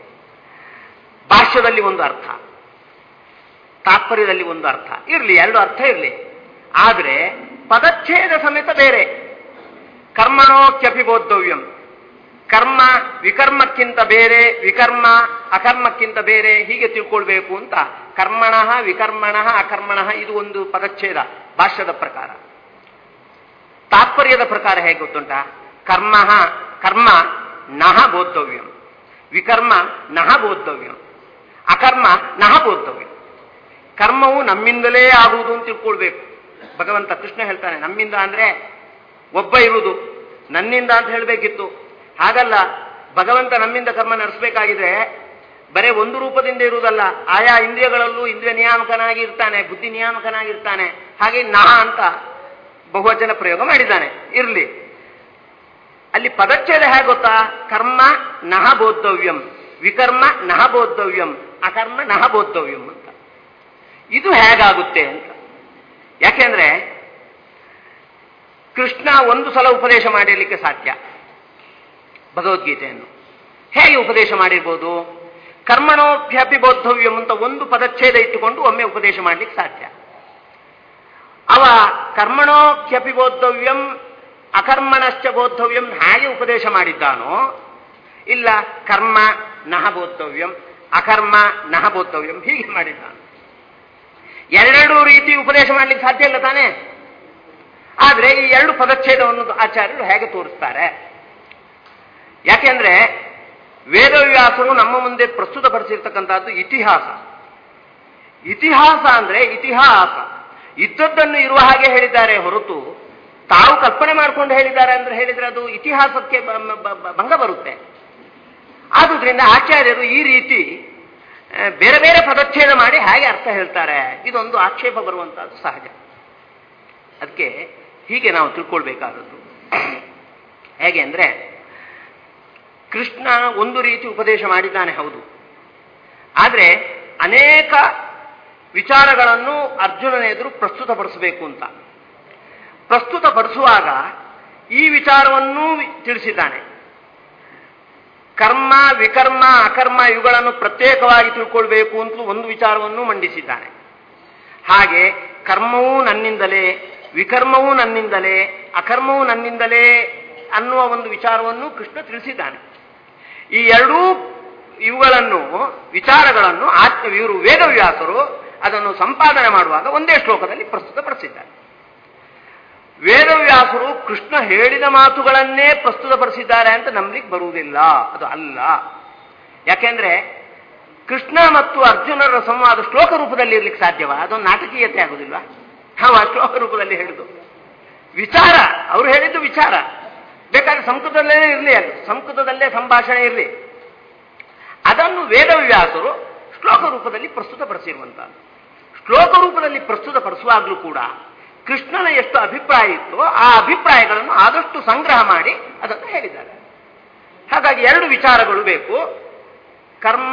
ಭಾಷ್ಯದಲ್ಲಿ ಒಂದು ಅರ್ಥ, ತಾತ್ಪರ್ಯದಲ್ಲಿ ಒಂದು ಅರ್ಥ ಇರಲಿ, ಎರಡು ಅರ್ಥ ಇರಲಿ. ಆದರೆ ಪದಚ್ಛೇದ ಸಮೇತ ಬೇರೆ. ಕರ್ಮಣೋಕ್ಯಪಿ ಬೋದ್ಧವ್ಯಂ, ಕರ್ಮ ವಿಕರ್ಮಕ್ಕಿಂತ ಬೇರೆ, ವಿಕರ್ಮ ಅಕರ್ಮಕ್ಕಿಂತ ಬೇರೆ, ಹೀಗೆ ತಿಳ್ಕೊಳ್ಬೇಕು ಅಂತ ಕರ್ಮಣ ವಿಕರ್ಮಣ ಅಕರ್ಮಣ ಇದು ಒಂದು ಪದಚ್ಛೇದ ಭಾಷ್ಯದ ಪ್ರಕಾರ. ತಾತ್ಪರ್ಯದ ಪ್ರಕಾರ ಹೇಗೆ ಗೊತ್ತುಂಟ? ಕರ್ಮ ಕರ್ಮ ನಹ ಬೋದ್ಧವ್ಯಂ, ವಿಕರ್ಮ ನಹ ಬೋದ್ಧವ್ಯಂ, ಅಕರ್ಮ ನಹ ಬೋದ್ಧವ್ಯಂ. ಕರ್ಮವು ನಮ್ಮಿಂದಲೇ ಆಗುವುದು ಅಂತ ತಿಳ್ಕೊಳ್ಬೇಕು. ಭಗವಂತ ಕೃಷ್ಣ ಹೇಳ್ತಾನೆ, ನಮ್ಮಿಂದ ಅಂದ್ರೆ ಒಬ್ಬ ಇರುವುದು, ನನ್ನಿಂದ ಅಂತ ಹೇಳಬೇಕಿತ್ತು. ಹಾಗಲ್ಲ, ಭಗವಂತ ನಮ್ಮಿಂದ ಕರ್ಮ ನಡೆಸಬೇಕಾಗಿದ್ರೆ ಬರೇ ಒಂದು ರೂಪದಿಂದ ಇರುವುದಲ್ಲ, ಆಯಾ ಇಂದ್ರಿಯಗಳಲ್ಲೂ ಇಂದ್ರಿಯ ನಿಯಾಮಕನಾಗಿ ಇರ್ತಾನೆ, ಬುದ್ಧಿ ನಿಯಾಮಕನಾಗಿರ್ತಾನೆ. ಹಾಗೆ ನಹ ಅಂತ ಬಹುವಚನ ಪ್ರಯೋಗ ಮಾಡಿದ್ದಾನೆ. ಇರಲಿ, ಅಲ್ಲಿ ಪದಚ್ಛೇದ ಹೇಗೆ ಗೊತ್ತಾ? ಕರ್ಮ ನಹ ಬೋದ್ಧವ್ಯಂ, ವಿಕರ್ಮ ನಹ ಬೋದ್ಧವ್ಯಂ, ಅಕರ್ಮ ನಹ ಬೋದ್ಧವ್ಯಂ ಅಂತ. ಇದು ಹೇಗಾಗುತ್ತೆ ಅಂತ. ಯಾಕೆಂದ್ರೆ ಕೃಷ್ಣ ಒಂದು ಸಲ ಉಪದೇಶ ಮಾಡಿರಲಿಕ್ಕೆ ಸಾಧ್ಯ ಭಗವದ್ಗೀತೆಯನ್ನು. ಹೇಗೆ ಉಪದೇಶ ಮಾಡಿರ್ಬೋದು? ಕರ್ಮಣೋಭ್ಯಪಿ ಬೋದ್ಧವ್ಯಂ ಅಂತ ಒಂದು ಪದಚ್ಛೇದ ಇಟ್ಟುಕೊಂಡು ಒಮ್ಮೆ ಉಪದೇಶ ಮಾಡಲಿಕ್ಕೆ ಸಾಧ್ಯ. ಅವ ಕರ್ಮಣೋಖ್ಯಪಿ ಬೋದ್ಧವ್ಯಂ ಅಕರ್ಮಣಶ್ಚ ಬೋದ್ಧವ್ಯಂ ಹಾಗೆ ಉಪದೇಶ ಮಾಡಿದ್ದಾನೋ, ಇಲ್ಲ ಕರ್ಮ ನಹ ಬೋದ್ಧವ್ಯಂ ಅಕರ್ಮ ನಹ ಬೋದ್ಧವ್ಯಂ ಹೀಗೆ ಮಾಡಿದ್ದಾನೆ. ಎರಡೆರಡು ರೀತಿ ಉಪದೇಶ ಮಾಡಲಿಕ್ಕೆ ಸಾಧ್ಯ ಇಲ್ಲ ತಾನೇ. ಆದ್ರೆ ಈ ಎರಡು ಪದಚ್ಛೇದವನ್ನು ಆಚಾರ್ಯರು ಹೇಗೆ ತೋರಿಸ್ತಾರೆ? ಯಾಕೆಂದ್ರೆ ವೇದವ್ಯಾಸರು ನಮ್ಮ ಮುಂದೆ ಪ್ರಸ್ತುತಪಡಿಸಿರ್ತಕ್ಕಂಥದ್ದು ಇತಿಹಾಸ. ಇತಿಹಾಸ ಅಂದ್ರೆ ಇತಿಹಾಸ ಇದ್ದದ್ದನ್ನು ಇರುವ ಹಾಗೆ ಹೇಳಿದ್ದಾರೆ ಹೊರತು ತಾವು ಕಲ್ಪನೆ ಮಾಡ್ಕೊಂಡು ಹೇಳಿದ್ದಾರೆ ಅಂದ್ರೆ ಹೇಳಿದ್ರೆ ಅದು ಇತಿಹಾಸಕ್ಕೆ ಭಂಗ ಬರುತ್ತೆ. ಆದುದರಿಂದ ಆಚಾರ್ಯರು ಈ ರೀತಿ ಬೇರೆ ಬೇರೆ ಪದಚ್ಛೇದ ಮಾಡಿ ಹಾಗೆ ಅರ್ಥ ಹೇಳ್ತಾರೆ. ಇದೊಂದು ಆಕ್ಷೇಪ ಬರುವಂತಹದ್ದು ಸಹಜ. ಅದಕ್ಕೆ ಹೀಗೆ ನಾವು ತಿಳ್ಕೊಳ್ಬೇಕಾದದ್ದು. ಹೇಗೆ ಅಂದ್ರೆ, ಕೃಷ್ಣ ಒಂದು ರೀತಿ ಉಪದೇಶ ಮಾಡಿದ್ದಾನೆ, ಹೌದು. ಆದರೆ ಅನೇಕ ವಿಚಾರಗಳನ್ನು ಅರ್ಜುನನ ಎದುರು ಪ್ರಸ್ತುತಪಡಿಸಬೇಕು ಅಂತ ಪ್ರಸ್ತುತಪಡಿಸುವಾಗ ಈ ವಿಚಾರವನ್ನೂ ತಿಳಿಸಿದ್ದಾನೆ. ಕರ್ಮ, ವಿಕರ್ಮ, ಅಕರ್ಮ ಇವುಗಳನ್ನು ಪ್ರತ್ಯೇಕವಾಗಿ ತಿಳ್ಕೊಳ್ಬೇಕು ಅಂತಲೂ ಒಂದು ವಿಚಾರವನ್ನು ಮಂಡಿಸಿದ್ದಾನೆ. ಹಾಗೆ ಕರ್ಮವೂ ನನ್ನಿಂದಲೇ, ವಿಕರ್ಮವೂ ನನ್ನಿಂದಲೇ, ಅಕರ್ಮವೂ ನನ್ನಿಂದಲೇ ಅನ್ನುವ ಒಂದು ವಿಚಾರವನ್ನು ಕೃಷ್ಣ ತಿಳಿಸಿದ್ದಾನೆ. ಈ ಎರಡೂ ಇವುಗಳನ್ನು ವಿಚಾರಗಳನ್ನು ಆತ್ಮ ಇವರು ವೇದವ್ಯಾಸರು ಅದನ್ನು ಸಂಪಾದನೆ ಮಾಡುವಾಗ ಒಂದೇ ಶ್ಲೋಕದಲ್ಲಿ ಪ್ರಸ್ತುತಪಡಿಸಿದ್ದಾರೆ. ವೇದವ್ಯಾಸರು ಕೃಷ್ಣ ಹೇಳಿದ ಮಾತುಗಳನ್ನೇ ಪ್ರಸ್ತುತಪಡಿಸಿದ್ದಾರೆ ಅಂತ ನಂಬಲಿಕ್ಕೆ ಬರುವುದಿಲ್ಲ, ಅದು ಅಲ್ಲ. ಯಾಕೆಂದ್ರೆ ಕೃಷ್ಣ ಮತ್ತು ಅರ್ಜುನರ ಸಂವಾದ ಶ್ಲೋಕ ರೂಪದಲ್ಲಿ ಇರ್ಲಿಕ್ಕೆ ಸಾಧ್ಯವಾ? ಅದೊಂದು ನಾಟಕೀಯತೆ ಆಗುದಿಲ್ವಾ? ನಾವು ಆ ಶ್ಲೋಕ ರೂಪದಲ್ಲಿ ಹೇಳಿದ್ದು ವಿಚಾರ, ಅವರು ಹೇಳಿದ್ದು ವಿಚಾರ. ಬೇಕಾದ್ರೆ ಸಂಸ್ಕೃತದಲ್ಲೇ ಇರಲಿ, ಅದು ಸಂಸ್ಕೃತದಲ್ಲೇ ಸಂಭಾಷಣೆ ಇರಲಿ, ಅದನ್ನು ವೇದವ್ಯಾಸರು ಶ್ಲೋಕ ರೂಪದಲ್ಲಿ ಪ್ರಸ್ತುತಪಡಿಸಿರುವಂತಹ. ಶ್ಲೋಕ ರೂಪದಲ್ಲಿ ಪ್ರಸ್ತುತಪಡಿಸುವಾಗಲೂ ಕೂಡ ಕೃಷ್ಣನ ಎಷ್ಟು ಅಭಿಪ್ರಾಯ ಇತ್ತೋ ಆ ಅಭಿಪ್ರಾಯಗಳನ್ನು ಆದಷ್ಟು ಸಂಗ್ರಹ ಮಾಡಿ ಅದನ್ನು ಹೇಳಿದ್ದಾರೆ. ಹಾಗಾಗಿ ಎರಡು ವಿಚಾರಗಳು ಬೇಕು. ಕರ್ಮ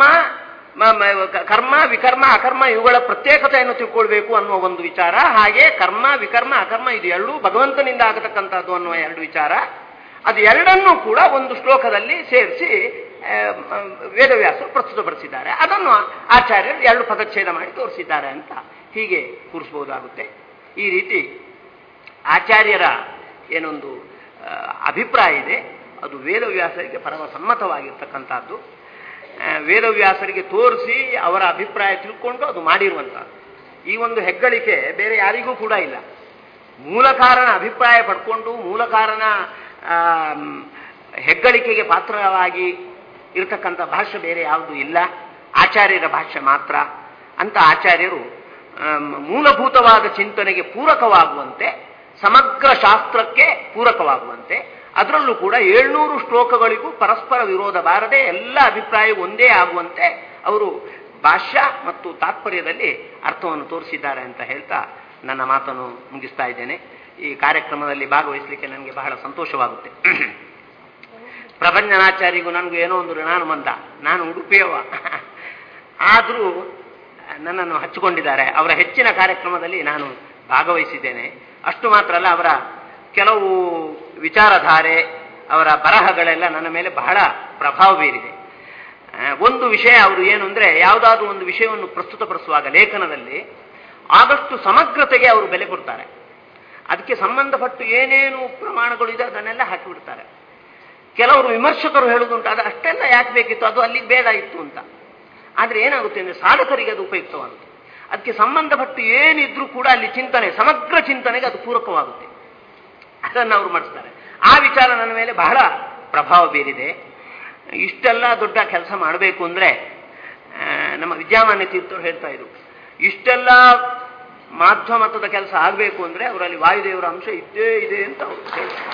ಕರ್ಮ ವಿಕರ್ಮ ಅಕರ್ಮ ಇವುಗಳ ಪ್ರತ್ಯೇಕತೆಯನ್ನು ತಿಳ್ಕೊಳ್ಬೇಕು ಅನ್ನುವ ಒಂದು ವಿಚಾರ, ಹಾಗೆ ಕರ್ಮ ವಿಕರ್ಮ ಅಕರ್ಮ ಇದು ಎರಡೂ ಭಗವಂತನಿಂದ ಆಗತಕ್ಕಂಥದ್ದು ಅನ್ನುವ ಎರಡು ವಿಚಾರ. ಅದು ಎರಡನ್ನೂ ಕೂಡ ಒಂದು ಶ್ಲೋಕದಲ್ಲಿ ಸೇರಿಸಿ ವೇದವ್ಯಾಸರು ಪ್ರಸ್ತುತಪಡಿಸಿದ್ದಾರೆ. ಅದನ್ನು ಆಚಾರ್ಯರು ಎರಡು ಪದಚ್ಛೇದ ಮಾಡಿ ತೋರಿಸಿದ್ದಾರೆ ಅಂತ ಹೀಗೆ ಕೂರಿಸಬಹುದಾಗುತ್ತೆ. ಈ ರೀತಿ ಆಚಾರ್ಯರ ಏನೊಂದು ಅಭಿಪ್ರಾಯ ಇದೆ, ಅದು ವೇದವ್ಯಾಸರಿಗೆ ಪರಮಸಮ್ಮತವಾಗಿರ್ತಕ್ಕಂಥದ್ದು. ವೇದವ್ಯಾಸರಿಗೆ ತೋರಿಸಿ ಅವರ ಅಭಿಪ್ರಾಯ ತಿಳ್ಕೊಂಡು ಅದು ಮಾಡಿರುವಂಥದ್ದು. ಈ ಒಂದು ಹೆಗ್ಗಳಿಕೆ ಬೇರೆ ಯಾರಿಗೂ ಕೂಡ ಇಲ್ಲ. ಮೂಲ ಕಾರಣ ಅಭಿಪ್ರಾಯ ಪಡ್ಕೊಂಡು ಮೂಲ ಕಾರಣ ಹೆಗ್ಗಳಿಕೆಗೆ ಪಾತ್ರವಾಗಿ ಇರತಕ್ಕಂಥ ಭಾಷೆ ಬೇರೆ ಯಾವುದೂ ಇಲ್ಲ, ಆಚಾರ್ಯರ ಭಾಷೆ ಮಾತ್ರ. ಅಂತ ಆಚಾರ್ಯರು ಮೂಲಭೂತವಾದ ಚಿಂತನೆಗೆ ಪೂರಕವಾಗುವಂತೆ, ಸಮಗ್ರ ಶಾಸ್ತ್ರಕ್ಕೆ ಪೂರಕವಾಗುವಂತೆ, ಅದರಲ್ಲೂ ಕೂಡ ಏಳ್ನೂರು ಶ್ಲೋಕಗಳಿಗೂ ಪರಸ್ಪರ ವಿರೋಧ ಬಾರದೆ ಎಲ್ಲ ಅಭಿಪ್ರಾಯ ಒಂದೇ ಆಗುವಂತೆ ಅವರು ಭಾಷ್ಯ ಮತ್ತು ತಾತ್ಪರ್ಯದಲ್ಲಿ ಅರ್ಥವನ್ನು ತೋರಿಸಿದ್ದಾರೆ ಅಂತ ಹೇಳ್ತಾ ನನ್ನ ಮಾತನ್ನು ಮುಗಿಸ್ತಾ ಇದ್ದೇನೆ. ಈ ಕಾರ್ಯಕ್ರಮದಲ್ಲಿ ಭಾಗವಹಿಸಲಿಕ್ಕೆ ನನಗೆ ಬಹಳ ಸಂತೋಷವಾಗುತ್ತೆ. ಪ್ರಭಂಜನಾಚಾರ್ಯಗೂ ನನಗೂ ಏನೋ ಒಂದು ಋಣಾನುಬಂಧ. ನಾನು ಉಡುಪಿಯವ, ಆದರೂ ನನ್ನನ್ನು ಹಚ್ಚಿಕೊಂಡಿದ್ದಾರೆ. ಅವರ ಹೆಚ್ಚಿನ ಕಾರ್ಯಕ್ರಮದಲ್ಲಿ ನಾನು ಭಾಗವಹಿಸಿದ್ದೇನೆ. ಅಷ್ಟು ಮಾತ್ರ ಅಲ್ಲ, ಅವರ ಕೆಲವು ವಿಚಾರಧಾರೆ, ಅವರ ಬರಹಗಳೆಲ್ಲ ನನ್ನ ಮೇಲೆ ಬಹಳ ಪ್ರಭಾವ ಬೀರಿದೆ. ಒಂದು ವಿಷಯ ಅವರು ಏನು ಅಂದರೆ, ಯಾವುದಾದ್ರೂ ಒಂದು ವಿಷಯವನ್ನು ಪ್ರಸ್ತುತಪಡಿಸುವಾಗ ಲೇಖನದಲ್ಲಿ ಆದಷ್ಟು ಸಮಗ್ರತೆಗೆ ಅವರು ಬೆಲೆ ಕೊಡ್ತಾರೆ. ಅದಕ್ಕೆ ಸಂಬಂಧಪಟ್ಟು ಏನೇನು ಪ್ರಮಾಣಗಳು ಇದೆ ಅದನ್ನೆಲ್ಲ ಹಾಕಿಬಿಡ್ತಾರೆ. ಕೆಲವರು ವಿಮರ್ಶಕರು ಹೇಳುವುದುಂಟು, ಅದು ಅಷ್ಟೆಲ್ಲ ಯಾಕೆ ಬೇಕಿತ್ತು, ಅದು ಅಲ್ಲಿಗೆ ಬೇಡ ಇತ್ತು ಅಂತ. ಆದರೆ ಏನಾಗುತ್ತೆ ಅಂದರೆ ಸಾಧಕರಿಗೆ ಅದು ಉಪಯುಕ್ತವಾಗುತ್ತೆ. ಅದಕ್ಕೆ ಸಂಬಂಧಪಟ್ಟು ಏನಿದ್ರೂ ಕೂಡ ಅಲ್ಲಿ ಚಿಂತನೆ, ಸಮಗ್ರ ಚಿಂತನೆಗೆ ಅದು ಪೂರಕವಾಗುತ್ತೆ. ಅದನ್ನು ಅವರು ಮಾಡಿಸ್ತಾರೆ. ಆ ವಿಚಾರ ನನ್ನ ಮೇಲೆ ಬಹಳ ಪ್ರಭಾವ ಬೀರಿದೆ. ಇಷ್ಟೆಲ್ಲ ದೊಡ್ಡ ಕೆಲಸ ಮಾಡಬೇಕು ಅಂದರೆ ನಮ್ಮ ವಿದ್ಯಾಮಾನ್ಯ ತೀರ್ಥರು ಹೇಳ್ತಾ ಇದ್ರು, ಇಷ್ಟೆಲ್ಲ ಮಾಧ್ವ ಮತದ ಕೆಲಸ ಆಗಬೇಕು ಅಂದರೆ ಅವರಲ್ಲಿ ವಾಯುದೇವರ ಅಂಶ ಇದ್ದೇ ಇದೆ ಅಂತ ಅವರು ಹೇಳ್ತಾರೆ.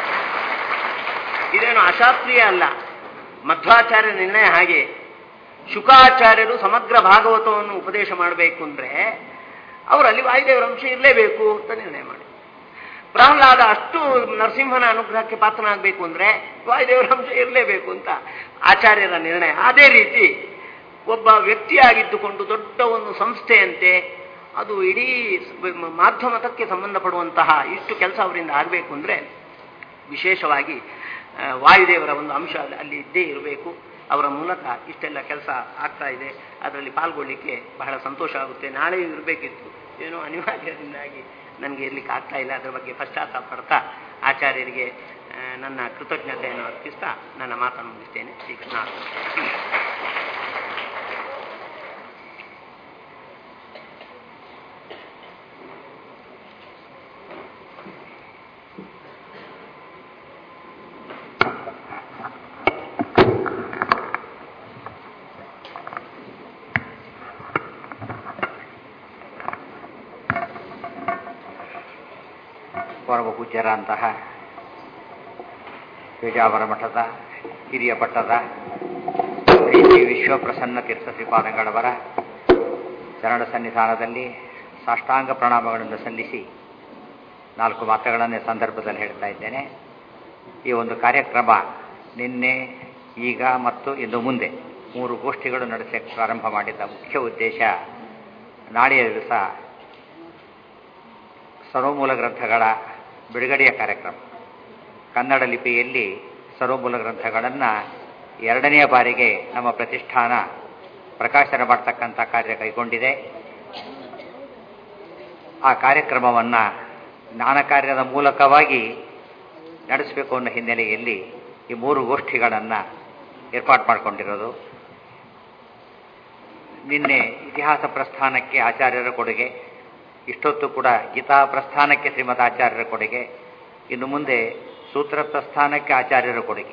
ಇದೇನು ಅಶಾಸ್ತ್ರೀಯ ಅಲ್ಲ. ಮಧ್ವಾಚಾರ್ಯ ನಿರ್ಣಯ ಹಾಗೆ. ಶುಕಾಚಾರ್ಯರು ಸಮಗ್ರ ಭಾಗವತವನ್ನು ಉಪದೇಶ ಮಾಡಬೇಕು ಅಂದರೆ ಅವರಲ್ಲಿ ವಾಯುದೇವರ ಅಂಶ ಇರಲೇಬೇಕು ಅಂತ ನಿರ್ಣಯ ಮಾಡಿ. ಪ್ರಹ್ಲಾದ ಅಷ್ಟು ನರಸಿಂಹನ ಅನುಗ್ರಹಕ್ಕೆ ಪಾತ್ರನಾಗಬೇಕು ಅಂದರೆ ವಾಯುದೇವರ ಅಂಶ ಇರಲೇಬೇಕು ಅಂತ ಆಚಾರ್ಯರ ನಿರ್ಣಯ. ಅದೇ ರೀತಿ ಒಬ್ಬ ವ್ಯಕ್ತಿಯಾಗಿದ್ದುಕೊಂಡು ದೊಡ್ಡ ಒಂದು ಸಂಸ್ಥೆಯಂತೆ ಅದು ಇಡೀ ಮಾಧ್ಯಮತಕ್ಕೆ ಸಂಬಂಧಪಡುವಂತಹ ಇಷ್ಟು ಕೆಲಸ ಅವರಿಂದ ಆಗಬೇಕು ಅಂದರೆ ವಿಶೇಷವಾಗಿ ವಾಯುದೇವರ ಒಂದು ಅಂಶ ಅಲ್ಲಿ ಇದ್ದೇ ಇರಬೇಕು. ಅವರ ಮೂಲಕ ಇಷ್ಟೆಲ್ಲ ಕೆಲಸ ಆಗ್ತಾ ಇದೆ. ಅದರಲ್ಲಿ ಪಾಲ್ಗೊಳ್ಳಿಕ್ಕೆ ಬಹಳ ಸಂತೋಷ ಆಗುತ್ತೆ. ನಾಳೆ ಇರಬೇಕಿತ್ತು, ಏನೋ ಅನಿವಾರ್ಯದಿಂದಾಗಿ ನನಗೆ ಇರಲಿಕ್ಕೆ ಆಗ್ತಾ ಇಲ್ಲ. ಅದರ ಬಗ್ಗೆ ಪಶ್ಚಾತ್ತಾಪ ಪಡ್ತಾ ಆಚಾರ್ಯರಿಗೆ ನನ್ನ ಕೃತಜ್ಞತೆಯನ್ನು ಅರ್ಪಿಸ್ತಾ ನನ್ನ ಮಾತನ್ನು ಮುಗಿಸ್ತೇನೆ. ಶ್ರೀಕೃಷ್ಣ. ಪರಮ ಪೂಜ್ಯರಾದಂತಹ ಪೇಜಾವರ ಮಠದ ಹಿರಿಯ ಪಟ್ಟದ ಶ್ರೀ ಶ್ರೀ ವಿಶ್ವಪ್ರಸನ್ನ ತೀರ್ಥ ಶ್ರೀಪಾದಂಗಳವರ ಚರಣ ಸನ್ನಿಧಾನದಲ್ಲಿ ಸಾಷ್ಟಾಂಗ ಪ್ರಣಾಮಗಳನ್ನು ಸಲ್ಲಿಸಿ ನಾಲ್ಕು ಮಾತುಗಳನ್ನು ಸಂದರ್ಭದಲ್ಲಿ ಹೇಳ್ತಾ ಇದ್ದೇನೆ. ಈ ಒಂದು ಕಾರ್ಯಕ್ರಮ ನಿನ್ನೆ, ಈಗ ಮತ್ತು ಇನ್ನು ಮುಂದೆ ಮೂರು ಗೋಷ್ಠಿಗಳು ನಡೆಸಕ್ಕೆ ಪ್ರಾರಂಭ ಮಾಡಿದ್ದ ಮುಖ್ಯ ಉದ್ದೇಶ ನಾಳೆಯ ದಿವಸ ಸರ್ವಮೂಲ ಗ್ರಂಥಗಳ ಬಿಡುಗಡೆಯ ಕಾರ್ಯಕ್ರಮ. ಕನ್ನಡ ಲಿಪಿಯಲ್ಲಿ ಸರ್ವಮೂಲ ಗ್ರಂಥಗಳನ್ನು ಎರಡನೆಯ ಬಾರಿಗೆ ನಮ್ಮ ಪ್ರತಿಷ್ಠಾನ ಪ್ರಕಾಶನ ಮಾಡತಕ್ಕಂಥ ಕಾರ್ಯ ಕೈಗೊಂಡಿದೆ. ಆ ಕಾರ್ಯಕ್ರಮವನ್ನು ಜ್ಞಾನ ಕಾರ್ಯದ ಮೂಲಕವಾಗಿ ನಡೆಸಬೇಕು ಅನ್ನೋ ಹಿನ್ನೆಲೆಯಲ್ಲಿ ಈ ಮೂರು ಗೋಷ್ಠಿಗಳನ್ನು ಏರ್ಪಾಡು ಮಾಡಿಕೊಂಡಿರೋದು. ನಿನ್ನೆ ಇತಿಹಾಸ ಪ್ರಸ್ಥಾನಕ್ಕೆ ಆಚಾರ್ಯರ ಕೊಡುಗೆ, ಇಷ್ಟೊತ್ತು ಕೂಡ ಗೀತಾ ಪ್ರಸ್ಥಾನಕ್ಕೆ ಶ್ರೀಮದ್ ಆಚಾರ್ಯರ ಕೊಡುಗೆ, ಇನ್ನು ಮುಂದೆ ಸೂತ್ರ ಪ್ರಸ್ಥಾನಕ್ಕೆ ಆಚಾರ್ಯರ ಕೊಡುಗೆ.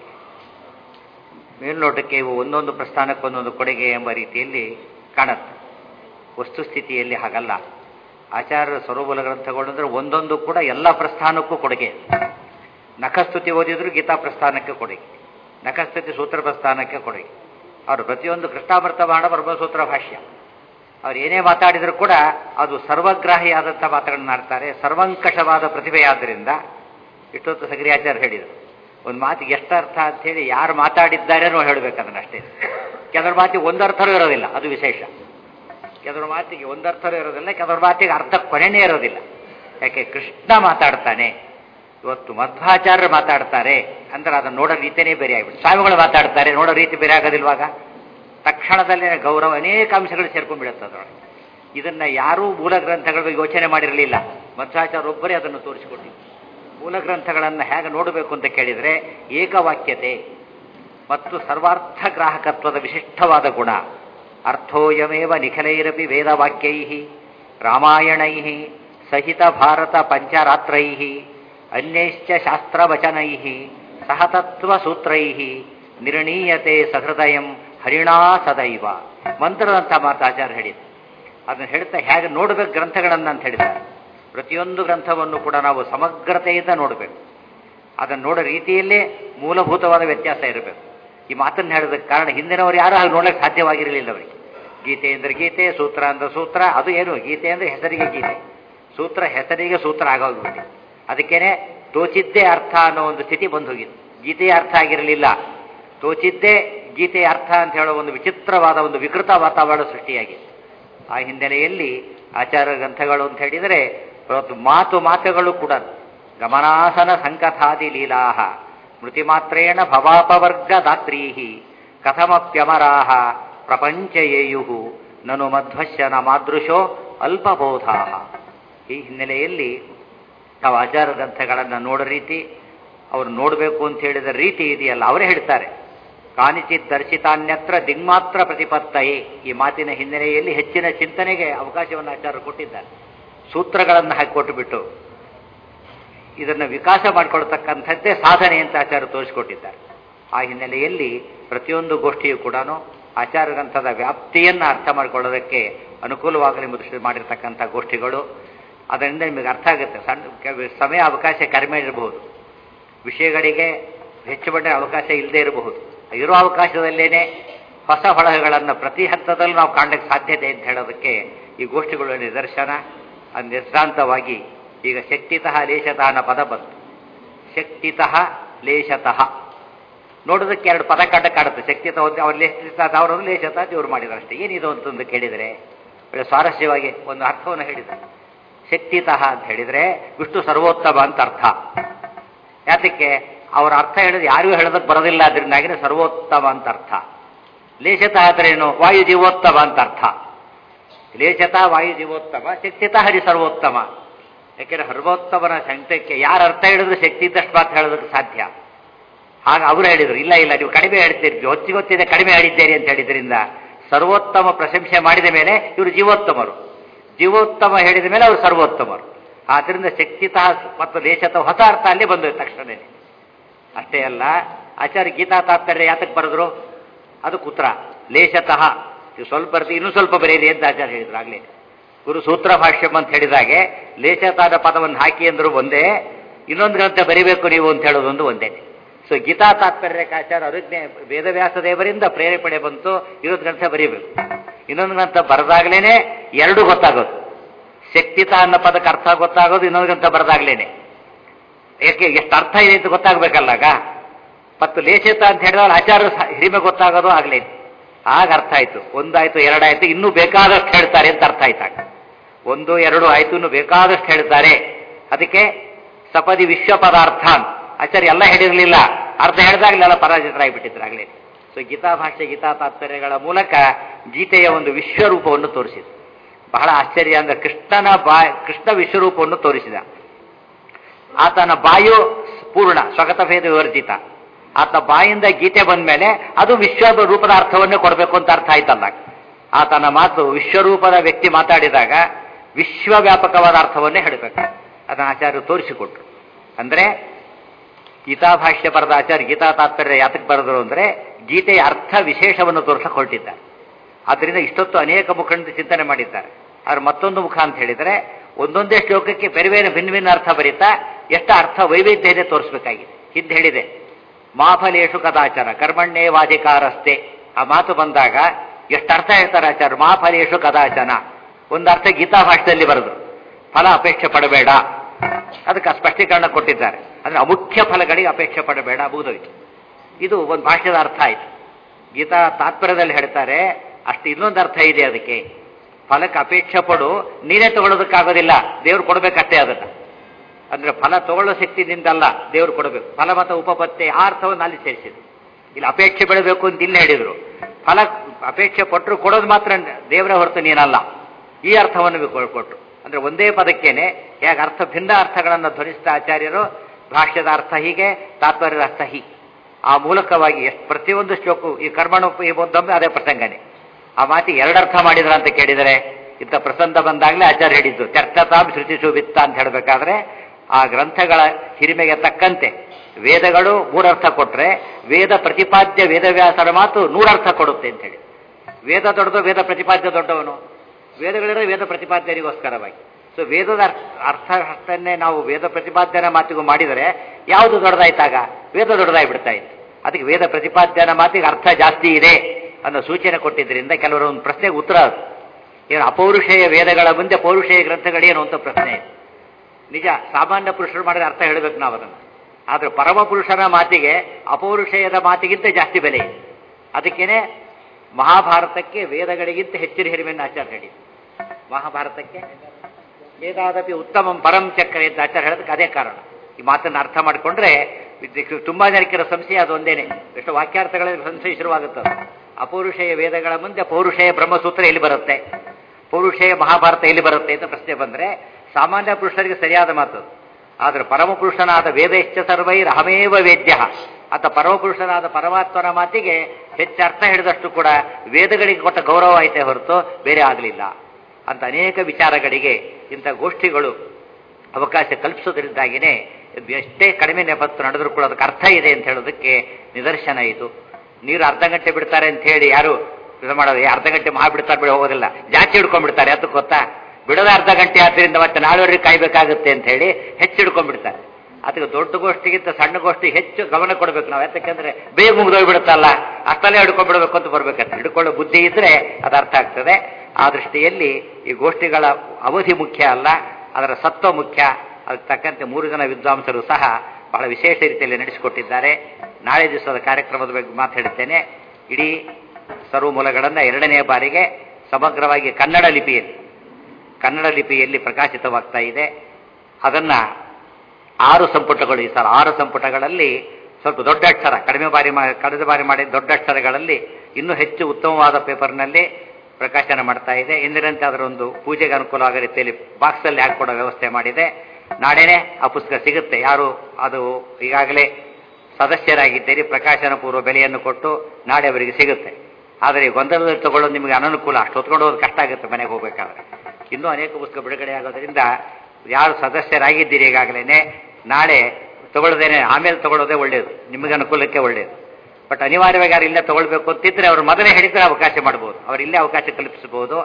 ಮೇಲ್ನೋಟಕ್ಕೆ ಇವು ಒಂದೊಂದು ಪ್ರಸ್ಥಾನಕ್ಕೆ ಒಂದೊಂದು ಕೊಡುಗೆ ಎಂಬ ರೀತಿಯಲ್ಲಿ ಕಾಣುತ್ತೆ. ವಸ್ತುಸ್ಥಿತಿಯಲ್ಲಿ ಹಾಗಲ್ಲ. ಆಚಾರ್ಯರ ಸರ್ವಮೂಲ ಗ್ರಂಥಗಳು ಅಂದರೆ ಒಂದೊಂದು ಕೂಡ ಎಲ್ಲ ಪ್ರಸ್ಥಾನಕ್ಕೂ ಕೊಡುಗೆ. ನಖಸ್ತುತಿ ಓದಿದ್ರು ಗೀತಾ ಪ್ರಸ್ಥಾನಕ್ಕೆ ಕೊಡುಗೆ, ನಖಸ್ತುತಿ ಸೂತ್ರ ಪ್ರಸ್ಥಾನಕ್ಕೆ ಕೊಡುಗೆ. ಅವರು ಪ್ರತಿಯೊಂದು ಕೃಷ್ಣಾಮೃತ ಬಾಣ ಬ್ರಹ್ಮಸೂತ್ರ ಭಾಷ್ಯ, ಅವ್ರು ಏನೇ ಮಾತಾಡಿದರೂ ಕೂಡ ಅದು ಸರ್ವಗ್ರಾಹಿಯಾದಂಥ ಮಾತುಗಳನ್ನ ಆಡ್ತಾರೆ. ಸರ್ವಂಕಷವಾದ ಪ್ರತಿಭೆಯಾದ್ದರಿಂದ ಇಷ್ಟೊತ್ತು ಸಗರಿಯಾಚಾರ್ಯ ಹೇಳಿದರು, ಒಂದು ಮಾತಿಗೆ ಎಷ್ಟು ಅರ್ಥ ಅಂಥೇಳಿ ಯಾರು ಮಾತಾಡಿದ್ದಾರೇನೋ ಹೇಳಬೇಕದನ್ನ ಅಷ್ಟೇ. ಕೆಲವ್ರ ಮಾತಿಗೆ ಒಂದು ಅರ್ಥವೂ ಇರೋದಿಲ್ಲ, ಅದು ವಿಶೇಷ. ಕೆಲವ್ರ ಮಾತಿಗೆ ಒಂದು ಅರ್ಥವೂ ಇರೋದಿಲ್ಲ, ಕೆಲವ್ರ ಮಾತಿಗೆ ಅರ್ಥ ಕೊನೆಯೇ ಇರೋದಿಲ್ಲ. ಯಾಕೆ ಕೃಷ್ಣ ಮಾತಾಡ್ತಾನೆ, ಇವತ್ತು ಮಧ್ವಾಚಾರ್ಯರು ಮಾತಾಡ್ತಾರೆ ಅಂದ್ರೆ ಅದನ್ನು ನೋಡೋ ರೀತಿಯೇ ಬೇರೆ ಆಗಿಬಿಟ್ಟು, ಸ್ವಾಮಿಗಳು ಮಾತಾಡ್ತಾರೆ ನೋಡೋ ರೀತಿ ಬೇರೆ ಆಗೋದಿಲ್ವಾಗ. ತಕ್ಷಣದಲ್ಲೇ ಗೌರವ ಅನೇಕ ಅಂಶಗಳು ಸೇರ್ಕೊಂಡ್ಬಿಡುತ್ತೆ ಅದರೊಳಗೆ. ಇದನ್ನ ಯಾರೂ ಮೂಲ ಗ್ರಂಥಗಳು ಯೋಚನೆ ಮಾಡಿರಲಿಲ್ಲ, ಮಧ್ವಾಚಾರ್ಯರೊಬ್ಬರೇ ಅದನ್ನು ತೋರಿಸಿಕೊಟ್ಟಿದ್ದು. ಮೂಲ ಗ್ರಂಥಗಳನ್ನು ಹೇಗೆ ನೋಡಬೇಕು ಅಂತ ಕೇಳಿದರೆ ಏಕವಾಕ್ಯತೆ ಮತ್ತು ಸರ್ವಾರ್ಥ ಗ್ರಾಹಕತ್ವದ ವಿಶಿಷ್ಟವಾದ ಗುಣ. ಅರ್ಥೋಯಮೇವ ನಿಖಲೈರಪಿ ವೇದವಾಕ್ಯೈ ರಾಮಾಯಣೈ ಸಹಿತ ಭಾರತ ಪಂಚರಾತ್ರೈ ಅನ್ಯೈಶ್ಚ ಶಾಸ್ತ್ರವಚನೈ ಸಹತತ್ವ ಸೂತ್ರೈ ನಿರ್ಣೀಯತೆ ಸಹೃದಯಂ ಹರಿಣಾ ಸದೈವ. ಮಂತ್ರದಂಥ ಮಾತು ಆಚಾರ್ಯ ಹೇಳಿದ್ರು. ಅದನ್ನು ಹೇಳ್ತಾ ಹೇಗೆ ನೋಡಬೇಕು ಗ್ರಂಥಗಳನ್ನು ಅಂತ ಹೇಳಿದ್ದಾರೆ. ಪ್ರತಿಯೊಂದು ಗ್ರಂಥವನ್ನು ಕೂಡ ನಾವು ಸಮಗ್ರತೆಯಿಂದ ನೋಡಬೇಕು. ಅದನ್ನು ನೋಡೋ ರೀತಿಯಲ್ಲೇ ಮೂಲಭೂತವಾದ ವ್ಯತ್ಯಾಸ ಇರಬೇಕು. ಈ ಮಾತನ್ನು ಹೇಳೋದಕ್ಕೆ ಕಾರಣ ಹಿಂದಿನವರು ಯಾರು ಹಾಗೆ ನೋಡಲಿಕ್ಕೆ ಸಾಧ್ಯವಾಗಿರಲಿಲ್ಲ ಅವರಿಗೆ. ಗೀತೆ ಅಂದರೆ ಗೀತೆ, ಸೂತ್ರ ಅಂದರೆ ಸೂತ್ರ. ಅದು ಏನು, ಗೀತೆ ಅಂದರೆ ಹೆಸರಿಗೆ ಗೀತೆ, ಸೂತ್ರ ಹೆಸರಿಗೆ ಸೂತ್ರ ಆಗೋಗ್ಬಿಟ್ಟು ಅದಕ್ಕೇನೆ ತೋಚಿದ್ದೇ ಅರ್ಥ ಅನ್ನೋ ಒಂದು ಸ್ಥಿತಿ ಬಂದು ಹೋಗಿತ್ತು. ಗೀತೆಯ ಅರ್ಥ ಆಗಿರಲಿಲ್ಲ, ತೋಚಿದ್ದೇ ಗೀತೆಯ ಅರ್ಥ ಅಂತ ಹೇಳೋ ಒಂದು ವಿಚಿತ್ರವಾದ ಒಂದು ವಿಕೃತ ವಾತಾವರಣ ಸೃಷ್ಟಿಯಾಗಿದೆ. ಆ ಹಿನ್ನೆಲೆಯಲ್ಲಿ ಆಚಾರ್ಯ ಗ್ರಂಥಗಳು ಅಂತ ಹೇಳಿದರೆ ಮಾತು ಮಾತುಗಳು ಕೂಡ ಗಮನಾಸನ ಸಂಕಥಾದಿ ಲೀಲಾಹ ಸ್ಮೃತಿಮಾತ್ರೇಣ ಭವಾಪವರ್ಗ ದಾತ್ರೀಹಿ ಕಥಮಪ್ಯಮರಾಹ ಪ್ರಪಂಚಯೇಯು ನನು ಮಧ್ವಶ್ಯನ ಮಾದೃಶೋ ಅಲ್ಪಬೋಧಾ. ಈ ಹಿನ್ನೆಲೆಯಲ್ಲಿ ನಾವು ಆಚಾರ ಗ್ರಂಥಗಳನ್ನು ನೋಡೋ ರೀತಿ, ಅವರು ನೋಡಬೇಕು ಅಂತ ಹೇಳಿದ ರೀತಿ ಇದೆಯಲ್ಲ, ಅವರೇ ಹೇಳ್ತಾರೆ ಕಾನಿಚಿತ್ ದರ್ಶಿತಾನ್ಯತ್ರ ದಿಗ್ಮಾತ್ರ ಪ್ರತಿಪತ್ತಯೇ. ಈ ಮಾತಿನ ಹಿನ್ನೆಲೆಯಲ್ಲಿ ಹೆಚ್ಚಿನ ಚಿಂತನೆಗೆ ಅವಕಾಶವನ್ನು ಆಚಾರ್ಯರು ಕೊಟ್ಟಿದ್ದಾರೆ. ಸೂತ್ರಗಳನ್ನು ಹಾಕಿಕೊಟ್ಟುಬಿಟ್ಟು ಇದನ್ನು ವಿಕಾಸ ಮಾಡಿಕೊಳ್ತಕ್ಕಂಥದ್ದೇ ಸಾಧನೆ ಅಂತ ಆಚಾರ್ಯರು ತೋರಿಸಿಕೊಟ್ಟಿದ್ದಾರೆ. ಆ ಹಿನ್ನೆಲೆಯಲ್ಲಿ ಪ್ರತಿಯೊಂದು ಗೋಷ್ಠಿಯು ಕೂಡ ಆಚಾರ ಗ್ರಂಥದ ವ್ಯಾಪ್ತಿಯನ್ನು ಅರ್ಥ ಮಾಡಿಕೊಳ್ಳೋದಕ್ಕೆ ಅನುಕೂಲವಾಗಲಿ ಮುದ್ರಿಸಿ ಮಾಡಿರ್ತಕ್ಕಂಥ ಗೋಷ್ಠಿಗಳು. ಅದರಿಂದ ನಿಮಗೆ ಅರ್ಥ ಆಗುತ್ತೆ. ಸಣ್ಣ ಸಮಯ ಅವಕಾಶ ಕಡಿಮೆ ಇರಬಹುದು, ವಿಷಯಗಳಿಗೆ ಹೆಚ್ಚು ಬಡ್ಡೆ ಅವಕಾಶ ಇಲ್ಲದೆ ಇರಬಹುದು. ಇರೋ ಅವಕಾಶದಲ್ಲೇನೆ ಹೊಸ ಹೊಳಹಗಳನ್ನು ಪ್ರತಿ ಹಂತದಲ್ಲೂ ನಾವು ಕಾಣಲಿಕ್ಕೆ ಸಾಧ್ಯತೆ ಅಂತ ಹೇಳೋದಕ್ಕೆ ಈ ಗೋಷ್ಠಿಗಳ ನಿದರ್ಶನ. ಅದು ನಿರ್ಧಾಂತವಾಗಿ ಈಗ ಶಕ್ತಿತಃ ಲೇಷತಃ ಅನ್ನೋ ಪದ ಬಂತು. ಶಕ್ತಿತಃ ಲೇಷತಃ ನೋಡೋದಕ್ಕೆ ಎರಡು ಪದ ಕಂಡ ಕಾಡುತ್ತೆ. ಶಕ್ತಿತಃ ಒಂದು ಅವ್ರು ಲೇಷಿತ ಅವರನ್ನು ಲೇಷತಃ ದೇವರು ಮಾಡಿದ್ರು ಅಷ್ಟೇ. ಏನಿದು ಅಂತಂದು ಕೇಳಿದರೆ ಸ್ವಾರಸ್ಯವಾಗಿ ಒಂದು ಅರ್ಥವನ್ನು ಹೇಳಿದ್ದಾರೆ. ಶಕ್ತಿತಃ ಅಂತ ಹೇಳಿದರೆ ವಿಷ್ಣು ಸರ್ವೋತ್ತಮ ಅಂತ ಅರ್ಥ. ಯಾತಕ್ಕೆ ಅವರ ಅರ್ಥ ಹೇಳಿದ್ರೆ ಯಾರಿಗೂ ಹೇಳೋದಕ್ಕೆ ಬರೋದಿಲ್ಲ, ಅದರಿಂದಾಗಿನೇ ಸರ್ವೋತ್ತಮ ಅಂತ ಅರ್ಥ. ಲೇಷತಃ ಅಂದ್ರೆ ಏನು, ವಾಯು ಜೀವೋತ್ತಮ ಅಂತ ಅರ್ಥ. ಲೇಷತಃ ವಾಯು ಜೀವೋತ್ತಮ, ಶಕ್ತಿತಃ ಹರಿ ಸರ್ವೋತ್ತಮ. ಯಾಕೆಂದ್ರೆ ಸರ್ವೋತ್ತಮನ ಸಂಖ್ಯಕ್ಕೆ ಯಾರು ಅರ್ಥ ಹೇಳಿದ್ರು ಶಕ್ತಿ ಇದ್ದಷ್ಟು ಮಾತ್ರ ಹೇಳೋದಕ್ಕೆ ಸಾಧ್ಯ. ಆಗ ಅವರು ಹೇಳಿದರು, ಇಲ್ಲ ಇಲ್ಲ ನೀವು ಕಡಿಮೆ ಹೇಳ್ತೀರಿ, ಹೊತ್ತಿಗೊತ್ತಿದೆ ಕಡಿಮೆ ಹೇಳಿದ್ದೀರಿ ಅಂತ ಹೇಳಿದ್ರಿಂದ ಸರ್ವೋತ್ತಮ ಪ್ರಶಂಸೆ ಮಾಡಿದ ಮೇಲೆ ಇವರು ಜೀವೋತ್ತಮರು, ಜೀವೋತ್ತಮ ಹೇಳಿದ ಮೇಲೆ ಅವರು ಸರ್ವೋತ್ತಮರು. ಆದ್ದರಿಂದ ಶಕ್ತಿತಃ ಮತ್ತು ಲೇಷತಃ ಹೊಸ ಅರ್ಥ ಅಲ್ಲೇ ಬಂದು ತಕ್ಷಣವೇ. ಅಷ್ಟೇ ಅಲ್ಲ, ಆಚಾರ್ಯ ಗೀತಾ ತಾತ್ಪರ್ಯ ಯಾತಕ್ಕೆ ಬರೆದ್ರು, ಅದು ಕುತ್ರ ಲೇಷತಃ ಸ್ವಲ್ಪ ಬರ್ತಿ ಇನ್ನೂ ಸ್ವಲ್ಪ ಬರೆಯಿರಿ ಅಂತ ಆಚಾರ್ಯ ಹೇಳಿದ್ರು. ಆಗಲೇ ಗುರು ಸೂತ್ರ ಭಾಷ್ಯಂ ಅಂತ ಹೇಳಿದಾಗೆ ಲೇಷತಾದ ಪದವನ್ನು ಹಾಕಿ ಅಂದ್ರು ಒಂದೇ, ಇನ್ನೊಂದು ಗ್ರಂಥ ಬರಿಬೇಕು ನೀವು ಅಂತ ಹೇಳೋದೊಂದು ಒಂದೇ. ಸೊ ಗೀತಾ ತಾತ್ಪರ್ಯಕಾಚಾರ ಅನುಜ್ಞೆ ವೇದವ್ಯಾಸ ದೇವರಿಂದ ಪ್ರೇರೇಪಣೆ ಬಂತು, ಇನ್ನೊಂದು ಗ್ರಂಥ ಬರೀಬೇಕು. ಇನ್ನೊಂದು ಗ್ರಂಥ ಬರೆದಾಗ್ಲೇನೆ ಎರಡು ಗೊತ್ತಾಗೋದು. ಶಕ್ತಿತ ಅನ್ನೋ ಪದಕ್ಕೆ ಅರ್ಥ ಗೊತ್ತಾಗೋದು ಇನ್ನೊಂದು ಗ್ರಂಥ ಬರೆದಾಗ್ಲೇನೆ. ಯಾಕೆ ಎಷ್ಟು ಅರ್ಥ ಇದೆ ಅಂತ ಗೊತ್ತಾಗ್ಬೇಕಲ್ಲಾಗ. ಮತ್ತು ಲೇಷಿತ ಅಂತ ಹೇಳಿದ್ರೆ ಆಚಾರ ಹಿರಿಮೆ ಗೊತ್ತಾಗೋದು ಆಗ್ಲೇನೆ. ಆಗ ಅರ್ಥ ಆಯ್ತು. ಒಂದಾಯ್ತು, ಎರಡಾಯ್ತು, ಇನ್ನೂ ಬೇಕಾದಷ್ಟು ಹೇಳ್ತಾರೆ ಅಂತ ಅರ್ಥ ಆಯ್ತಾಗ. ಒಂದು ಎರಡು ಆಯ್ತು, ಇನ್ನು ಬೇಕಾದಷ್ಟು ಹೇಳ್ತಾರೆ. ಅದಕ್ಕೆ ಸಪದಿ ವಿಶ್ವ ಪದಾರ್ಥ ಆಚಾರ್ಯ ಎಲ್ಲ ಹೇಳಿರಲಿಲ್ಲ, ಅರ್ಧ ಹೇಳಿದಾಗಲೆಲ್ಲ ಪರಾಜಿತರಾಗಿಬಿಟ್ಟಿದ್ರಾಗಲೇ. ಸೊ ಗೀತಾ ಭಾಷೆ ಗೀತಾ ತಾತ್ಪರ್ಯಗಳ ಮೂಲಕ ಗೀತೆಯ ಒಂದು ವಿಶ್ವರೂಪವನ್ನು ತೋರಿಸಿದ. ಬಹಳ ಆಶ್ಚರ್ಯ ಅಂದ್ರೆ ಕೃಷ್ಣನ ಬಾ ಕೃಷ್ಣ ವಿಶ್ವರೂಪವನ್ನು ತೋರಿಸಿದ. ಆತನ ಬಾಯು ಪೂರ್ಣ ಸ್ವಗತ ಭೇದ ವಿವರ್ಜಿತ. ಆತ ಬಾಯಿಂದ ಗೀತೆ ಬಂದ ಮೇಲೆ ಅದು ವಿಶ್ವ ರೂಪದ ಅರ್ಥವನ್ನೇ ಕೊಡಬೇಕು ಅಂತ ಅರ್ಥ ಆಯ್ತಲ್ಲ. ಆತನ ಮಾತು ವಿಶ್ವರೂಪದ ವ್ಯಕ್ತಿ ಮಾತಾಡಿದಾಗ ವಿಶ್ವವ್ಯಾಪಕವಾದ ಅರ್ಥವನ್ನೇ ಹೇಳಬೇಕು. ಅದನ್ನು ಆಚಾರ್ಯರು ತೋರಿಸಿಕೊಟ್ರು. ಅಂದ್ರೆ ಗೀತಾ ಭಾಷ್ಯ ಬರೆದ ಆಚಾರ್ಯ ಗೀತಾ ತಾತ್ಪರ್ಯ ಯಾತಕ್ಕೆ ಬರೆದರು ಅಂದ್ರೆ ಗೀತೆಯ ಅರ್ಥ ವಿಶೇಷವನ್ನು ತೋರಿಸಕ್ಕೆ ಹೊರಟಿದ್ದಾರೆ. ಆದ್ದರಿಂದ ಇಷ್ಟೊತ್ತು ಅನೇಕ ಮುಖಂಡ ಚಿಂತನೆ ಮಾಡಿದ್ದಾರೆ. ಆದ್ರೆ ಮತ್ತೊಂದು ಮುಖ ಅಂತ ಹೇಳಿದರೆ ಒಂದೊಂದೇ ಶ್ಲೋಕಕ್ಕೆ ಬೇರೆ ಬೇರೆ ಭಿನ್ನ ಭಿನ್ನ ಅರ್ಥ ಬರೀತಾ ಎಷ್ಟು ಅರ್ಥ ವೈವಿಧ್ಯ ಇದೆ ತೋರಿಸಬೇಕಾಗಿದೆ. ಹಿಂದೆ ಹೇಳಿದೆ ಮಾಫಲೇಶು ಕದಾಚಾರ ಕರ್ಮಣ್ಣೇ ವಾಧಿಕಾರಸ್ತೆ. ಆ ಮಾತು ಬಂದಾಗ ಎಷ್ಟು ಅರ್ಥ ಹೇಳ್ತಾರೆ ಆಚಾರ್ಯ. ಮಾಫಲೇಶು ಕದಾಚನ ಒಂದು ಅರ್ಥ ಗೀತಾ ಭಾಷೆಯಲ್ಲಿ ಬರೆದು ಫಲ ಅಪೇಕ್ಷೆ ಪಡಬೇಡ, ಅದಕ್ಕೆ ಸ್ಪಷ್ಟೀಕರಣ ಕೊಟ್ಟಿದ್ದಾರೆ. ಅಂದ್ರೆ ಅಮುಖ್ಯ ಫಲಗಳಿಗೆ ಅಪೇಕ್ಷೆ ಪಡಬೇಡ ಮುಗಿದೋಯ್ತು. ಇದು ಒಂದು ಭಾಷೆದ ಅರ್ಥ ಆಯ್ತು. ಗೀತಾ ತಾತ್ಪರ್ಯದಲ್ಲಿ ಹೇಳ್ತಾರೆ ಅಷ್ಟು ಇನ್ನೊಂದು ಅರ್ಥ ಇದೆ. ಅದಕ್ಕೆ ಫಲಕ್ಕೆ ಅಪೇಕ್ಷೆ ಪಡು, ನೀನೇ ತಗೊಳ್ಳೋದಕ್ಕಾಗೋದಿಲ್ಲ, ದೇವ್ರು ಕೊಡಬೇಕಷ್ಟೇ ಅದನ್ನ. ಅಂದ್ರೆ ಫಲ ತಗೊಳ್ಳೋ ಶಕ್ತಿ ನಿಂದಲ್ಲ, ದೇವ್ರು ಕೊಡಬೇಕು. ಫಲ ಮತ್ತು ಉಪಪತ್ತೆ ಆ ಅರ್ಥವನ್ನು ಅಲ್ಲಿ ಸೇರಿಸಿದ್ರು. ಇಲ್ಲಿ ಅಪೇಕ್ಷೆ ಬೆಳಬೇಕು ಅಂತ ಇಲ್ಲಿ ಹೇಳಿದ್ರು. ಫಲ ಅಪೇಕ್ಷೆ ಪಟ್ಟರು ಕೊಡೋದು ಮಾತ್ರ ದೇವರ ಹೊರತು ನೀನಲ್ಲ, ಈ ಅರ್ಥವನ್ನು ಕೊಟ್ಟರು. ಅಂದ್ರೆ ಒಂದೇ ಪದಕ್ಕೇನೆ ಹೇಗೆ ಅರ್ಥ ಭಿನ್ನ ಅರ್ಥಗಳನ್ನು ಧ್ವನಿಸಿದ ಆಚಾರ್ಯರು. ಭಾಷ್ಯದ ಅರ್ಥ ಹೀಗೆ, ತಾತ್ಪರ್ಯದ ಅರ್ಥ ಹೀಗೆ. ಆ ಮೂಲಕವಾಗಿ ಎಷ್ಟು ಪ್ರತಿಯೊಂದು ಶ್ಲೋಕವು ಈ ಕರ್ಮಣ ಈ ಒಂದೊಮ್ಮೆ ಅದೇ ಪ್ರಸಂಗನೇ. ಆ ಮಾತಿಗೆ ಎರಡರ್ಥ ಮಾಡಿದ್ರ ಅಂತ ಕೇಳಿದರೆ ಇಂಥ ಪ್ರಸಂಗ ಬಂದಾಗಲೇ ಆಚಾರ್ಯ ಹೇಳಿದ್ದು ಚರ್ಚತಾಂ ಶ್ರುತಿಸು ವಿತ್ತ ಅಂತ ಹೇಳಬೇಕಾದ್ರೆ ಆ ಗ್ರಂಥಗಳ ಹಿರಿಮೆಗೆ ತಕ್ಕಂತೆ ವೇದಗಳು ಮೂರರ್ಥ ಕೊಟ್ರೆ ವೇದ ಪ್ರತಿಪಾದ್ಯ ವೇದವ್ಯಾಸರ ಮಾತು ನೂರರ್ಥ ಕೊಡುತ್ತೆ ಅಂತ ಹೇಳಿ. ವೇದ ದೊಡ್ಡದು, ವೇದ ಪ್ರತಿಪಾದ್ಯ ದೊಡ್ಡವನು. ವೇದಗಳಿರೋ ವೇದ ಪ್ರತಿಪಾದ್ಯರಿಗೋಸ್ಕರವಾಗಿ. ಸೊ ವೇದದ ಅರ್ಥ ಅರ್ಥನ್ನೇ ನಾವು ವೇದ ಪ್ರತಿಪಾದ್ಯನ ಮಾತಿಗೂ ಮಾಡಿದರೆ ಯಾವುದು ದೊಡ್ಡದಾಯ್ತಾಗ? ವೇದ ದೊಡ್ಡದಾಗಿ ಬಿಡ್ತಾ ಇತ್ತು. ಅದಕ್ಕೆ ವೇದ ಪ್ರತಿಪಾದ್ಯನ ಮಾತಿಗೆ ಅರ್ಥ ಜಾಸ್ತಿ ಇದೆ ಅನ್ನೋ ಸೂಚನೆ ಕೊಟ್ಟಿದ್ದರಿಂದ ಕೆಲವರು ಒಂದು ಪ್ರಶ್ನೆಗೆ ಉತ್ತರ ಅದು ಏನು ಅಪೌರುಷೇಯ ವೇದಗಳ ಮುಂದೆ ಪೌರುಷೇಯ ಗ್ರಂಥಗಳೇನು ಅಂತ ಪ್ರಶ್ನೆ ಇದೆ. ನಿಜ, ಸಾಮಾನ್ಯ ಪುರುಷರು ಮಾಡಿದ ಅರ್ಥ ಹೇಳಬೇಕು ನಾವು ಅದನ್ನು. ಆದರೆ ಪರಮ ಪುರುಷನ ಮಾತಿಗೆ ಅಪೌರುಷೇಯದ ಮಾತಿಗಿಂತ ಜಾಸ್ತಿ ಬೆಲೆ ಇದೆ. ಅದಕ್ಕೇನೆ ಮಹಾಭಾರತಕ್ಕೆ ವೇದಗಳಿಗಿಂತ ಹೆಚ್ಚಿನ ಹಿರಿಮೆಯನ್ನು ಆಚಾರ್ಯ ಹೇಳಿ. ಮಹಾಭಾರತಕ್ಕೆ ವೇದಾದಪಿ ಉತ್ತಮ ಪರಂ ಚಕ್ರ ಅಂತ ಆಚಾರ್ಯ ಹೇಳೋದಕ್ಕೆ ಅದೇ ಕಾರಣ. ಈ ಮಾತನ್ನು ಅರ್ಥ ಮಾಡಿಕೊಂಡ್ರೆ ತುಂಬಾ ಜನಕ್ಕಿರೋ ಸಂಶಯ ಅದು ಒಂದೇನೆ. ಎಷ್ಟು ವಾಕ್ಯಾರ್ಥಗಳಲ್ಲಿ ಸಂಶಯ ಶುರುವಾಗುತ್ತದೆ. ಅಪೌರುಷೇಯ ವೇದಗಳ ಮುಂದೆ ಪೌರುಷೇಯ ಬ್ರಹ್ಮಸೂತ್ರ ಎಲ್ಲಿ ಬರುತ್ತೆ, ಪೌರುಷೇಯ ಮಹಾಭಾರತ ಎಲ್ಲಿ ಬರುತ್ತೆ ಅಂತ ಪ್ರಶ್ನೆ ಬಂದರೆ ಸಾಮಾನ್ಯ ಪುರುಷರಿಗೆ ಸರಿಯಾದ ಮಾತು. ಆದರೆ ಪರಮಪುರುಷನಾದ ವೇದಶ್ಚ ಸರ್ವೈರ್ ಅಹಮೇವ ವೇದ್ಯ ಅಂತ ಪರಮಪುರುಷನಾದ ಪರಮಾತ್ಮನ ಮಾತಿಗೆ ಹೆಚ್ಚು ಅರ್ಥ ಹಿಡಿದಷ್ಟು ಕೂಡ ವೇದಗಳಿಗೆ ಕೊಟ್ಟ ಗೌರವ ಐತೆ ಹೊರತು ಬೇರೆ ಆಗಲಿಲ್ಲ ಅಂತ ಅನೇಕ ವಿಚಾರಗಳಿಗೆ ಇಂಥ ಗೋಷ್ಠಿಗಳು ಅವಕಾಶ ಕಲ್ಪಿಸೋದ್ರಿಂದಾಗಿಯೇ ಎಷ್ಟೇ ಕಡಿಮೆ ನೆಪತ್ತು ನಡೆದರೂ ಕೂಡ ಅದಕ್ಕೆ ಅರ್ಥ ಇದೆ ಅಂತ ಹೇಳೋದಕ್ಕೆ ನಿದರ್ಶನ ಇದು. ನೀರು ಅರ್ಧ ಗಂಟೆ ಬಿಡ್ತಾರೆ ಅಂತ ಹೇಳಿ ಯಾರು ಇದು ಮಾಡೋದು, ಅರ್ಧ ಗಂಟೆ ಮಹಾ ಬಿಡ್ತಾರೆ ಬಿಡಿ ಹೋಗೋದಿಲ್ಲ, ಜಾಸ್ತಿ ಹಿಡ್ಕೊಂಡ್ಬಿಡ್ತಾರೆ. ಅದಕ್ಕೆ ಗೊತ್ತಾ, ಬಿಡೋದ ಅರ್ಧ ಗಂಟೆ ಆದ್ದರಿಂದ ಮತ್ತೆ ನಾಳೆವರೆಗೆ ಕಾಯ್ಬೇಕಾಗುತ್ತೆ ಅಂತ ಹೇಳಿ ಹೆಚ್ಚು ಹಿಡ್ಕೊಂಡ್ಬಿಡ್ತಾರೆ. ಅದಕ್ಕೆ ದೊಡ್ಡ ಗೋಷ್ಠಿಗಿಂತ ಸಣ್ಣ ಗೋಷ್ಠಿ ಹೆಚ್ಚು ಗಮನ ಕೊಡಬೇಕು ನಾವು. ಯಾಕಂದ್ರೆ ಬೇಗ ಮುಗಿದೋಗ್ಬಿಡುತ್ತಲ್ಲ, ಅಷ್ಟಲ್ಲೇ ಹಿಡ್ಕೊಂಡ್ಬಿಡ್ಬೇಕು ಅಂತ ಬರ್ಬೇಕಂತ ಹಿಡ್ಕೊಳ್ಳೋ ಬುದ್ಧಿ ಇದ್ರೆ ಅದು ಅರ್ಥ ಆಗ್ತದೆ. ಆ ದೃಷ್ಟಿಯಲ್ಲಿ ಈ ಗೋಷ್ಠಿಗಳ ಅವಧಿ ಮುಖ್ಯ ಅಲ್ಲ, ಅದರ ಸತ್ವ ಮುಖ್ಯ. ಅದಕ್ಕೆ ತಕ್ಕಂತೆ ಮೂರು ಜನ ವಿದ್ವಾಂಸರು ಸಹ ಬಹಳ ವಿಶೇಷ ರೀತಿಯಲ್ಲಿ ನಡೆಸಿಕೊಟ್ಟಿದ್ದಾರೆ. ನಾಳೆ ದಿವಸದ ಕಾರ್ಯಕ್ರಮದ ಬಗ್ಗೆ ಮಾತಾಡುತ್ತೇನೆ. ಇಡೀ ಸರ್ವಮೂಲಗಳನ್ನು ಎರಡನೇ ಬಾರಿಗೆ ಸಮಗ್ರವಾಗಿ ಕನ್ನಡ ಲಿಪಿಯಲ್ಲಿ ಕನ್ನಡ ಲಿಪಿಯಲ್ಲಿ ಪ್ರಕಾಶಿತವಾಗ್ತಾ ಇದೆ. ಅದನ್ನ ಆರು ಸಂಪುಟಗಳು, ಈ ಸಲ ಆರು ಸಂಪುಟಗಳಲ್ಲಿ ಸ್ವಲ್ಪ ದೊಡ್ಡ ಅಕ್ಷರ, ಕಡಿಮೆ ಬಾರಿ ಕಳೆದ ಬಾರಿ ಮಾಡಿದ ದೊಡ್ಡ ಅಕ್ಷರಗಳಲ್ಲಿ ಇನ್ನೂ ಹೆಚ್ಚು ಉತ್ತಮವಾದ ಪೇಪರ್ನಲ್ಲಿ ಪ್ರಕಾಶನ ಮಾಡ್ತಾ ಇದೆ. ಎಂದಿನಂತೆ ಅದರ ಒಂದು ಪೂಜೆಗೆ ಅನುಕೂಲ ಆಗೋ ರೀತಿಯಲ್ಲಿ ಬಾಕ್ಸಲ್ಲಿ ಹಾಕಿಕೊಡೋ ವ್ಯವಸ್ಥೆ ಮಾಡಿದೆ. ನಾಳೆನೇ ಆ ಪುಸ್ತಕ ಸಿಗುತ್ತೆ. ಯಾರು ಅದು ಈಗಾಗಲೇ ಸದಸ್ಯರಾಗಿದ್ದೀರಿ ಪ್ರಕಾಶನ ಪೂರ್ವ ಬೆಲೆಯನ್ನು ಕೊಟ್ಟು ನಾಳೆ ಅವರಿಗೆ ಸಿಗುತ್ತೆ. ಆದರೆ ಗೊಂದಲದಲ್ಲಿ ತಗೊಳ್ಳೋದು ನಿಮಗೆ ಅನನುಕೂಲ, ಅಷ್ಟು ಹೊತ್ಕೊಂಡು ಹೋಗೋದು ಕಷ್ಟ ಆಗುತ್ತೆ ಮನೆಗೆ ಹೋಗ್ಬೇಕಾದ್ರೆ. ಇನ್ನೂ ಅನೇಕ ಪುಸ್ತಕ ಬಿಡುಗಡೆ ಆಗೋದ್ರಿಂದ ಯಾರು ಸದಸ್ಯರಾಗಿದ್ದೀರಿ ಈಗಾಗಲೇ ನಾಳೆ ತಗೊಳ್ಳೋದೇನೆ ಆಮೇಲೆ ತಗೊಳ್ಳೋದೇ ಒಳ್ಳೆಯದು, ನಿಮಗೆ ಅನುಕೂಲಕ್ಕೆ ಒಳ್ಳೆಯದು. ಬಟ್ ಅನಿವಾರ್ಯವಾಗಿ ಯಾರು ಇಲ್ಲೇ ತಗೊಳ್ಬೇಕು ಅಂತಿದ್ರೆ ಅವರು ಮೊದಲೇ ಹೇಳಿದ್ರೆ ಅವಕಾಶ ಮಾಡ್ಬೋದು, ಅವ್ರು ಇಲ್ಲೇ ಅವಕಾಶ ಕಲ್ಪಿಸಬಹುದು.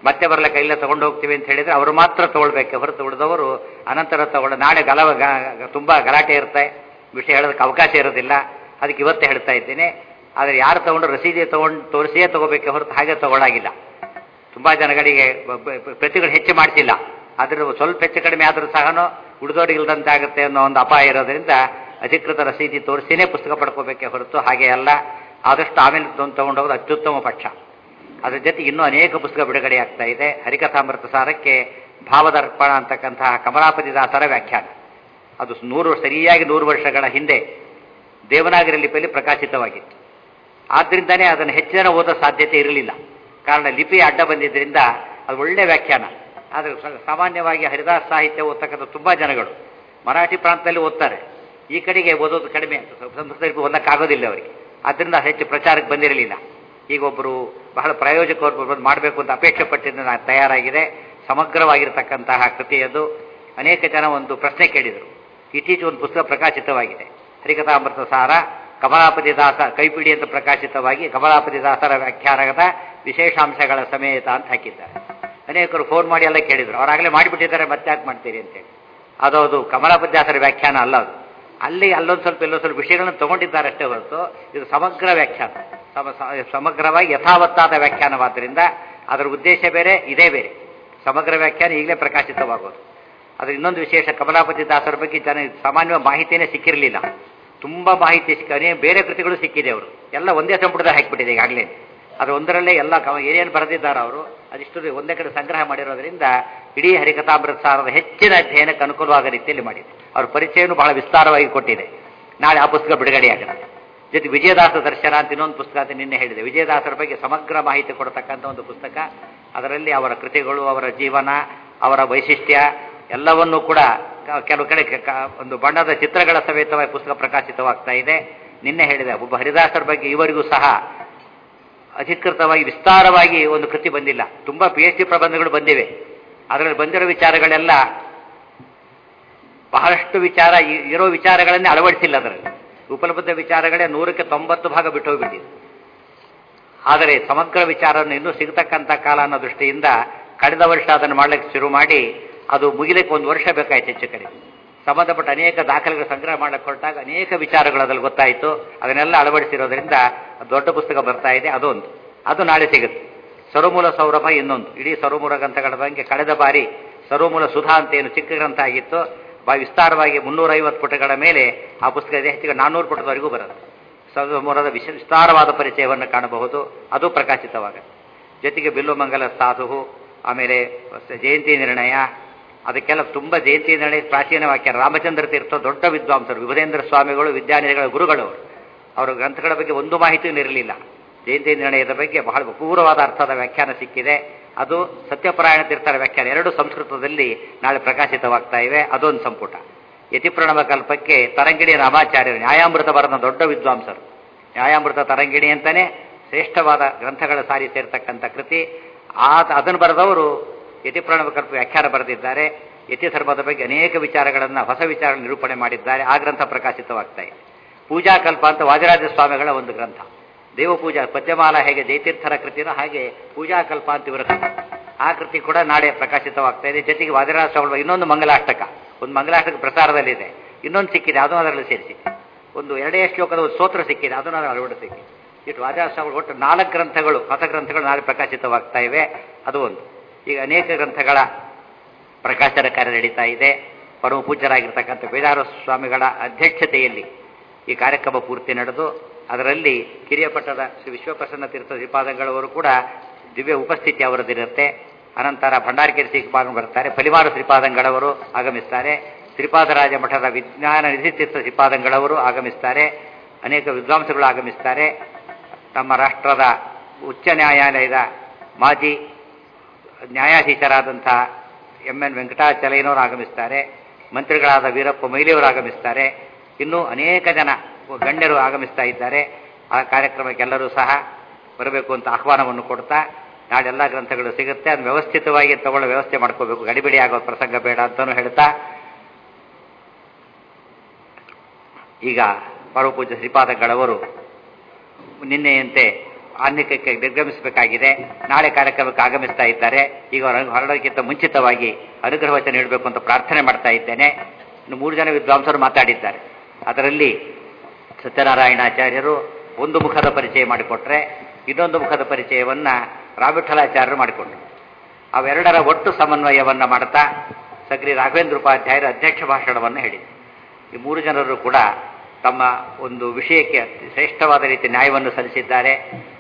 ಮತ್ತೆ ಬರಲ್ಲ ಕೈಲ ತಗೊಂಡು ಹೋಗ್ತೀವಿ ಅಂತ ಹೇಳಿದ್ರೆ ಅವರು ಮಾತ್ರ ತಗೊಳ್ಬೇಕು, ಹೊರತು ಉಳಿದವರು ಅನಂತರ ತಗೊಂಡು ನಾಳೆ ಗಲವ ತುಂಬಾ ಗಲಾಟೆ ಇರುತ್ತೆ, ವಿಷಯ ಹೇಳೋದಕ್ಕೆ ಅವಕಾಶ ಇರೋದಿಲ್ಲ. ಅದಕ್ಕೆ ಇವತ್ತೇ ಹೇಳ್ತಾ ಇದ್ದೇನೆ. ಆದರೆ ಯಾರು ತಗೊಂಡು ರಸೀದಿ ತಗೊಂಡು ತೋರಿಸಿಯೇ ತಗೋಬೇಕೆ ಹೊರತು ಹಾಗೆ ತಗೊಳ್ಳಾಗಿಲ್ಲ. ತುಂಬಾ ಜನಗಳಿಗೆ ಪ್ರತಿಗಳು ಹೆಚ್ಚು ಮಾಡ್ತಿಲ್ಲ, ಆದ್ರೆ ಸ್ವಲ್ಪ ಹೆಚ್ಚು ಕಡಿಮೆ ಆದರೂ ಸಹ ಉಳಿದೋರಿಗೆ ಇಲ್ದಂತೆ ಆಗುತ್ತೆ ಅನ್ನೋ ಒಂದು ಅಪಾಯ ಇರೋದ್ರಿಂದ ಅಧಿಕೃತ ರಸೀದಿ ತೋರಿಸಿನೇ ಪುಸ್ತಕ ಪಡ್ಕೋಬೇಕೆ ಹೊರತು ಹಾಗೆ ಅಲ್ಲ. ಆದಷ್ಟು ಆಮೇಲೆ ತಗೊಂಡೋಗೋದು ಅತ್ಯುತ್ತಮ ಪಕ್ಷ. ಅದ್ರ ಜೊತೆಗೆ ಇನ್ನೂ ಅನೇಕ ಪುಸ್ತಕ ಬಿಡುಗಡೆ ಆಗ್ತಾ ಇದೆ. ಹರಿಕಥಾಮೃತ ಸಾರಕ್ಕೆ ಭಾವದರ್ಪಣ ಅಂತಕ್ಕಂತಹ ಕಮಲಾಪತಿ ದಾಸರ ವ್ಯಾಖ್ಯಾನ, ಅದು ನೂರು ಸರಿಯಾಗಿ ನೂರು ವರ್ಷಗಳ ಹಿಂದೆ ದೇವನಾಗರಿ ಲಿಪಿಯಲ್ಲಿ ಪ್ರಕಾಶಿತವಾಗಿತ್ತು. ಆದ್ರಿಂದನೇ ಅದನ್ನು ಹೆಚ್ಚು ಜನ ಓದೋ ಸಾಧ್ಯತೆ ಇರಲಿಲ್ಲ. ಕಾರಣ ಲಿಪಿ ಅಡ್ಡ ಬಂದಿದ್ದರಿಂದ ಅದು ಒಳ್ಳೆ ವ್ಯಾಖ್ಯಾನ. ಆದರೆ ಸಾಮಾನ್ಯವಾಗಿ ಹರಿದಾಸ ಸಾಹಿತ್ಯ ಓದ್ತಕ್ಕಂಥ ತುಂಬಾ ಜನಗಳು ಮರಾಠಿ ಪ್ರಾಂತದಲ್ಲಿ ಓದ್ತಾರೆ, ಈ ಕಡೆಗೆ ಓದೋದು ಕಡಿಮೆ, ಸಂಸ್ಕೃತ ಓದಕ್ಕಾಗೋದಿಲ್ಲ ಅವರಿಗೆ. ಆದ್ದರಿಂದ ಹೆಚ್ಚು ಪ್ರಚಾರಕ್ಕೆ ಬಂದಿರಲಿಲ್ಲ. ಈಗ ಒಬ್ಬರು ಬಹಳ ಪ್ರಾಯೋಜಕವರು ಬಂದು ಮಾಡಬೇಕು ಅಂತ ಅಪೇಕ್ಷೆ ಪಟ್ಟಿದ್ದು ನಾನು ತಯಾರಾಗಿದೆ. ಸಮಗ್ರವಾಗಿರತಕ್ಕಂತಹ ಕೃತಿಯದು. ಅನೇಕ ಜನ ಒಂದು ಪ್ರಶ್ನೆ ಕೇಳಿದರು. ಇತ್ತೀಚೆಗೆ ಒಂದು ಪುಸ್ತಕ ಪ್ರಕಾಶಿತವಾಗಿದೆ, ಹರಿಕಥಾಮೃತ ಸಾರ ಕಮಲಾಪತಿ ದಾಸ ಕೈಪಿಡಿ ಅಂತ ಪ್ರಕಾಶಿತವಾಗಿ ಕಮಲಾಪತಿ ದಾಸರ ವ್ಯಾಖ್ಯಾನದ ವಿಶೇಷಾಂಶಗಳ ಸಮೇತ ಅಂತ ಹಾಕಿದ್ದಾರೆ. ಅನೇಕರು ಫೋನ್ ಮಾಡಿ ಎಲ್ಲ ಕೇಳಿದ್ರು, ಅವರಾಗಲೇ ಮಾಡಿಬಿಟ್ಟಿದ್ದಾರೆ, ಮತ್ತೆ ಯಾಕೆ ಮಾಡ್ತೀರಿ ಅಂತೇಳಿ. ಅದು ಅದು ಕಮಲಾಪತಿ ದಾಸರ ವ್ಯಾಖ್ಯಾನ ಅಲ್ಲ, ಅದು ಅಲ್ಲಿ ಅಲ್ಲೊಂದು ಸ್ವಲ್ಪ ಎಲ್ಲೊಂದು ಸ್ವಲ್ಪ ವಿಷಯಗಳನ್ನು ತಗೊಂಡಿದ್ದಾರೆ ಅಷ್ಟೇ ಹೊರತು ಇದು ಸಮಗ್ರ ವ್ಯಾಖ್ಯಾನ, ಸಮಗ್ರವಾಗಿ ಯಥಾವತ್ತಾದ ವ್ಯಾಖ್ಯಾನವಾದ್ದರಿಂದ ಅದರ ಉದ್ದೇಶ ಬೇರೆ, ಇದೇ ಬೇರೆ. ಸಮಗ್ರ ವ್ಯಾಖ್ಯಾನ ಈಗಲೇ ಪ್ರಕಾಶಿತವಾಗೋದು. ಅದ್ರ ಇನ್ನೊಂದು ವಿಶೇಷ, ಕಮಲಾಪತಿ ದಾಸರ ಬಗ್ಗೆ ಜನ ಸಾಮಾನ್ಯವಾಗಿ ಮಾಹಿತಿಯೇ ಸಿಕ್ಕಿರಲಿಲ್ಲ. ತುಂಬಾ ಮಾಹಿತಿ ಸಿಕ್ಕ ಬೇರೆ ಕೃತಿಗಳು ಸಿಕ್ಕಿದೆ. ಅವರು ಎಲ್ಲ ಒಂದೇ ಸಂಪುಟದಲ್ಲಿ ಹಾಕಿಬಿಟ್ಟಿದೆ ಈಗಾಗಲೇ. ಅದು ಒಂದರಲ್ಲೇ ಎಲ್ಲ ಏನೇನು ಬರೆದಿದ್ದಾರೆ ಅವರು ಅದಿಷ್ಟು ಒಂದೇ ಕಡೆ ಸಂಗ್ರಹ ಮಾಡಿರೋದ್ರಿಂದ ಇಡೀ ಹರಿಕಥಾಮೃತ ಸಾರದ ಹೆಚ್ಚಿನ ಅಧ್ಯಯನಕ್ಕೆ ಅನುಕೂಲವಾದ ರೀತಿಯಲ್ಲಿ ಮಾಡಿದೆ. ಅವ್ರ ಪರಿಚಯನೂ ಬಹಳ ವಿಸ್ತಾರವಾಗಿ ಕೊಟ್ಟಿದೆ. ನಾಳೆ ಆ ಪುಸ್ತಕ ಬಿಡುಗಡೆಯಾಗುತ್ತೆ. ಜೊತೆ ವಿಜಯದಾಸ ದರ್ಶನ ಅಂತ ಇನ್ನೊಂದು ಪುಸ್ತಕ ಅಂತ ನಿನ್ನೆ ಹೇಳಿದೆ. ವಿಜಯದಾಸರ ಬಗ್ಗೆ ಸಮಗ್ರ ಮಾಹಿತಿ ಕೊಡತಕ್ಕಂಥ ಒಂದು ಪುಸ್ತಕ. ಅದರಲ್ಲಿ ಅವರ ಕೃತಿಗಳು, ಅವರ ಜೀವನ, ಅವರ ವೈಶಿಷ್ಟ್ಯ ಎಲ್ಲವನ್ನೂ ಕೂಡ ಕೆಲವು ಕಡೆ ಒಂದು ಬಣ್ಣದ ಚಿತ್ರಗಳ ಸಮೇತವಾಗಿ ಪುಸ್ತಕ ಪ್ರಕಾಶಿತವಾಗ್ತಾ ಇದೆ. ನಿನ್ನೆ ಹೇಳಿದೆ, ಒಬ್ಬ ಹರಿದಾಸರ ಬಗ್ಗೆ ಇವರಿಗೂ ಸಹ ಅಧಿಕೃತವಾಗಿ ವಿಸ್ತಾರವಾಗಿ ಒಂದು ಕೃತಿ ಬಂದಿಲ್ಲ. ತುಂಬಾ ಪಿ ಎಚ್ ಡಿ ಪ್ರಬಂಧಗಳು ಬಂದಿವೆ. ಅದರಲ್ಲಿ ಬಂದಿರೋ ವಿಚಾರಗಳೆಲ್ಲ ಬಹಳಷ್ಟು ವಿಚಾರ ಇರೋ ವಿಚಾರಗಳನ್ನೇ ಅಳವಡಿಸಿಲ್ಲ. ಅದರಲ್ಲಿ ಉಪಲಬ್ಧ ವಿಚಾರಗಳೇ ನೂರಕ್ಕೆ ತೊಂಬತ್ತು ಭಾಗ ಬಿಟ್ಟು ಹೋಗ್ಬಿಟ್ಟಿದೆ. ಆದರೆ ಸಮಗ್ರ ವಿಚಾರವನ್ನು ಇನ್ನೂ ಸಿಗತಕ್ಕಂಥ ಕಾಲ ಅನ್ನೋ ದೃಷ್ಟಿಯಿಂದ ಕಳೆದ ವರ್ಷ ಅದನ್ನು ಮಾಡಲಿಕ್ಕೆ ಶುರು ಮಾಡಿ ಅದು ಮುಗಿಲಿಕ್ಕೆ ಒಂದು ವರ್ಷ ಬೇಕಾಯ್ತು ಹೆಚ್ಚು ಕಡೆ. ಸಂಬಂಧಪಟ್ಟ ಅನೇಕ ದಾಖಲೆಗಳು ಸಂಗ್ರಹ ಮಾಡಕ್ಕೆ ಹೊರಟಾಗ ಅನೇಕ ವಿಚಾರಗಳು ಅದ್ರಲ್ಲಿ ಗೊತ್ತಾಯಿತು. ಅದನ್ನೆಲ್ಲ ಅಳವಡಿಸಿರೋದ್ರಿಂದ ದೊಡ್ಡ ಪುಸ್ತಕ ಬರ್ತಾ ಇದೆ. ಅದೊಂದು, ಅದು ನಾಳೆ ಸಿಗುತ್ತೆ. ಸರ್ವಮೂಲ ಸೌರಭ ಇನ್ನೊಂದು. ಇಡೀ ಸರ್ವಮೂಲ ಗ್ರಂಥಗಳ ಬಗ್ಗೆ ಕಳೆದ ಬಾರಿ ಸರ್ವಮೂಲ ಸುಧಾ ಅಂತ ಏನು ಚಿಕ್ಕ ಗ್ರಂಥ ಆಗಿತ್ತು, ಬಾ ವಿಸ್ತಾರವಾಗಿ ಮುನ್ನೂರೈವತ್ತು ಪುಟಗಳ ಮೇಲೆ ಆ ಪುಸ್ತಕ ಇದೆ. ಹೆಚ್ಚಿಗೆ ನಾನ್ನೂರು ಪುಟದವರೆಗೂ ಬರುತ್ತೆ. ಸರ್ವಮೂಲದ ವಿಶ ವಿಸ್ತಾರವಾದ ಪರಿಚಯವನ್ನು ಕಾಣಬಹುದು. ಅದು ಪ್ರಕಾಶಿತವಾಗುತ್ತೆ. ಜೊತೆಗೆ ಬಿಲ್ಲುಮಂಗಲ ಸಾಧು, ಆಮೇಲೆ ಜಯಂತಿ ನಿರ್ಣಯ, ಅದಕ್ಕೆಲ್ಲ ತುಂಬ ಜಯಂತಿ ನಿರ್ಣಯ ಪ್ರಾಚೀನ ವಾಕ್ಯ. ರಾಮಚಂದ್ರ ತೀರ್ಥ ದೊಡ್ಡ ವಿದ್ವಾಂಸರು, ವಿಭುಧೇಂದ್ರ ಸ್ವಾಮಿಗಳು ವಿದ್ಯಾನಿಧಿಗಳ ಗುರುಗಳು. ಅವರ ಗ್ರಂಥಗಳ ಬಗ್ಗೆ ಒಂದು ಮಾಹಿತಿಯೂ ಇರಲಿಲ್ಲ. ಜಯಂತಿ ನಿರ್ಣಯದ ಬಗ್ಗೆ ಬಹಳ ಪೂರ್ವವಾದ ಅರ್ಥದ ವ್ಯಾಖ್ಯಾನ ಸಿಕ್ಕಿದೆ. ಅದು ಸತ್ಯಪರಾಯಣ ತೀರ್ಥರ ವ್ಯಾಖ್ಯಾನ, ಎರಡು ಸಂಸ್ಕೃತದಲ್ಲಿ ನಾಳೆ ಪ್ರಕಾಶಿತವಾಗ್ತಾ ಇವೆ. ಅದೊಂದು ಸಂಪುಟ. ಯತಿಪ್ರಣವ ಕಲ್ಪಕ್ಕೆ ತರಂಗಿಣಿ ರಾಮಾಚಾರ್ಯರು ನ್ಯಾಯಾಮೃತ ಬರೆದ ದೊಡ್ಡ ವಿದ್ವಾಂಸರು. ನ್ಯಾಯಾಮೃತ ತರಂಗಿಣಿ ಅಂತಾನೆ ಶ್ರೇಷ್ಠವಾದ ಗ್ರಂಥಗಳ ಸಾರಿ ಸೇರ್ತಕ್ಕಂಥ ಕೃತಿ. ಆ ಅದನ್ನು ಬರೆದವರು ಯತಿಪ್ರಣವ ಕಲ್ಪ ವ್ಯಾಖ್ಯಾನ ಬರೆದಿದ್ದಾರೆ. ಯತಿ ಧರ್ಮದ ಬಗ್ಗೆ ಅನೇಕ ವಿಚಾರಗಳನ್ನು, ಹೊಸ ವಿಚಾರಗಳನ್ನು ನಿರೂಪಣೆ ಮಾಡಿದ್ದಾರೆ. ಆ ಗ್ರಂಥ ಪ್ರಕಾಶಿತವಾಗ್ತಾ ಇದೆ. ಪೂಜಾಕಲ್ಪ ಅಂತ ವಾದಿರಾಜ ಸ್ವಾಮಿಗಳ ಒಂದು ಗ್ರಂಥ. ದೇವಪೂಜಾ ಪದ್ಯಮಾಲ ಹೇಗೆ ಜಯತೀರ್ಥರ ಕೃತಿನೋ ಹಾಗೆ ಪೂಜಾಕಲ್ಪ ಅಂತ ಇವರ ಕೃತಿ. ಆ ಕೃತಿ ಕೂಡ ನಾಳೆ ಪ್ರಕಾಶಿತವಾಗ್ತಾ ಇದೆ. ಜೊತೆಗೆ ವಾದಿರಾಜ ಸ್ವಾಮಿಗಳ ಇನ್ನೊಂದು ಮಂಗಲಾಷ್ಟಕ, ಒಂದು ಮಂಗಲಾಷ್ಟಕ ಪ್ರಸಾರದಲ್ಲಿದೆ. ಇನ್ನೊಂದು ಸಿಕ್ಕಿದೆ, ಅದನ್ನು ಅದರಲ್ಲಿ ಸೇರಿಸಿ. ಒಂದು ಎರಡೇ ಶ್ಲೋಕದ ಒಂದು ಸ್ತೋತ್ರ ಸಿಕ್ಕಿದೆ, ಅದನ್ನು ಅದರಲ್ಲಿ ಅಳವಡಿಸಿದೆ. ಇಟ್ಟು ವಾದಿರಾಜ ಸ್ವಾಮಿಗಳು ಒಟ್ಟು ನಾಲ್ಕು ಗ್ರಂಥಗಳು, ಹೊಸ ಗ್ರಂಥಗಳು ನಾಳೆ ಪ್ರಕಾಶಿತವಾಗ್ತಾ ಇವೆ. ಅದು ಒಂದು. ಈಗ ಅನೇಕ ಗ್ರಂಥಗಳ ಪ್ರಕಾಶನ ಕಾರ್ಯ ನಡೀತಾ ಇದೆ. ಪರಮ ಪೂಜ್ಯರಾಗಿರ್ತಕ್ಕಂಥ ಬೇದಾರ ಸ್ವಾಮಿಗಳ ಅಧ್ಯಕ್ಷತೆಯಲ್ಲಿ ಈ ಕಾರ್ಯಕ್ರಮ ಪೂರ್ತಿ ನಡೆದು ಅದರಲ್ಲಿ ಕಿರಿಯಪಟ್ಟದ ಶ್ರೀ ವಿಶ್ವಪ್ರಸನ್ನ ತೀರ್ಥ ಶ್ರೀಪಾದಂಗಳವರು ಕೂಡ ದಿವ್ಯ ಉಪಸ್ಥಿತಿ ಅವರದ್ದಿರುತ್ತೆ. ಅನಂತರ ಭಂಡಾರಕೇರಿ ಶ್ರೀಪಾದಂಗಳು ಬರ್ತಾರೆ. ಫಲಿಮಾರು ಶ್ರೀಪಾದಂಗಳವರು ಆಗಮಿಸ್ತಾರೆ. ಶ್ರೀಪಾದರಾಜ ಮಠದ ವಿಜ್ಞಾನ ನಿಧಿ ತೀರ್ಥ ಶ್ರೀಪಾದಂಗಳವರು ಆಗಮಿಸ್ತಾರೆ. ಅನೇಕ ವಿದ್ವಾಂಸಗಳು ಆಗಮಿಸ್ತಾರೆ. ನಮ್ಮ ರಾಷ್ಟ್ರದ ಉಚ್ಚ ನ್ಯಾಯಾಲಯದ ಮಾಜಿ ನ್ಯಾಯಾಧೀಶರಾದಂಥ ಎಂ ಎನ್ ವೆಂಕಟಾಚಲಯ್ಯನವರು ಆಗಮಿಸ್ತಾರೆ. ಮಂತ್ರಿಗಳಾದ ವೀರಪ್ಪ ಮೊಯ್ಲಿಯವರು ಆಗಮಿಸ್ತಾರೆ. ಇನ್ನೂ ಅನೇಕ ಜನ ಗಣ್ಯರು ಆಗಮಿಸ್ತಾ ಇದ್ದಾರೆ. ಆ ಕಾರ್ಯಕ್ರಮಕ್ಕೆಲ್ಲರೂ ಸಹ ಬರಬೇಕು ಅಂತ ಆಹ್ವಾನವನ್ನು ಕೊಡ್ತಾ, ನಾಳೆ ಎಲ್ಲ ಗ್ರಂಥಗಳು ಸಿಗುತ್ತೆ, ಅದನ್ನು ವ್ಯವಸ್ಥಿತವಾಗಿ ತಗೊಳ್ಳೋ ವ್ಯವಸ್ಥೆ ಮಾಡ್ಕೋಬೇಕು, ಗಡಿಬಿಡಿ ಆಗೋ ಪ್ರಸಂಗ ಬೇಡ ಅಂತಲೂ ಹೇಳ್ತಾ, ಈಗ ಪರಮಪೂಜ್ಯ ಶ್ರೀಪಾದಂಗಳವರು ನಿನ್ನೆಯಂತೆ ಆನ್ಯಕ್ಕೆ ನಿರ್ಗಮಿಸಬೇಕಾಗಿದೆ. ನಾಳೆ ಕಾರ್ಯಕ್ರಮಕ್ಕೆ ಆಗಮಿಸ್ತಾ ಇದ್ದಾರೆ. ಈಗ ಅವರು ಹೊರಡೋಕ್ಕಿಂತ ಮುಂಚಿತವಾಗಿ ಅನುಗ್ರಹ ವಚನ ನೀಡಬೇಕು ಅಂತ ಪ್ರಾರ್ಥನೆ ಮಾಡ್ತಾ ಇದ್ದೇನೆ. ಇನ್ನು ಮೂರು ಜನ ವಿದ್ವಾಂಸರು ಮಾತಾಡಿದ್ದಾರೆ. ಅದರಲ್ಲಿ ಸತ್ಯನಾರಾಯಣಾಚಾರ್ಯರು ಒಂದು ಮುಖದ ಪರಿಚಯ ಮಾಡಿಕೊಟ್ರೆ, ಇನ್ನೊಂದು ಮುಖದ ಪರಿಚಯವನ್ನ ರಾಮವಿಠಲಾಚಾರ್ಯರು ಮಾಡಿಕೊಂಡರು. ಅವೆರಡರ ಒಟ್ಟು ಸಮನ್ವಯವನ್ನ ಮಾಡ್ತಾ ಸಗ್ರಿ ರಾಘವೇಂದ್ರ ಉಪಾಧ್ಯಾಯರ ಅಧ್ಯಕ್ಷ ಭಾಷಣವನ್ನು ಹೇಳಿದರು. ಈ ಮೂರು ಜನರು ಕೂಡ ತಮ್ಮ ಒಂದು ವಿಷಯಕ್ಕೆ ಶ್ರೇಷ್ಠವಾದ ರೀತಿ ನ್ಯಾಯವನ್ನು ಸಲ್ಲಿಸಿದ್ದಾರೆ.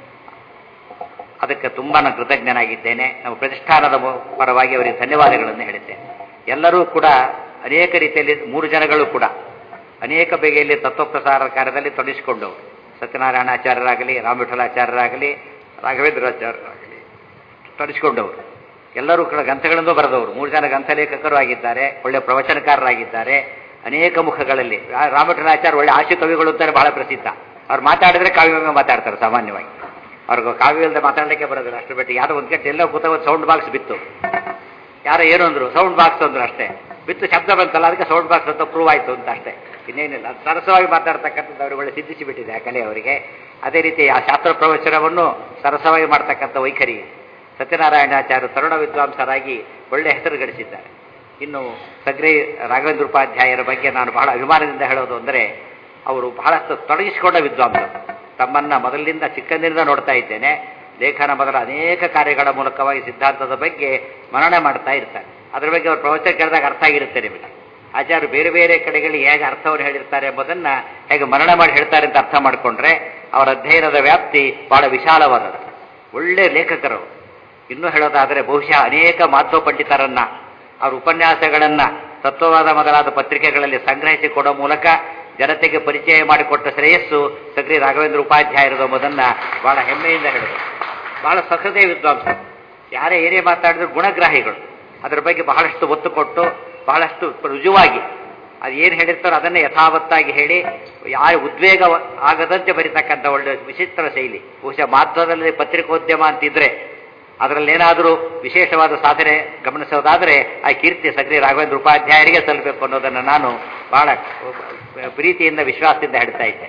ಅದಕ್ಕೆ ತುಂಬಾ ನಾನು ಕೃತಜ್ಞನಾಗಿದ್ದೇನೆ. ನಮ್ಮ ಪ್ರತಿಷ್ಠಾನದ ಪರವಾಗಿ ಅವರಿಗೆ ಧನ್ಯವಾದಗಳನ್ನು ಹೇಳಿದ್ದೇನೆ. ಎಲ್ಲರೂ ಕೂಡ ಅನೇಕ ರೀತಿಯಲ್ಲಿ ಮೂರು ಜನಗಳು ಕೂಡ ಅನೇಕ ಬಗೆಯಲ್ಲಿ ತತ್ವಪ್ರಸಾರ ಕಾರ್ಯದಲ್ಲಿ ತೊಡಗಿಸಿಕೊಂಡವರು. ಸತ್ಯನಾರಾಯಣಾಚಾರ್ಯರಾಗಲಿ, ರಾಮವಿಠಲಾಚಾರ್ಯರಾಗಲಿ, ರಾಘವೇಂದ್ರಾಚಾರ್ಯರಾಗಲಿ ತೊಡಗಿಸಿಕೊಂಡವರು. ಎಲ್ಲರೂ ಕೂಡ ಗ್ರಂಥಗಳನ್ನು ಬರೆದವರು. ಮೂರು ಜನ ಗ್ರಂಥ ಲೇಖಕರು ಆಗಿದ್ದಾರೆ, ಒಳ್ಳೆಯ ಪ್ರವಚನಕಾರರಾಗಿದ್ದಾರೆ. ಅನೇಕ ಮುಖಗಳಲ್ಲಿ ರಾಮವಿಠಲಾಚಾರ್ಯ ಒಳ್ಳೆ ಆಶು ಕವಿಗಳು ಅಂತಾರೆ, ಬಹಳ ಪ್ರಸಿದ್ಧ. ಅವ್ರು ಮಾತಾಡಿದ್ರೆ ಕಾವ್ಯವಾಗಿ ಮಾತಾಡ್ತಾರೆ. ಸಾಮಾನ್ಯವಾಗಿ ಅವ್ರಿಗೆ ಕಾವ್ಯ ಇಲ್ಲದೆ ಮಾತಾಡಲಿಕ್ಕೆ ಬರೋದಿಲ್ಲ. ಅಷ್ಟು ಬಿಟ್ಟು ಯಾರೋ ಒಂದು ಕೆಟ್ಟ ಎಲ್ಲ ಕೂತ ಒಂದು ಸೌಂಡ್ ಬಾಕ್ಸ್ ಬಿತ್ತು. ಯಾರೋ ಏನು ಅಂದ್ರು, ಸೌಂಡ್ ಬಾಕ್ಸ್ ಅಂದ್ರು ಅಷ್ಟೇ. ಬಿತ್ತು ಶಬ್ದ ಬಂತಲ್ಲ, ಅದಕ್ಕೆ ಸೌಂಡ್ ಬಾಕ್ಸ್ ಅಂತ ಪ್ರೂವ್ ಆಯ್ತು ಅಂತ ಅಷ್ಟೇ, ಇನ್ನೇನಿಲ್ಲ. ಸರಸವಾಗಿ ಮಾತಾಡ್ತಕ್ಕಂಥದ್ದು ಅವ್ರಿಗೆ ಒಳ್ಳೆ ಸಿದ್ಧಿಸಿ ಬಿಟ್ಟಿದೆ ಆ ಕಲೆ ಅವರಿಗೆ. ಅದೇ ರೀತಿ ಆ ಶಾಸ್ತ್ರ ಪ್ರವಚನವನ್ನು ಸರಸವಾಗಿ ಮಾಡ್ತಕ್ಕಂಥ ವೈಖರಿ ಸತ್ಯನಾರಾಯಣಾಚಾರ್ಯ ತರುಣ ವಿದ್ವಾಂಸರಾಗಿ ಒಳ್ಳೆ ಹೆಸರು ಗಳಿಸಿದ್ದಾರೆ. ಇನ್ನು ಸಗ್ರಿ ರಾಘವೇಂದ್ರ ಉಪಾಧ್ಯಾಯರ ಬಗ್ಗೆ ನಾನು ಬಹಳ ಅಭಿಮಾನದಿಂದ ಹೇಳೋದು ಅಂದರೆ, ಅವರು ಬಹಳಷ್ಟು ತೊಡಗಿಸಿಕೊಂಡ ವಿದ್ವಾಂಸರು. ತಮ್ಮನ್ನ ಮೊದಲಿನಿಂದ ಚಿಕ್ಕಂದಿನಿಂದ ನೋಡ್ತಾ ಇದ್ದೇನೆ. ಲೇಖನ ಮೊದಲ ಅನೇಕ ಕಾರ್ಯಗಳ ಮೂಲಕವಾಗಿ ಸಿದ್ಧಾಂತದ ಬಗ್ಗೆ ಮನನ ಮಾಡ್ತಾ ಇರ್ತಾರೆ. ಅದರ ಬಗ್ಗೆ ಅವರು ಪ್ರವಚನ ಕೇಳಿದಾಗ ಅರ್ಥ ಆಗಿರುತ್ತೆ ನಿಮಗೆ. ಆಚಾರ್ಯರು ಬೇರೆ ಬೇರೆ ಕಡೆಗಳಿಗೆ ಹೇಗೆ ಅರ್ಥವನ್ನು ಹೇಳಿರ್ತಾರೆ ಎಂಬುದನ್ನ ಹೇಗೆ ಮನನ ಮಾಡಿ ಹೇಳ್ತಾರೆ ಅಂತ ಅರ್ಥ ಮಾಡಿಕೊಂಡ್ರೆ ಅವರ ಅಧ್ಯಯನದ ವ್ಯಾಪ್ತಿ ಬಹಳ ವಿಶಾಲವಾದದ್ದು. ಒಳ್ಳೆ ಲೇಖಕರು. ಇನ್ನೂ ಹೇಳೋದಾದರೆ ಬಹುಶಃ ಅನೇಕ ಮಾಧ್ವ ಪಂಡಿತರನ್ನ ಅವರ ಉಪನ್ಯಾಸಗಳನ್ನ ತತ್ವವಾದ ಮೊದಲಾದ ಪತ್ರಿಕೆಗಳಲ್ಲಿ ಸಂಗ್ರಹಿಸಿ ಕೊಡೋ ಮೂಲಕ ಜನತೆಗೆ ಪರಿಚಯ ಮಾಡಿಕೊಟ್ಟ ಶ್ರೇಯಸ್ಸು ಸಗ್ರಿ ರಾಘವೇಂದ್ರ ಉಪಾಧ್ಯಾಯರದು ಎಂಬುದನ್ನ ಬಹಳ ಹೆಮ್ಮೆಯಿಂದ ಹೇಳಿದರು. ಬಹಳ ಸಹೃದಯ ವಿದ್ವಾಂಸರು. ಯಾರೇ ಏನೇ ಮಾತಾಡಿದ್ರು ಗುಣಗ್ರಾಹಿಗಳು. ಅದರ ಬಗ್ಗೆ ಬಹಳಷ್ಟು ಒತ್ತು ಕೊಟ್ಟು ಬಹಳಷ್ಟು ರುಜುವಾಗಿ ಅದು ಏನು ಹೇಳಿರ್ತಾರೋ ಅದನ್ನೇ ಯಥಾವತ್ತಾಗಿ ಹೇಳಿ ಯಾರ ಉದ್ವೇಗ ಆಗದಂತೆ ಬರೀತಕ್ಕಂಥ ಒಳ್ಳೆ ವಿಚಿತ್ರ ಶೈಲಿ. ಬಹುಶಃ ಮಾಧ್ಯಮದಲ್ಲಿ ಪತ್ರಿಕೋದ್ಯಮ ಅಂತಿದ್ರೆ ಅದರಲ್ಲೇನಾದರೂ ವಿಶೇಷವಾದ ಸಾಧನೆ ಗಮನಿಸೋದಾದರೆ ಆ ಕೀರ್ತಿ ಸಗ್ರಿ ರಾಘವೇಂದ್ರ ಉಪಾಧ್ಯಾಯರಿಗೆ ಸಲ್ಲಬೇಕು ಅನ್ನೋದನ್ನು ನಾನು ಬಹಳ ಪ್ರೀತಿಯಿಂದ ವಿಶ್ವಾಸದಿಂದ ಹೇಳ್ತಾ ಇದ್ದೆ.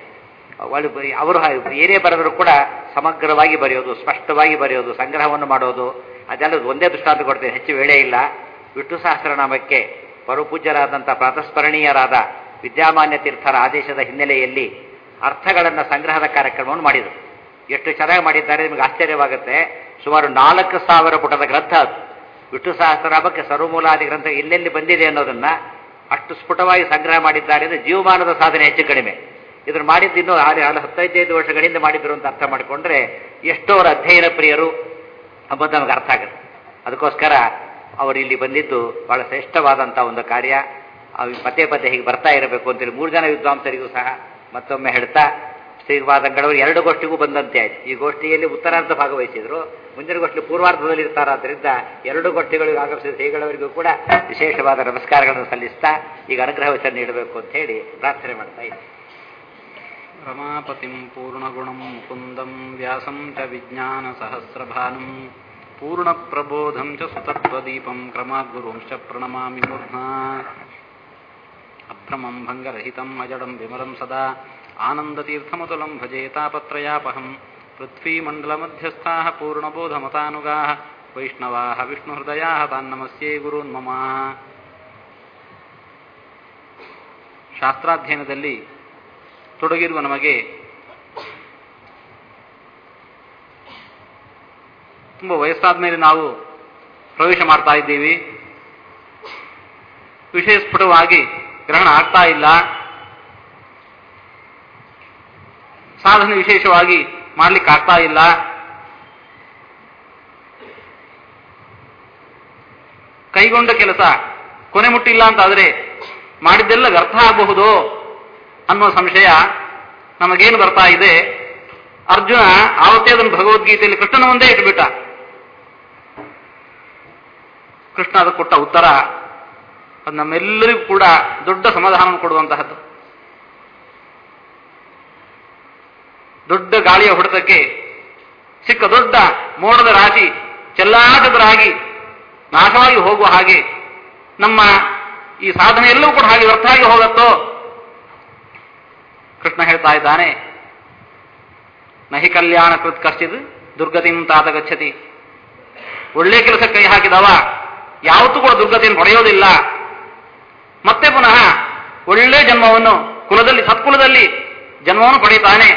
ಅವರು ಏನೇ ಬರೆದರೂ ಕೂಡ ಸಮಗ್ರವಾಗಿ ಬರೆಯೋದು, ಸ್ಪಷ್ಟವಾಗಿ ಬರೆಯೋದು, ಸಂಗ್ರಹವನ್ನು ಮಾಡೋದು, ಅದೆಲ್ಲ ಒಂದೇ ದೃಷ್ಟಾಂತ ಕೊಡ್ತೇನೆ, ಹೆಚ್ಚು ವೇಳೆ ಇಲ್ಲ. ವಿಷ್ಣು ಸಹಸ್ರನಾಮಕ್ಕೆ ಪರಪೂಜ್ಯರಾದಂಥ ಪ್ರಾತಸ್ಮರಣೀಯರಾದ ವಿದ್ಯಾಮಾನ್ಯ ತೀರ್ಥರ ಆದೇಶದ ಹಿನ್ನೆಲೆಯಲ್ಲಿ ಅರ್ಥಗಳನ್ನು ಸಂಗ್ರಹದ ಕಾರ್ಯಕ್ರಮವನ್ನು ಮಾಡಿದರು. ಎಷ್ಟು ಚೆನ್ನಾಗಿ ಮಾಡಿದ್ದಾರೆ ನಿಮಗೆ ಆಶ್ಚರ್ಯವಾಗುತ್ತೆ. ಸುಮಾರು ನಾಲ್ಕು ಸಾವಿರ ಪುಟದ ಗ್ರಂಥ ಅದು. ವಿಷ್ಣು ಸಹಸ್ರನಾಮಕ್ಕೆ ಸರ್ವಮೂಲಾದಿ ಗ್ರಂಥ ಎಲ್ಲೆಲ್ಲಿ ಬಂದಿದೆ ಅನ್ನೋದನ್ನ ಅಷ್ಟು ಸ್ಫುಟವಾಗಿ ಸಂಗ್ರಹ ಮಾಡಿದ್ದಾರೆ. ಅಂದರೆ ಜೀವಮಾನದ ಸಾಧನೆ ಹೆಚ್ಚು ಕಡಿಮೆ. ಇದನ್ನು ಮಾಡಿದ್ದು ಇನ್ನೂ ಹತ್ತೈದೈದು ವರ್ಷಗಳಿಂದ ಮಾಡಿದ್ರು ಅಂತ ಅರ್ಥ ಮಾಡಿಕೊಂಡ್ರೆ ಎಷ್ಟೋ ಅವರ ಅಧ್ಯಯನ ಪ್ರಿಯರು ಅಂಬುದು ನಮಗೆ ಅರ್ಥ ಆಗುತ್ತೆ. ಅದಕ್ಕೋಸ್ಕರ ಅವರು ಇಲ್ಲಿ ಬಂದಿದ್ದು ಬಹಳ ಶ್ರೇಷ್ಠವಾದಂಥ ಒಂದು ಕಾರ್ಯ. ಪದೇ ಪದೇ ಹೀಗೆ ಬರ್ತಾ ಇರಬೇಕು ಅಂತೇಳಿ ಮೂರು ಜನ ವಿದ್ವಾಂಸರಿಗೂ ಸಹ ಮತ್ತೊಮ್ಮೆ ಹೇಳ್ತಾ, ಶ್ರೀಪಾದಂಗಳವರು ಎರಡು ಗೋಷ್ಠಿಗೂ ಬಂದಂತೆ ಆಯ್ತು. ಈ ಗೋಷ್ಠಿಯಲ್ಲಿ ಉತ್ತರಾರ್ಧ ಭಾಗವಹಿಸಿದ್ರು, ಮುಂದಿನ ಗೋಷ್ಠಿ ಪೂರ್ವಾರ್ಧದಲ್ಲಿ ಇರ್ತಾರಾದ್ರಿಂದ ಎರಡು ಗೋಷ್ಠಿಗಳಿಗೂ ಆಗಮಿಸಿದ ಶ್ರೀಗಳವರಿಗೂ ಕೂಡ ವಿಶೇಷವಾದ ನಮಸ್ಕಾರಗಳನ್ನು ಸಲ್ಲಿಸ್ತಾ ಈಗ ಅನುಗ್ರಹ ವಚನ ನೀಡಬೇಕು ಅಂತ ಹೇಳಿ ಪ್ರಾರ್ಥನೆ ಮಾಡ್ತಾ ಇದ್ದೀನಿ. ರಮಾಪತಿಂ ಪೂರ್ಣಗುಣಂ ಮುಕುಂದಂ ವ್ಯಾಸಂ ಚ ವಿಜ್ಞಾನ ಸಹಸ್ರಭಾನುಂ ಪೂರ್ಣ ಪ್ರಬೋಧಂ ಚ ಸುತತ್ವದೀಪಂ ಕ್ರಮಾದ್ಗುರುಂಶ್ಚ ಪ್ರಣಮಾಮಿ ಮೂರ್ಧ್ನಾ. ಅಭ್ರಮಂ ಭಂಗರಹಿತಂ ಅಜಡಂ ವಿಮಲಂ ಸದಾ ಆನಂದತೀರ್ಥಮತುಲಂ ಭಜೆ ತಾಪತ್ರಯಾಪಹಂ. ಪೃಥ್ವೀಮಂಡಲಮಧ್ಯಸ್ಥಾಃ ಪೂರ್ಣಬೋಧಮತಾನುಗಾಃ ವೈಷ್ಣವಾಃ ವಿಷ್ಣುಹೃದಯಾಃ ತಾನ್ನಮಸ್ಯೇ ಗುರೂನ್ ಮಮ. ಶಾಸ್ತ್ರಾಧ್ಯಯನದಲ್ಲಿ ತೊಡಗಿರುವ ನಮಗೆ ತುಂಬ ವಯಸ್ಸಾದ ಮೇಲೆ ನಾವು ಪ್ರವೇಶ ಮಾಡ್ತಾ ಇದ್ದೀವಿ. ವಿಷಯ ಸ್ಫುಟವಾಗಿ ಗ್ರಹಣ ಆಗ್ತಾ ಇಲ್ಲ. ಸಾಧನೆ ವಿಶೇಷವಾಗಿ ಮಾಡ್ಲಿಕ್ಕೆ ಆಗ್ತಾ ಇಲ್ಲ. ಕೈಗೊಂಡ ಕೆಲಸ ಕೊನೆ ಮುಟ್ಟಿಲ್ಲ ಅಂತಾದರೆ ಮಾಡಿದ್ದೆಲ್ಲ ವ್ಯರ್ಥ ಆಗಬಹುದು ಅನ್ನೋ ಸಂಶಯ ನಮಗೇನು ಬರ್ತಾ ಇದೆ. ಅರ್ಜುನ ಆವತ್ತೇ ಅದನ್ನು ಭಗವದ್ಗೀತೆಯಲ್ಲಿ ಕೃಷ್ಣನ ಒಂದೇ ಇಟ್ಬಿಟ್ಟ. ಕೃಷ್ಣ ಅದಕ್ಕೆ ಕೊಟ್ಟ ಉತ್ತರ ಅದು ನಮ್ಮೆಲ್ಲರಿಗೂ ಕೂಡ ದೊಡ್ಡ ಸಮಾಧಾನ ಕೊಡುವಂತಹದ್ದು. ದೊಡ್ಡ ಗಾಳಿಯ ಹೊಡೆತಕ್ಕೆ ಸಿಕ್ಕ ದೊಡ್ಡ ಮೋಡದ ರಾಶಿ ಚೆಲ್ಲಾಟದರಾಗಿ ನಾಶವಾಗಿ ಹೋಗುವ ಹಾಗೆ ನಮ್ಮ ಈ ಸಾಧನೆ ಎಲ್ಲವೂ ಕೂಡ ಹಾಗೆ ವ್ಯರ್ಥ ಆಗಿ ಹೋಗತ್ತೋ? ಕೃಷ್ಣ ಹೇಳ್ತಾ ಇದ್ದಾನೆ, ನಹಿ ಕಲ್ಯಾಣ ಕೃತ್ ಕಶ್ಚಿತ್ ದುರ್ಗತಿಂ ತಾತ ಗಚ್ಚತಿ. ಒಳ್ಳೆ ಕೆಲಸಕ್ಕೆ ಕೈ ಹಾಕಿದವ ಯಾವತ್ತೂ ಕೂಡ ದುರ್ಗತಿಯನ್ನು ಪಡೆಯೋದಿಲ್ಲ. ಮತ್ತೆ ಪುನಃ ಒಳ್ಳೆ ಜನ್ಮವನ್ನು ಕುಲದಲ್ಲಿ ಸತ್ಕುಲದಲ್ಲಿ ಜನ್ಮವನ್ನು ಪಡೆಯುತ್ತಾನೆ.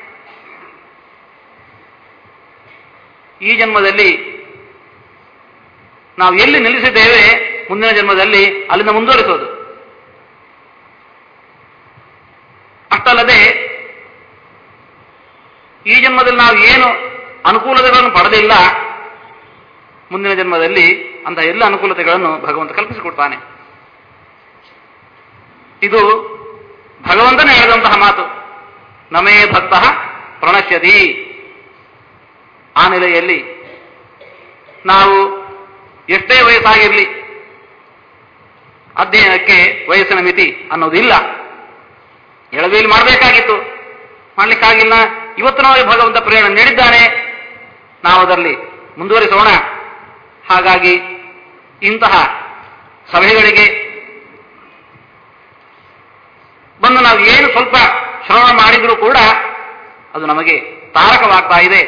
ಈ ಜನ್ಮದಲ್ಲಿ ನಾವು ಎಲ್ಲಿ ನಿಲ್ಲಿಸಿದ್ದೇವೆ ಮುಂದಿನ ಜನ್ಮದಲ್ಲಿ ಅಲ್ಲಿಂದ ಮುಂದುವರಿಸೋದು. ಅಷ್ಟಲ್ಲದೆ ಈ ಜನ್ಮದಲ್ಲಿ ನಾವು ಏನು ಅನುಕೂಲತೆಗಳನ್ನು ಪಡೆದಿಲ್ಲ, ಮುಂದಿನ ಜನ್ಮದಲ್ಲಿ ಅಂತಹ ಎಲ್ಲ ಅನುಕೂಲತೆಗಳನ್ನು ಭಗವಂತ ಕಲ್ಪಿಸಿಕೊಡ್ತಾನೆ. ಇದು ಭಗವಂತನೇ ಹೇಳಿದಂತಹ ಮಾತು. ನಮೇ ಭಕ್ತ ಪ್ರಣಶ್ಯತಿ. ಆ ನೆಲೆಯಲ್ಲಿ ನಾವು ಎಷ್ಟೇ ವಯಸ್ಸಾಗಿರಲಿ, ಅಧ್ಯಯನಕ್ಕೆ ವಯಸ್ಸಿನ ಮಿತಿ ಅನ್ನೋದಿಲ್ಲ. ಎಳವೆಯಲ್ಲಿ ಮಾಡಬೇಕಾಗಿತ್ತು, ಮಾಡಲಿಕ್ಕಾಗಿಲ್ಲ. ಇವತ್ತು ನಾವು ಭಗವಂತ ಪ್ರೇರಣೆ ನೀಡಿದ್ದಾನೆ, ನಾವು ಅದರಲ್ಲಿ ಮುಂದುವರಿಸೋಣ. ಹಾಗಾಗಿ ಇಂತಹ ಸಭೆಗಳಿಗೆ ಬಂದು ನಾವು ಏನು ಸ್ವಲ್ಪ ಶ್ರವಣ ಮಾಡಿದರೂ ಕೂಡ ಅದು ನಮಗೆ ತಾರಕವಾಗ್ತಾ ಇದೆ.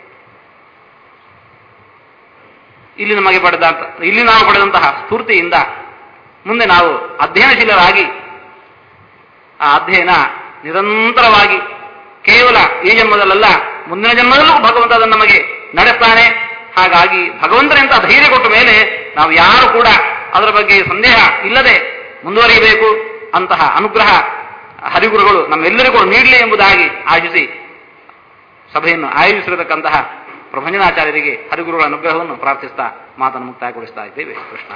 ಇಲ್ಲಿ ನಮಗೆ ಪಡೆದಂತ ಇಲ್ಲಿ ನಾವು ಪಡೆದಂತಹ ಸ್ಫೂರ್ತಿಯಿಂದ ಮುಂದೆ ನಾವು ಅಧ್ಯಯನಶೀಲರಾಗಿ ಆ ಅಧ್ಯಯನ ನಿರಂತರವಾಗಿ ಕೇವಲ ಈ ಜನ್ಮದಲ್ಲ ಮುಂದಿನ ಜನ್ಮದಲ್ಲೂ ಭಗವಂತ ಅದನ್ನು ನಮಗೆ ನಡೆಸ್ತಾನೆ. ಹಾಗಾಗಿ ಭಗವಂತನಿಂದ ಧೈರ್ಯ ಕೊಟ್ಟ ಮೇಲೆ ನಾವು ಯಾರು ಕೂಡ ಅದರ ಬಗ್ಗೆ ಸಂದೇಹ ಇಲ್ಲದೆ ಮುಂದುವರಿಯಬೇಕು. ಅಂತಹ ಅನುಗ್ರಹ ಹರಿಗುರುಗಳು ನಮ್ಮೆಲ್ಲರಿಗೂ ನೀಡಲಿ ಎಂಬುದಾಗಿ ಆಶಿಸಿ ಸಭೆಯನ್ನು ಆಯೋಜಿಸಿರತಕ್ಕಂತಹ ಪ್ರಭಂಜನಾಚಾರ್ಯರಿಗೆ ಹರಿಗುರುಗಳ ಅನುಗ್ರಹವನ್ನು ಪ್ರಾರ್ಥಿಸ್ತಾ ಮಾತನ್ನು ಮುಕ್ತಾಯಗೊಳಿಸ್ತಾ ಇದ್ದೇವೆ. ಕೃಷ್ಣ.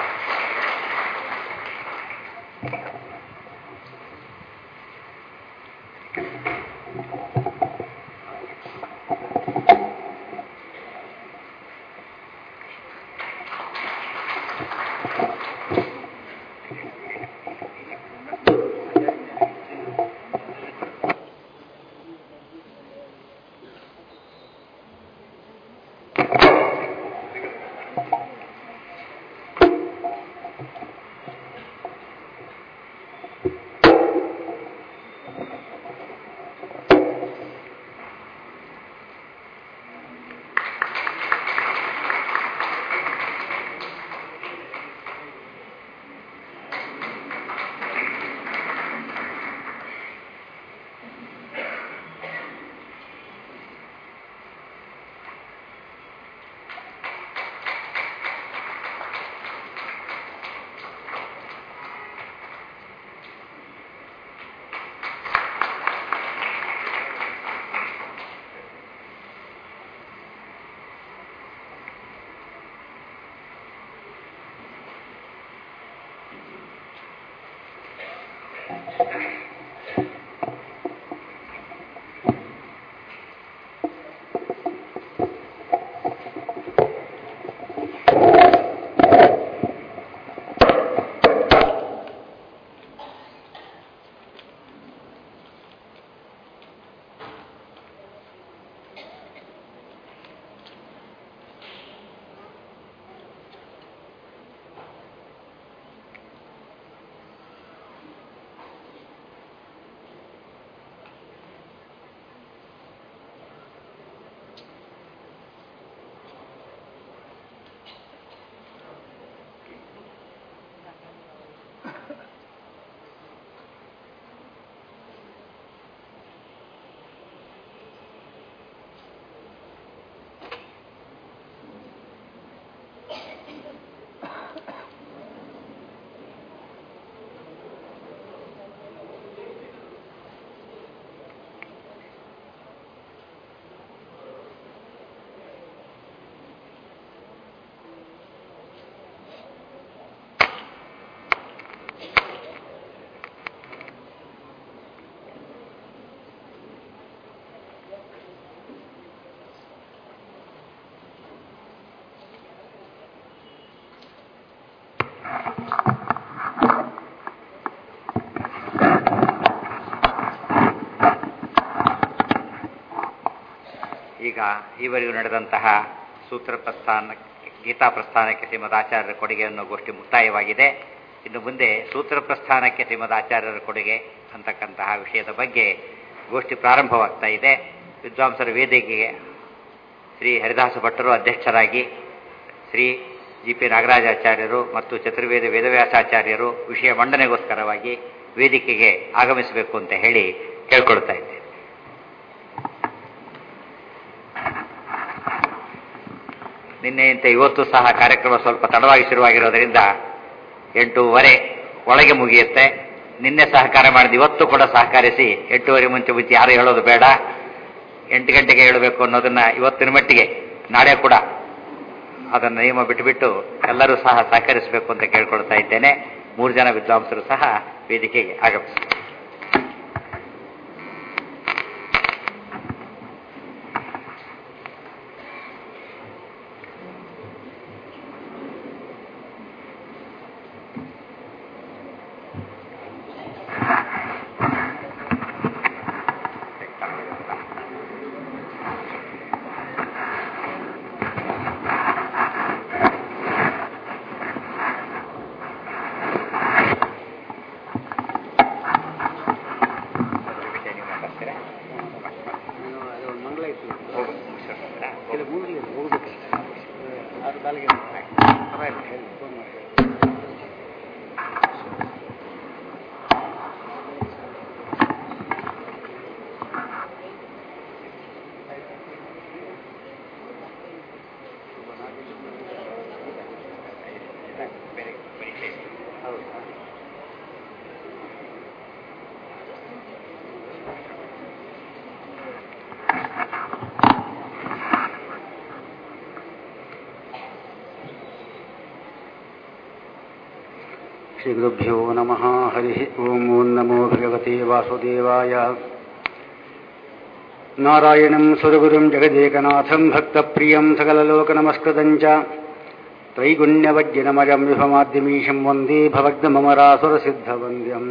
ಈಗ ಈವರೆಗೂ ನಡೆದಂತಹ ಸೂತ್ರ ಪ್ರಸ್ಥಾನ ಗೀತಾ ಪ್ರಸ್ಥಾನಕ್ಕೆ ಶ್ರೀಮದ್ ಆಚಾರ್ಯರ ಕೊಡುಗೆ ಅನ್ನೋ ಗೋಷ್ಠಿ ಮುಕ್ತಾಯವಾಗಿದೆ. ಇನ್ನು ಮುಂದೆ ಸೂತ್ರ ಪ್ರಸ್ಥಾನಕ್ಕೆ ಶ್ರೀಮದ್ ಆಚಾರ್ಯರ ಕೊಡುಗೆ ಅಂತಕ್ಕಂತಹ ವಿಷಯದ ಬಗ್ಗೆ ಗೋಷ್ಠಿ ಪ್ರಾರಂಭವಾಗ್ತಾ ಇದೆ. ವಿದ್ವಾಂಸರ ವೇದಿಕೆಗೆ ಶ್ರೀ ಹರಿದಾಸ ಭಟ್ಟರು ಅಧ್ಯಕ್ಷರಾಗಿ, ಶ್ರೀ ಜಿ ಪಿ ನಾಗರಾಜಾಚಾರ್ಯರು ಮತ್ತು ಚತುರ್ವೇದ ವೇದವ್ಯಾಸಾಚಾರ್ಯರು ವಿಷಯ ಮಂಡನೆಗೋಸ್ಕರವಾಗಿ ವೇದಿಕೆಗೆ ಆಗಮಿಸಬೇಕು ಅಂತ ಹೇಳಿ ಕೇಳ್ಕೊಳ್ತಾ ಇದ್ದೇನೆ. ನಿನ್ನೆಯಂತೆ ಇವತ್ತು ಸಹ ಕಾರ್ಯಕ್ರಮ ಸ್ವಲ್ಪ ತಡವಾಗಿ ಶುರುವಾಗಿರೋದರಿಂದ ಎಂಟೂವರೆ ಒಳಗೆ ಮುಗಿಯುತ್ತೆ. ನಿನ್ನೆ ಸಹಕಾರ ಮಾಡಿದ ಇವತ್ತು ಕೂಡ ಸಹಕರಿಸಿ ಎಂಟೂವರೆ ಮುಂಚೆ ಮುಂಚೆ ಯಾರು ಹೇಳೋದು ಬೇಡ, ಎಂಟು ಗಂಟೆಗೆ ಹೇಳಬೇಕು ಅನ್ನೋದನ್ನ ಇವತ್ತಿನ ಮಟ್ಟಿಗೆ, ನಾಳೆ ಕೂಡ ಅದನ್ನು ನಿಯಮ ಬಿಟ್ಟುಬಿಟ್ಟು ಎಲ್ಲರೂ ಸಹ ಸಹಕರಿಸಬೇಕು ಅಂತ ಕೇಳ್ಕೊಳ್ತಾ ಇದ್ದೇನೆ. ಮೂರು ಜನ ವಿದ್ವಾಂಸರು ಸಹ ವೇದಿಕೆಗೆ ಆಗಮಿಸಿದ್ದಾರೆ. ಶ್ರೀಗುರುಭ್ಯೋ ನಮಃ. ಹರಿ ಓಂ. ಓಂ ನಮೋ ಭಗವತೆ ವಾಸುದೇವಾಯ. ನಾರಾಯಣಂ ಸುರಗುರುಂ ಜಗದೇಕನಾಥಂ ಭಕ್ತಪ್ರಿಯಂ ಸಕಲಲೋಕನಮಸ್ಕೃತಂ ಚ ತ್ರೈಗುಣ್ಯವಜ್ಜಿನಮಜಂ ವಿಭಮಾದ್ಯಮೀಶಂ ವಂದೇ ಭವಗ್ನಮರಾಸುರಸಿದ್ಧವಂದ್ಯಂ.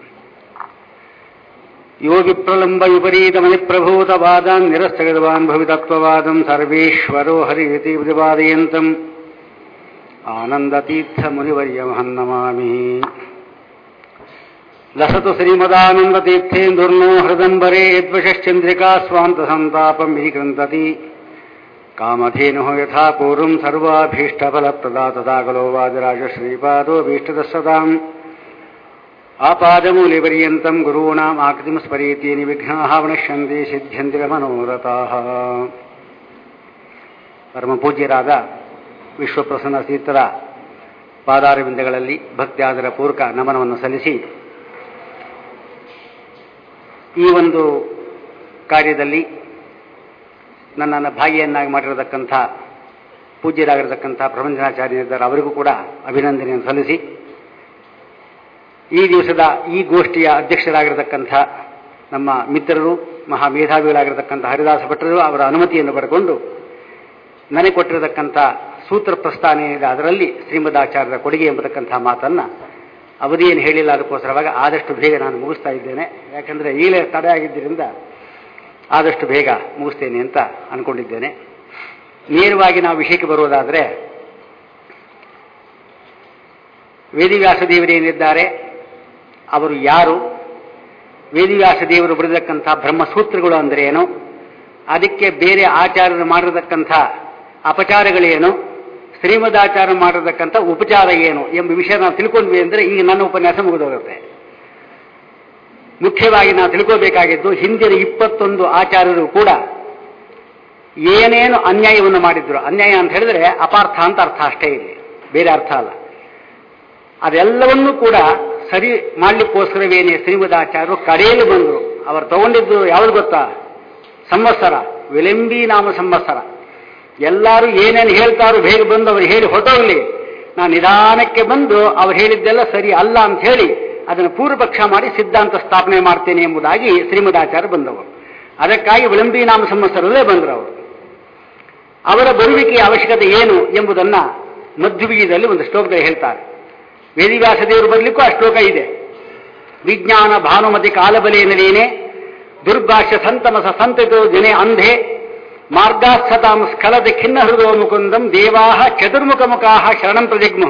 ಯೋ ವಿಪ್ರಲಂಬ ವಿಪರೀತಮನಿಪ್ರಭೂತವಾದಾನ್ ನಿರಸ್ತಗತವಾನ್ ಭವಿತತ್ವವಾದಂ ಸರ್ವೇಶ್ವರೋ ಹರಿರಿತಿ ಪ್ರತಿಪಾದಯಂತಂ ಆನಂದತೀರ್ಥಮುನಿವರ್ಯಮಹಂ ನಮಾಮಿ. ಲಸತು ಶ್ರೀಮದಾನಂದತೀರ್ಥೇಂದುರ್ನೋ ಹೃದಂಬರೇ ಯದ್ವಶಶ್ಚಂದ್ರಿಕಾ ಸ್ವಾಂತಸಂತಾಪಂ ವಿನಿಕೃಂತತಿ. ಕಾಮಧೇನುಃ ಯಥಾ ಪೂರ್ವಂ ಸರ್ವಾಭೀಷ್ಟಫಲಪ್ರದಾ ತಥಾ ಖಲೋ ವಾದಿರಾಜಶ್ರೀಪಾದೋಭೀಷ್ಟದಃ ಸದಾಂ. ಆಪಾದಮೂಲಿಪರ್ಯಂತಂ ಗುರೂಣಾಂ ಆಕೃತಿಂ ಸ್ಮರೇತಿ ನಿವಿಘ್ನಾಃ ಪ್ರಣಶ್ಯಂತಿ ಸಿದ್ಧ್ಯಂತಿ ಮನೋರಥಾಃ. ಪರಮಪೂಜ್ಯರಾದ ವಿಶ್ವಪ್ರಸನ್ನ ತೀರ್ಥರ ಪಾದಾರವಿಂದಗಳಲ್ಲಿ ಭಕ್ತಿಯಾದರ ಪೂರ್ವಕ ನಮನವನ್ನು ಸಲ್ಲಿಸಿ, ಈ ಒಂದು ಕಾರ್ಯದಲ್ಲಿ ನನ್ನನ್ನು ಭಾಗಿಯನ್ನಾಗಿ ಮಾಡಿರತಕ್ಕಂಥ ಪೂಜ್ಯರಾಗಿರತಕ್ಕಂಥ ಪ್ರಪಂಚನಾಚಾರ್ಯರಿದ್ದಾರೆ, ಅವರಿಗೂ ಕೂಡ ಅಭಿನಂದನೆಯನ್ನು ಸಲ್ಲಿಸಿ, ಈ ದಿವಸದ ಈ ಗೋಷ್ಠಿಯ ಅಧ್ಯಕ್ಷರಾಗಿರತಕ್ಕಂಥ ನಮ್ಮ ಮಿತ್ರರು ಮಹಾ ಮೇಧಾವಿಗಳಾಗಿರತಕ್ಕಂಥ ಹರಿದಾಸ ಭಟ್ಟರು ಅವರ ಅನುಮತಿಯನ್ನು ಪಡೆದುಕೊಂಡು ನನಗೆ ಕೊಟ್ಟಿರತಕ್ಕಂಥ ಸೂತ್ರ ಪ್ರಸ್ಥಾನ ಏನಿದೆ ಅದರಲ್ಲಿ ಶ್ರೀಮದಾಚಾರ್ಯರ ಕೊಡುಗೆ ಎಂಬತಕ್ಕಂಥ ಮಾತನ್ನು ಅವಧಿಯನ್ನು ಹೇಳಿಲ್ಲ, ಅದಕ್ಕೋಸ್ಕರವಾಗಿ ಆದಷ್ಟು ಬೇಗ ನಾನು ಮುಗಿಸ್ತಾ ಇದ್ದೇನೆ. ಯಾಕೆಂದರೆ ಈಗಲೇ ತಡೆ ಆಗಿದ್ದರಿಂದ ಆದಷ್ಟು ಬೇಗ ಮುಗಿಸ್ತೇನೆ ಅಂತ ಅಂದ್ಕೊಂಡಿದ್ದೇನೆ. ನೇರವಾಗಿ ನಾವು ವಿಷಯಕ್ಕೆ ಬರುವುದಾದರೆ, ವೇದಿವ್ಯಾಸದೇವರೇನಿದ್ದಾರೆ ಅವರು ಯಾರು, ವೇದಿವ್ಯಾಸದೇವರು ಬರೆದಕ್ಕಂಥ ಬ್ರಹ್ಮಸೂತ್ರಗಳು ಅಂದರೆ ಏನು, ಅದಕ್ಕೆ ಬೇರೆ ಆಚಾರ್ಯರು ಮಾಡಿರತಕ್ಕಂಥ ಅಪಚಾರಗಳೇನು, ಶ್ರೀಮದಾಚಾರ್ಯ ಮಾಡಿರತಕ್ಕಂಥ ಉಪಚಾರ ಏನು ಎಂಬ ವಿಷಯ ನಾವು ತಿಳ್ಕೊಂಡ್ವಿ ಅಂದರೆ ಈಗ ನನ್ನ ಉಪನ್ಯಾಸ ಮುಗಿದೋಗುತ್ತೆ. ಮುಖ್ಯವಾಗಿ ನಾವು ತಿಳ್ಕೋಬೇಕಾಗಿದ್ದು, ಹಿಂದಿನ ಇಪ್ಪತ್ತೊಂದು ಆಚಾರ್ಯರು ಕೂಡ ಏನೇನು ಅನ್ಯಾಯವನ್ನು ಮಾಡಿದ್ರು, ಅನ್ಯಾಯ ಅಂತ ಹೇಳಿದ್ರೆ ಅಪಾರ್ಥ ಅಂತ ಅರ್ಥ ಅಷ್ಟೇ, ಇಲ್ಲಿ ಬೇರೆ ಅರ್ಥ ಅಲ್ಲ, ಅದೆಲ್ಲವನ್ನೂ ಕೂಡ ಸರಿ ಮಾಡಲಿಕ್ಕೋಸ್ಕರವೇನೆ ಶ್ರೀಮದಾಚಾರ್ಯರು ಕಡೆಯಲ್ಲಿ ಬಂದರು. ಅವರು ತಗೊಂಡಿದ್ದು ಯಾವುದು ಗೊತ್ತಾ, ಸಂವತ್ಸರ, ವಿಳಂಬಿ ನಾಮ ಸಂವತ್ಸರ. ಎಲ್ಲರೂ ಏನೇನು ಹೇಳ್ತಾರೋ ಬೇಗ ಬಂದು ಅವರು ಹೇಳಿ ಹೊರಟೋಗ್ಲಿ, ನಾನು ನಿಧಾನಕ್ಕೆ ಬಂದು ಅವ್ರು ಹೇಳಿದ್ದೆಲ್ಲ ಸರಿ ಅಲ್ಲ ಅಂತ ಹೇಳಿ ಅದನ್ನು ಪೂರ್ವಪಕ್ಷ ಮಾಡಿ ಸಿದ್ಧಾಂತ ಸ್ಥಾಪನೆ ಮಾಡ್ತೇನೆ ಎಂಬುದಾಗಿ ಶ್ರೀಮದಾಚಾರ್ಯ ಬಂದವರು. ಅದಕ್ಕಾಗಿ ವಿಳಂಬಿ ನಾಮ ಸಂವತ್ಸರದಲ್ಲೇ ಬಂದರು ಅವರು. ಅವರ ಬರುವಿಕೆಯ ಅವಶ್ಯಕತೆ ಏನು ಎಂಬುದನ್ನು ಮಧ್ಯುಬೀಜದಲ್ಲಿ ಒಂದು ಶ್ಲೋಕದಲ್ಲಿ ಹೇಳ್ತಾರೆ. ವೇದಿವ್ಯಾಸ ದೇವರು ಬರಲಿಕ್ಕೂ ಆ ಶ್ಲೋಕ ಇದೆ. ವಿಜ್ಞಾನ ಭಾನುಮತಿ ಕಾಲಬಲೇನೇನೆ ದುರ್ಭಾಷ್ಯ ಸಂತಮಸ ಸಂತತೋ ಜನೆ ಅಂಧೆ ಮಾರ್ಗಾಸ್ಥತಾಂ ಸ್ಖಲದ ಖಿನ್ನ ಹೃದಯ ಮುಕುಂದಂ ದೇವಾಹ ಚತುರ್ಮುಖ ಮುಖಾಹ ಶರಣಂ ಪ್ರಜಗ್ಮುಃ.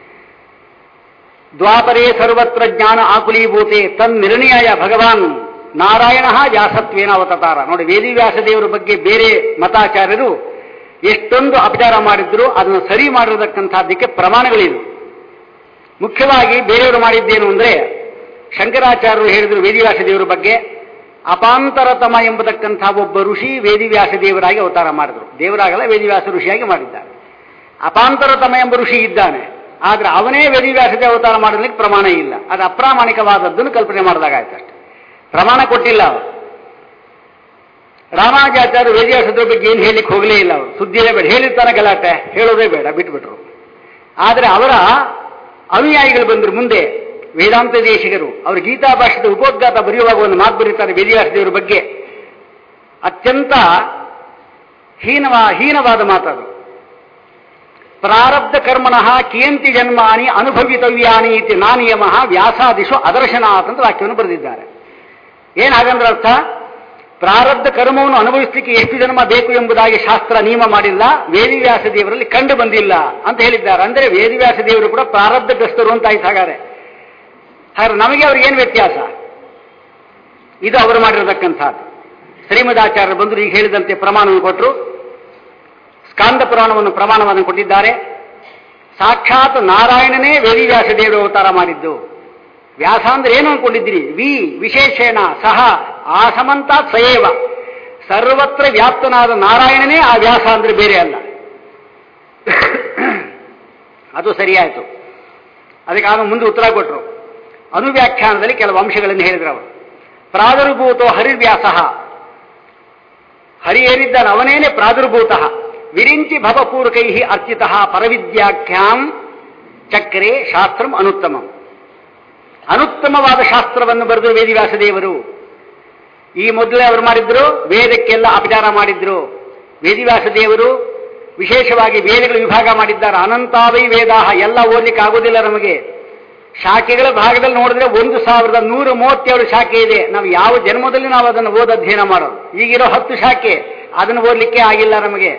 ದ್ವಾಪರೇ ಸರ್ವತ್ರ ಜ್ಞಾನ ಆಕುಲೀಭೂತೆ ತನ್ ನಿರ್ಣಯಾಯ ಭಗವಾನ್ ನಾರಾಯಣ ವ್ಯಾಸತ್ವೇನ ಅವತಾರ. ನೋಡಿ, ವೇದಿವ್ಯಾಸ ದೇವರ ಬಗ್ಗೆ ಬೇರೆ ಮತಾಚಾರ್ಯರು ಎಷ್ಟೊಂದು ಅಪಚಾರ ಮಾಡಿದ್ರು ಅದನ್ನು ಸರಿ ಮಾಡಿರತಕ್ಕಂಥದ್ದಕ್ಕೆ ಪ್ರಮಾಣಗಳಿವೆ. ಮುಖ್ಯವಾಗಿ ಬೇರೆಯವರು ಮಾಡಿದ್ದೇನು ಅಂದ್ರೆ, ಶಂಕರಾಚಾರ್ಯರು ಹೇಳಿದ್ರು ವೇದಿವ್ಯಾಸ ದೇವರ ಬಗ್ಗೆ, ಅಪಾಂತರತಮ ಎಂಬತಕ್ಕಂಥ ಒಬ್ಬ ಋಷಿ ವೇದಿವ್ಯಾಸ ದೇವರಾಗಿ ಅವತಾರ ಮಾಡಿದ್ರು. ದೇವರಾಗಲ್ಲ, ವೇದಿವ್ಯಾಸ ಋಷಿಯಾಗಿ ಮಾಡಿದ್ದಾರೆ. ಅಪಾಂತರತಮ ಎಂಬ ಋಷಿ ಇದ್ದಾನೆ, ಆದ್ರೆ ಅವನೇ ವೇದಿವ್ಯಾಸದೇ ಅವತಾರ ಮಾಡಲಿಕ್ಕೆ ಪ್ರಮಾಣ ಇಲ್ಲ. ಅದು ಅಪ್ರಾಮಾಣಿಕವಾದದ್ದನ್ನು ಕಲ್ಪನೆ ಮಾಡಿದಾಗ ಆಯ್ತು ಅಷ್ಟೆ, ಪ್ರಮಾಣ ಕೊಟ್ಟಿಲ್ಲ ಅವರು. ರಾಮಾನುಜಾಚಾರ್ಯರು ವೇದಿವ್ಯಾಸದ ಬಗ್ಗೆ ಏನು ಹೇಳಲಿಕ್ಕೆ ಹೋಗಲೇ ಇಲ್ಲ. ಅವರು ಸುದ್ದಿಯೇ ಬೇಡ, ಹೇಳಿರ್ತಾನೆ ಗಲಾಟೆ, ಹೇಳೋದೇ ಬೇಡ, ಬಿಟ್ಬಿಟ್ರು. ಆದರೆ ಅವರ ಅನುಯಾಯಿಗಳು ಬಂದರು ಮುಂದೆ, ವೇದಾಂತ ದೇಶಿಗರು. ಅವರು ಗೀತಾ ಭಾಷೆದ ಉಪೋದ್ಘಾತ ಬರೆಯುವಾಗ ಒಂದು ಮಾತು ಬರೀತಾರೆ ವೇದಿವ್ಯಾಸ ದೇವರ ಬಗ್ಗೆ, ಅತ್ಯಂತ ಹೀನವಾ ಹೀನವಾದ ಮಾತದು. ಪ್ರಾರಬ್ಧ ಕರ್ಮಣಃ ಕಿಯಂತಿ ಜನ್ಮಾನಿ ಅನುಭವಿತವ್ಯಾನಿ ಇತಿ ನಾನಿಯಮ ವ್ಯಾಸಾದಿಶು ಅದರ್ಶನಾಥ್ ಅಂತ ವಾಕ್ಯವನ್ನು ಬರೆದಿದ್ದಾರೆ. ಏನ್ ಹಾಗಂದ್ರೆ ಅರ್ಥ, ಪ್ರಾರಬ್ಧ ಕರ್ಮವನ್ನು ಅನುಭವಿಸಲಿಕ್ಕೆ ಎಷ್ಟು ಜನ್ಮ ಬೇಕು ಎಂಬುದಾಗಿ ಶಾಸ್ತ್ರ ನಿಯಮ ಮಾಡಿಲ್ಲ, ವೇದಿವ್ಯಾಸ ದೇವರಲ್ಲಿ ಕಂಡು ಬಂದಿಲ್ಲ ಅಂತ ಹೇಳಿದ್ದಾರೆ. ಅಂದರೆ ವೇದಿವ್ಯಾಸ ದೇವರು ಕೂಡ ಪ್ರಾರಬ್ಧಗ್ರಸ್ತರು ಅಂತ ಆಯ್ತು. ಹಾಗಾದ್ರೆ ಹಾಗಾದ್ರೆ ನಮಗೆ ಅವ್ರಿಗೆ ಏನು ವ್ಯತ್ಯಾಸ? ಇದು ಅವರು ಮಾಡಿರತಕ್ಕಂಥದ್ದು. ಶ್ರೀಮದಾಚಾರ್ಯರು ಬಂದರು, ಈಗ ಹೇಳಿದಂತೆ ಪ್ರಮಾಣವನ್ನು ಕೊಟ್ಟರು. ಸ್ಕಾಂದ ಪುರಾಣವನ್ನು ಪ್ರಮಾಣವನ್ನು ಕೊಟ್ಟಿದ್ದಾರೆ. ಸಾಕ್ಷಾತ್ ನಾರಾಯಣನೇ ವೇದಿವ್ಯಾಸ ದೇವರು ಅವತಾರ ಮಾಡಿದ್ದು. ವ್ಯಾಸ ಅಂದ್ರೆ ಏನು ಅಂದ್ಕೊಂಡಿದ್ದೀರಿ? ವಿ ವಿಶೇಷೇಣ ಸಹ ಆಸಮಂತ ಸಯೇವ, ಸರ್ವತ್ರ ವ್ಯಾಪ್ತನಾದ ನಾರಾಯಣನೇ ಆ ವ್ಯಾಸ ಅಂದ್ರೆ ಬೇರೆ ಅಲ್ಲ. ಅದು ಸರಿಯಾಯಿತು. ಅದಕ್ಕೆ ಅವನು ಮುಂದೆ ಉತ್ತರ ಕೊಟ್ಟರು. ಅನುವ್ಯಾಖ್ಯಾನದಲ್ಲಿ ಕೆಲವು ಅಂಶಗಳನ್ನು ಹೇಳಿದ್ರು ಅವರು. ಪ್ರಾದುರ್ಭೂತೋ ಹರಿವ್ಯಾಸ, ಹರಿ ಏನಿದ್ದಾನೆ ಅವನೇನೆ ಪ್ರಾದುರ್ಭೂತ. ವಿರಿಂಚಿ ಭವಪೂರ್ವಕೈ ಅರ್ಚಿತ ಪರವಿದ್ಯಾಖ್ಯಾಂ ಚಕ್ರೆ ಶಾಸ್ತ್ರಂ ಅನುತ್ತಮಂ. ಅನುತ್ತಮವಾದ ಶಾಸ್ತ್ರವನ್ನು ಬರೆದು ವೇದಿವ್ಯಾಸ ದೇವರು. ಈ ಮೊದಲೇ ಅವರು ಮಾಡಿದ್ರು, ವೇದಕ್ಕೆಲ್ಲ ಅಪಚಾರ ಮಾಡಿದ್ರು. ವೇದಿವ್ಯಾಸ ದೇವರು ವಿಶೇಷವಾಗಿ ವೇದಗಳ ವಿಭಾಗ ಮಾಡಿದ್ದಾರೆ. ಅನಂತಾವೈ ವೇದಾಹ, ಎಲ್ಲ ಓದಲಿಕ್ಕೆ ಆಗೋದಿಲ್ಲ ನಮಗೆ. ಶಾಖೆಗಳ ಭಾಗದಲ್ಲಿ ನೋಡಿದ್ರೆ ಒಂದು ಸಾವಿರದ ನೂರ ಮೂವತ್ತೇಳು ಶಾಖೆ ಇದೆ. ನಾವು ಯಾವ ಜನ್ಮದಲ್ಲಿ ನಾವು ಅದನ್ನು ಓದ ಅಧ್ಯಯನ ಮಾಡೋದು. ಈಗಿರೋ ಹತ್ತು ಶಾಖೆ, ಅದನ್ನು ಓದಲಿಕ್ಕೆ ಆಗಿಲ್ಲ ನಮಗೆ.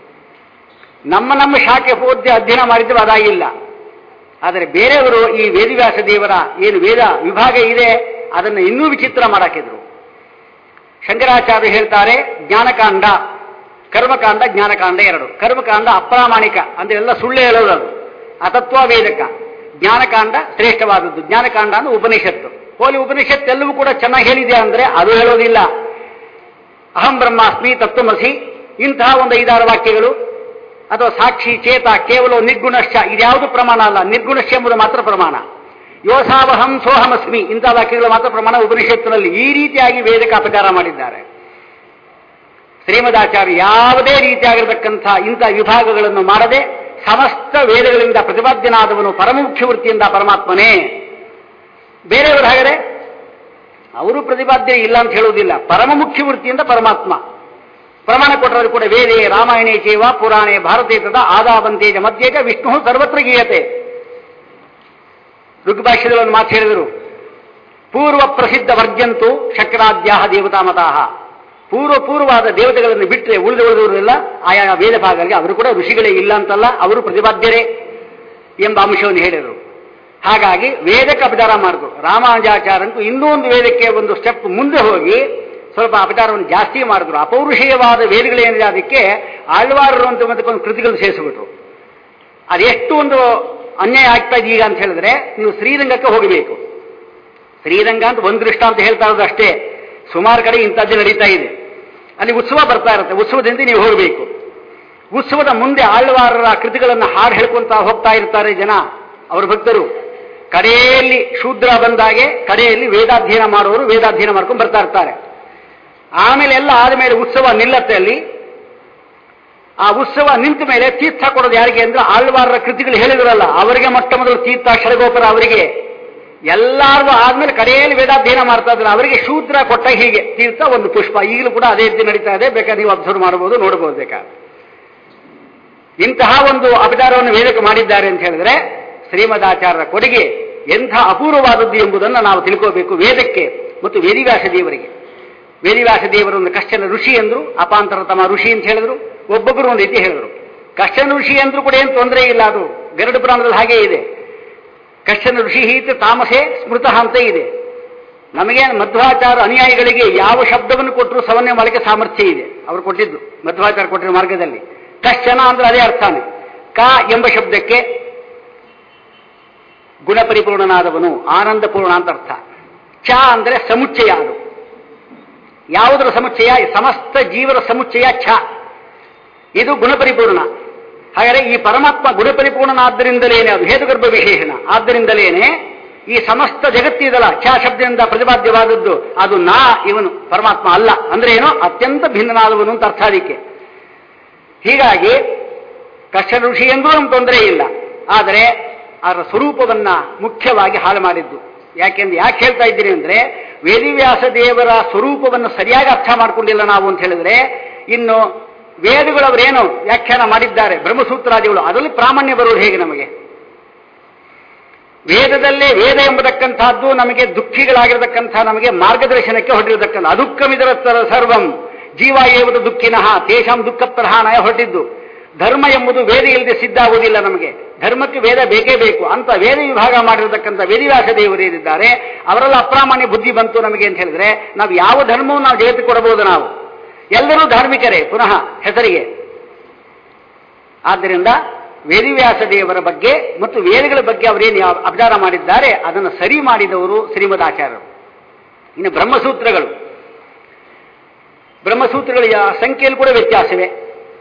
ನಮ್ಮ ನಮ್ಮ ಶಾಖೆ ಓದಿ ಅಧ್ಯಯನ ಮಾಡಿದ್ರು ಅದಾಗಿಲ್ಲ. ಆದರೆ ಬೇರೆಯವರು ಈ ವೇದಿವ್ಯಾಸ ದೇವರ ಏನು ವೇದ ವಿಭಾಗ ಇದೆ ಅದನ್ನು ಇನ್ನೂ ವಿಚಿತ್ರ ಮಾಡಾಕಿದ್ರು. ಶಂಕರಾಚಾರ್ಯರು ಹೇಳ್ತಾರೆ, ಜ್ಞಾನಕಾಂಡ, ಕರ್ಮಕಾಂಡ, ಜ್ಞಾನಕಾಂಡ ಎರಡು. ಕರ್ಮಕಾಂಡ ಅಪ್ರಾಮಾಣಿಕ ಅಂದ್ರೆ ಎಲ್ಲ ಸುಳ್ಳು ಹೇಳೋದು, ಅದು ಅತತ್ವ ವೇದಕ. ಜ್ಞಾನಕಾಂಡ ಶ್ರೇಷ್ಠವಾದದ್ದು. ಜ್ಞಾನಕಾಂಡ ಅಂದ್ರೆ ಉಪನಿಷತ್ತು. ಹೋಲಿ ಉಪನಿಷತ್ತು ಎಲ್ಲವೂ ಕೂಡ ಚೆನ್ನಾಗಿ ಹೇಳಿದೆ ಅಂದ್ರೆ ಅದು ಹೇಳೋದಿಲ್ಲ. ಅಹಂ ಬ್ರಹ್ಮಾಸ್ಮಿ, ತತ್ವಮಸಿ, ಇಂತಹ ಒಂದು ಐದಾರು ವಾಕ್ಯಗಳು, ಅಥವಾ ಸಾಕ್ಷಿ, ಚೇತ, ಕೇವಲ ನಿರ್ಗುಣಶ್ಚ, ಇದ್ಯಾವುದು ಪ್ರಮಾಣ ಅಲ್ಲ. ನಿರ್ಗುಣಶ್ಚ ಎಂಬುದು ಮಾತ್ರ ಪ್ರಮಾಣ. ಯೋಸಾವಹಂ ಸೋಹಮಸ್ಮಿ, ಇಂತಹ ವಾಕ್ಯಗಳು ಮಾತ್ರ ಪ್ರಮಾಣ ಉಪನಿಷತ್ತಿನಲ್ಲಿ. ಈ ರೀತಿಯಾಗಿ ವೇದಕ್ಕೆ ಅಪಚಾರ ಮಾಡಿದ್ದಾರೆ. ಶ್ರೀಮದಾಚಾರ್ಯ ಯಾವುದೇ ರೀತಿಯಾಗಿರತಕ್ಕಂಥ ಇಂಥ ವಿಭಾಗಗಳನ್ನು ಮಾಡದೆ ಸಮಸ್ತ ವೇದಗಳಿಂದ ಪ್ರತಿಪಾದ್ಯನಾದವನು ಪರಮುಖ್ಯ ವೃತ್ತಿಯಿಂದ ಪರಮಾತ್ಮನೇ. ಬೇರೆಯವರು ಹಾಗಾದರೆ ಅವರು ಪ್ರತಿಪಾದ್ಯ ಇಲ್ಲ ಅಂತ ಹೇಳುವುದಿಲ್ಲ, ಪರಮ ಮುಖ್ಯ ವೃತ್ತಿಯಿಂದ ಪರಮಾತ್ಮ. ಪ್ರಮಾಣ ಕೊಟ್ಟರು ಕೂಡ ವೇದೇ ರಾಮಾಯಣೇ ಚೇವ ಪುರಾಣೇ ಭಾರತೇ ತದ ಆದಾವಂತೇಜ ಮಧ್ಯೇಜ ವಿಷ್ಣು ಸರ್ವತ್ರ ಗೀಯತೆ. ಋಗ್ಭಾಷ್ಯದಲ್ಲಿ ಒಂದು ಮಾತು ಹೇಳಿದರು, ಪೂರ್ವ ಪ್ರಸಿದ್ಧ ವರ್ಜಂತು ಶಕ್ರಾದ್ಯಾಹ ದೇವತಾ ಮತಾಹ. ಪೂರ್ವ ಪೂರ್ವವಾದ ದೇವತೆಗಳನ್ನು ಬಿಟ್ಟರೆ ಉಳಿದು ಉಳಿದವರೆಲ್ಲ ಆಯಾ ವೇದ ಭಾಗಗಳಿಗೆ ಅವರು ಕೂಡ ಋಷಿಗಳೇ ಇಲ್ಲ ಅಂತಲ್ಲ, ಅವರು ಪ್ರತಿಪಾದ್ಯರೇ ಎಂಬ ಅಂಶವನ್ನು ಹೇಳಿದರು. ಹಾಗಾಗಿ ವೇದಕ್ಕೆ ಅಪಚಾರ ಮಾಡಿದ್ರು. ರಾಮಾನುಜಾಚಾರ್ಯಂತೂ ಇನ್ನೂ ಒಂದು ವೇದಕ್ಕೆ ಒಂದು ಸ್ಟೆಪ್ ಮುಂದೆ ಹೋಗಿ ಸ್ವಲ್ಪ ಅಪಚಾರವನ್ನು ಜಾಸ್ತಿ ಮಾಡಿದ್ರು. ಅಪೌರುಷೇಯವಾದ ವೇದಗಳೇನಿದೆ ಅದಕ್ಕೆ ಆಳ್ವಾರರು ಅಂತ ಒಂದು ಕೃತಿಗಳನ್ನು ಸೇರಿಸಿಬಿಟ್ರು. ಅದೆಷ್ಟು ಒಂದು ಅನ್ಯಾಯ ಆಗ್ತಾ ಇದೆ ಈಗ ಅಂತ ಹೇಳಿದ್ರೆ, ನೀವು ಶ್ರೀರಂಗಕ್ಕೆ ಹೋಗಬೇಕು. ಶ್ರೀರಂಗ ಅಂತ ಒಂದು ದೃಷ್ಟ ಅಂತ ಹೇಳ್ತಾ ಇರೋದು ಅಷ್ಟೇ. ಸುಮಾರು ಕಡೆ ಇಂಥದ್ದೇ ನಡೀತಾ ಇದೆ. ಅಲ್ಲಿ ಉತ್ಸವ ಬರ್ತಾ ಇರುತ್ತೆ, ಉತ್ಸವದಿಂದ ನೀವು ಹೋಗಬೇಕು. ಉತ್ಸವದ ಮುಂದೆ ಆಳ್ವಾರರ ಕೃತಿಗಳನ್ನು ಹಾಡು ಹೇಳ್ಕೊಂತ ಹೋಗ್ತಾ ಇರ್ತಾರೆ ಜನ, ಅವರ ಭಕ್ತರು. ಕಡೆಯಲ್ಲಿ ಶೂದ್ರ ಬಂದಾಗೆ ಕಡೆಯಲ್ಲಿ ವೇದಾಧ್ಯಯನ ಮಾಡುವವರು ವೇದಾಧ್ಯಯನ ಮಾಡ್ಕೊಂಡು ಬರ್ತಾ ಇರ್ತಾರೆ. ಆಮೇಲೆ ಎಲ್ಲ ಆದಮೇಲೆ ಉತ್ಸವ ನಿಲ್ಲತ್ತೆ. ಅಲ್ಲಿ ಆ ಉತ್ಸವ ನಿಂತ ಮೇಲೆ ತೀರ್ಥ ಕೊಡೋದು ಯಾರಿಗೆ ಅಂದ್ರೆ ಆಳ್ವಾರರ ಕೃತಿಗಳು ಹೇಳಿದ್ರಲ್ಲ ಅವರಿಗೆ ಮೊಟ್ಟ ಮೊದಲು ತೀರ್ಥ, ಷಡಗೋಪುರ ಅವರಿಗೆ. ಎಲ್ಲಾರ್ಗೂ ಆದ್ಮೇಲೆ ಕಡೆಯಲ್ಲಿ ವೇದಾಧ್ಯಯನ ಮಾಡ್ತಾ ಇದ್ರು. ಅವರಿಗೆ ಶೂದ್ರ ಕೊಟ್ಟ ಹೀಗೆ ತೀರ್ಥ, ಒಂದು ಪುಷ್ಪ. ಈಗಲೂ ಕೂಡ ಅದೇ ರೀತಿ ನಡೀತಾ ಇದೆ, ಬೇಕಾದ್ರೆ ನೀವು ಅಬ್ಸರ್ವ್ ಮಾಡಬಹುದು, ನೋಡಬಹುದು ಬೇಕಾದ್ರೆ. ಇಂತಹ ಒಂದು ಅಪಚಾರವನ್ನು ವೇದಕ್ಕೆ ಮಾಡಿದ್ದಾರೆ ಅಂತ ಹೇಳಿದ್ರೆ ಶ್ರೀಮದಾಚಾರ್ಯರ ಕೊಡುಗೆ ಎಂಥ ಅಪೂರ್ವವಾದದ್ದು ಎಂಬುದನ್ನು ನಾವು ತಿಳ್ಕೋಬೇಕು ವೇದಕ್ಕೆ ಮತ್ತು ವೇದಿವ್ಯಾಸ ದೇವರಿಗೆ. ವೇದಿವ್ಯಾಸ ದೇವರನ್ನು ಕಶ್ಚನ ಋಷಿ ಎಂದ್ರು, ಅಪಾಂತರತಮ ಋಷಿ ಅಂತ ಹೇಳಿದ್ರು. ಒಬ್ಬೊಬ್ಬರು ಒಂದು ರೀತಿ ಹೇಳಿದ್ರು. ಕಶ್ಚನ ಋಷಿ ಅಂದ್ರೂ ಕೂಡ ಏನು ತೊಂದರೆ ಇಲ್ಲ, ಅದು ಗರುಡ ಪುರಾಣದಲ್ಲಿ ಹಾಗೇ ಇದೆ. ಕಶ್ಚನ ಋಷಿ ಹೀತ ತಾಮಸೆ ಸ್ಮೃತ ಅಂತ ಇದೆ. ನಮಗೆ ಮಧ್ವಾಚಾರ ಅನುಯಾಯಿಗಳಿಗೆ ಯಾವ ಶಬ್ದವನ್ನು ಕೊಟ್ಟರು ಸಮನ್ವಯ ಮಾಡಲಿಕ್ಕೆ ಸಾಮರ್ಥ್ಯ ಇದೆ. ಅವರು ಕೊಟ್ಟಿದ್ದು ಮಧ್ವಾಚಾರ ಕೊಟ್ಟಿರೋ ಮಾರ್ಗದಲ್ಲಿ. ಕಶ್ಚನ ಅಂದ್ರೆ ಅದೇ ಅರ್ಥನೇ. ಕ ಎಂಬ ಶಬ್ದಕ್ಕೆ ಗುಣಪರಿಪೂರ್ಣನಾದವನು, ಆನಂದಪೂರ್ಣ ಅಂತ ಅರ್ಥ. ಚ ಅಂದ್ರೆ ಸಮುಚ್ಚಯ. ಅದು ಯಾವುದರ ಸಮುಚ್ಚಯ? ಸಮಸ್ತ ಜೀವರ ಸಮುಚ್ಚಯ ಛ. ಇದು ಗುಣಪರಿಪೂರ್ಣ. ಹಾಗಾದರೆ ಈ ಪರಮಾತ್ಮ ಗುಣಪರಿಪೂರ್ಣನಾದ್ದರಿಂದಲೇನೆ, ಅದು ಹೇತುಗರ್ಭ ವಿಶೇಷಣ ಆದ್ದರಿಂದಲೇನೆ ಈ ಸಮಸ್ತ ಜಗತ್ತಿದಲ್ಲ ಛ ಶಬ್ದದಿಂದ ಪ್ರತಿಪಾದ್ಯವಾದದ್ದು ಅದು ನಾ, ಇವನು ಪರಮಾತ್ಮ ಅಲ್ಲ. ಅಂದ್ರೆ ಏನು? ಅತ್ಯಂತ ಭಿನ್ನನಾದವನು ಅಂತ ಅರ್ಥ ಅದಕ್ಕೆ. ಹೀಗಾಗಿ ಕಷ್ಟ ಋಷಿ ಎಂದೂ ನಮ್ಗೆ ತೊಂದರೆ ಇಲ್ಲ. ಆದರೆ ಅದರ ಸ್ವರೂಪವನ್ನ ಮುಖ್ಯವಾಗಿ ಹಾಳು ಮಾಡಿದ್ದು. ಯಾಕೆಂದ್ರೆ ಯಾಕೆ ಹೇಳ್ತಾ ಇದ್ದೀನಿ ಅಂದ್ರೆ, ವೇದವ್ಯಾಸ ದೇವರ ಸ್ವರೂಪವನ್ನು ಸರಿಯಾಗಿ ಅರ್ಥ ಮಾಡ್ಕೊಂಡಿಲ್ಲ ನಾವು ಅಂತ ಹೇಳಿದ್ರೆ, ಇನ್ನು ವೇದಗಳವರೇನು ವ್ಯಾಖ್ಯಾನ ಮಾಡಿದ್ದಾರೆ ಬ್ರಹ್ಮಸೂತ್ರಾದಿಗಳು, ಅದರಲ್ಲಿ ಪ್ರಾಮಾಣ್ಯ ಬರುವುದು ಹೇಗೆ? ನಮಗೆ ವೇದದಲ್ಲೇ ವೇದ ಎಂಬತಕ್ಕಂಥದ್ದು ನಮಗೆ ದುಃಖಿಗಳಾಗಿರತಕ್ಕಂಥ ನಮಗೆ ಮಾರ್ಗದರ್ಶನಕ್ಕೆ ಹೊರಟಿರತಕ್ಕಂಥ ಅದುಃಖಮಿದರ ಸರ್ವಂ ಜೀವ ಏವುದು ದುಃಖಿನಃ ತೇಷಾಂ ದುಃಖ ಪ್ರಧಾನಾಯ ಹೊರಟಿದ್ದು. ಧರ್ಮ ಎಂಬುದು ವೇದ ಇಲ್ಲದೆ ಸಿದ್ಧ ಆಗುವುದಿಲ್ಲ. ನಮಗೆ ಧರ್ಮಕ್ಕೆ ವೇದ ಬೇಕೇ ಬೇಕು ಅಂತ ವೇದ ವಿಭಾಗ ಮಾಡಿರತಕ್ಕಂಥ ವೇದವ್ಯಾಸ ದೇವರು ಏನಿದ್ದಾರೆ ಅವರೆಲ್ಲ ಅಪ್ರಾಮಾಣ್ಯ ಬುದ್ಧಿ ಬಂತು ನಮಗೆ ಅಂತ ಹೇಳಿದ್ರೆ ನಾವು ಯಾವ ಧರ್ಮವನ್ನು ನಾವು ಜಗತ್ತಿಗೆ ಕೊಡಬಹುದು? ನಾವು ಎಲ್ಲರೂ ಧಾರ್ಮಿಕರೇ ಪುನಃ ಹೆಸರಿಗೆ. ಆದ್ದರಿಂದ ವೇದವ್ಯಾಸ ದೇವರ ಬಗ್ಗೆ ಮತ್ತು ವೇದಗಳ ಬಗ್ಗೆ ಅವರೇನು ಅಪಚಾರ ಮಾಡಿದ್ದಾರೆ ಅದನ್ನು ಸರಿ ಮಾಡಿದವರು ಶ್ರೀಮದಾಚಾರ್ಯರು. ಇನ್ನು ಬ್ರಹ್ಮಸೂತ್ರಗಳು, ಬ್ರಹ್ಮಸೂತ್ರಗಳ ಸಂಖ್ಯೆಯಲ್ಲಿ ಕೂಡ ವ್ಯತ್ಯಾಸವೇ.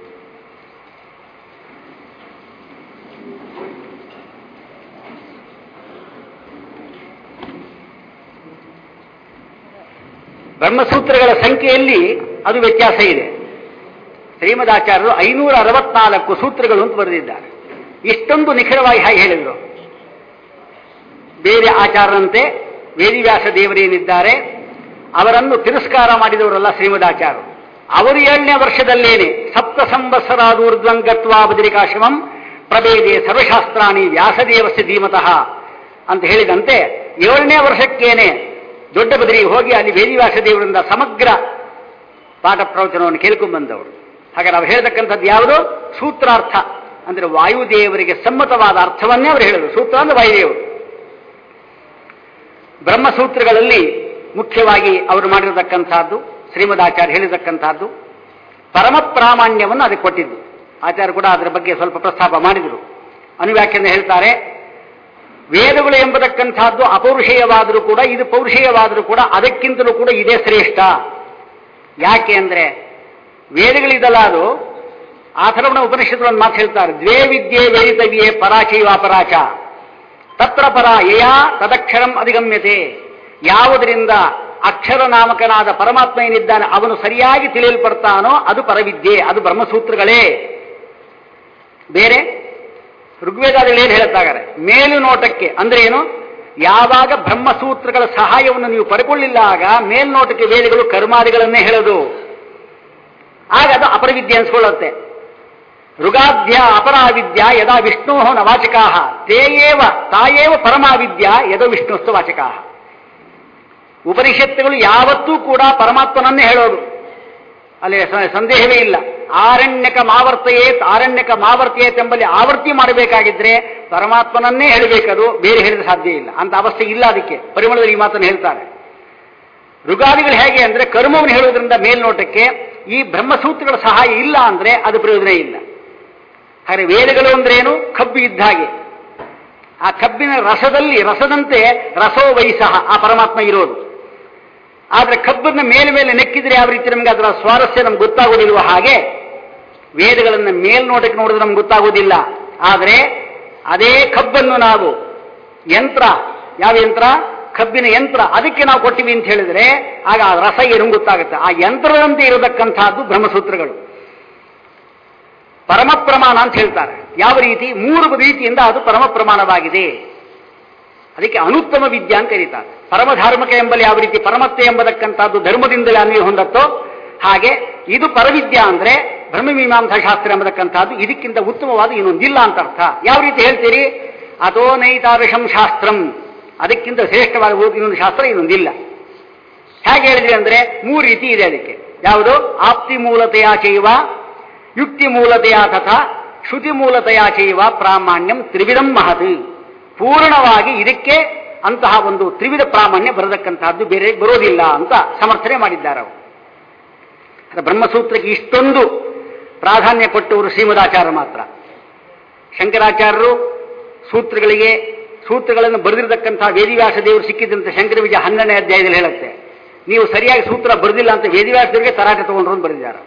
ಬ್ರಹ್ಮಸೂತ್ರಗಳ ಸಂಖ್ಯೆಯಲ್ಲಿ ಅದು ವ್ಯತ್ಯಾಸ ಇದೆ. ಶ್ರೀಮದಾಚಾರ್ಯರು ಐನೂರ ಅರವತ್ನಾಲ್ಕು ಸೂತ್ರಗಳು ಅಂತ ಬರೆದಿದ್ದಾರೆ. ಇಷ್ಟೊಂದು ನಿಖರವಾಗಿ ಹಾಗೆ ಹೇಳಿದರು. ಬೇರೆ ಆಚಾರರಂತೆ ವೇದವ್ಯಾಸ ದೇವರೇನಿದ್ದಾರೆ ಅವರನ್ನು ತಿರಸ್ಕಾರ ಮಾಡಿದವರಲ್ಲ ಶ್ರೀಮದಾಚಾರ್ಯರು. ಅವರು ಏಳನೇ ವರ್ಷದಲ್ಲೇನೆ ಸಪ್ತ ಸಂವತ್ಸರಾದೂರ್ಧ್ವಂಗತ್ವಾ ಬದರಿಕಾಶ್ರಮಂ ಪ್ರಭೇದೆ ಸರ್ವಶಾಸ್ತ್ರಾಣಿ ವ್ಯಾಸದೇವಸ್ಯ ಧೀಮತಃ ಅಂತ ಹೇಳಿದಂತೆ ಏಳನೇ ವರ್ಷಕ್ಕೇನೆ ದೊಡ್ಡ ಬದರಿಗೆ ಹೋಗಿ ಅಲ್ಲಿ ವೇದವ್ಯಾಸ ದೇವರಿಂದ ಸಮಗ್ರ ಪಾಠ ಪ್ರವಚನವನ್ನು ಕೇಳ್ಕೊಂಡು ಬಂದವರು. ಹಾಗೆ ನಾವು ಹೇಳ್ತಕ್ಕಂಥದ್ದು ಯಾವುದು? ಸೂತ್ರಾರ್ಥ ಅಂದ್ರೆ ವಾಯುದೇವರಿಗೆ ಸಮ್ಮತವಾದ ಅರ್ಥವನ್ನೇ ಅವರು ಹೇಳಿದರು. ಸೂತ್ರ ಅಂದ್ರೆ ವಾಯುದೇವರು. ಬ್ರಹ್ಮಸೂತ್ರಗಳಲ್ಲಿ ಮುಖ್ಯವಾಗಿ ಅವರು ಮಾಡಿರತಕ್ಕಂಥದ್ದು ಶ್ರೀಮದಾಚಾರ್ಯ ಹೇಳಿರತಕ್ಕಂಥದ್ದು ಪರಮ ಪ್ರಾಮಾಣ್ಯವನ್ನು ಅದಕ್ಕೆ ಕೊಟ್ಟಿದ್ದು. ಆಚಾರ್ಯ ಕೂಡ ಅದರ ಬಗ್ಗೆ ಸ್ವಲ್ಪ ಪ್ರಸ್ತಾಪ ಮಾಡಿದರು. ಅನುವ್ಯಾಖ್ಯಾನ ಹೇಳ್ತಾರೆ, ವೇದಗಳು ಎಂಬತಕ್ಕಂಥದ್ದು ಅಪೌರುಷೇಯವಾದರೂ ಕೂಡ ಇದು ಪೌರುಷೇಯವಾದರೂ ಕೂಡ ಅದಕ್ಕಿಂತಲೂ ಕೂಡ ಇದೇ ಶ್ರೇಷ್ಠ. ಯಾಕೆ ಅಂದ್ರೆ ವೇದಗಳಿದಲ್ಲ, ಅದು ಆಥರ್ವಣ ಉಪನಿಷತ್ತು ಒಂದು ಮಾತು ಹೇಳ್ತಾರೆ, ದ್ವೇ ವಿದ್ಯೆ ವೇದಿತವ್ಯೇ ಪರಾಚೈವ ಅಪರಾಚ ತತ್ರ ಪರ ಯಯಾ ತದಕ್ಷರಂ ಅಧಿಗಮ್ಯತೆ. ಯಾವುದರಿಂದ ಅಕ್ಷರ ನಾಮಕನಾದ ಪರಮಾತ್ಮ ಏನಿದ್ದಾನೆ ಅವನು ಸರಿಯಾಗಿ ತಿಳಿಯಲ್ಪಡ್ತಾನೋ ಅದು ಪರವಿದ್ಯೆ, ಅದು ಬ್ರಹ್ಮಸೂತ್ರಗಳೇ. ಬೇರೆ ಋಗ್ವೇದಾದಲ್ಲಿ ಏನು ಹೇಳ್ತಾಗಾರೆ, ಮೇಲು ನೋಟಕ್ಕೆ ಅಂದ್ರೆ ಏನು? ಯಾವಾಗ ಬ್ರಹ್ಮಸೂತ್ರಗಳ ಸಹಾಯವನ್ನು ನೀವು ಪಡ್ಕೊಳ್ಳಿಲ್ಲಾಗ ಮೇಲ್ನೋಟಕ್ಕೆ ವೇದಗಳು ಕರ್ಮಾದಿಗಳನ್ನೇ ಹೇಳೋದು, ಆಗ ಅದು ಅಪರವಿದ್ಯೆ ಅನ್ಸ್ಕೊಳ್ಳುತ್ತೆ. ಋಗಾದ್ಯ ಅಪರಾವಿದ್ಯ ಯದಾ ವಿಷ್ಣೋ ನ ವಾಚಕಾ ತೇಯೇವ ತಾಯೇವ ಪರಮಾವಿದ್ಯ ಯದೋ ವಿಷ್ಣುಸ್ತು ವಾಚಕಾ. ಉಪನಿಷತ್ತುಗಳು ಯಾವತ್ತೂ ಕೂಡ ಪರಮಾತ್ಮನನ್ನೇ ಹೇಳೋದು, ಅಲ್ಲಿ ಸಂದೇಹವೇ ಇಲ್ಲ. ಆರಣ್ಯಕ ಮಾವರ್ತಯೇತ್ ಆರಣ್ಯಕ ಮಾವರ್ತಯೇತ್ ಎಂಬಲ್ಲಿ ಆವರ್ತಿ ಮಾಡಬೇಕಾಗಿದ್ರೆ ಪರಮಾತ್ಮನನ್ನೇ ಹೇಳಬೇಕದು, ಬೇರೆ ಹೇಳಿದ್ರೆ ಸಾಧ್ಯ ಇಲ್ಲ. ಅಂತ ಅವಸ್ಥೆ ಇಲ್ಲ. ಅದಕ್ಕೆ ಪರಿಮಳದಲ್ಲಿ ಈ ಮಾತನ್ನು ಹೇಳ್ತಾರೆ. ಋಗಾದಿಗಳು ಹೇಗೆ ಅಂದ್ರೆ ಕರ್ಮವನ್ನು ಹೇಳುವುದರಿಂದ ಮೇಲ್ನೋಟಕ್ಕೆ, ಈ ಬ್ರಹ್ಮಸೂತ್ರಗಳ ಸಹಾಯ ಇಲ್ಲ ಅಂದ್ರೆ ಅದು ಪ್ರಯೋಜನ ಇಲ್ಲ. ಹಾಗೆ ವೇದಗಳು ಅಂದ್ರೇನು? ಕಬ್ಬು ಇದ್ದ ಹಾಗೆ. ಆ ಕಬ್ಬಿನ ರಸದಲ್ಲಿ ರಸದಂತೆ ರಸೋ ವೈಸಹ ಆ ಪರಮಾತ್ಮ ಇರೋದು. ಆದ್ರೆ ಕಬ್ಬನ್ನ ಮೇಲೆ ಮೇಲೆ ನೆಕ್ಕಿದ್ರೆ ಯಾವ ರೀತಿ ನಮ್ಗೆ ಅದರ ಸ್ವಾರಸ್ಯ ನಮ್ಗೆ ಗೊತ್ತಾಗೋದಿಲ್ವ, ಹಾಗೆ ವೇದಗಳನ್ನ ಮೇಲ್ನೋಟಕ್ಕೆ ನೋಡಿದ್ರೆ ನಮ್ಗೆ ಗೊತ್ತಾಗೋದಿಲ್ಲ. ಆದರೆ ಅದೇ ಕಬ್ಬನ್ನು ನಾವು ಯಂತ್ರ, ಯಾವ ಯಂತ್ರ? ಕಬ್ಬಿನ ಯಂತ್ರ, ಅದಕ್ಕೆ ನಾವು ಕೊಟ್ಟಿವಿ ಅಂತ ಹೇಳಿದ್ರೆ ಆಗ ಆ ರಸ ಏನು ಗೊತ್ತಾಗುತ್ತೆ. ಆ ಯಂತ್ರದಂತೆ ಇರತಕ್ಕಂತಹದ್ದು ಬ್ರಹ್ಮಸೂತ್ರಗಳು. ಪರಮ ಪ್ರಮಾಣ ಅಂತ ಹೇಳ್ತಾರೆ. ಯಾವ ರೀತಿ? ಮೂರು ರೀತಿಯಿಂದ ಅದು ಪರಮ ಪ್ರಮಾಣವಾಗಿದೆ. ಅದಕ್ಕೆ ಅನುತ್ತಮ ವಿದ್ಯೆ ಅಂತ ಕರೀತಾರೆ. ಪರಮಧಾರ್ಮಿಕ ಎಂಬಲ್ಲಿ ಯಾವ ರೀತಿ ಪರಮತ್ತೆ ಎಂಬತಕ್ಕಂಥದ್ದು ಧರ್ಮದಿಂದಲೇ ಅನ್ವಯ ಹೊಂದತ್ತೋ ಹಾಗೆ ಇದು ಪರವಿದ್ಯಾ ಅಂದ್ರೆ ಬ್ರಹ್ಮಮೀಮಾಂಸಾ ಶಾಸ್ತ್ರ ಎಂಬತಕ್ಕಂಥದ್ದು ಇದಕ್ಕಿಂತ ಉತ್ತಮವಾದ ಇನ್ನೊಂದಿಲ್ಲ ಅಂತ ಅರ್ಥ. ಯಾವ ರೀತಿ ಹೇಳ್ತೀರಿ? ಅದೋ ನೈತಾದೃಶಂ ಶಾಸ್ತ್ರಂ, ಅದಕ್ಕಿಂತ ಶ್ರೇಷ್ಠವಾದ ಇನ್ನೊಂದು ಶಾಸ್ತ್ರ ಇನ್ನೊಂದಿಲ್ಲ. ಹೇಗೆ ಹೇಳಿದ್ರಿ ಅಂದ್ರೆ ಮೂರು ರೀತಿ ಇದೆ ಅದಕ್ಕೆ. ಯಾವುದು? ಆಪ್ತಿ ಮೂಲತೆಯ ಚೈವ, ಯುಕ್ತಿ ಮೂಲತೆಯ ತಥಾ ಶ್ರುತಿ ಮೂಲತೆಯ ಚೈವ ಪ್ರಾಮಾಣ್ಯಂ ತ್ರಿವಿಧಂ ಮಹತ್. ಪೂರ್ಣವಾಗಿ ಇದಕ್ಕೆ ಅಂತಹ ಒಂದು ತ್ರಿವಿಧ ಪ್ರಾಮಾಣ್ಯ ಬರತಕ್ಕಂತಹದ್ದು ಬೇರೆ ಬರೋದಿಲ್ಲ ಅಂತ ಸಮರ್ಥನೆ ಮಾಡಿದ್ದಾರೆ ಅವರು. ಬ್ರಹ್ಮಸೂತ್ರಕ್ಕೆ ಇಷ್ಟೊಂದು ಪ್ರಾಧಾನ್ಯ ಕೊಟ್ಟವರು ಶ್ರೀಮದಾಚಾರ್ಯ ಮಾತ್ರ. ಶಂಕರಾಚಾರ್ಯರು ಸೂತ್ರಗಳಿಗೆ ಸೂತ್ರಗಳನ್ನು ಬರೆದಿರತಕ್ಕಂತಹ ವೇದಿವ್ಯಾಸ ದೇವರು ಸಿಕ್ಕಿದಂತೆ ಶಂಕರ ವಿಜಯ ಹನ್ನೆರಡನೇ ಅಧ್ಯಾಯದಲ್ಲಿ ಹೇಳುತ್ತೆ, ನೀವು ಸರಿಯಾಗಿ ಸೂತ್ರ ಬರೆದಿಲ್ಲ ಅಂತ ವೇದಿವ್ಯಾಸ ದೇವರಿಗೆ ತರಾಟೆ ತಗೊಂಡ್ರು ಅಂತ ಬರೆದಿದ್ದಾರೆ.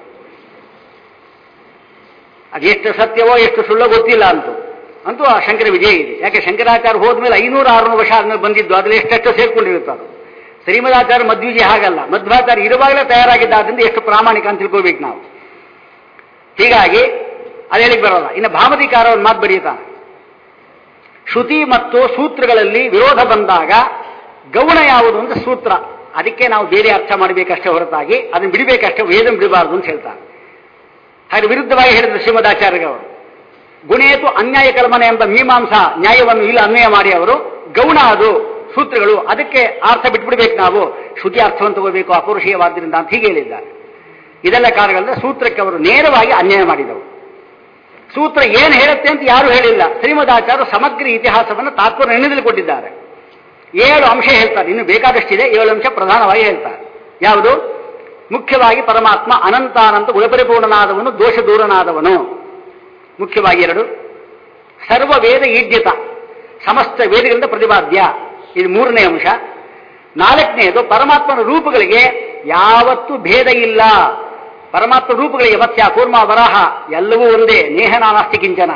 ಅದೆಷ್ಟು ಸತ್ಯವೋ ಎಷ್ಟು ಸುಳ್ಳೋ ಗೊತ್ತಿಲ್ಲ ಅಂತೂ ಅಂತೂ ಆ ಶಂಕರ ವಿಜಯ ಇದೆ. ಯಾಕೆ ಶಂಕರಾಚಾರ್ಯ ಹೋದ್ಮೇಲೆ ಐನೂರು ಆರುನೂರು ವರ್ಷ ಆದ್ಮೇಲೆ ಬಂದಿದ್ದು, ಅದ್ರಲ್ಲಿ ಎಷ್ಟೆಷ್ಟು ಸೇರ್ಕೊಂಡಿರುತ್ತಾರೆ. ಶ್ರೀಮದಾಚಾರ್ಯ ಮಧ್ವಿಜಯ ಹಾಗಲ್ಲ, ಮಧ್ವಾಚಾರ್ಯ ಇರುವಾಗಲೇ ತಯಾರಾಗಿದ್ದಾದ್ರಿಂದ ಎಷ್ಟು ಪ್ರಾಮಾಣಿಕ ಅಂತ ತಿಳ್ಕೋಬೇಕು ನಾವು. ಹೀಗಾಗಿ ಅದು ಹೇಳಿಕ್ ಬರೋಲ್ಲ. ಇನ್ನು ಭಾಮತಿಕಾರ ಒಂದು ಮಾತು ಬರೆಯುತ್ತಾನೆ, ಶ್ರುತಿ ಮತ್ತು ಸೂತ್ರಗಳಲ್ಲಿ ವಿರೋಧ ಬಂದಾಗ ಗೌಣ ಯಾವುದು ಅಂತ ಸೂತ್ರ, ಅದಕ್ಕೆ ನಾವು ಬೇರೆ ಅರ್ಥ ಮಾಡಬೇಕಷ್ಟೇ ಹೊರತಾಗಿ ಅದನ್ನು ಬಿಡಬೇಕಷ್ಟೇ, ವೇದಂ ಬಿಡಬಾರದು ಅಂತ ಹೇಳ್ತಾರೆ. ಹಾಗೆ ವಿರುದ್ಧವಾಗಿ ಹೇಳಿದ್ರು ಶ್ರೀಮದಾಚಾರ್ಯರವರು, ಗುಣೇತು ಅನ್ಯಾಯ ಕಲ್ಮನೆ ಎಂಬ ಮೀಮಾಂಸಾ ನ್ಯಾಯವನ್ನು ಇಲ್ಲಿ ಅನ್ವಯ ಮಾಡಿ ಅವರು ಗೌಣ ಅದು ಸೂತ್ರಗಳು, ಅದಕ್ಕೆ ಅರ್ಥ ಬಿಟ್ಬಿಡ್ಬೇಕು, ನಾವು ಶ್ರುತಿ ಅರ್ಥವನ್ನು ತಗೋಬೇಕು ಅಪೌರುಷೀಯವಾದ್ರಿಂದ ಅಂತ ಹೀಗೆ ಹೇಳಿದ್ದಾರೆ. ಇದೆಲ್ಲ ಕಾರಣಗಳಿಂದ ಸೂತ್ರಕ್ಕೆ ಅವರು ನೇರವಾಗಿ ಅನ್ಯಾಯ ಮಾಡಿದವರು. ಸೂತ್ರ ಏನು ಹೇಳುತ್ತೆ ಅಂತ ಯಾರು ಹೇಳಿಲ್ಲ. ಶ್ರೀಮದಾಚಾರ್ಯರು ಸಮಗ್ರ ಇತಿಹಾಸವನ್ನು ತಾತ್ಪರ್ಯ ನಿರ್ಣಯದಲ್ಲಿ ಕೊಟ್ಟಿದ್ದಾರೆ. ಏಳು ಅಂಶ ಹೇಳ್ತಾರೆ, ಇನ್ನು ಬೇಕಾದಷ್ಟಿದೆ, ಏಳು ಅಂಶ ಪ್ರಧಾನವಾಗಿ ಹೇಳ್ತಾರೆ. ಯಾವುದು? ಮುಖ್ಯವಾಗಿ ಪರಮಾತ್ಮ ಅನಂತಾನಂತ ಗುಣಪರಿಪೂರ್ಣನಾದವನು, ದೋಷ ದೂರನಾದವನು, ಮುಖ್ಯವಾಗಿ ಎರಡು. ಸರ್ವ ವೇದ ಈಡ್ಯತ, ಸಮಸ್ತ ವೇದಗಳಿಂದ ಪ್ರತಿಪಾದ್ಯ, ಇದು ಮೂರನೇ ಅಂಶ. ನಾಲ್ಕನೆಯದು ಪರಮಾತ್ಮನ ರೂಪಗಳಿಗೆ ಯಾವತ್ತೂ ಭೇದ ಇಲ್ಲ. ಪರಮಾತ್ಮ ರೂಪಗಳಿಗೆ ಮತ್ಸ್ಯ ಕೂರ್ಮ ವರಾಹ ಎಲ್ಲವೂ ಒಂದೇ, ನೇಹನಾನಾಸ್ತಿ ಕಿಂಚನ.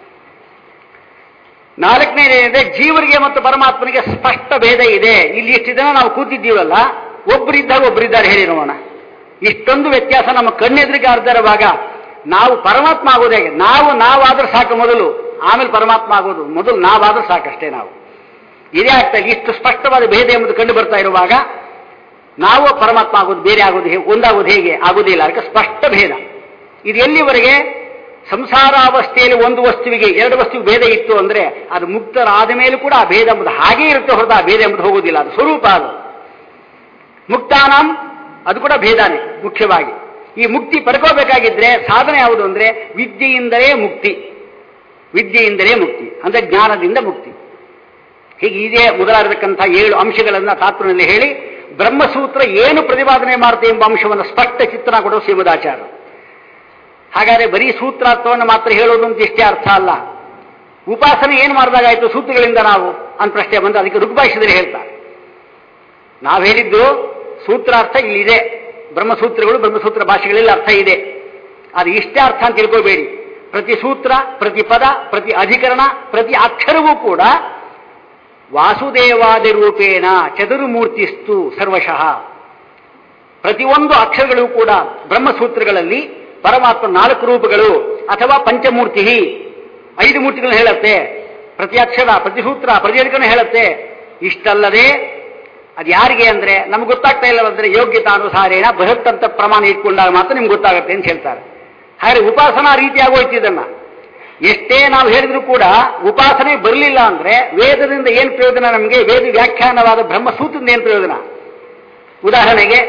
ನಾಲ್ಕನೇದೇನಿದೆ, ಜೀವರಿಗೆ ಮತ್ತು ಪರಮಾತ್ಮನಿಗೆ ಸ್ಪಷ್ಟ ಭೇದ ಇದೆ. ಇಲ್ಲಿ ಇಷ್ಟು ದಿನ ನಾವು ಕೂತಿದ್ದೀವಲ್ಲ, ಒಬ್ಬರಿದ್ದಾಗ ಒಬ್ಬರಿದ್ದಾರೆ ಹೇಳಿ ನೋಡೋಣ. ಇಷ್ಟೊಂದು ವ್ಯತ್ಯಾಸ ನಮ್ಮ ಕಣ್ಣೆದುರಿಗೆ ಅರ್ಧರವಾಗ ನಾವು ಪರಮಾತ್ಮ ಆಗೋದು ಹೇಗೆ? ನಾವು ನಾವಾದ್ರೂ ಸಾಕು ಮೊದಲು, ಆಮೇಲೆ ಪರಮಾತ್ಮ ಆಗೋದು ಮೊದಲು ನಾವಾದ್ರೂ ಸಾಕಷ್ಟೇ. ನಾವು ಇದೇ ಆಗ್ತಾ ಇದೆ. ಇಷ್ಟು ಸ್ಪಷ್ಟವಾದ ಭೇದ ಎಂಬುದು ಕಂಡು ಬರ್ತಾ ಇರುವಾಗ ನಾವು ಪರಮಾತ್ಮ ಆಗೋದು ಬೇರೆ ಆಗೋದು ಹೇಗೆ, ಒಂದಾಗೋದು ಹೇಗೆ? ಆಗೋದಿಲ್ಲ. ಅದಕ್ಕೆ ಸ್ಪಷ್ಟ ಭೇದ. ಇದು ಎಲ್ಲಿವರೆಗೆ? ಸಂಸಾರಾವಸ್ಥೆಯಲ್ಲಿ ಒಂದು ವಸ್ತುವಿಗೆ ಎರಡು ವಸ್ತುವಿಗೆ ಭೇದ ಇತ್ತು ಅಂದ್ರೆ ಅದು ಮುಕ್ತರಾದ ಮೇಲೂ ಕೂಡ ಆ ಭೇದ ಎಂಬುದು ಹಾಗೇ ಇರುತ್ತೆ ಹೊರತು ಆ ಭೇದ ಎಂಬುದು ಹೋಗುವುದಿಲ್ಲ. ಅದು ಸ್ವರೂಪ. ಅದು ಮುಕ್ತಾನಾಂ, ಅದು ಕೂಡ ಭೇದಾನೆ ಮುಖ್ಯವಾಗಿ. ಈ ಮುಕ್ತಿ ಪಡ್ಕೋಬೇಕಾಗಿದ್ರೆ ಸಾಧನೆ ಯಾವುದು ಅಂದ್ರೆ ವಿದ್ಯೆಯಿಂದಲೇ ಮುಕ್ತಿ, ವಿದ್ಯೆಯಿಂದಲೇ ಮುಕ್ತಿ ಅಂದ್ರೆ ಜ್ಞಾನದಿಂದ ಮುಕ್ತಿ. ಹೀಗೆ ಇದೇ ಮೊದಲಾಗಿರತಕ್ಕಂಥ ಏಳು ಅಂಶಗಳನ್ನು ತಾತ್ಪರ್ಯದಲ್ಲಿ ಹೇಳಿ ಬ್ರಹ್ಮಸೂತ್ರ ಏನು ಪ್ರತಿಪಾದನೆ ಮಾಡುತ್ತೆ ಎಂಬ ಅಂಶವನ್ನು ಸ್ಪಷ್ಟ ಚಿತ್ರಣ ಕೊಡೋ ಶ್ರೀಮದಾಚಾರ್ಯರು. ಹಾಗಾದ್ರೆ ಬರೀ ಸೂತ್ರಾರ್ಥವನ್ನು ಮಾತ್ರ ಹೇಳೋದು ಅಂತ ಇಷ್ಟೇ ಅರ್ಥ ಅಲ್ಲ. ಉಪಾಸನೆ ಏನು ಮಾಡಿದಾಗಾಯ್ತು ಸೂತ್ರಗಳಿಂದ ನಾವು ಅಂತ ಪ್ರಶ್ನೆ ಬಂದು ಅದಕ್ಕೆ ಋಗ್ಭಾಷ್ಯದಲ್ಲಿ ಹೇಳ್ತಾರೆ. ನಾವು ಹೇಳಿದ್ದು ಸೂತ್ರಾರ್ಥ ಇಲ್ಲಿದೆ, ಬ್ರಹ್ಮಸೂತ್ರಗಳು ಬ್ರಹ್ಮಸೂತ್ರ ಭಾಷೆಗಳಲ್ಲಿ ಅರ್ಥ ಇದೆ. ಅದು ಇಷ್ಟೇ ಅರ್ಥ ಅಂತ ತಿಳ್ಕೋಬೇಡಿ. ಪ್ರತಿ ಸೂತ್ರ, ಪ್ರತಿ ಪದ, ಪ್ರತಿ ಅಧಿಕರಣ, ಪ್ರತಿ ಅಕ್ಷರವೂ ಕೂಡ ವಾಸುದೇವಾದಿ ರೂಪೇಣ ಚತುರ್ಮೂರ್ತಿಸ್ತು ಸರ್ವಶಃ. ಪ್ರತಿಯೊಂದು ಅಕ್ಷರಗಳು ಕೂಡ ಬ್ರಹ್ಮಸೂತ್ರಗಳಲ್ಲಿ ಪರಮಾತ್ಮ ನಾಲ್ಕು ರೂಪಗಳು ಅಥವಾ ಪಂಚಮೂರ್ತಿ, ಐದು ಮೂರ್ತಿಗಳನ್ನ ಹೇಳುತ್ತೆ. ಪ್ರತಿ ಅಕ್ಷರ, ಪ್ರತಿ ಸೂತ್ರ, ಪ್ರತಿ ಅಧಿಕರಣ ಹೇಳುತ್ತೆ. ಇಷ್ಟಲ್ಲದೆ ಅದು ಯಾರಿಗೆ ಅಂದ್ರೆ ನಮ್ಗೆ ಗೊತ್ತಾಗ್ತಾ ಇಲ್ಲ ಅಂದ್ರೆ ಯೋಗ್ಯತಾನುಸಾರೇಣ ಬೃಹತ್ ಅಂತ ಪ್ರಮಾಣ ಇಟ್ಕೊಂಡಾಗ ಮಾತ್ರ ನಿಮ್ಗೆ ಗೊತ್ತಾಗುತ್ತೆ ಅಂತ ಹೇಳ್ತಾರೆ. ಹಾಗೆ ಉಪಾಸನಾ ರೀತಿ ಆಗೋಯ್ತು ಇದನ್ನ. ಎಷ್ಟೇ ನಾವು ಹೇಳಿದ್ರು ಕೂಡ ಉಪಾಸನೆ ಬರಲಿಲ್ಲ ಅಂದ್ರೆ ವೇದದಿಂದ ಏನು ಪ್ರಯೋಜನ ನಮಗೆ? ವೇದ ವ್ಯಾಖ್ಯಾನವಾದ ಬ್ರಹ್ಮಸೂತ್ರದಿಂದ ಏನು ಪ್ರಯೋಜನ? ಉದಾಹರಣೆಗೆ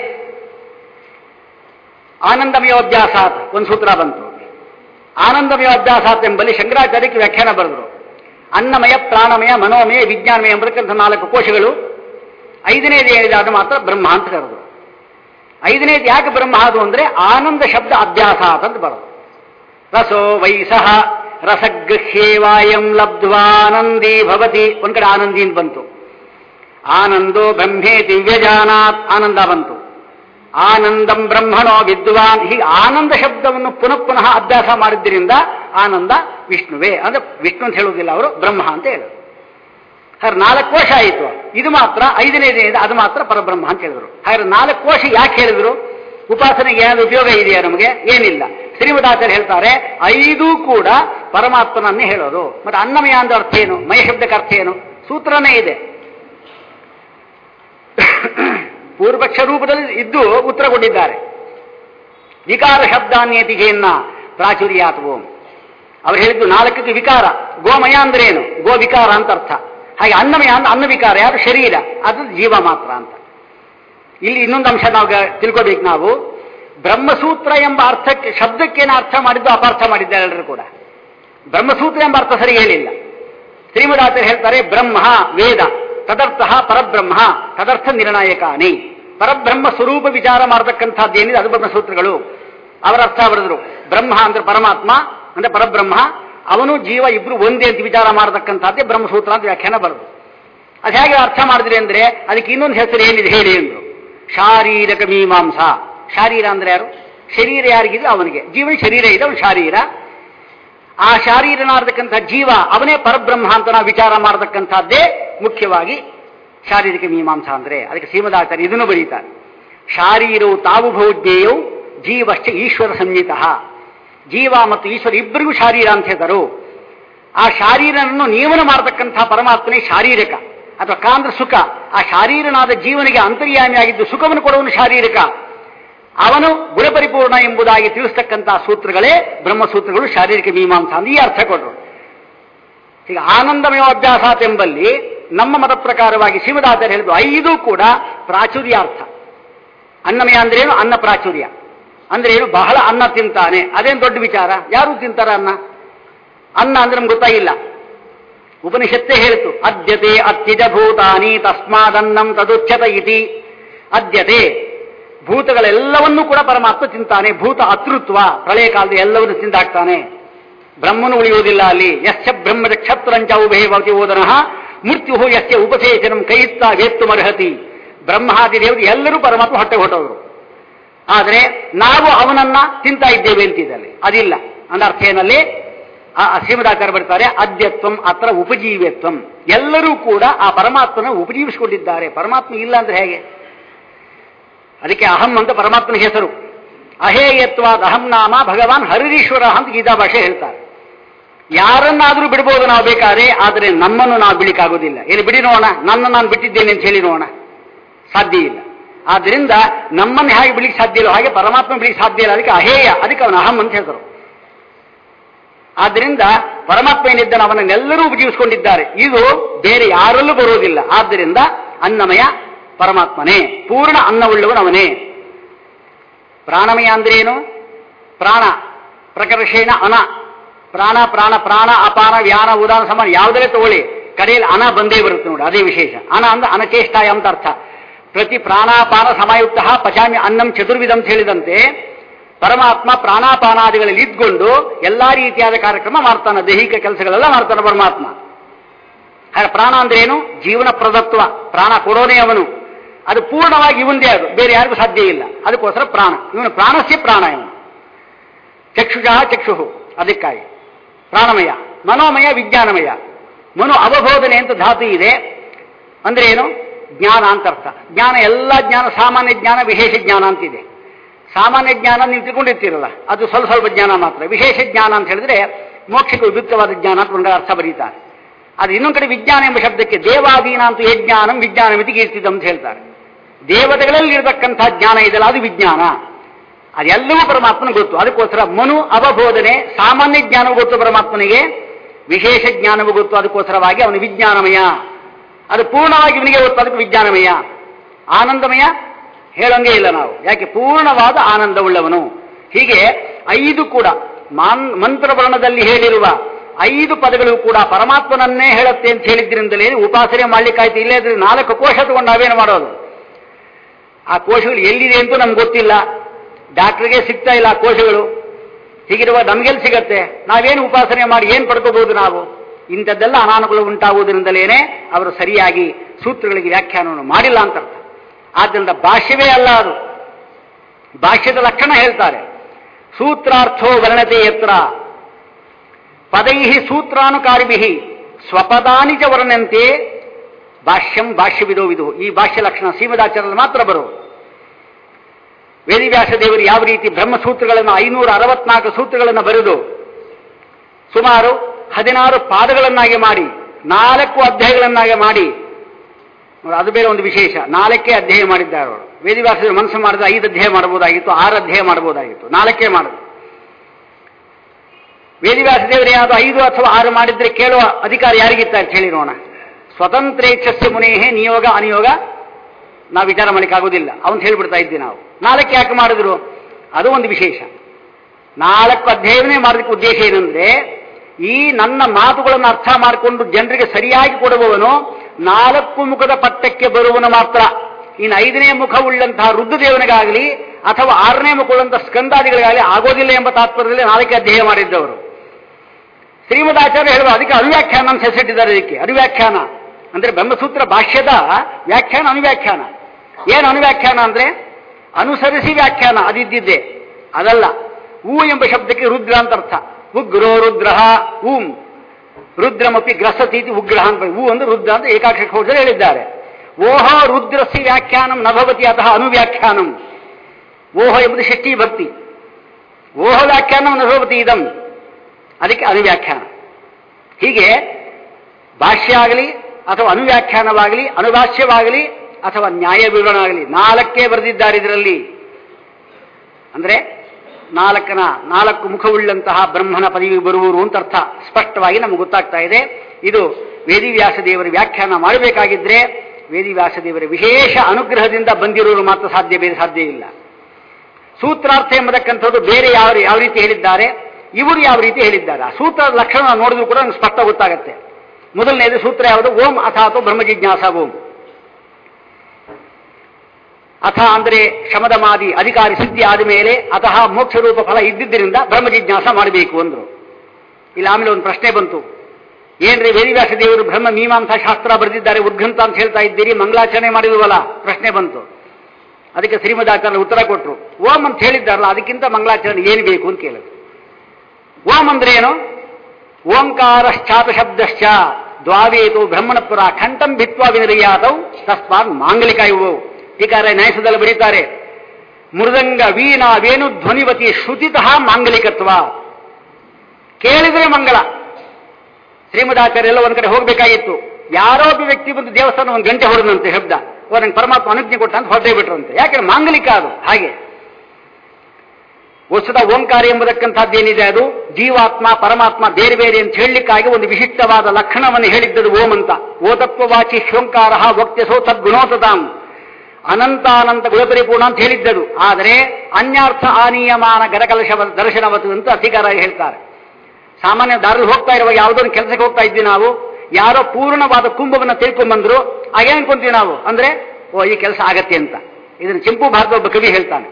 ಆನಂದಮಯೋಧ್ಯಾಸಾತ್ ಒಂದು ಸೂತ್ರ ಬಂತು. ಆನಂದಮಯೋಧ್ಯಾಸಾತ್ ಎಂಬಲ್ಲಿ ಶಂಕರಾಚಾರ್ಯಕ್ಕೆ ವ್ಯಾಖ್ಯಾನ ಬರೆದರು. ಅನ್ನಮಯ, ಪ್ರಾಣಮಯ, ಮನೋಮಯ, ವಿಜ್ಞಾನಮಯ ಎಂಬತಕ್ಕಂಥ ನಾಲ್ಕು ಕೋಶಗಳು. ಐದನೇದು ಹೇಳಿದಾಗ ಮಾತ್ರ ಬ್ರಹ್ಮ ಅಂತ ಕರೆದು. ಐದನೇದು ಯಾಕೆ ಬ್ರಹ್ಮ ಅದು ಅಂದ್ರೆ ಆನಂದ ಶಬ್ದ ಅಭ್ಯಾಸಾತ್ ಅಂತ ಬರೋದು. ರಸೋ ವೈಸಹ ರಸಗೃಹ್ಯೇವಾಯಂ ಲಬ್ಧ್ವಾನಂದಿ ಭವತಿ. ಒಂದ್ ಕಡೆ ಆನಂದಿ ಅಂತ ಬಂತು. ಆನಂದೋ ಬ್ರಹ್ಮೇ ದಿವ್ಯಜಾನಾತ್ ಆನಂದ ಬಂತು. ಆನಂದಂ ಬ್ರಹ್ಮಣೋ ವಿದ್ವಾನ್. ಹೀಗೆ ಆನಂದ ಶಬ್ದವನ್ನು ಪುನಃ ಪುನಃ ಅಭ್ಯಾಸ ಮಾಡಿದ್ದರಿಂದ ಆನಂದ ವಿಷ್ಣುವೇ ಅಂದ್ರೆ ವಿಷ್ಣು ಅಂತ ಹೇಳುವುದಿಲ್ಲ ಅವರು, ಬ್ರಹ್ಮ ಅಂತ ಹೇಳೋದು. ಹಾಗೆ ನಾಲ್ಕು ಕೋಶ ಆಯಿತು. ಇದು ಮಾತ್ರ ಐದನೇದೇ ಇದೆ, ಅದು ಮಾತ್ರ ಪರಬ್ರಹ್ಮ ಅಂತ ಹೇಳಿದ್ರು. ಹಾಗೆ ನಾಲ್ಕು ಕೋಶ ಯಾಕೆ ಹೇಳಿದ್ರು? ಉಪಾಸನೆಗೆ ಏನಾದ್ರು ಉಪಯೋಗ ಇದೆಯಾ ನಮಗೆ? ಏನಿಲ್ಲ. ಶ್ರೀಮದಾಚಾರ್ಯ ಹೇಳ್ತಾರೆ ಐದೂ ಕೂಡ ಪರಮಾತ್ಮನನ್ನೇ ಹೇಳೋದು. ಮತ್ತೆ ಅನ್ನಮಯ ಅಂದ್ರೆ ಅರ್ಥ ಏನು? ಮಯ ಶಬ್ದಕ್ಕೆ ಅರ್ಥ ಏನು? ಸೂತ್ರನೇ ಇದೆ. ಪೂರ್ವಪಕ್ಷ ರೂಪದಲ್ಲಿ ಇದ್ದು ಉತ್ತರ ಕೊಟ್ಟಿದ್ದಾರೆ. ವಿಕಾರ ಶಬ್ದಾನ್ಯತಿಗೆಯನ್ನ ಪ್ರಾಚುರ್ಯಾತ್ ಓಂ. ಅವ್ರು ಹೇಳಿದ್ದು ನಾಲ್ಕಕ್ಕೆ ವಿಕಾರ. ಗೋಮಯ ಅಂದ್ರೆ ಏನು? ಗೋ ವಿಕಾರ ಅಂತ ಅರ್ಥ. ಹಾಗೆ ಅನ್ನಮಯ ಅಂದ್ರೆ ಅನ್ನ ವಿಕಾರ, ಯಾರು ಶರೀರ, ಅದು ಜೀವ ಮಾತ್ರ ಅಂತ. ಇಲ್ಲಿ ಇನ್ನೊಂದು ಅಂಶ ನಾವು ತಿಳ್ಕೋಬೇಕು. ನಾವು ಬ್ರಹ್ಮಸೂತ್ರ ಎಂಬ ಅರ್ಥಕ್ಕೆ ಶಬ್ದಕ್ಕೇನು ಅರ್ಥ ಮಾಡಿದ್ದು ಅಪಾರ್ಥ ಮಾಡಿದ್ದಾರೆ ಎಲ್ಲರೂ ಕೂಡ. ಬ್ರಹ್ಮಸೂತ್ರ ಎಂಬ ಅರ್ಥ ಸರಿ ಹೇಳಿಲ್ಲ. ಶ್ರೀಮದಾಚಾರ್ಯ ಹೇಳ್ತಾರೆ ಬ್ರಹ್ಮ ವೇದ, ತದರ್ಥ ಪರಬ್ರಹ್ಮ ತದರ್ಥ ನಿರ್ಣಾಯಕಾನಿ. ಪರಬ್ರಹ್ಮ ಸ್ವರೂಪ ವಿಚಾರ ಮಾಡತಕ್ಕಂಥದ್ದೇನಿದೆ ಅದು ಬ್ರಹ್ಮಸೂತ್ರಗಳು. ಅವರ ಅರ್ಥ ಬರೆದ್ರು. ಬ್ರಹ್ಮ ಅಂದ್ರೆ ಪರಮಾತ್ಮ ಅಂದ್ರೆ ಪರಬ್ರಹ್ಮ, ಅವನು ಜೀವ ಇಬ್ರು ಒಂದೇ ಅಂತ ವಿಚಾರ ಮಾಡತಕ್ಕಂಥದ್ದೇ ಬ್ರಹ್ಮಸೂತ್ರ ಅಂತ ವ್ಯಾಖ್ಯಾನ ಬರೆದು. ಅದು ಹೇಗೆ ಅರ್ಥ ಮಾಡಿದ್ರಿ ಅಂದ್ರೆ ಅದಕ್ಕೆ ಇನ್ನೊಂದು ಹೆಸರು ಏನಿದೆ ಹೇಳಿ ಅಂದ್ರು. ಶಾರೀರಕ ಮೀಮಾಂಸ. ಶಾರೀರ ಅಂದ್ರೆ ಯಾರು? ಶರೀರ ಯಾರಿಗಿದೆ ಅವನಿಗೆ. ಜೀವನ ಶರೀರ ಇದೆ, ಅವನು ಶಾರೀರ. ಆ ಶಾರೀರನಾರ್ತಕ್ಕಂಥ ಜೀವ ಅವನೇ ಪರಬ್ರಹ್ಮ ಅಂತ ನಾವು ವಿಚಾರ ಮಾಡತಕ್ಕಂಥದ್ದೇ ಮುಖ್ಯವಾಗಿ ಶಾರೀರಿಕ ಮೀಮಾಂಸ ಅಂದ್ರೆ. ಅದಕ್ಕೆ ಶ್ರೀಮದಾಚಾರ್ಯ ಇದನ್ನು ಬರೀತಾರೆ. ಶಾರೀರವು ತಾವು ಭೌಜ್ಞೇಯವು ಜೀವಶ್ಚ ಈಶ್ವರ ಸಂಹಿತ. ಜೀವ ಮತ್ತು ಈಶ್ವರ ಇಬ್ಬರಿಗೂ ಶಾರೀರ ಅಂತ ಹೇಳಿದರು. ಆ ಶಾರೀರನನ್ನು ನಿಯಮನ ಮಾಡತಕ್ಕಂಥ ಪರಮಾತ್ಮನೇ ಶಾರೀರಿಕ. ಅಥವಾ ಕಾಂದ್ರ ಸುಖ. ಆ ಶಾರೀರನಾದ ಜೀವನಿಗೆ ಅಂತರ್ಯಾಮಿಯಾಗಿದ್ದು ಸುಖವನ್ನು ಕೊಡುವನು ಶಾರೀರಿಕ. ಅವನು ಗುಣಪರಿಪೂರ್ಣ ಎಂಬುದಾಗಿ ತಿಳಿಸ್ತಕ್ಕಂತಹ ಸೂತ್ರಗಳೇ ಬ್ರಹ್ಮಸೂತ್ರಗಳು, ಶಾರೀರಿಕ ಮೀಮಾಂಸ ಅಂತ ಈ ಅರ್ಥ ಕೊಟ್ಟರು. ಈಗ ಆನಂದಮಯ ಅಭ್ಯಾಸಾತ್ ಎಂಬಲ್ಲಿ ನಮ್ಮ ಮತ ಪ್ರಕಾರವಾಗಿ ಶ್ರೀಮದಾಚಾರ್ಯ ಹೇಳಿದ್ರು ಐದು ಕೂಡ ಪ್ರಾಚುರ್ಯಾರ್ಥ. ಅನ್ನಮಯ ಅಂದ್ರೆ ಏನು? ಅನ್ನ ಪ್ರಾಚುರ್ಯ ಅಂದ್ರೆ ಏನು? ಬಹಳ ಅನ್ನ ತಿಂತಾನೆ, ಅದೇನು ದೊಡ್ಡ ವಿಚಾರ? ಯಾರು ತಿಂತಾರ ಅನ್ನ? ಅನ್ನ ಅಂದ್ರೆ ನಮ್ಗೆ ಗೊತ್ತಾಗಿಲ್ಲ. ಉಪನಿಷತ್ತೇ ಹೇಳಿತು ಅದ್ಯತೆ ಅತ್ಯಜ ಭೂತಾನಿ ತಸ್ಮಾದನ್ನಂ ತದುಚ್ಯತ ಇತಿ. ಅದ್ಯತೆ ಭೂತಗಳೆಲ್ಲವನ್ನೂ ಕೂಡ ಪರಮಾತ್ಮ ತಿಂತಾನೆ. ಭೂತ ಅತೃತ್ವ, ಪ್ರಳಯ ಕಾಲದ ಎಲ್ಲವನ್ನು ತಿಂದಾಕ್ತಾನೆ. ಬ್ರಹ್ಮನು ಉಳಿಯುವುದಿಲ್ಲ ಅಲ್ಲಿ. ಯಸ್ಯ ಬ್ರಹ್ಮದ ಕ್ಷತ್ರಂಚ ಉಭಯ ಭವತಿ ಓದನಃ ಮೃತ್ಯು ಯಸ್ಯ ಉಪಸೇಚನಂ ಕೈತ್ತ ವೇತ್ತುಮರ್ಹತಿ. ಬ್ರಹ್ಮಾದಿ ದೇವರು ಎಲ್ಲರೂ ಪರಮಾತ್ಮ ಹೊಟ್ಟೆ ಹೊಟ್ಟವರು. ಆದರೆ ನಾವು ಅವನನ್ನ ತಿಂತಾ ಇದ್ದೇವೆ ಅಂತಿದ್ದಲ್ಲಿ ಅದಿಲ್ಲ. ಅಂದ ಅರ್ಥ ಏನಲ್ಲಿ ಶ್ರೀಮದಾಚಾರ್ಯ ಬರ್ತಾರೆ ಅದ್ಯತ್ವಂ ಅತ್ರ ಉಪಜೀವ್ಯತ್ವಂ. ಎಲ್ಲರೂ ಕೂಡ ಆ ಪರಮಾತ್ಮನ ಉಪಜೀವಿಸಿಕೊಂಡಿದ್ದಾರೆ. ಪರಮಾತ್ಮ ಇಲ್ಲ ಅಂದ್ರೆ ಹೇಗೆ? ಅದಕ್ಕೆ ಅಹಂ ಅಂತ ಪರಮಾತ್ಮನ ಹೆಸರು. ಅಹೇಯತ್ವಾದ ಅಹಂ ನಾಮ ಭಗವಾನ್ ಹರಿರೀಶ್ವರ ಅಂತ ಗೀತಾ ಭಾಷೆ ಹೇಳ್ತಾರೆ. ಯಾರನ್ನಾದ್ರೂ ಬಿಡ್ಬೋದು ನಾವು ಬೇಕಾದ್ರೆ, ಆದರೆ ನಮ್ಮನ್ನು ನಾವು ಬಿಡಿಕಾಗೋದಿಲ್ಲ. ಎಲ್ಲಿ ಬಿಡಿ ನೋಡೋಣ, ನನ್ನ ನಾನು ಬಿಟ್ಟಿದ್ದೇನೆ ಅಂತ ಹೇಳಿ ನೋಡೋಣ, ಸಾಧ್ಯ ಇಲ್ಲ. ಆದ್ದರಿಂದ ನಮ್ಮನ್ನು ಹೇಗೆ ಬಿಡ್ಲಿಕ್ಕೆ ಸಾಧ್ಯ ಇಲ್ಲ ಹಾಗೆ ಪರಮಾತ್ಮ ಬಿಡ್ಲಿಕ್ಕೆ ಸಾಧ್ಯ ಇಲ್ಲ. ಅದಕ್ಕೆ ಅಹೇಯ, ಅದಕ್ಕೆ ಅವನ ಅಹಂ ಅಂತ ಹೆಸರು. ಆದ್ದರಿಂದ ಪರಮಾತ್ಮ ಏನಿದ್ದಾನೆ ಅವನನ್ನೆಲ್ಲರೂ ಉಪಜೀವಿಸಿಕೊಂಡಿದ್ದಾರೆ. ಇದು ಬೇರೆ ಯಾರಲ್ಲೂ ಬರುವುದಿಲ್ಲ. ಆದ್ದರಿಂದ ಅನ್ನಮಯ ಪರಮಾತ್ಮನೇ, ಪೂರ್ಣ ಅನ್ನವುಳ್ಳವನವನೇ. ಪ್ರಾಣಮಯ ಅಂದ್ರೇನು? ಪ್ರಾಣ ಪ್ರಕರ್ಷೇಣ ಅನ. ಪ್ರಾಣ ಪ್ರಾಣ ಪ್ರಾಣ ಅಪಾನ ವ್ಯಾನ ಉದಾನ ಸಮಾನ ಯಾವುದರೇ ತಗೊಳ್ಳಿ, ಕಡೆಯಲ್ಲಿ ಅನ ಬಂದೇ ಬರುತ್ತೆ ನೋಡಿ, ಅದೇ ವಿಶೇಷ. ಅನ ಅಂದ್ರೆ ಅನಚೇಷ್ಟಾಯ ಅಂತ ಅರ್ಥ. ಪ್ರತಿ ಪ್ರಾಣಾಪಾನ ಸಮಯುಕ್ತ ಪಚಾಮಿ ಅನ್ನಂ ಚತುರ್ವಿಧ ಅಂತ ಹೇಳಿದಂತೆ ಪರಮಾತ್ಮ ಪ್ರಾಣಾಪಾನಾದಿಗಳಲ್ಲಿ ಇದ್ಕೊಂಡು ಎಲ್ಲಾ ರೀತಿಯಾದ ಕಾರ್ಯಕ್ರಮ ಮಾಡ್ತಾನೆ, ದೈಹಿಕ ಕೆಲಸಗಳೆಲ್ಲ ಮಾಡ್ತಾನೆ ಪರಮಾತ್ಮ. ಹಾಗೆ ಪ್ರಾಣ ಅಂದ್ರೆ ಏನು? ಜೀವನ ಪ್ರದತ್ವ. ಪ್ರಾಣ ಕೊಡೋನೇ ಅವನು. ಅದು ಪೂರ್ಣವಾಗಿ ಇವಂದೇ, ಅದು ಬೇರೆ ಯಾರಿಗೂ ಸಾಧ್ಯ ಇಲ್ಲ. ಅದಕ್ಕೋಸ್ಕರ ಪ್ರಾಣ, ಇವನು ಪ್ರಾಣಸ್ಯ ಪ್ರಾಣ. ಇವನು ಚಕ್ಷುಷಃ ಚಕ್ಷು, ಅದಕ್ಕಾಗಿ ಪ್ರಾಣಮಯ. ಮನೋಮಯ ವಿಜ್ಞಾನಮಯ. ಮನೋ ಅವಬೋಧನೆ ಅಂತ ಧಾತು ಇದೆ. ಅಂದ್ರೆ ಏನು? ಜ್ಞಾನ ಅಂತ ಅರ್ಥ. ಜ್ಞಾನ ಎಲ್ಲ ಜ್ಞಾನ, ಸಾಮಾನ್ಯ ಜ್ಞಾನ, ವಿಶೇಷ ಜ್ಞಾನ ಅಂತಿದೆ. ಸಾಮಾನ್ಯ ಜ್ಞಾನ ನೀವು ತಿಳ್ಕೊಂಡಿರ್ತೀರಲ್ಲ, ಅದು ಸ್ವಲ್ಪ ಸ್ವಲ್ಪ ಜ್ಞಾನ ಮಾತ್ರ. ವಿಶೇಷ ಜ್ಞಾನ ಅಂತ ಹೇಳಿದ್ರೆ ಮೋಕ್ಷಕ್ಕೆ ಉಪಯುಕ್ತವಾದ ಜ್ಞಾನ ಅಂತ ಒಂದು ಅರ್ಥ ಬರೀತಾರೆ. ಅದು ಇನ್ನೊಂದು ಕಡೆ ವಿಜ್ಞಾನ ಎಂಬ ಶಬ್ದಕ್ಕೆ ದೇವಾದೀನ ಅಂತ ಯಜ್ಞಾನಂ ವಿಜ್ಞಾನಮಿತಿ ಕೀರ್ತಿದಂ ಅಂತ ಹೇಳ್ತಾರೆ. ದೇವತೆಗಳಲ್ಲಿ ಇರತಕ್ಕಂಥ ಜ್ಞಾನ ಇದೆಯಲ್ಲ, ಅದು ವಿಜ್ಞಾನ. ಅದೆಲ್ಲವೂ ಪರಮಾತ್ಮನ ಗೊತ್ತು. ಅದಕ್ಕೋಸ್ಕರ ಮನು ಅವಬೋಧನೆ, ಸಾಮಾನ್ಯ ಜ್ಞಾನವೂ ಗೊತ್ತು ಪರಮಾತ್ಮನಿಗೆ, ವಿಶೇಷ ಜ್ಞಾನವೂ ಗೊತ್ತು. ಅದಕ್ಕೋಸ್ಕರವಾಗಿ ಅವನು ವಿಜ್ಞಾನಮಯ. ಅದು ಪೂರ್ಣವಾಗಿ ಇವನಿಗೆ ಗೊತ್ತು, ಅದಕ್ಕೆ ವಿಜ್ಞಾನಮಯ. ಆನಂದಮಯ ಹೇಳಂಗೇ ಇಲ್ಲ ನಾವು, ಯಾಕೆ? ಪೂರ್ಣವಾದ ಆನಂದವುಳ್ಳವನು. ಹೀಗೆ ಐದು ಕೂಡ ಮಾನ್ ಮಂತ್ರವರ್ಣದಲ್ಲಿ ಹೇಳಿರುವ ಐದು ಪದಗಳು ಕೂಡ ಪರಮಾತ್ಮನನ್ನೇ ಹೇಳುತ್ತೆ ಅಂತ ಹೇಳಿದ್ರಿಂದಲೇ ಉಪಾಸನೆ ಮಾಡ್ಲಿಕ್ಕಾಯ್ತು. ಇಲ್ಲೇ ಇದ್ರೆ ನಾಲ್ಕು ಕೋಶ ತಗೊಂಡು ನಾವೇನು ಮಾಡೋದು? ಆ ಕೋಶಗಳು ಎಲ್ಲಿದೆ ಅಂತೂ ನಮ್ಗೆ ಗೊತ್ತಿಲ್ಲ, ಡಾಕ್ಟರ್ಗೆ ಸಿಗ್ತಾ ಇಲ್ಲ ಆ ಕೋಶಗಳು. ಹೀಗಿರುವ ನಮಗೆಲ್ಲಿ ಸಿಗತ್ತೆ? ನಾವೇನು ಉಪಾಸನೆ ಮಾಡಿ ಏನು ಪಡ್ಕೋಬಹುದು ನಾವು? ಇಂಥದ್ದೆಲ್ಲ ಅನಾನುಕೂಲ ಉಂಟಾಗುವುದರಿಂದಲೇನೆ ಅವರು ಸರಿಯಾಗಿ ಸೂತ್ರಗಳಿಗೆ ವ್ಯಾಖ್ಯಾನವನ್ನು ಮಾಡಿಲ್ಲ ಅಂತ ಅರ್ಥ. ಆದ್ದರಿಂದ ಭಾಷ್ಯವೇ ಅಲ್ಲ ಅದು. ಭಾಷ್ಯದ ಲಕ್ಷಣ ಹೇಳ್ತಾರೆ. ಸೂತ್ರಾರ್ಥೋ ವರ್ಣತೆ ಯತ್ರ ಪದೈ ಸೂತ್ರಾನುಕಾರಿಭಿ ಸ್ವಪದಾನಿ ಚ ವರ್ಣಂತೆ ಭಾಷ್ಯಂ ಭಾಷ್ಯವಿದೋ ವಿದು. ಈ ಭಾಷ್ಯ ಲಕ್ಷಣ ಶ್ರೀಮದಾಚಾರ್ಯರಲ್ಲಿ ಮಾತ್ರ ಬರು. ವೇದವ್ಯಾಸ ದೇವರು ಯಾವ ರೀತಿ ಬ್ರಹ್ಮಸೂತ್ರಗಳನ್ನು ಐನೂರ ಅರವತ್ನಾಲ್ಕು ಸೂತ್ರಗಳನ್ನು ಬರೆದು ಸುಮಾರು ಹದಿನಾರು ಪಾದಗಳನ್ನಾಗಿ ಮಾಡಿ ನಾಲ್ಕು ಅಧ್ಯಾಯಗಳನ್ನಾಗಿ ಮಾಡಿ, ಅದು ಬೇರೆ ಒಂದು ವಿಶೇಷ, ನಾಲ್ಕೇ ಅಧ್ಯಾಯ ಮಾಡಿದ್ದಾರೆ ಅವರು. ವೇದವ್ಯಾಸ ಮನಸ್ಸು ಮಾಡಿದ್ರೆ ಐದು ಅಧ್ಯಾಯ ಮಾಡಬಹುದಾಗಿತ್ತು, ಆರು ಅಧ್ಯಾಯ ಮಾಡಬಹುದಾಗಿತ್ತು, ನಾಲ್ಕೇ ಮಾಡಿದ್ರು. ವೇದವ್ಯಾಸ ದೇವರು ಯಾವುದು ಐದು ಅಥವಾ ಆರು ಮಾಡಿದ್ರೆ ಕೇಳುವ ಅಧಿಕಾರ ಯಾರಿಗಿದ್ದಾರೆ ಹೇಳಿ ನೋಡೋಣ. ಸ್ವತಂತ್ರೇಚ್ಛಸ್ಯ ಮುನೇಹೇ ನಿಯೋಗ ಅನಿಯೋಗ ನಾವು ವಿಚಾರ ಮಾಡಲಿಕ್ಕಾಗೋದಿಲ್ಲ ಅವನು ಹೇಳಿಬಿಡ್ತಾ ಇದ್ವಿ ನಾವು. ನಾಲ್ಕು ಯಾಕೆ ಮಾಡಿದ್ರು? ಅದು ಒಂದು ವಿಶೇಷ. ನಾಲ್ಕು ಅಧ್ಯಾಯವನ್ನೇ ಮಾಡೋದಕ್ಕೆ ಉದ್ದೇಶ ಏನಂದ್ರೆ, ಈ ನನ್ನ ಮಾತುಗಳನ್ನು ಅರ್ಥ ಮಾಡಿಕೊಂಡು ಜನರಿಗೆ ಸರಿಯಾಗಿ ಕೊಡುವವನು ನಾಲ್ಕು ಮುಖದ ಪಟ್ಟಕ್ಕೆ ಬರುವನು ಮಾತ್ರ. ಇನ್ನು ಐದನೇ ಮುಖವುಳ್ಳಂತಹ ರುದ್ರದೇವನಿಗಾಗಲಿ ಅಥವಾ ಆರನೇ ಮುಖವುಳ್ಳಂತಹ ಸ್ಕಂದಾದಿಗಳಿಗಾಗಲಿ ಆಗೋದಿಲ್ಲ ಎಂಬ ತಾತ್ಪರ್ಯದಲ್ಲಿ ನಾಲ್ಕೆ ಅಧ್ಯಯನ ಮಾಡಿದ್ದವರು. ಶ್ರೀಮದಾಚಾರ್ಯ ಹೇಳುವ ಅದಕ್ಕೆ ಅನುವ್ಯಾಖ್ಯಾನ ಅಂತ ಹೆಸರಿಟ್ಟಿದ್ದಾರೆ. ಇದಕ್ಕೆ ಅನುವ್ಯಾಖ್ಯಾನ ಅಂದ್ರೆ ಬ್ರಹ್ಮಸೂತ್ರ ಭಾಷ್ಯದ ವ್ಯಾಖ್ಯಾನ ಅನುವ್ಯಾಖ್ಯಾನ. ಏನು ಅನುವ್ಯಾಖ್ಯಾನ ಅಂದ್ರೆ ಅನುಸರಿಸಿ ವ್ಯಾಖ್ಯಾನ, ಅದಿದ್ದಿದ್ದೆ ಅದಲ್ಲ. ಊ ಎಂಬ ಶಬ್ದಕ್ಕೆ ರುದ್ರ ಅಂತ ಅರ್ಥ. ಉಗ್ರೋ ರುದ್ರ ಊಂ ರುದ್ರಮಪಿ ಗ್ರಸತೀತಿ ಉಗ್ರಹ ಅಂತ. ಊ ಅಂದ್ರೆ ರುದ್ರ ಅಂತ ಏಕಾಕ್ಷರ ಕೋಶದಲ್ಲಿ ಹೇಳಿದ್ದಾರೆ. ಓಹೋ ರುದ್ರಸ್ಯ ವ್ಯಾಖ್ಯಾನಂ ನಭವತಿ ಅತಃ ಅನುವ್ಯಾಖ್ಯಾನಂ. ಓಹೋ ಎಂಬುದು ಷಷ್ಠಿ ಭಕ್ತಿ. ಓಹೋ ವ್ಯಾಖ್ಯಾನಂ ನಭವತಿ ಇದಂ, ಅದಕ್ಕೆ ಅನುವ್ಯಾಖ್ಯಾನ. ಹೀಗೆ ಭಾಷ್ಯ ಆಗಲಿ ಅಥವಾ ಅನುವ್ಯಾಖ್ಯಾನವಾಗಲಿ ಅನುಭಾಷ್ಯವಾಗಲಿ ಅಥವಾ ನ್ಯಾಯ ವಿವರಣ ಆಗಲಿ ನಾಲ್ಕೇ ಬರೆದಿದ್ದಾರೆ ಇದರಲ್ಲಿ. ಅಂದ್ರೆ ನಾಲ್ಕನ ನಾಲ್ಕು ಮುಖವುಳ್ಳಂತಹ ಬ್ರಹ್ಮನ ಪದವಿ ಬರುವರು ಅಂತ ಅರ್ಥ ಸ್ಪಷ್ಟವಾಗಿ ನಮಗೆ ಗೊತ್ತಾಗ್ತಾ ಇದೆ. ಇದು ವೇದಿವ್ಯಾಸ ದೇವರ ವ್ಯಾಖ್ಯಾನ ಮಾಡಬೇಕಾಗಿದ್ರೆ ವೇದಿವ್ಯಾಸ ದೇವರ ವಿಶೇಷ ಅನುಗ್ರಹದಿಂದ ಬಂದಿರೋರು ಮಾತ್ರ ಸಾಧ್ಯ, ಬೇರೆ ಸಾಧ್ಯ ಇಲ್ಲ. ಸೂತ್ರಾರ್ಥ ಎಂಬತಕ್ಕಂಥದ್ದು ಬೇರೆ ಯಾವ ಯಾವ ರೀತಿ ಹೇಳಿದ್ದಾರೆ, ಇವರು ಯಾವ ರೀತಿ ಹೇಳಿದ್ದಾರೆ. ಆ ಸೂತ್ರದ ಲಕ್ಷಣ ನೋಡಿದ್ರು ಕೂಡ ನಮ್ಗೆ ಸ್ಪಷ್ಟ ಗೊತ್ತಾಗುತ್ತೆ. ಮೊದಲನೇದು ಸೂತ್ರ ಯಾವುದು? ಓಂ ಅಥಾತೋ ಬ್ರಹ್ಮ ಜಿಜ್ಞಾಸ. ಓಂ ಅಥ ಅಂದ್ರೆ ಶಮದಮಾದಿ ಅಧಿಕಾರಿ ಸಿದ್ಧಿ ಆದ ಮೇಲೆ ಅತಃ ಮೋಕ್ಷ ರೂಪ ಫಲ ಇದ್ದಿದ್ದರಿಂದ ಬ್ರಹ್ಮ ಜಿಜ್ಞಾಸ ಮಾಡಬೇಕು ಅಂದ್ರು. ಇಲ್ಲಿ ಆಮೇಲೆ ಒಂದು ಪ್ರಶ್ನೆ ಬಂತು, ಏನ್ರಿ ವೇದಿವ್ಯಾಸ ದೇವರು ಬ್ರಹ್ಮ ಮೀಮಾಂಸಾ ಶಾಸ್ತ್ರ ಬರೆದಿದ್ದಾರೆ, ಉದ್ಗ್ರಂಥ ಅಂತ ಹೇಳ್ತಾ ಇದ್ದೀರಿ, ಮಂಗಳಾಚರಣೆ ಮಾಡಿದ್ವಲ್ಲ? ಪ್ರಶ್ನೆ ಬಂತು. ಅದಕ್ಕೆ ಶ್ರೀಮದಾಚಾರ್ಯ ಉತ್ತರ ಕೊಟ್ಟರು. ಓಂ ಅಂತ ಹೇಳಿದ್ದಾರಲ್ಲ, ಅದಕ್ಕಿಂತ ಮಂಗಳಾಚರಣೆ ಏನು ಬೇಕು ಅಂತ ಕೇಳಿದ್ರು. ಓಂ ಅಂದ್ರೆ ಏನು? ಓಂಕಾರಶ್ಚಾತ ಶಬ್ದಶ್ಚ ದ್ವಾವೇತು ಬ್ರಹ್ಮಣಪುರ ಕಂಠಂ ಭಿತ್ವಾ ವಿನಿರ್ಯಾತೌ ತಸ್ಮಾತ್ ಮಾಂಗಲಿಕ ಇವು. ಟೀಕಾರ ನ್ಯಾಯಸದಲ್ಲಿ ಬರೀತಾರೆ, ಮೃದಂಗ ವೀಣಾ ವೇಣು ಧ್ವನಿವತಿ ಶ್ರುತಿತಃ ಮಾಂಗಲಿಕತ್ವ. ಕೇಳಿದ್ರೆ ಮಂಗಲ. ಶ್ರೀಮದಾಚಾರ್ಯ ಎಲ್ಲ ಒಂದ್ ಕಡೆ ಹೋಗ್ಬೇಕಾಗಿತ್ತು. ಯಾರೋ ಒಬ್ಬ ವ್ಯಕ್ತಿ ಬಂದು ದೇವಸ್ಥಾನ ಒಂದು ಗಂಟೆ ಹೊಡೆದಂತೆ ಶಬ್ದ, ಓ ನಂಗೆ ಪರಮಾತ್ಮ ಅನುಜ್ಞೆ ಕೊಟ್ಟ ಅಂತ ಹೊರಟೇ ಬಿಟ್ರಂತೆ. ಯಾಕೆ? ಮಾಂಗಲಿಕ ಅದು. ಹಾಗೆ ವಸ್ತುತ ಓಂಕಾರ ಎಂಬುದಕ್ಕಂಥದ್ದೇನಿದೆ ಅದು ಜೀವಾತ್ಮ ಪರಮಾತ್ಮ ಬೇರೆ ಬೇರೆ ಅಂತ ಹೇಳಲಿಕ್ಕಾಗಿ ಒಂದು ವಿಶಿಷ್ಟವಾದ ಲಕ್ಷಣವನ್ನು ಹೇಳಿದ್ದದು ಓಂ ಅಂತ. ಓತತ್ವವಾಚಿ ಶೋಂಕಾರ ವಕ್ತ್ಯಸೋ ತದ್ಗುಣೋತತಾಂ ಅನಂತಾನಂತ ಗುಣಪರಿಪೂರ್ಣ ಅಂತ ಹೇಳಿದ್ದದು. ಆದರೆ ಅನ್ಯಾರ್ಥ ಆನೀಯಮಾನ ಗರಕಲಶ ದರ್ಶನವತು ಅಂತ ಅಧಿಕಾರ ಹೇಳ್ತಾರೆ. ಸಾಮಾನ್ಯ ದಾರಿಯಲ್ಲಿ ಹೋಗ್ತಾ ಇರುವಾಗ ಯಾವುದೋ ಒಂದು ಕೆಲಸಕ್ಕೆ ಹೋಗ್ತಾ ಇದ್ವಿ ನಾವು, ಯಾರೋ ಪೂರ್ಣವಾದ ಕುಂಭವನ್ನು ತಿಳ್ಕೊಂಡ್ಬಂದ್ರು, ಆಗೇನ್ ಅನ್ಕೊಂತೀವಿ ನಾವು ಅಂದ್ರೆ ಓ ಈ ಕೆಲಸ ಆಗತ್ತೆ ಅಂತ. ಇದನ್ನು ಚೆಂಪು ಭಾರತ ಒಬ್ಬ ಕವಿ ಹೇಳ್ತಾನೆ.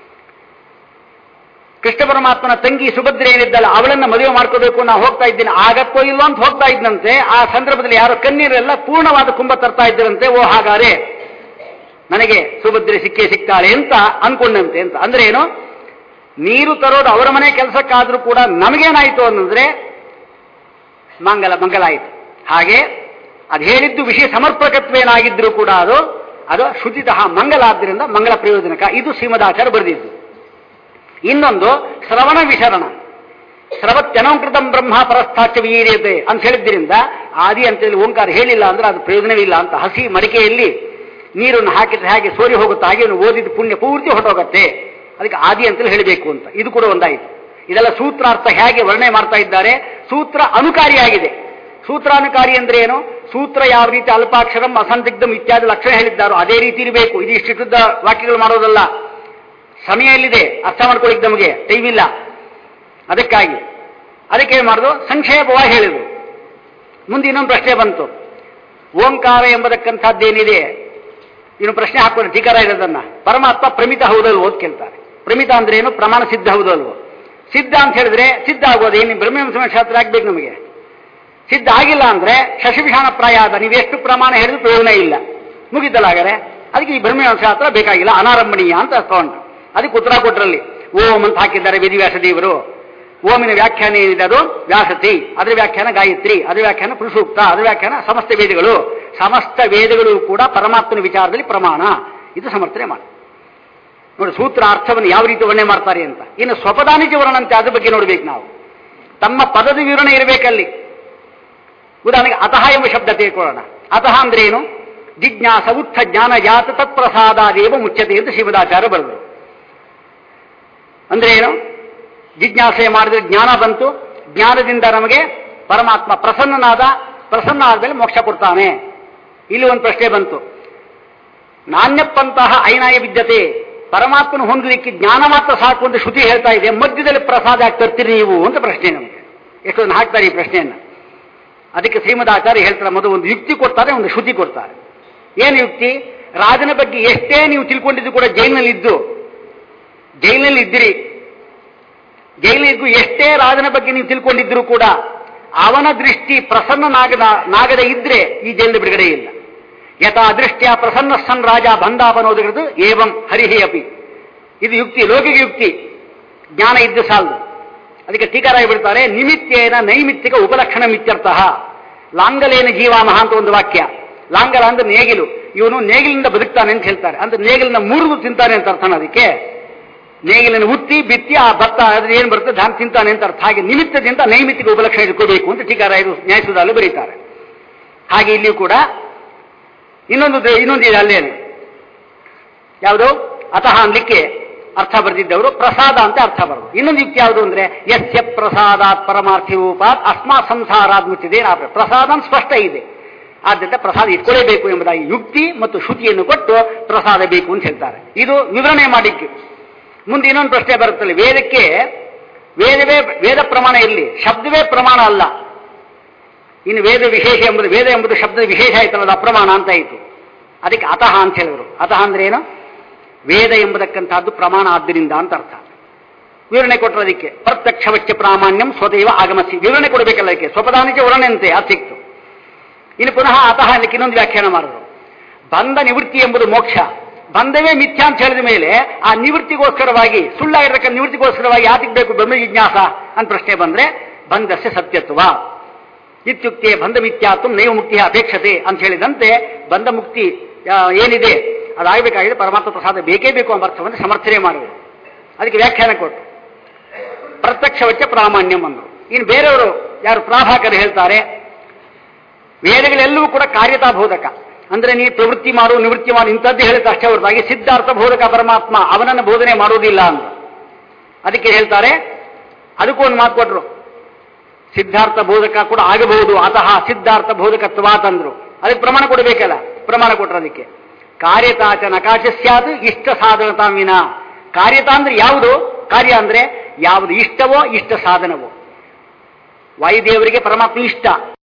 ಕೃಷ್ಣ ಪರಮಾತ್ಮನ ತಂಗಿ ಸುಭದ್ರೆ ಏನಿದ್ದಲ್ಲ ಅವಳನ್ನ ಮದುವೆ ಮಾಡ್ಕೋಬೇಕು ನಾವು ಹೋಗ್ತಾ ಇದ್ದೀನಿ, ಆಗತ್ತೋ ಇಲ್ಲೋ ಅಂತ ಹೋಗ್ತಾ ಇದ್ದಂತೆ. ಆ ಸಂದರ್ಭದಲ್ಲಿ ಯಾರೋ ಕಣ್ಣೀರೆಲ್ಲ ಪೂರ್ಣವಾದ ಕುಂಭ ತರ್ತಾ ಇದ್ದರಂತೆ. ಓ ಹಾಗಾರೆ ನನಗೆ ಸುಭದ್ರೆ ಸಿಕ್ಕೇ ಸಿಗ್ತಾಳೆ ಅಂತ ಅನ್ಕೊಂಡಂತೆ ಅಂತ. ಅಂದ್ರೆ ಏನು? ನೀರು ತರೋದು ಅವರ ಮನೆ ಕೆಲಸಕ್ಕಾದ್ರೂ ಕೂಡ ನಮಗೇನಾಯ್ತು ಅನ್ನಂದ್ರೆ ಮಂಗಲ ಮಂಗಲ ಆಯಿತು. ಹಾಗೆ ಅದು ಹೇಳಿದ್ದು ವಿಷಯ ಸಮರ್ಪಕತ್ವೇನಾಗಿದ್ರೂ ಕೂಡ ಅದು ಅದು ಶ್ರುತಿತಃ ಮಂಗಲ ಆದ್ದರಿಂದ ಮಂಗಲ ಪ್ರಯೋಜನಕ. ಇದು ಶ್ರೀಮದಾಚಾರ್ಯ ಬರೆದಿದ್ದು. ಇನ್ನೊಂದು ಶ್ರವಣ ವಿಶರಣ. ಶ್ರವತ್ಯನಂಕೃತಂ ಬ್ರಹ್ಮ ಪರಸ್ಥಾಚ ವೀರ್ಯತೆ ಅಂತ ಹೇಳಿದ್ದರಿಂದ ಆದಿ ಅಂತೇಳಿ ಓಂಕಾರ ಹೇಳಿಲ್ಲ ಅಂದ್ರೆ ಅದು ಪ್ರಯೋಜನವಿಲ್ಲ ಅಂತ. ಹಸಿ ಮಡಿಕೆಯಲ್ಲಿ ನೀರನ್ನು ಹಾಕಿದ್ರೆ ಹಾಗೆ ಸೋರಿ ಹೋಗುತ್ತೆ, ಹಾಗೆ ಓದಿದ ಪುಣ್ಯ ಪೂರ್ತಿ ಹೊರಟೋಗುತ್ತೆ. ಅದಕ್ಕೆ ಆದಿ ಅಂತೇಳಿ ಹೇಳಬೇಕು ಅಂತ. ಇದು ಕೂಡ ಒಂದಾಯಿತು. ಇದೆಲ್ಲ ಸೂತ್ರಾರ್ಥ ಹೇಗೆ ವರ್ಣನೆ ಮಾಡ್ತಾ ಇದ್ದಾರೆ. ಸೂತ್ರ ಅನುಕಾರಿಯಾಗಿದೆ. ಸೂತ್ರಾನುಕಾರಿ ಅಂದ್ರೆ ಏನು? ಸೂತ್ರ ಯಾವ ರೀತಿ ಅಲ್ಪಾಕ್ಷರಂ ಅಸಂದಿಗ್ಧಂ ಇತ್ಯಾದಿ ಲಕ್ಷಣ ಹೇಳಿದ್ದಾರೋ ಅದೇ ರೀತಿ ಇರಬೇಕು. ಇದು ಇಷ್ಟಿದ್ದ ವಾಕ್ಯಗಳು ಮಾಡೋದಲ್ಲ. ಸಮಯ ಎಲ್ಲಿದೆ ಅರ್ಥ ಮಾಡ್ಕೊಳ್ಳಿಕ್ಕೆ ನಮಗೆ ಟೈಮ್ ಇಲ್ಲ. ಅದಕ್ಕಾಗಿ ಅದಕ್ಕೆ ಏನು ಮಾಡೋದು? ಸಂಕ್ಷೇಪವಾಗಿ ಹೇಳಿದ್ರು. ಮುಂದೆ ಇನ್ನೊಂದು ಪ್ರಶ್ನೆ ಬಂತು. ಓಂಕಾರ ಎಂಬತಕ್ಕಂಥದ್ದೇನಿದೆ, ಇನ್ನು ಪ್ರಶ್ನೆ ಹಾಕೊಂಡು ಧಿಕಾರ ಇರೋದನ್ನ ಪರಮಾತ್ಮ ಪ್ರಮಿತ ಹೌದಲ್ವೋ ಅಂತ ಕೇಳ್ತಾರೆ. ಪ್ರಮಿತ ಅಂದ್ರೆ ಏನು? ಪ್ರಮಾಣ ಸಿದ್ಧ ಹೌದಲ್ವೋ? ಸಿದ್ಧ ಅಂತ ಹೇಳಿದ್ರೆ ಸಿದ್ಧ ಆಗೋದು ಏನು? ಬ್ರಹ್ಮ ಶಾಸ್ತ್ರ ಆಗ್ಬೇಕು ನಮಗೆ. ಸಿದ್ಧ ಆಗಿಲ್ಲ ಅಂದ್ರೆ ಶಶಿವಿಷಾಣ ಪ್ರಾಯ ಆದ ನೀವೆಷ್ಟು ಪ್ರಮಾಣ ಹೇಳಿದ್ರು ಪ್ರಯೋಜನ ಇಲ್ಲ, ಮುಗಿದ್ದಲ್ಲ. ಹಾಗಾದ್ರೆ ಅದಕ್ಕೆ ಈ ಬ್ರಹ್ಮ ಶಾಸ್ತ್ರ ಬೇಕಾಗಿಲ್ಲ, ಅನಾರಂಭಣೀಯ ಅಂತ ತಗೊಂಡು ಅದಕ್ಕೆ ಉತ್ತರ ಕೊಟ್ಟರಲ್ಲಿ ಓಂ ಅಂತ ಹಾಕಿದ್ದಾರೆ ವೇದಿವ್ಯಾಸ ದೇವರು. ಓಮಿನ ವ್ಯಾಖ್ಯಾನ ಏನಿದೆ ಅದು ವ್ಯಾಸತಿ, ಅದರ ವ್ಯಾಖ್ಯಾನ ಗಾಯತ್ರಿ, ಅದರ ವ್ಯಾಖ್ಯಾನ ಪುರುಷೂಕ್ತ, ಅದರ ವ್ಯಾಖ್ಯಾನ ಸಮಸ್ತ ವೇದಗಳು. ಸಮಸ್ತ ವೇದಗಳು ಕೂಡ ಪರಮಾತ್ಮನ ವಿಚಾರದಲ್ಲಿ ಪ್ರಮಾಣ. ಇದು ಸಮರ್ಥನೆ ಮಾಡಿ ನೋಡಿ. ಸೂತ್ರ ಅರ್ಥವನ್ನು ಯಾವ ರೀತಿ ವರ್ಣನೆ ಮಾಡ್ತಾರೆ ಅಂತ. ಇನ್ನು ಸ್ವಪದಾನಿಜ ವರ್ಣ ಅಂತ ಅದ್ರ ಬಗ್ಗೆ ನೋಡ್ಬೇಕು ನಾವು. ತಮ್ಮ ಪದದ ವಿವರಣೆ ಇರಬೇಕಲ್ಲಿ. ಉದಾಹರಣೆಗೆ ಅತಃ ಎಂಬ ಶಬ್ದ ತಿಳ್ಕೊಳ್ಳೋಣ. ಅತಃ ಅಂದ್ರೆ ಏನು? ಜಿಜ್ಞಾಸ ಉತ್ಥ ಜ್ಞಾನ ಜಾತ ತತ್ಪ್ರಸಾದಾದೇವ ಮುಚ್ಚತೆ ಅಂತ ಶ್ರೀಮದಾಚಾರ್ಯ ಬರೆದರು. ಅಂದ್ರೆ ಏನು? ಜಿಜ್ಞಾಸೆ ಮಾಡಿದ್ರೆ ಜ್ಞಾನ ಬಂತು, ಜ್ಞಾನದಿಂದ ನಮಗೆ ಪರಮಾತ್ಮ ಪ್ರಸನ್ನನಾದ, ಪ್ರಸನ್ನ ಆದ್ಮೇಲೆ ಮೋಕ್ಷ ಕೊಡ್ತಾನೆ. ಇಲ್ಲಿ ಒಂದು ಪ್ರಶ್ನೆ ಬಂತು. ನಾಣ್ಯಪ್ಪಂತಹ ಐನಾಯ ವಿದ್ಯತೆ, ಪರಮಾತ್ಮನ ಹೊಂದಲಿಕ್ಕೆ ಜ್ಞಾನ ಮಾತ್ರ ಸಾಕು ಅಂತ ಶ್ರುತಿ ಹೇಳ್ತಾ ಇದೆ, ಮಧ್ಯದಲ್ಲಿ ಪ್ರಸಾದ ಯಾಕೆ ತರ್ತೀರಿ ನೀವು ಅಂತ ಪ್ರಶ್ನೆ ನಮಗೆ. ಎಷ್ಟೊಂದು ಹಾಕ್ತಾರೆ ಈ ಪ್ರಶ್ನೆಯನ್ನ. ಅದಕ್ಕೆ ಶ್ರೀಮದಾಚಾರ್ಯ ಹೇಳ್ತಾರೆ, ಮೊದಲು ಒಂದು ಯುಕ್ತಿ ಕೊಡ್ತಾರೆ, ಒಂದು ಶ್ರುತಿ ಕೊಡ್ತಾರೆ. ಏನು ಯುಕ್ತಿ? ರಾಜನ ಬಗ್ಗೆ ಎಷ್ಟೇ ನೀವು ತಿಳ್ಕೊಂಡಿದ್ದು ಕೂಡ ಜೈಲಿನಲ್ಲಿ ಇದ್ದು ಜೈಲಿನಲ್ಲಿ ಇದ್ದಿರಿ, ಜೈಲಿಗೂ ಎಷ್ಟೇ ರಾಜನ ಬಗ್ಗೆ ನೀವು ತಿಳ್ಕೊಂಡಿದ್ರು ಕೂಡ ಅವನ ದೃಷ್ಟಿ ಪ್ರಸನ್ನನಾಗದ ನಾಗದೆ ಇದ್ರೆ ಈ ಜೈಲಿನ ಬಿಡುಗಡೆ ಇಲ್ಲ. ಯಥಾ ದೃಷ್ಟಿಯ ಪ್ರಸನ್ನ ಸನ್ ರಾಜ ಬಂದಾಪನೋದಿರೋದು ಏವಂ ಹರಿಹಿ ಅಪಿ. ಇದು ಯುಕ್ತಿ, ಲೌಕಿಕ ಯುಕ್ತಿ, ಜ್ಞಾನ ಇದ್ದು ಸಾಲದು. ಅದಕ್ಕೆ ಟೀಕಾರಾಗಿ ಬಿಡ್ತಾರೆ, ನಿಮಿತ್ತೇನ ನೈಮಿತ್ತಿಕ ಉಪಲಕ್ಷಣ ಮಿತ್ಯರ್ಥಃ ಲಾಂಗಲೇನ ಜೀವಾಮಹ ಅಂತ ಒಂದು ವಾಕ್ಯ. ಲಾಂಗಲ ಅಂದ್ರೆ ನೇಗಿಲು, ಇವನು ನೇಗಿಲಿಂದ ಬದುಕ್ತಾನೆ ಅಂತ ಹೇಳ್ತಾರೆ. ಅಂದ್ರೆ ನೇಗಿಲಿನ ಮುರಿದು ತಿಂತಾನೆ ಅಂತ ಅರ್ಥನ. ಅದಕ್ಕೆ ನೇಗಿಲಿನ ಹುತ್ತಿ ಬಿತ್ತಿ ಆ ಭತ್ತ ಅದ್ರ ಏನು ಬರುತ್ತೆ ಧಾನ್ ತಿಂತಾನೆ ಅಂತ ಅರ್ಥ. ಹಾಗೆ ನಿಮಿತ್ತದಿಂದ ನೈಮಿತ್ತಿಕ ಉಪಲಕ್ಷಣ ಇಟ್ಕೋಬೇಕು ಅಂತ ಟೀಕಾರಾಯರು ನ್ಯಾಯಸುಧಾಲು ಬರೀತಾರೆ. ಹಾಗೆ ಇಲ್ಲಿಯೂ ಕೂಡ ಇನ್ನೊಂದು ಇನ್ನೊಂದಿದೆ ಅಲ್ಲೇನೆ, ಯಾವುದು ಅತಃ ಅನ್ಲಿಕ್ಕೆ ಅರ್ಥ ಬರೆದಿದ್ದವರು ಪ್ರಸಾದ ಅಂತ ಅರ್ಥ ಬರೋದು. ಇನ್ನೊಂದು ಯುಕ್ತಿ ಯಾವುದು ಅಂದ್ರೆ ಯಸ್ಯ ಪ್ರಸಾದಾತ್ ಪರಮಾರ್ಥಿ ರೂಪಾತ್ ಅಸ್ಮಾತ್ ಸಂಸಾರಾದ್ ಮುಚ್ಚಿದೆ. ಪ್ರಸಾದ ಸ್ಪಷ್ಟ ಇದೆ, ಆದ್ದರಿಂದ ಪ್ರಸಾದ ಇಟ್ಕೊಳ್ಳೇಬೇಕು ಎಂಬುದಾಗಿ ಯುಕ್ತಿ ಮತ್ತು ಶ್ರುತಿಯನ್ನು ಕೊಟ್ಟು ಪ್ರಸಾದ ಬೇಕು ಅಂತ ಹೇಳ್ತಾರೆ. ಇದು ವಿವರಣೆ ಮಾಡಿಕ್ಕೆ ಮುಂದೆ ಇನ್ನೊಂದು ಪ್ರಶ್ನೆ ಬರುತ್ತಲ್ಲ, ವೇದಕ್ಕೆ ವೇದವೇ ವೇದ ಪ್ರಮಾಣ ಇರಲಿ, ಶಬ್ದವೇ ಪ್ರಮಾಣ ಅಲ್ಲ. ಇನ್ನು ವೇದ ವಿಶೇಷ ಎಂಬುದು, ವೇದ ಎಂಬುದು ಶಬ್ದದ ವಿಶೇಷ ಆಯ್ತಲ್ಲ, ಅದು ಅಪ್ರಮಾಣ ಅಂತ ಆಯಿತು. ಅದಕ್ಕೆ ಅತಃ ಅಂತ ಹೇಳಿದ್ರು. ಅತಃ ಅಂದ್ರೆ ಏನು? ವೇದ ಎಂಬುದಕ್ಕಂತಹದ್ದು ಪ್ರಮಾಣ ಆದ್ದರಿಂದ ಅಂತ ಅರ್ಥ. ವಿವರಣೆ ಕೊಟ್ಟರು ಅದಕ್ಕೆ. ಪ್ರತ್ಯಕ್ಷವಚ್ಚ ಪ್ರಾಮಾಣ್ಯಂ ಸ್ವದೇವ ಆಗಮಸಿ. ವಿವರಣೆ ಕೊಡಬೇಕಲ್ಲ ಅದಕ್ಕೆ, ಸ್ವಪದಾನಿಕೆ ವರ್ಣಂತೆ ಅದು ಸಿಕ್ತು. ಇನ್ನು ಪುನಃ ಅತಃ ಅನ್ನಕ್ಕೆ ಇನ್ನೊಂದು ವ್ಯಾಖ್ಯಾನ ಮಾಡಿದ್ರು. ಬಂಧ ನಿವೃತ್ತಿ ಎಂಬುದು ಮೋಕ್ಷ, ಬಂಧವೇ ಮಿಥ್ಯಾ ಅಂತ ಹೇಳಿದ ಮೇಲೆ ಆ ನಿವೃತ್ತಿಗೋಸ್ಕರವಾಗಿ, ಸುಳ್ಳಾಗಿರತಕ್ಕ ನಿವೃತ್ತಿಗೋಸ್ಕರವಾಗಿ ಯಾತಿಗೆ ಬೇಕು ಬ್ರಹ್ಮ ಜಿಜ್ಞಾಸ ಅಂತ ಪ್ರಶ್ನೆ ಬಂದ್ರೆ ಬಂಧಸ್ಯ ಸತ್ಯತ್ವ ಇತ್ಯುಕ್ತಿ ಬಂಧ ಮಿಥ್ಯಾತ್ವ ನೈವ ಮುಕ್ತಿ ಅಪೇಕ್ಷತೆ ಅಂತ ಹೇಳಿದಂತೆ ಬಂಧ ಮುಕ್ತಿ ಏನಿದೆ ಅದಾಗಬೇಕಾಗಿದೆ, ಪರಮಾತ್ಮ ಪ್ರಸಾದ ಬೇಕೇ ಬೇಕು ಎಂಬ ಅರ್ಥವನ್ನು ಸಮರ್ಥನೆ ಮಾಡುವುದು. ಅದಕ್ಕೆ ವ್ಯಾಖ್ಯಾನ ಕೊಟ್ಟು ಪ್ರತ್ಯಕ್ಷವಚ್ಚ ಪ್ರಾಮಾಣ್ಯಂ ಅಂದರು. ಇನ್ನು ಬೇರೆಯವರು ಯಾರು ಪ್ರಾಭಾಕರು ಹೇಳ್ತಾರೆ, ವೇದಗಳೆಲ್ಲವೂ ಕೂಡ ಕಾರ್ಯತಾಬೋಧಕ, ಅಂದ್ರೆ ನೀ ಪ್ರವೃತ್ತಿ ಮಾಡು ನಿವೃತ್ತಿ ಮಾಡು ಇಂಥದ್ದು ಹೇಳುತ್ತೆ ಅಷ್ಟೇ ಹೊರತಾಗಿ ಸಿದ್ಧಾರ್ಥ ಬೋಧಕ ಪರಮಾತ್ಮ ಅವನನ್ನು ಬೋಧನೆ ಮಾಡುವುದಿಲ್ಲ ಅಂದ್ರು. ಅದಕ್ಕೆ ಹೇಳ್ತಾರೆ, ಅದಕ್ಕೂ ಒಂದು ಮಾತು ಕೊಟ್ಟರು, ಸಿದ್ಧಾರ್ಥ ಬೋಧಕ ಕೂಡ ಆಗಬಹುದು, ಅತಃ ಸಿದ್ಧಾರ್ಥ ಬೋಧಕತ್ವಾತಂದ್ರು. ಅದಕ್ಕೆ ಪ್ರಮಾಣ ಕೊಡಬೇಕಲ್ಲ, ಪ್ರಮಾಣ ಕೊಟ್ಟರು. ಅದಕ್ಕೆ ಕಾರ್ಯತಾಚ ನಕಾಶ ಸ್ಯಾದ್ ಇಷ್ಟ ಸಾಧನತಾ ವಿನ. ಕಾರ್ಯತಾ ಅಂದ್ರೆ ಯಾವುದು? ಕಾರ್ಯ ಅಂದ್ರೆ ಯಾವುದು ಇಷ್ಟವೋ ಇಷ್ಟ ಸಾಧನವೋ. ವಾಯುದೇವರಿಗೆ ಪರಮಾತ್ಮ ಇಷ್ಟ,